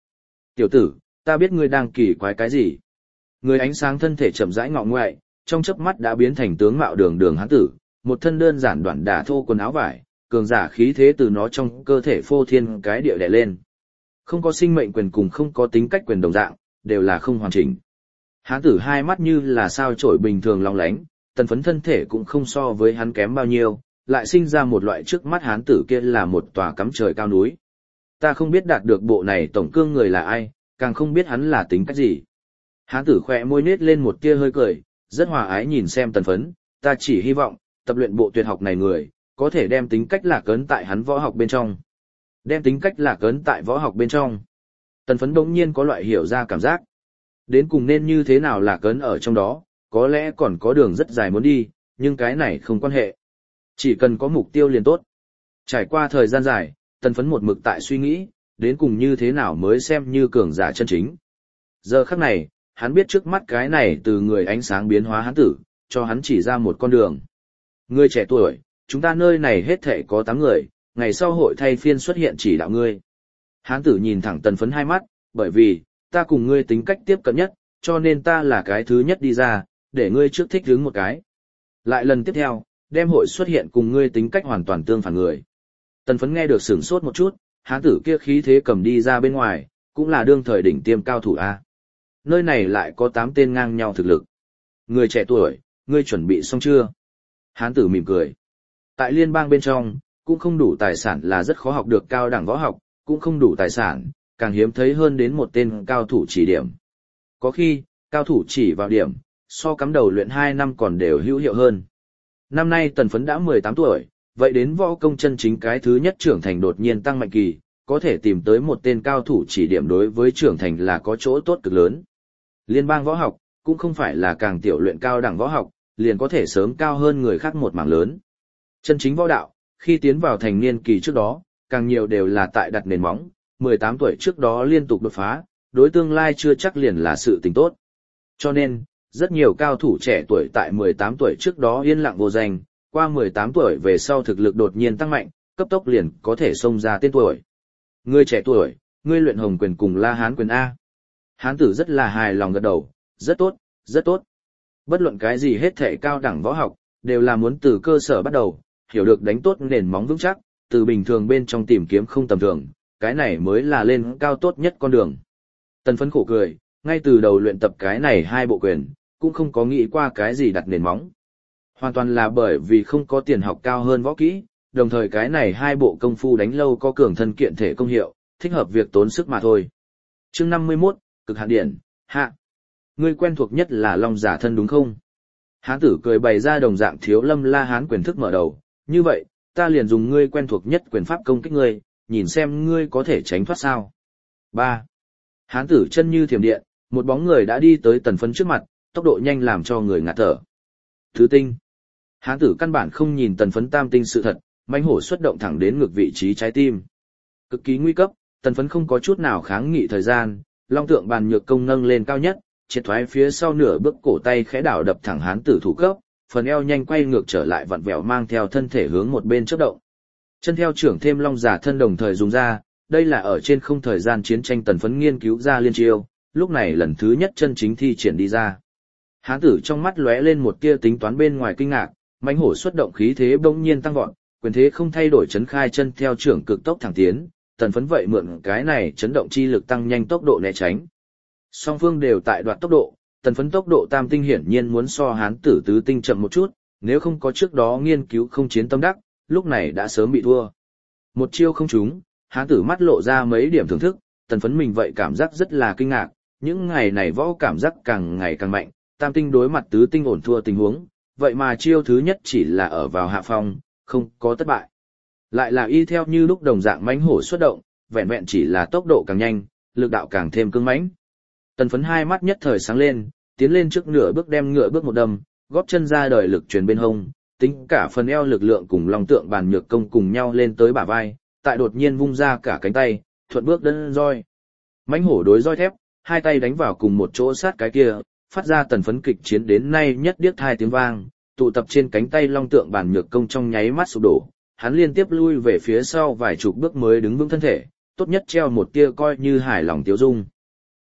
S1: Tiểu tử, ta biết ngươi đang kỳ quái cái gì. Người ánh sáng thân thể chậm rãi ngọ ngoại, trong chớp mắt đã biến thành tướng mạo đường đường hán tử, một thân đơn giản đoạn đả thô quần áo vải, cường giả khí thế từ nó trong cơ thể phô thiên cái địa đè lên. Không có sinh mệnh quyền cùng không có tính cách quyền đồng dạng, đều là không hoàn chỉnh. Hán tử hai mắt như là sao chổi bình thường long lánh, Tần Phấn thân thể cũng không so với hắn kém bao nhiêu, lại sinh ra một loại trước mắt hán tử kia là một tòa cắm trời cao núi. Ta không biết đạt được bộ này tổng cương người là ai, càng không biết hắn là tính cách gì. Hán tử khỏe môi nết lên một tia hơi cười, rất hòa ái nhìn xem Tần Phấn, ta chỉ hy vọng, tập luyện bộ tuyệt học này người, có thể đem tính cách lạc ấn tại hắn võ học bên trong. Đem tính cách lạc ấn tại võ học bên trong. Tần Phấn đống nhiên có loại hiểu ra cảm giác. Đến cùng nên như thế nào lạc ấn ở trong đó, có lẽ còn có đường rất dài muốn đi, nhưng cái này không quan hệ. Chỉ cần có mục tiêu liền tốt. Trải qua thời gian dài, Tần Phấn một mực tại suy nghĩ, đến cùng như thế nào mới xem như cường giả chân chính. Giờ khắc này, hắn biết trước mắt cái này từ người ánh sáng biến hóa hắn tử, cho hắn chỉ ra một con đường. Ngươi trẻ tuổi, chúng ta nơi này hết thảy có 8 người, ngày sau hội thay phiên xuất hiện chỉ đạo ngươi. Hán tử nhìn thẳng Tần Phấn hai mắt, bởi vì, ta cùng ngươi tính cách tiếp cận nhất, cho nên ta là cái thứ nhất đi ra, để ngươi trước thích hứng một cái. Lại lần tiếp theo, đem hội xuất hiện cùng ngươi tính cách hoàn toàn tương phản người. Tần Phấn nghe được sửng sốt một chút, hán tử kia khí thế cầm đi ra bên ngoài, cũng là đương thời đỉnh tiêm cao thủ A. Nơi này lại có 8 tên ngang nhau thực lực. Người trẻ tuổi, ngươi chuẩn bị xong chưa? Hán tử mỉm cười. Tại liên bang bên trong, cũng không đủ tài sản là rất khó học được cao đẳng võ học, cũng không đủ tài sản, càng hiếm thấy hơn đến một tên cao thủ chỉ điểm. Có khi, cao thủ chỉ vào điểm, so cắm đầu luyện 2 năm còn đều hữu hiệu hơn. Năm nay Tần Phấn đã 18 tuổi, vậy đến võ công chân chính cái thứ nhất trưởng thành đột nhiên tăng mạnh kỳ, có thể tìm tới một tên cao thủ chỉ điểm đối với trưởng thành là có chỗ tốt cực lớn. Liên bang võ học, cũng không phải là càng tiểu luyện cao đẳng võ học, liền có thể sớm cao hơn người khác một mảng lớn. Chân chính võ đạo, khi tiến vào thành niên kỳ trước đó, càng nhiều đều là tại đặt nền móng, 18 tuổi trước đó liên tục đột phá, đối tương lai chưa chắc liền là sự tình tốt. Cho nên, rất nhiều cao thủ trẻ tuổi tại 18 tuổi trước đó yên lặng vô danh, qua 18 tuổi về sau thực lực đột nhiên tăng mạnh, cấp tốc liền có thể xông ra tên tuổi. Ngươi trẻ tuổi, ngươi luyện hồng quyền cùng La Hán quyền A. Hán tử rất là hài lòng gật đầu, rất tốt, rất tốt. Bất luận cái gì hết thể cao đẳng võ học, đều là muốn từ cơ sở bắt đầu, hiểu được đánh tốt nền móng vững chắc, từ bình thường bên trong tìm kiếm không tầm thường, cái này mới là lên cao tốt nhất con đường. Tần Phấn khổ cười, ngay từ đầu luyện tập cái này 2 bộ quyền, cũng không có nghĩ qua cái gì đặt nền móng. Hoàn toàn là bởi vì không có tiền học cao hơn võ kỹ, đồng thời cái này 2 bộ công phu đánh lâu có cường thân kiện thể công hiệu, thích hợp việc tốn sức mà thôi. Chương 51, Cực hạn điển, hạ. Ngươi quen thuộc nhất là Long giả thân đúng không? Hán tử cười bày ra đồng dạng Thiếu Lâm La Hán quyền thức mở đầu, như vậy, ta liền dùng ngươi quen thuộc nhất quyền pháp công kích ngươi, nhìn xem ngươi có thể tránh thoát sao. 3. Hán tử chân như thiểm điện, một bóng người đã đi tới Tần Phấn trước mặt, tốc độ nhanh làm cho người ngạt thở. Thứ tinh. Hán tử căn bản không nhìn Tần Phấn tam tinh sự thật, mãnh hổ xuất động thẳng đến ngực vị trí trái tim. Cực kỳ nguy cấp, Tần Phấn không có chút nào kháng nghị thời gian, long tượng bàn nhược công nâng lên cao nhất, triệt thoái phía sau nửa bước cổ tay khẽ đảo đập thẳng hán tử thủ cấp, phần eo nhanh quay ngược trở lại vặn vẹo mang theo thân thể hướng một bên chớp động. Chân theo trưởng thêm long giả thân đồng thời dùng ra, đây là ở trên không thời gian chiến tranh Tần Phấn nghiên cứu ra liên chiêu, lúc này lần thứ nhất chân chính thi triển đi ra. Hán tử trong mắt lóe lên một tia tính toán bên ngoài kinh ngạc, mãnh hổ xuất động khí thế bỗng nhiên tăng vọt, quyền thế không thay đổi chấn khai chân theo trưởng cực tốc thẳng tiến, Tần Phấn vậy mượn cái này chấn động chi lực tăng nhanh tốc độ né tránh. Song phương đều tại đoạt tốc độ, Tần Phấn tốc độ tam tinh hiển nhiên muốn so hán tử tứ tinh chậm một chút, nếu không có trước đó nghiên cứu không chiến tâm đắc, lúc này đã sớm bị thua. Một chiêu không trúng, hán tử mắt lộ ra mấy điểm thưởng thức, Tần Phấn mình vậy cảm giác rất là kinh ngạc, những ngày này võ cảm giác càng ngày càng mạnh, tam tinh đối mặt tứ tinh ổn thua tình huống, vậy mà chiêu thứ nhất chỉ là ở vào hạ phong, không có thất bại. Lại là y theo như lúc đồng dạng mãnh hổ xuất động, vẹn vẹn chỉ là tốc độ càng nhanh, lực đạo càng thêm cứng mãnh. Tần Phấn hai mắt nhất thời sáng lên, tiến lên trước nửa bước đem ngựa bước một đâm, góp chân ra đời lực truyền bên hông, tính cả phần eo lực lượng cùng long tượng bàn nhược công cùng nhau lên tới bả vai, tại đột nhiên vung ra cả cánh tay, thuận bước đơn roi. Mãnh hổ đối roi thép, hai tay đánh vào cùng một chỗ sát cái kia, phát ra Tần Phấn kịch chiến đến nay nhất điếc hai tiếng vang, tụ tập trên cánh tay long tượng bàn nhược công trong nháy mắt sụp đổ, hắn liên tiếp lui về phía sau vài chục bước mới đứng vững thân thể, tốt nhất treo một tia coi như hài lòng tiêu dung.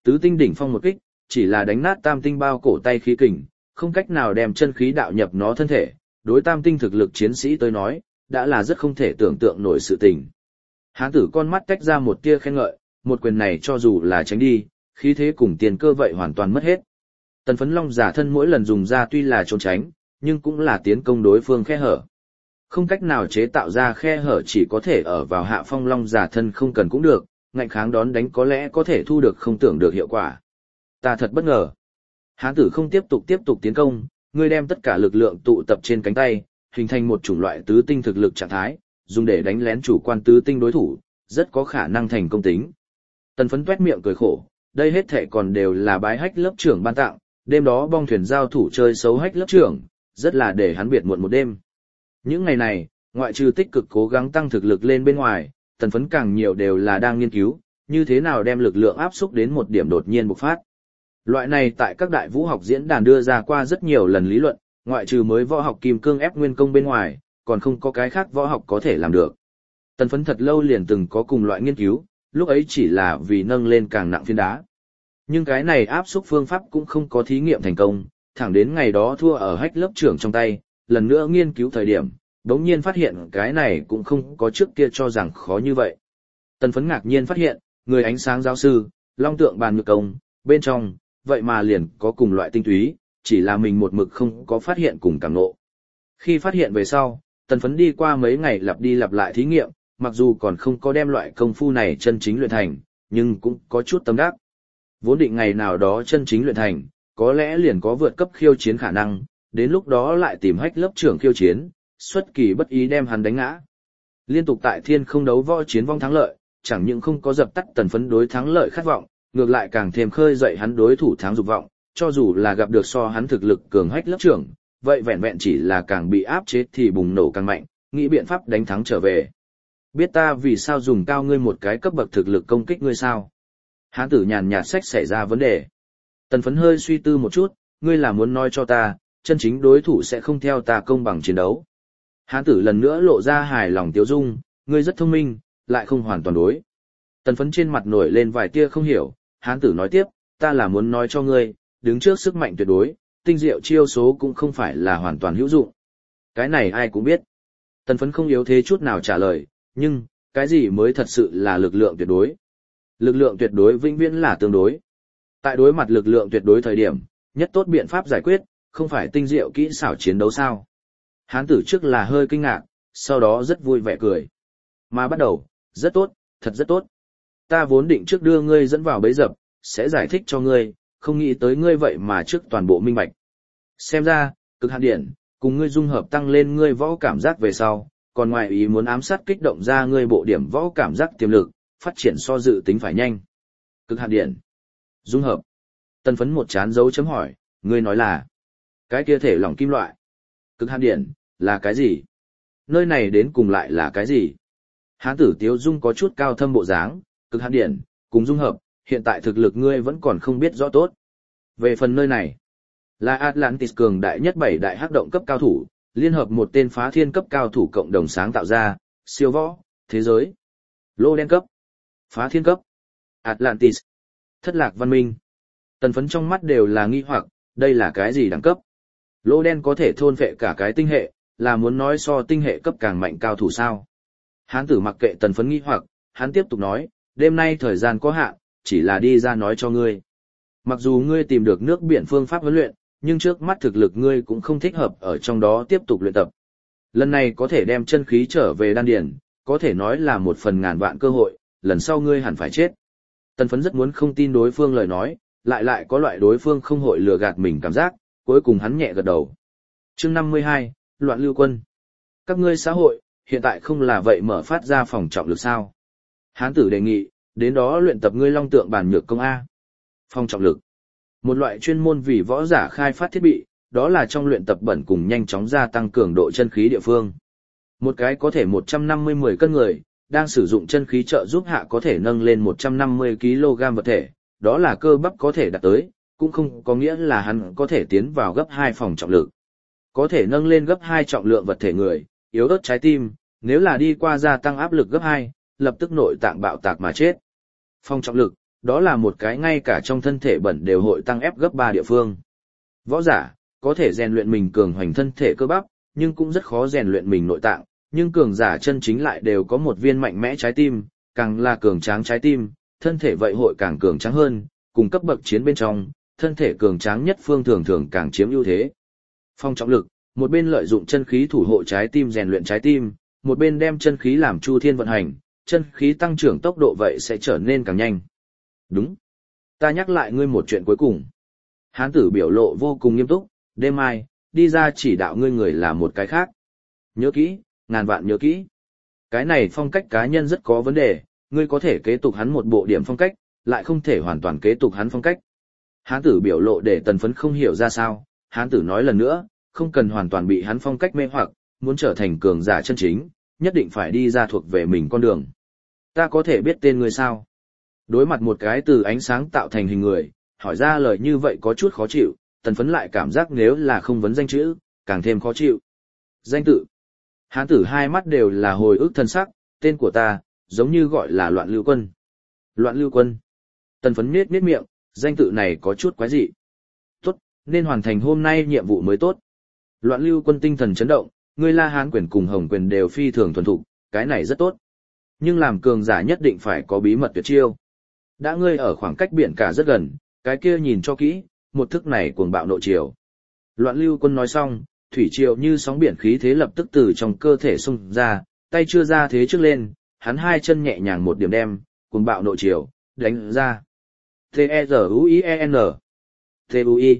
S1: Tứ tinh đỉnh phong một kích, chỉ là đánh nát tam tinh bao cổ tay khí kình, không cách nào đem chân khí đạo nhập nó thân thể, đối tam tinh thực lực chiến sĩ tới nói, đã là rất không thể tưởng tượng nổi sự tình. Hán tử con mắt tách ra một tia khen ngợi, một quyền này cho dù là tránh đi, khí thế cùng tiền cơ vậy hoàn toàn mất hết. Tần phấn long giả thân mỗi lần dùng ra tuy là trốn tránh, nhưng cũng là tiến công đối phương khe hở. Không cách nào chế tạo ra khe hở chỉ có thể ở vào hạ phong long giả thân không cần cũng được, ngạnh kháng đón đánh có lẽ có thể thu được không tưởng được hiệu quả. Ta thật bất ngờ. Hán tử không tiếp tục tiến công, ngươi đem tất cả lực lượng tụ tập trên cánh tay, hình thành một chủng loại tứ tinh thực lực trạng thái, dùng để đánh lén chủ quan tứ tinh đối thủ, rất có khả năng thành công tính. Tần phấn tuét miệng cười khổ, đây hết thệ còn đều là bái hách lớp trưởng ban tặng, đêm đó bong thuyền giao thủ chơi xấu hách lớp trưởng, rất là để hắn biệt muộn một đêm. Những ngày này, ngoại trừ tích cực cố gắng tăng thực lực lên bên ngoài, tần phấn càng nhiều đều là đang nghiên cứu, như thế nào đem lực lượng áp xúc đến một điểm đột nhiên bộc phát. Loại này tại các đại vũ học diễn đàn đưa ra qua rất nhiều lần lý luận, ngoại trừ mới võ học kim cương ép nguyên công bên ngoài, còn không có cái khác võ học có thể làm được. Tần phấn thật lâu liền từng có cùng loại nghiên cứu, lúc ấy chỉ là vì nâng lên càng nặng phiến đá. Nhưng cái này áp xúc phương pháp cũng không có thí nghiệm thành công, thẳng đến ngày đó thua ở hách lớp trưởng trong tay, lần nữa nghiên cứu thời điểm, đống nhiên phát hiện cái này cũng không có trước kia cho rằng khó như vậy. Tần phấn ngạc nhiên phát hiện, người ánh sáng giáo sư, long tượng bàn nhược công, bên trong, vậy mà liền có cùng loại tinh túy, chỉ là mình một mực không có phát hiện cùng cảm ngộ. Khi phát hiện về sau, tần phấn đi qua mấy ngày lặp đi lặp lại thí nghiệm, mặc dù còn không có đem loại công phu này chân chính luyện thành, nhưng cũng có chút tâm đắc. Vốn định ngày nào đó chân chính luyện thành, có lẽ liền có vượt cấp khiêu chiến khả năng, đến lúc đó lại tìm hách lớp trưởng khiêu chiến, xuất kỳ bất ý đem hắn đánh ngã. Liên tục tại thiên không đấu võ chiến vong thắng lợi, chẳng những không có dập tắt tần phấn đối thắng lợi khát vọng, ngược lại càng thêm khơi dậy hắn đối thủ thắng dục vọng, cho dù là gặp được so hắn thực lực cường hách lớp trưởng, vậy vẹn vẹn chỉ là càng bị áp chế thì bùng nổ càng mạnh, nghĩ biện pháp đánh thắng trở về. Biết ta vì sao dùng cao ngươi một cái cấp bậc thực lực công kích ngươi sao? Hán tử nhàn nhạt sách xảy ra vấn đề. Tần phấn hơi suy tư một chút, ngươi là muốn nói cho ta, chân chính đối thủ sẽ không theo ta công bằng chiến đấu. Hán tử lần nữa lộ ra hài lòng tiêu dung, ngươi rất thông minh, lại không hoàn toàn đối. Tần phấn trên mặt nổi lên vài tia không hiểu, hán tử nói tiếp, ta là muốn nói cho ngươi, đứng trước sức mạnh tuyệt đối, tinh diệu chiêu số cũng không phải là hoàn toàn hữu dụng. Cái này ai cũng biết. Tần phấn không yếu thế chút nào trả lời, nhưng, cái gì mới thật sự là lực lượng tuyệt đối? Lực lượng tuyệt đối vĩnh viễn là tương đối. Tại đối mặt lực lượng tuyệt đối thời điểm, nhất tốt biện pháp giải quyết, không phải tinh diệu kỹ xảo chiến đấu sao? Hán tử trước là hơi kinh ngạc, sau đó rất vui vẻ cười. Mà bắt đầu, rất tốt, thật rất tốt. Ta vốn định trước đưa ngươi dẫn vào bẫy dập, sẽ giải thích cho ngươi, không nghĩ tới ngươi vậy mà trước toàn bộ minh bạch. Xem ra, cực hạn điển, cùng ngươi dung hợp tăng lên ngươi võ cảm giác về sau, còn ngoài ý muốn ám sát kích động ra ngươi bộ điểm võ cảm giác tiềm lực, phát triển so dự tính phải nhanh. Cực hạn điển, dung hợp. Tần phấn một chán dấu chấm hỏi, ngươi nói là cái kia thể lỏng kim loại. Cực hạn điển, là cái gì? Nơi này đến cùng lại là cái gì? Hán tử Tiếu Dung có chút cao thâm bộ dáng, cực hạn điển, cùng dung hợp, hiện tại thực lực ngươi vẫn còn không biết rõ tốt. Về phần nơi này, là Atlantis cường đại nhất 7 đại hắc động cấp cao thủ, liên hợp một tên phá thiên cấp cao thủ cộng đồng sáng tạo ra, siêu võ, thế giới, lô đen cấp, phá thiên cấp, Atlantis, thất lạc văn minh. Tần phấn trong mắt đều là nghi hoặc, đây là cái gì đẳng cấp? Lô đen có thể thôn phệ cả cái tinh hệ, là muốn nói so tinh hệ cấp càng mạnh cao thủ sao? Hán tử mặc kệ tần phấn nghi hoặc, hắn tiếp tục nói, đêm nay thời gian có hạn, chỉ là đi ra nói cho ngươi. Mặc dù ngươi tìm được nước biển phương pháp huấn luyện, nhưng trước mắt thực lực ngươi cũng không thích hợp ở trong đó tiếp tục luyện tập. Lần này có thể đem chân khí trở về đan điền, có thể nói là một phần ngàn vạn cơ hội, lần sau ngươi hẳn phải chết. Tần phấn rất muốn không tin đối phương lời nói, lại có loại đối phương không hội lừa gạt mình cảm giác, cuối cùng hắn nhẹ gật đầu. Chương 52, Loạn lưu quân. Các ngươi xã hội, hiện tại không là vậy mở phát ra phòng trọng lực sao? Hán tử đề nghị, đến đó luyện tập ngươi long tượng bàn nhược công A. Phòng trọng lực. Một loại chuyên môn vì võ giả khai phát thiết bị, đó là trong luyện tập bẩn cùng nhanh chóng gia tăng cường độ chân khí địa phương. Một cái có thể 150-10 cân người, đang sử dụng chân khí trợ giúp hạ có thể nâng lên 150 kg vật thể, đó là cơ bắp có thể đạt tới, cũng không có nghĩa là hắn có thể tiến vào gấp 2 phòng trọng lực. Có thể nâng lên gấp 2 trọng lượng vật thể người, yếu ớt trái tim, nếu là đi qua gia tăng áp lực gấp 2, lập tức nội tạng bạo tạc mà chết. Phòng trọng lực đó là một cái ngay cả trong thân thể bẩn đều hội tăng ép gấp 3 địa phương. Võ giả, có thể rèn luyện mình cường hoành thân thể cơ bắp, nhưng cũng rất khó rèn luyện mình nội tạng, nhưng cường giả chân chính lại đều có một viên mạnh mẽ trái tim, càng là cường tráng trái tim, thân thể vậy hội càng cường tráng hơn, cùng cấp bậc chiến bên trong, thân thể cường tráng nhất phương thường thường càng chiếm ưu thế. Phong trọng lực, một bên lợi dụng chân khí thủ hộ trái tim rèn luyện trái tim, một bên đem chân khí làm chu thiên vận hành, chân khí tăng trưởng tốc độ vậy sẽ trở nên càng nhanh. Đúng. Ta nhắc lại ngươi một chuyện cuối cùng. Hán tử biểu lộ vô cùng nghiêm túc, đêm mai, đi ra chỉ đạo ngươi người là một cái khác. Nhớ kỹ, ngàn vạn nhớ kỹ. Cái này phong cách cá nhân rất có vấn đề, ngươi có thể kế tục hắn một bộ điểm phong cách, lại không thể hoàn toàn kế tục hắn phong cách. Hán tử biểu lộ để Tần Phấn không hiểu ra sao, hán tử nói lần nữa, không cần hoàn toàn bị hắn phong cách mê hoặc, muốn trở thành cường giả chân chính, nhất định phải đi ra thuộc về mình con đường. Ta có thể biết tên ngươi sao? Đối mặt một cái từ ánh sáng tạo thành hình người, hỏi ra lời như vậy có chút khó chịu, Tần Phấn lại cảm giác nếu là không vấn danh chữ, càng thêm khó chịu. Danh tự. Hán tử hai mắt đều là hồi ức thân sắc, tên của ta, giống như gọi là Loạn Lưu Quân. Loạn Lưu Quân. Tần Phấn nhếch miệng, danh tự này có chút quái dị. Tốt, nên hoàn thành hôm nay nhiệm vụ mới tốt. Loạn Lưu Quân tinh thần chấn động, ngươi La Hán quyền cùng Hồng quyền đều phi thường thuần thục, cái này rất tốt. Nhưng làm cường giả nhất định phải có bí mật tuyệt chiêu. Đã ngươi ở khoảng cách biển cả rất gần, cái kia nhìn cho kỹ, một thức này cuồng bạo nội triều. Loạn Lưu Quân nói xong, thủy triều như sóng biển khí thế lập tức từ trong cơ thể xung ra, tay chưa ra thế trước lên, hắn hai chân nhẹ nhàng một điểm đem, cuồng bạo nội triều, đánh ra. T-E-Z-U-I-E-N T-U-I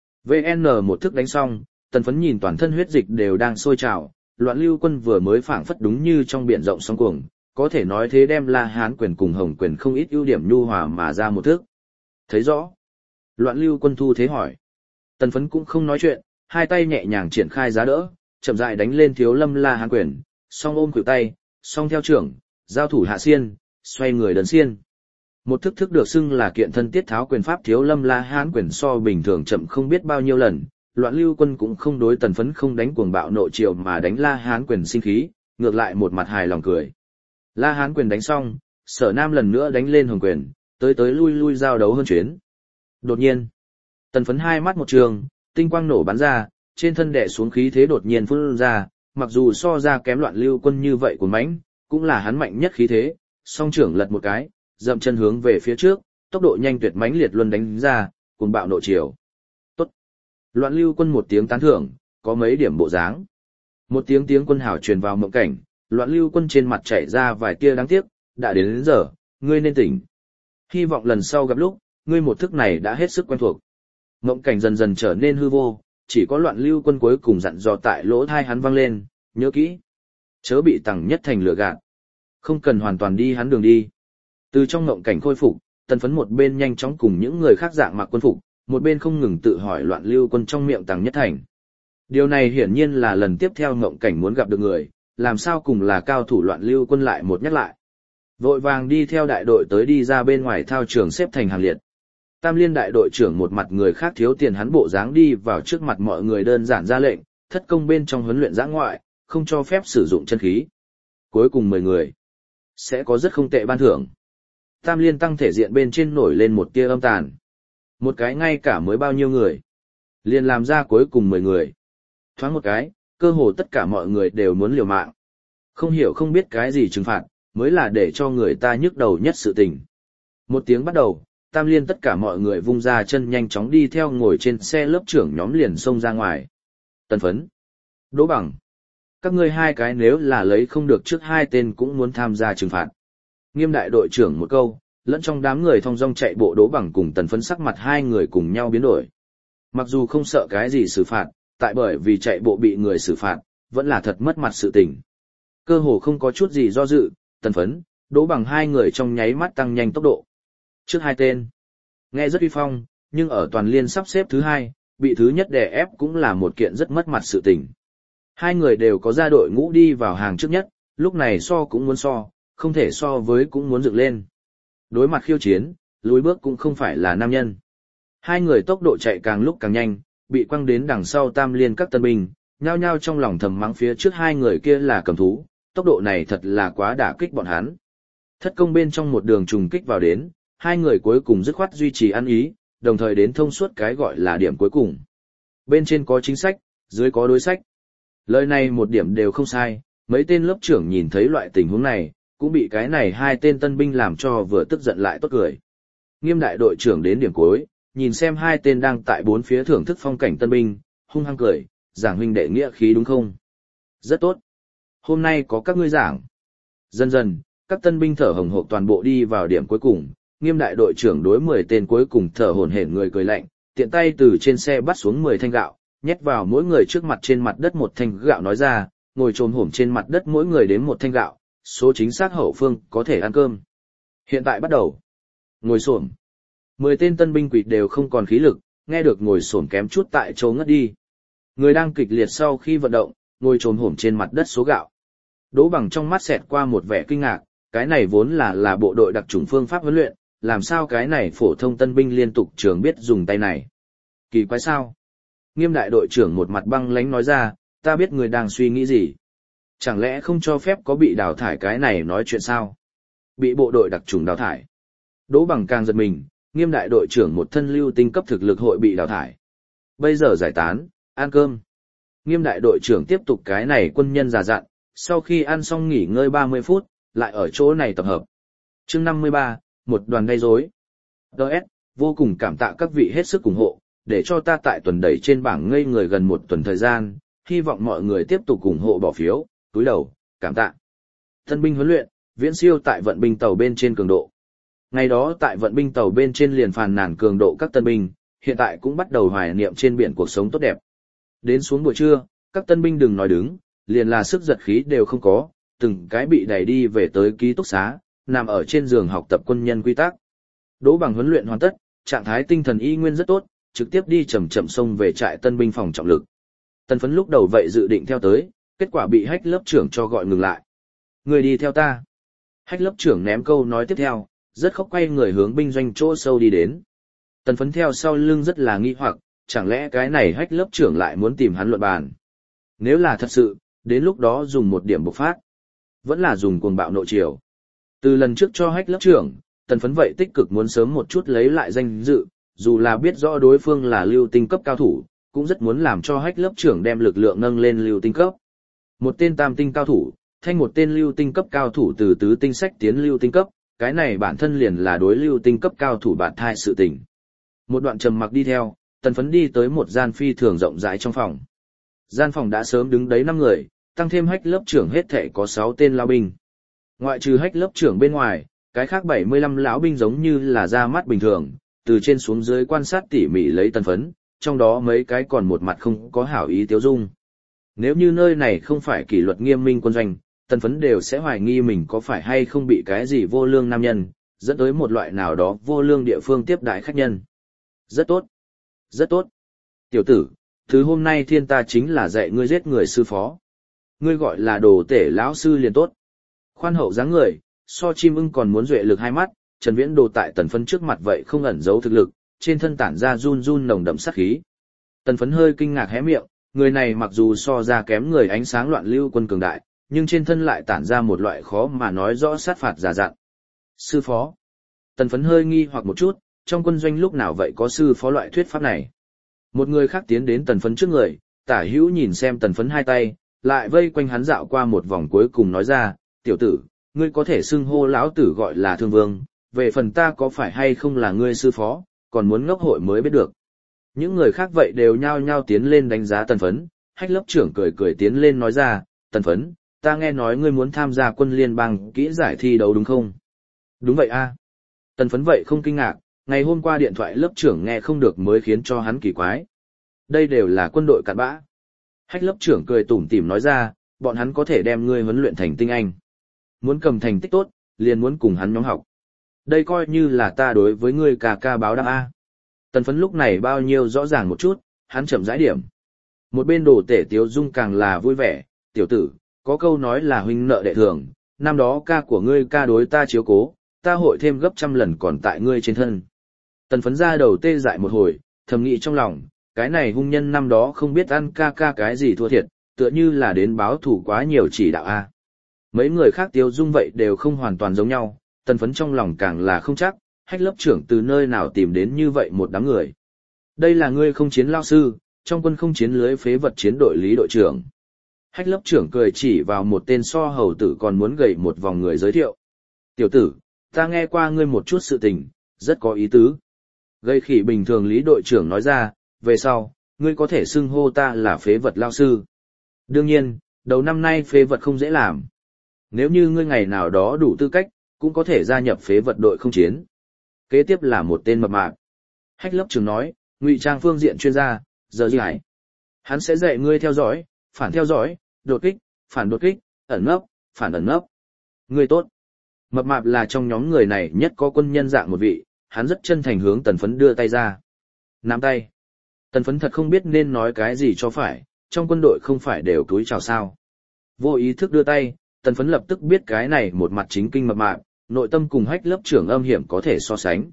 S1: VN một thức đánh xong, Tần Phấn nhìn toàn thân huyết dịch đều đang sôi trào, Loạn Lưu Quân vừa mới phảng phất đúng như trong biển rộng sóng cuồng, có thể nói thế đem La Hán quyền cùng Hồng quyền không ít ưu điểm nhu hòa mà ra một thức. Thấy rõ. Loạn Lưu Quân thu thế hỏi. Tần Phấn cũng không nói chuyện, hai tay nhẹ nhàng triển khai giá đỡ, chậm rãi đánh lên Thiếu Lâm La Hán quyền, song ôm khuỷu tay, song theo trưởng, giao thủ hạ xiên, xoay người đấn xiên. Một thức thức được xưng là kiện thân tiết tháo quyền pháp Thiếu Lâm La Hán quyền so bình thường chậm không biết bao nhiêu lần, Loạn Lưu Quân cũng không đối Tần Phấn không đánh cuồng bạo nội triều mà đánh La Hán quyền sinh khí, ngược lại một mặt hài lòng cười. La Hán quyền đánh xong, Sở Nam lần nữa đánh lên Hồng quyền, tới lui lui giao đấu hơn chuyến. Đột nhiên, Tần Phấn hai mắt một trường, tinh quang nổ bắn ra, trên thân đè xuống khí thế đột nhiên phun ra, mặc dù so ra kém Loạn Lưu Quân như vậy của mãnh, cũng là hắn mạnh nhất khí thế, song trưởng lật một cái, dậm chân hướng về phía trước, tốc độ nhanh tuyệt mãnh liệt luân đánh ra, cuồng bạo nội triều. Tốt. Loạn Lưu Quân một tiếng tán thưởng, có mấy điểm bộ dáng. Một tiếng quân hào truyền vào mộng cảnh, Loạn Lưu Quân trên mặt chảy ra vài tia đáng tiếc, đã đến giờ, ngươi nên tỉnh. Hy vọng lần sau gặp lúc, ngươi một thức này đã hết sức quen thuộc. Mộng cảnh dần dần trở nên hư vô, chỉ có Loạn Lưu Quân cuối cùng dặn dò tại lỗ tai hắn vang lên, nhớ kỹ. Chớ bị Tằng Nhất Thành lừa gạt. Không cần hoàn toàn đi hắn đường đi. Từ trong mộng cảnh khôi phục, Tần Phấn một bên nhanh chóng cùng những người khác dạng mặc quân phục, một bên không ngừng tự hỏi Loạn Lưu Quân trong miệng Tằng Nhất Thành. Điều này hiển nhiên là lần tiếp theo mộng cảnh muốn gặp được người, làm sao cùng là cao thủ Loạn Lưu Quân lại một nhắc lại. Vội vàng đi theo đại đội tới đi ra bên ngoài thao trường xếp thành hàng liệt. Tam Liên đại đội trưởng một mặt người khác thiếu tiền hắn bộ dáng đi vào trước mặt mọi người đơn giản ra lệnh, thất công bên trong huấn luyện giã ngoại, không cho phép sử dụng chân khí. Cuối cùng 10 người, sẽ có rất không tệ ban thưởng. Tam Liên tăng thể diện bên trên nổi lên một tia âm tàn. Một cái ngay cả mới bao nhiêu người. Liền làm ra cuối cùng 10 người. Thoáng một cái, cơ hồ tất cả mọi người đều muốn liều mạng. Không hiểu không biết cái gì trừng phạt, mới là để cho người ta nhức đầu nhất sự tình. Một tiếng bắt đầu, Tam Liên tất cả mọi người vung ra chân nhanh chóng đi theo ngồi trên xe lớp trưởng nhóm liền xông ra ngoài. Tần Phấn, Đỗ Bằng, các ngươi hai cái nếu là lấy không được trước hai tên cũng muốn tham gia trừng phạt. Nghiêm đại đội trưởng một câu, lẫn trong đám người thong dong chạy bộ Đỗ Bằng cùng Tần Phấn sắc mặt hai người cùng nhau biến đổi. Mặc dù không sợ cái gì xử phạt, tại bởi vì chạy bộ bị người xử phạt, vẫn là thật mất mặt sự tình. Cơ hồ không có chút gì do dự, Tần Phấn, Đỗ Bằng hai người trong nháy mắt tăng nhanh tốc độ. Trước hai tên, nghe rất uy phong, nhưng ở toàn liên sắp xếp thứ hai, bị thứ nhất đè ép cũng là một kiện rất mất mặt sự tình. Hai người đều có ra đội ngũ đi vào hàng trước nhất, lúc này so cũng muốn so, không thể so với cũng muốn dựng lên. Đối mặt khiêu chiến, lùi bước cũng không phải là nam nhân. Hai người tốc độ chạy càng lúc càng nhanh, bị quăng đến đằng sau Tam Liên các tân binh, nhao nhao trong lòng thầm mắng phía trước hai người kia là cầm thú, tốc độ này thật là quá đả kích bọn hắn. Thất công bên trong một đường trùng kích vào đến, hai người cuối cùng dứt khoát duy trì ăn ý, đồng thời đến thông suốt cái gọi là điểm cuối cùng. Bên trên có chính sách, dưới có đối sách. Lời này một điểm đều không sai, mấy tên lớp trưởng nhìn thấy loại tình huống này, cũng bị cái này hai tên tân binh làm cho vừa tức giận lại tốt cười. Nghiêm đại đội trưởng đến điểm cuối, nhìn xem hai tên đang tại bốn phía thưởng thức phong cảnh tân binh, hung hăng cười, giảng huynh đệ nghĩa khí đúng không? Rất tốt. Hôm nay có các ngươi giảng. Dần dần, các tân binh thở hồng hộc toàn bộ đi vào điểm cuối cùng, Nghiêm đại đội trưởng đối 10 tên cuối cùng thở hổn hển người cười lạnh, tiện tay từ trên xe bắt xuống 10 thanh gạo, nhét vào mỗi người trước mặt trên mặt đất một thanh gạo nói ra, ngồi chồm hổm trên mặt đất mỗi người đến một thanh gạo, số chính xác hậu phương có thể ăn cơm. Hiện tại bắt đầu. Ngồi xổm. 10 tên tân binh quỷ đều không còn khí lực, nghe được ngồi xổm kém chút tại chỗ ngất đi. Người đang kịch liệt sau khi vận động, ngồi chồm hổm trên mặt đất số gạo. Đỗ Bằng trong mắt xẹt qua một vẻ kinh ngạc, cái này vốn là bộ đội đặc chủng phương pháp huấn luyện, làm sao cái này phổ thông tân binh liên tục trường biết dùng tay này. Kỳ quái sao? Nghiêm đại đội trưởng một mặt băng lãnh nói ra, ta biết người đang suy nghĩ gì. Chẳng lẽ không cho phép có bị đào thải cái này nói chuyện sao? Bị bộ đội đặc chủng đào thải. Đỗ Bằng càng giật mình, Nghiêm đại đội trưởng một thân lưu tinh cấp thực lực hội bị đào thải. Bây giờ giải tán, ăn cơm. Nghiêm đại đội trưởng tiếp tục cái này quân nhân già dặn, sau khi ăn xong nghỉ ngơi 30 phút, lại ở chỗ này tập hợp. Chương 53, một đoàn gây rối. DS, vô cùng cảm tạ các vị hết sức ủng hộ, để cho ta tại tuần đẩy trên bảng ngây người gần một tuần thời gian, hy vọng mọi người tiếp tục ủng hộ bỏ phiếu, túi đầu, cảm tạ. Tân binh huấn luyện, viễn siêu tại vận binh tàu bên trên cường độ. Ngày đó tại vận binh tàu bên trên liền phàn nàn cường độ các tân binh, hiện tại cũng bắt đầu hoài niệm trên biển cuộc sống tốt đẹp. Đến xuống buổi trưa, các tân binh đừng nói đứng, liền là sức giật khí đều không có, từng cái bị đẩy đi về tới ký túc xá, nằm ở trên giường học tập quân nhân quy tắc. Đỗ Bằng huấn luyện hoàn tất, trạng thái tinh thần y nguyên rất tốt, trực tiếp đi chậm chậm xông về trại tân binh phòng trọng lực. Tân Phấn lúc đầu vậy dự định theo tới, kết quả bị Hách lớp trưởng cho gọi ngừng lại. Người đi theo ta. Hách lớp trưởng ném câu nói tiếp theo, rất khóc quay người hướng binh doanh chỗ sâu đi đến. Tân Phấn theo sau lưng rất là nghi hoặc, chẳng lẽ cái này Hách lớp trưởng lại muốn tìm hắn luận bàn. Nếu là thật sự, đến lúc đó dùng một điểm bộc phát. Vẫn là dùng cuồng bạo nội triều. Từ lần trước cho Hách lớp trưởng, Tân Phấn vậy tích cực muốn sớm một chút lấy lại danh dự, dù là biết rõ đối phương là lưu tinh cấp cao thủ, cũng rất muốn làm cho Hách lớp trưởng đem lực lượng nâng lên lưu tinh cấp. Một tên tam tinh cao thủ, thanh một tên lưu tinh cấp cao thủ từ tứ tinh sách tiến lưu tinh cấp, cái này bản thân liền là đối lưu tinh cấp cao thủ bạn thai sự tình. Một đoạn trầm mặc đi theo, Tân Phấn đi tới một gian phi thường rộng rãi trong phòng. Gian phòng đã sớm đứng đấy 5 người, tăng thêm Hách lớp trưởng hết thảy có 6 tên lao binh. Ngoại trừ Hách lớp trưởng bên ngoài, cái khác 75 lão binh giống như là ra mắt bình thường, từ trên xuống dưới quan sát tỉ mỉ lấy Tân Phấn, trong đó mấy cái còn một mặt không có hảo ý tiêu dung. Nếu như nơi này không phải kỷ luật nghiêm minh quân doanh, Tân Phấn đều sẽ hoài nghi mình có phải hay không bị cái gì vô lương nam nhân, dẫn tới một loại nào đó vô lương địa phương tiếp đãi khách nhân. Rất tốt. Rất tốt. Tiểu tử, thứ hôm nay thiên ta chính là dạy ngươi giết người sư phó. Ngươi gọi là đồ tể lão sư liền tốt. Khoan hậu dáng người, so chim ưng còn muốn duệ lực hai mắt, Trần Viễn Đồ tại Tần Phấn trước mặt vậy không ẩn giấu thực lực, trên thân tản ra run run nồng đậm sát khí. Tần Phấn hơi kinh ngạc hé miệng, người này mặc dù so ra kém người ánh sáng loạn lưu quân cường đại, nhưng trên thân lại tản ra một loại khó mà nói rõ sát phạt giả dặn. Sư phó. Tần Phấn hơi nghi hoặc một chút, trong quân doanh lúc nào vậy có sư phó loại thuyết pháp này. Một người khác tiến đến Tần Phấn trước người, tả hữu nhìn xem Tần Phấn hai tay, lại vây quanh hắn dạo qua một vòng cuối cùng nói ra, tiểu tử, ngươi có thể xưng hô lão tử gọi là Thương Vương, về phần ta có phải hay không là ngươi sư phó, còn muốn ngốc hội mới biết được. Những người khác vậy đều nhao nhao tiến lên đánh giá Tần Phấn, Hách lớp trưởng cười cười tiến lên nói ra, Tần Phấn, ta nghe nói ngươi muốn tham gia quân liên bang kỹ giải thi đấu đúng không? Đúng vậy a. Tần Phấn vậy không kinh ngạc, ngày hôm qua điện thoại lớp trưởng nghe không được mới khiến cho hắn kỳ quái. Đây đều là quân đội cặn bã. Hách lớp trưởng cười tủm tỉm nói ra, bọn hắn có thể đem ngươi huấn luyện thành tinh anh. Muốn cầm thành tích tốt, liền muốn cùng hắn nhóm học. Đây coi như là ta đối với ngươi ca ca báo đáp A. Tần Phấn lúc này bao nhiêu rõ ràng một chút, hắn chậm rãi điểm. Một bên đồ tể Tiếu Dung càng là vui vẻ, tiểu tử, có câu nói là huynh nợ đệ thường, năm đó ca của ngươi ca đối ta chiếu cố, ta hội thêm gấp trăm lần còn tại ngươi trên thân. Tần Phấn ra đầu tê dại một hồi, thầm nghĩ trong lòng, cái này hung nhân năm đó không biết ăn ca ca cái gì thua thiệt, tựa như là đến báo thủ quá nhiều chỉ đạo A. Mấy người khác Tiếu Dung vậy đều không hoàn toàn giống nhau, Tần Phấn trong lòng càng là không chắc, Hách lớp trưởng từ nơi nào tìm đến như vậy một đám người. Đây là ngươi không chiến lao sư, trong quân không chiến lưới phế vật chiến đội lý đội trưởng. Hách lớp trưởng cười chỉ vào một tên so hầu tử còn muốn gầy một vòng người giới thiệu. Tiểu tử, ta nghe qua ngươi một chút sự tình, rất có ý tứ. Gây khỉ bình thường lý đội trưởng nói ra, về sau, ngươi có thể xưng hô ta là phế vật lao sư. Đương nhiên, đầu năm nay phế vật không dễ làm. Nếu như ngươi ngày nào đó đủ tư cách, cũng có thể gia nhập phế vật đội không chiến. Kế tiếp là một tên mập mạp. Hách lớp trưởng nói, ngụy trang phương diện chuyên gia, giờ gì hải. Hắn sẽ dạy ngươi theo dõi, phản theo dõi, đột kích, phản đột kích, ẩn nấp, phản ẩn nấp. Ngươi tốt. Mập mạp là trong nhóm người này nhất có quân nhân dạng một vị, hắn rất chân thành hướng Tần Phấn đưa tay ra. Nắm tay. Tần Phấn thật không biết nên nói cái gì cho phải, trong quân đội không phải đều cúi chào sao. Vô ý thức đưa tay, Tần Phấn lập tức biết cái này một mặt chính kinh mập mạp, nội tâm cùng Hách lớp trưởng âm hiểm có thể so sánh.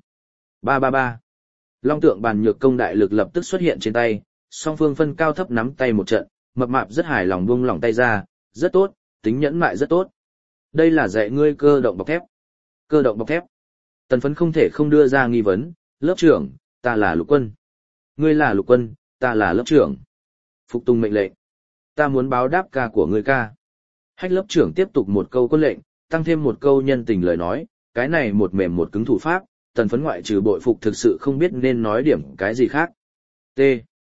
S1: 333. Long tượng bàn nhược công đại lực lập tức xuất hiện trên tay, song phương phân cao thấp nắm tay một trận, mập mạp rất hài lòng buông lỏng tay ra, rất tốt, tính nhẫn mại rất tốt. Đây là dạy ngươi cơ động bọc thép. Cơ động bọc thép. Tần Phấn không thể không đưa ra nghi vấn, lớp trưởng, ta là lục quân. Ngươi là lục quân, ta là lớp trưởng. Phục tùng mệnh lệnh. Ta muốn báo đáp ca của ngươi ca. Hách lớp trưởng tiếp tục một câu quân lệnh, tăng thêm một câu nhân tình lời nói, cái này một mềm một cứng thủ pháp, Tần Phấn ngoại trừ bội phục thực sự không biết nên nói điểm cái gì khác. T.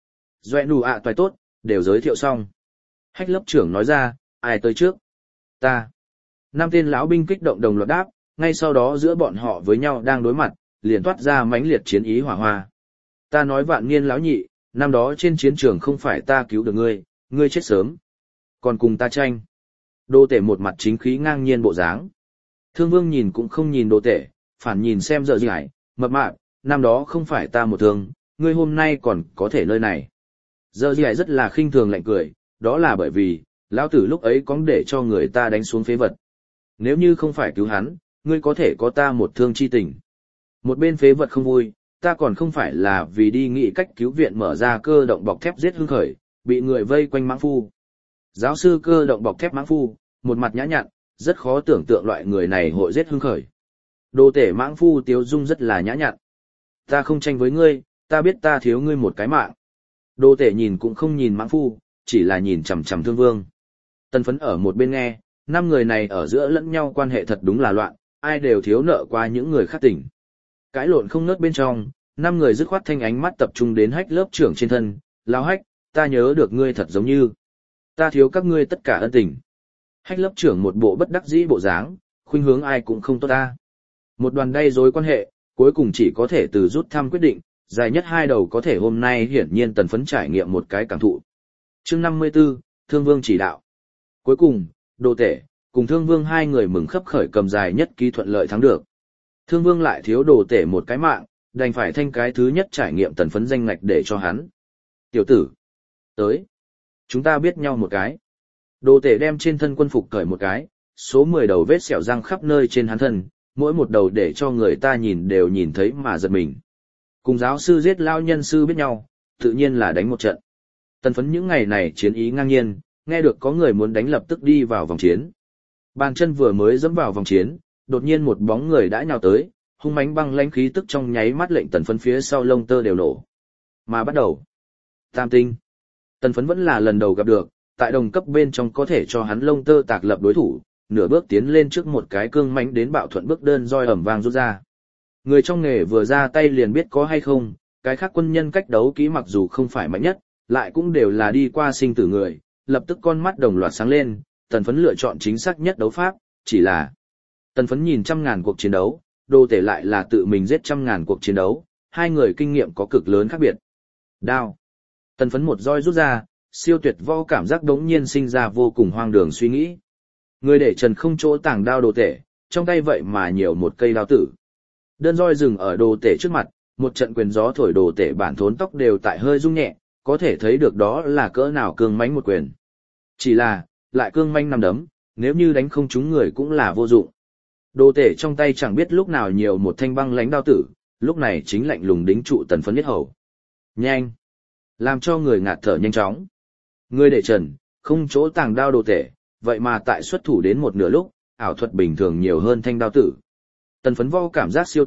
S1: Doẹ nù ạ toài tốt, đều giới thiệu xong. Hách lớp trưởng nói ra, ai tới trước? Ta. Năm tên lão binh kích động đồng loạt đáp, ngay sau đó giữa bọn họ với nhau đang đối mặt, liền toát ra mãnh liệt chiến ý hỏa hoa. Ta nói vạn niên lão nhị, năm đó trên chiến trường không phải ta cứu được ngươi, ngươi chết sớm. Còn cùng ta tranh. Đô tể một mặt chính khí ngang nhiên bộ dáng. Thương Vương nhìn cũng không nhìn đô tể, phản nhìn xem giờ gì hải, mập mạp, năm đó không phải ta một thương, ngươi hôm nay còn có thể nơi này. Giờ gì hải rất là khinh thường lạnh cười, đó là bởi vì, lão tử lúc ấy có để cho người ta đánh xuống phế vật. Nếu như không phải cứu hắn, ngươi có thể có ta một thương chi tình. Một bên phế vật không vui, ta còn không phải là vì đi nghĩ cách cứu viện mở ra cơ động bọc thép giết hưng khởi, bị người vây quanh mãng phu. Giáo sư cơ động bọc thép mãng phu, một mặt nhã nhặn, rất khó tưởng tượng loại người này hội giết hưng khởi. Đồ tể mãng phu tiếu dung rất là nhã nhặn. Ta không tranh với ngươi, ta biết ta thiếu ngươi một cái mạng. Đồ tể nhìn cũng không nhìn mãng phu, chỉ là nhìn chằm chằm Thương Vương. Tần Phấn ở một bên nghe, năm người này ở giữa lẫn nhau quan hệ thật đúng là loạn, ai đều thiếu nợ qua những người khác tỉnh. Cãi lộn không ngớt bên trong, năm người dứt khoát thanh ánh mắt tập trung đến Hách lớp trưởng trên thân, lão Hách, ta nhớ được ngươi thật giống như. Ta thiếu các ngươi tất cả ân tình. Hách lớp trưởng một bộ bất đắc dĩ bộ dáng, khuynh hướng ai cũng không tốt ta. Một đoàn đay rối quan hệ, cuối cùng chỉ có thể từ rút thăm quyết định, dài nhất hai đầu có thể hôm nay hiển nhiên Tần Phấn trải nghiệm một cái cảm thụ. Chương 54, Thương Vương chỉ đạo. Cuối cùng, Đồ Tể, cùng Thương Vương hai người mừng khấp khởi cầm dài nhất ký thuận lợi thắng được. Thương Vương lại thiếu Đồ Tể một cái mạng, đành phải thanh cái thứ nhất trải nghiệm Tần Phấn danh ngạch để cho hắn. Tiểu tử, tới. Chúng ta biết nhau một cái. Đồ Tể đem trên thân quân phục cởi một cái, số 10 đầu vết sẹo răng khắp nơi trên hắn thân, mỗi một đầu để cho người ta nhìn đều nhìn thấy mà giật mình. Cùng giáo sư giết lao nhân sư biết nhau, tự nhiên là đánh một trận. Tần Phấn những ngày này chiến ý ngang nhiên, nghe được có người muốn đánh lập tức đi vào vòng chiến. Bàn chân vừa mới dẫm vào vòng chiến, đột nhiên một bóng người đã nhào tới, hung mãnh băng lãnh khí tức trong nháy mắt lệnh Tần Phấn phía sau lông tơ đều nổ. Mà bắt đầu. Tam tinh. Tần Phấn vẫn là lần đầu gặp được, tại đồng cấp bên trong có thể cho hắn lông tơ tạc lập đối thủ, nửa bước tiến lên trước một cái cương mãnh đến bạo thuận bước đơn roi ầm vang rút ra. Người trong nghề vừa ra tay liền biết có hay không, cái khác quân nhân cách đấu kỹ mặc dù không phải mạnh nhất, lại cũng đều là đi qua sinh tử người, lập tức con mắt đồng loạt sáng lên, Tần Phấn lựa chọn chính xác nhất đấu pháp, chỉ là Tần Phấn nhìn trăm ngàn cuộc chiến đấu, Đồ Tể lại là tự mình giết trăm ngàn cuộc chiến đấu, hai người kinh nghiệm có cực lớn khác biệt. Đao. Tần Phấn một roi rút ra, siêu tuyệt võ cảm giác đống nhiên sinh ra vô cùng hoang đường suy nghĩ. Người để trần không chỗ tàng đao Đồ Tể, trong tay vậy mà nhiều một cây đao tử. Đơn roi dừng ở Đồ Tể trước mặt, một trận quyền gió thổi Đồ Tể bản thốn tóc đều tại hơi rung nhẹ, có thể thấy được đó là cỡ nào cương mãnh một quyền. Chỉ là, lại cương mãnh nằm đấm, nếu như đánh không trúng người cũng là vô dụng. Đồ Tể trong tay chẳng biết lúc nào nhiều một thanh băng lãnh đao tử, lúc này chính lạnh lùng đính trụ Tần Phấn nhất hầu. Nhanh! Làm cho người ngạt thở nhanh chóng. Người để trần, không chỗ tàng đao Đồ Tể, vậy mà tại xuất thủ đến một nửa lúc, ảo thuật bình thường nhiều hơn thanh đao tử. Tần Phấn võ cảm giác siêu tuyệt,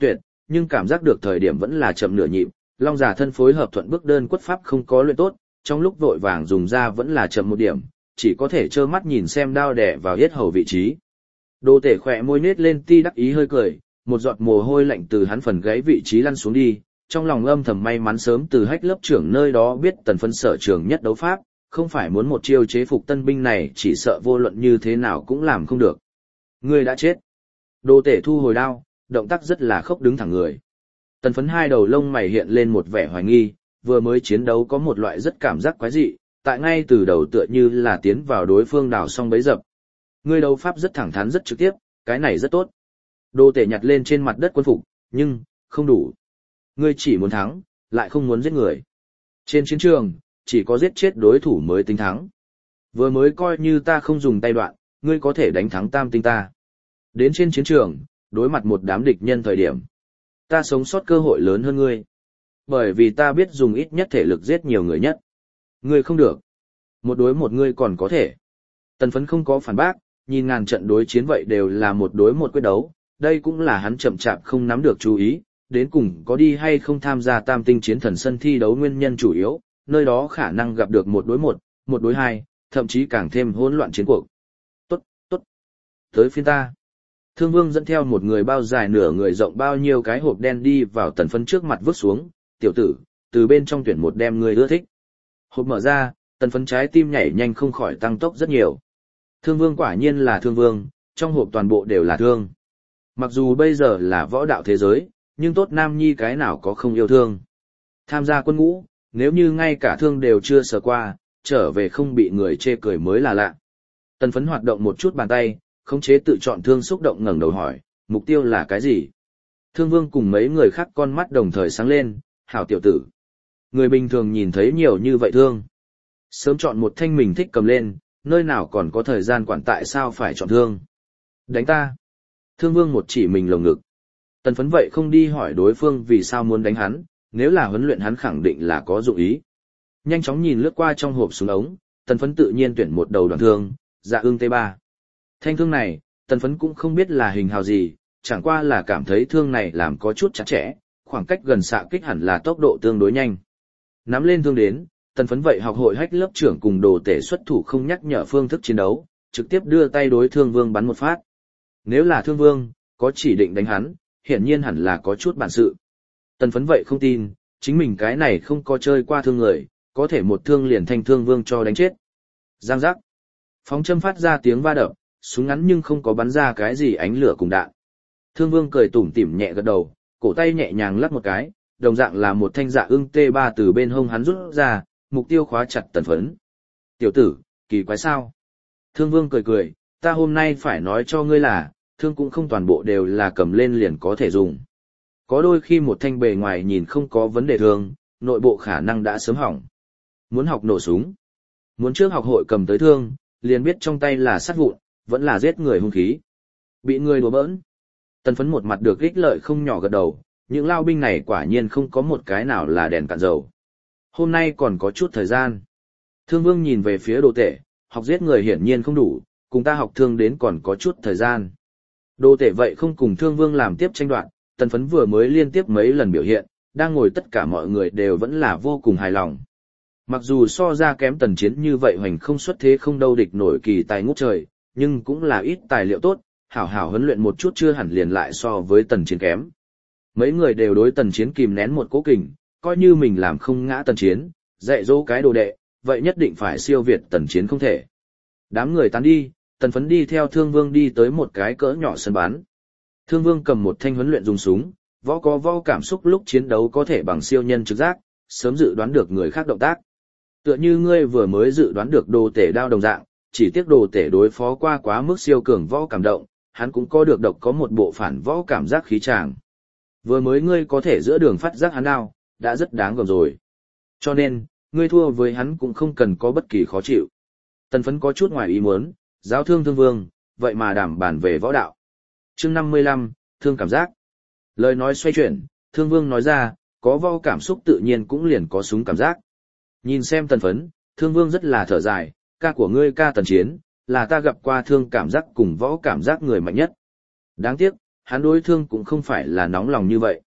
S1: nhưng cảm giác được thời điểm vẫn là chậm nửa nhịp, long giả thân phối hợp thuận bước đơn quất pháp không có luyện tốt, trong lúc vội vàng dùng ra vẫn là chậm một điểm, chỉ có thể trơ mắt nhìn xem đao đẻ vào yết hầu vị trí. Đồ tể khỏe môi nết lên ti đắc ý hơi cười, một giọt mồ hôi lạnh từ hắn phần gáy vị trí lăn xuống đi, trong lòng âm thầm may mắn sớm từ hách lớp trưởng nơi đó biết Tần Phấn sở trường nhất đấu pháp, không phải muốn một chiêu chế phục tân binh này chỉ sợ vô luận như thế nào cũng làm không được. Ngươi đã chết. Đồ tể thu hồi đao, động tác rất là khốc đứng thẳng người. Tần Phấn hai đầu lông mày hiện lên một vẻ hoài nghi, vừa mới chiến đấu có một loại rất cảm giác quái dị, tại ngay từ đầu tựa như là tiến vào đối phương đào xong bấy dập. Ngươi đấu pháp rất thẳng thắn rất trực tiếp, cái này rất tốt. Đồ tể nhặt lên trên mặt đất quân phục, nhưng, không đủ. Ngươi chỉ muốn thắng, lại không muốn giết người. Trên chiến trường, chỉ có giết chết đối thủ mới tính thắng. Vừa mới coi như ta không dùng tay đoạn, ngươi có thể đánh thắng tam tinh ta. Đến trên chiến trường, đối mặt một đám địch nhân thời điểm. Ta sống sót cơ hội lớn hơn ngươi. Bởi vì ta biết dùng ít nhất thể lực giết nhiều người nhất. Ngươi không được. Một đối một ngươi còn có thể. Tần Phấn không có phản bác, nhìn ngàn trận đối chiến vậy đều là một đối một quyết đấu, đây cũng là hắn chậm chạp không nắm được chú ý, đến cùng có đi hay không tham gia tam tinh chiến thần sân thi đấu nguyên nhân chủ yếu, nơi đó khả năng gặp được một đối một, một đối hai, thậm chí càng thêm hỗn loạn chiến cuộc. Tốt, tốt. Tới phiên ta. Thương Vương dẫn theo một người bao dài nửa người rộng bao nhiêu cái hộp đen đi vào Tần Phấn trước mặt vứt xuống, tiểu tử, từ bên trong tuyển một đem người ưa thích. Hộp mở ra, Tần Phấn trái tim nhảy nhanh không khỏi tăng tốc rất nhiều. Thương Vương quả nhiên là Thương Vương, trong hộp toàn bộ đều là thương. Mặc dù bây giờ là võ đạo thế giới, nhưng tốt nam nhi cái nào có không yêu thương. Tham gia quân ngũ, nếu như ngay cả thương đều chưa sờ qua, trở về không bị người chê cười mới là lạ. Tần Phấn hoạt động một chút bàn tay, khống chế tự chọn thương xúc động ngẩng đầu hỏi, mục tiêu là cái gì? Thương Vương cùng mấy người khác con mắt đồng thời sáng lên, hảo tiểu tử. Người bình thường nhìn thấy nhiều như vậy thương. Sớm chọn một thanh mình thích cầm lên, nơi nào còn có thời gian quản tại sao phải chọn thương. Đánh ta. Thương Vương một chỉ mình lồng ngực. Tần Phấn vậy không đi hỏi đối phương vì sao muốn đánh hắn, nếu là huấn luyện hắn khẳng định là có dụng ý. Nhanh chóng nhìn lướt qua trong hộp súng ống, Tần Phấn tự nhiên tuyển một đầu đoạn thương, Dạ Ưng T3. Thanh thương này, Tần Phấn cũng không biết là hình hào gì, chẳng qua là cảm thấy thương này làm có chút chặt chẽ, khoảng cách gần xạ kích hẳn là tốc độ tương đối nhanh. Nắm lên thương đến, Tần Phấn vậy học hội hách lớp trưởng cùng đồ tể xuất thủ không nhắc nhở phương thức chiến đấu, trực tiếp đưa tay đối Thương Vương bắn một phát. Nếu là Thương Vương, có chỉ định đánh hắn, hiển nhiên hẳn là có chút bản sự. Tần Phấn vậy không tin, chính mình cái này không có chơi qua thương người, có thể một thương liền thanh Thương Vương cho đánh chết. Giang giác. Phóng châm phát ra tiếng va đập, súng ngắn nhưng không có bắn ra cái gì ánh lửa cùng đạn. Thương Vương cười tủm tỉm nhẹ gật đầu, cổ tay nhẹ nhàng lắc một cái, đồng dạng là một thanh Dạ Ưng T3 từ bên hông hắn rút ra, mục tiêu khóa chặt Tần Phấn. Tiểu tử, kỳ quái sao? Thương Vương cười cười, ta hôm nay phải nói cho ngươi là, thương cũng không toàn bộ đều là cầm lên liền có thể dùng. Có đôi khi một thanh bề ngoài nhìn không có vấn đề thương, nội bộ khả năng đã sớm hỏng. Muốn học nổ súng, muốn trước học hội cầm tới thương, liền biết trong tay là sắt vụn, vẫn là giết người hung khí. Bị người đùa bỡn. Tần Phấn một mặt được ích lợi không nhỏ gật đầu, những lao binh này quả nhiên không có một cái nào là đèn cạn dầu. Hôm nay còn có chút thời gian. Thương Vương nhìn về phía đồ tể, học giết người hiển nhiên không đủ, cùng ta học thương đến còn có chút thời gian. Đồ tể vậy không cùng Thương Vương làm tiếp tranh đoạt, Tần Phấn vừa mới liên tiếp mấy lần biểu hiện, đang ngồi tất cả mọi người đều vẫn là vô cùng hài lòng. Mặc dù so ra kém Tần Chiến như vậy hoành không xuất thế không đâu địch nổi kỳ tài ngút trời, nhưng cũng là ít tài liệu tốt, hảo hảo huấn luyện một chút chưa hẳn liền lại so với Tần Chiến kém. Mấy người đều đối Tần Chiến kìm nén một cố kình, coi như mình làm không ngã Tần Chiến, dạy dỗ cái đồ đệ, vậy nhất định phải siêu việt Tần Chiến không thể. Đám người tán đi, Tần Phấn đi theo Thương Vương đi tới một cái cỡ nhỏ sân bán. Thương Vương cầm một thanh huấn luyện dùng súng, võ có võ cảm xúc lúc chiến đấu có thể bằng siêu nhân trực giác, sớm dự đoán được người khác động tác. Tựa như ngươi vừa mới dự đoán được đồ tể đao đồng dạng, chỉ tiếc đồ tể đối phó qua quá mức siêu cường võ cảm động, hắn cũng có được độc có một bộ phản võ cảm giác khí tràng. Vừa mới ngươi có thể giữa đường phát giác hắn đao, đã rất đáng gờm rồi. Cho nên, ngươi thua với hắn cũng không cần có bất kỳ khó chịu. Tần Phấn có chút ngoài ý muốn, giáo thương Thương Vương, vậy mà đảm bản về võ đạo. Chương 55, thương cảm giác. Lời nói xoay chuyển, Thương Vương nói ra, có võ cảm xúc tự nhiên cũng liền có súng cảm giác. Nhìn xem Tần Phấn, Thương Vương rất là thở dài, ca của ngươi ca Tần Chiến, là ta gặp qua thương cảm giác cùng võ cảm giác người mạnh nhất. Đáng tiếc, hắn đối thương cũng không phải là nóng lòng như vậy.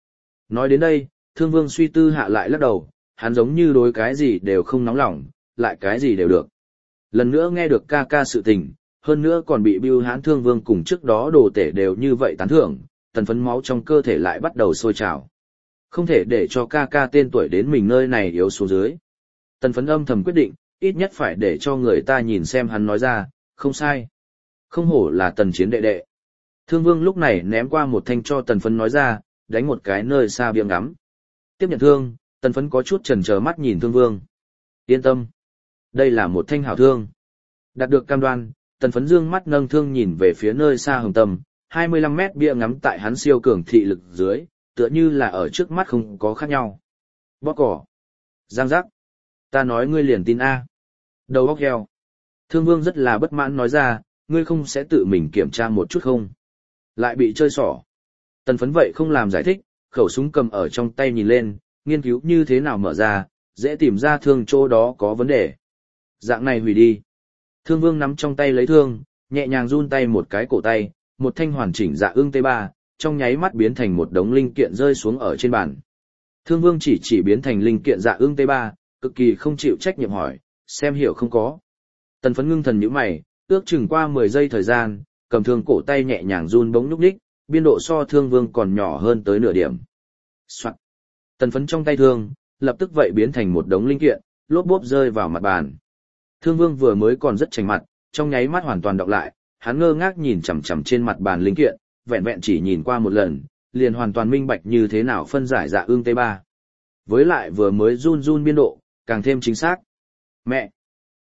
S1: Nói đến đây, Thương Vương suy tư hạ lại lắc đầu, hắn giống như đối cái gì đều không nóng lòng, lại cái gì đều được. Lần nữa nghe được ca ca sự tình, hơn nữa còn bị Bưu Hán Thương Vương cùng trước đó đồ tể đều như vậy tán thưởng, tần phấn máu trong cơ thể lại bắt đầu sôi trào. Không thể để cho ca ca tên tuổi đến mình nơi này yếu xuống dưới. Tần phấn âm thầm quyết định, ít nhất phải để cho người ta nhìn xem hắn nói ra, không sai. Không hổ là tần chiến đệ đệ. Thương Vương lúc này ném qua một thanh cho tần phấn nói ra, đánh một cái nơi xa biếng ngắm. Tiếp nhận thương, tần phấn có chút chần chờ mắt nhìn Thương Vương. Yên tâm. Đây là một thanh hảo thương. Đạt được cam đoan, tần phấn dương mắt nâng thương nhìn về phía nơi xa hồng tâm, 25 mét bia ngắm tại hắn siêu cường thị lực dưới, tựa như là ở trước mắt không có khác nhau. Bóp cỏ. Giang giác. Ta nói ngươi liền tin A. Đầu óc heo. Thương Vương rất là bất mãn nói ra, ngươi không sẽ tự mình kiểm tra một chút không? Lại bị chơi xỏ. Tần phấn vậy không làm giải thích, khẩu súng cầm ở trong tay nhìn lên, nghiên cứu như thế nào mở ra, dễ tìm ra thương chỗ đó có vấn đề. Dạng này hủy đi. Thương Vương nắm trong tay lấy thương, nhẹ nhàng run tay một cái cổ tay, một thanh hoàn chỉnh dạ ưng T3, trong nháy mắt biến thành một đống linh kiện rơi xuống ở trên bàn. Thương Vương chỉ biến thành linh kiện dạ ưng T3, cực kỳ không chịu trách nhiệm hỏi, xem hiểu không có. Tần phấn ngưng thần nhíu mày, ước chừng qua 10 giây thời gian, cầm thương cổ tay nhẹ nhàng run bỗng nhúc nhích, biên độ so Thương Vương còn nhỏ hơn tới nửa điểm. Soạn. Tần phấn trong tay thương, lập tức vậy biến thành một đống linh kiện, lốp bốp rơi vào mặt bàn. Thương Vương vừa mới còn rất chảnh mặt, trong nháy mắt hoàn toàn đọc lại, hắn ngơ ngác nhìn chằm chằm trên mặt bàn linh kiện, vẹn vẹn chỉ nhìn qua một lần, liền hoàn toàn minh bạch như thế nào phân giải dạ ương T3. Với lại vừa mới run biên độ, càng thêm chính xác. Mẹ!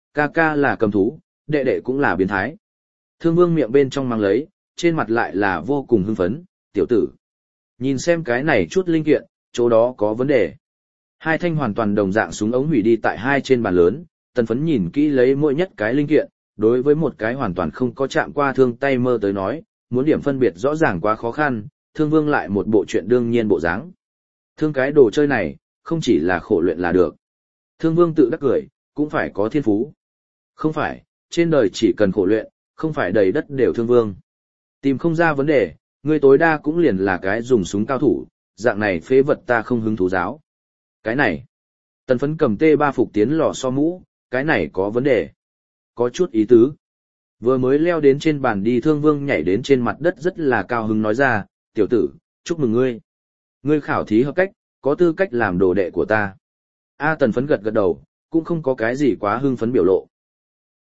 S1: Ca là cầm thú, đệ đệ cũng là biến thái. Thương Vương miệng bên trong mang lấy, trên mặt lại là vô cùng hưng phấn, tiểu tử. Nhìn xem cái này chút linh kiện, chỗ đó có vấn đề. Hai thanh hoàn toàn đồng dạng súng ống hủy đi tại hai trên bàn lớn, tần phấn nhìn kỹ lấy mỗi nhất cái linh kiện, đối với một cái hoàn toàn không có chạm qua thương tay mơ tới nói, muốn điểm phân biệt rõ ràng quá khó khăn, Thương Vương lại một bộ chuyện đương nhiên bộ dáng. Thương cái đồ chơi này, không chỉ là khổ luyện là được. Thương Vương tự đắc cười, cũng phải có thiên phú. Không phải, trên đời chỉ cần khổ luyện, không phải đầy đất đều Thương Vương. Tìm không ra vấn đề, người tối đa cũng liền là cái dùng súng cao thủ, dạng này phế vật ta không hứng thú giáo. Cái này, tần phấn cầm T3 phục tiến lò so mũ, cái này có vấn đề. Có chút ý tứ. Vừa mới leo đến trên bàn đi Thương Vương nhảy đến trên mặt đất rất là cao hứng nói ra, tiểu tử, chúc mừng ngươi. Ngươi khảo thí hợp cách, có tư cách làm đồ đệ của ta. Tần phấn gật gật đầu, cũng không có cái gì quá hưng phấn biểu lộ.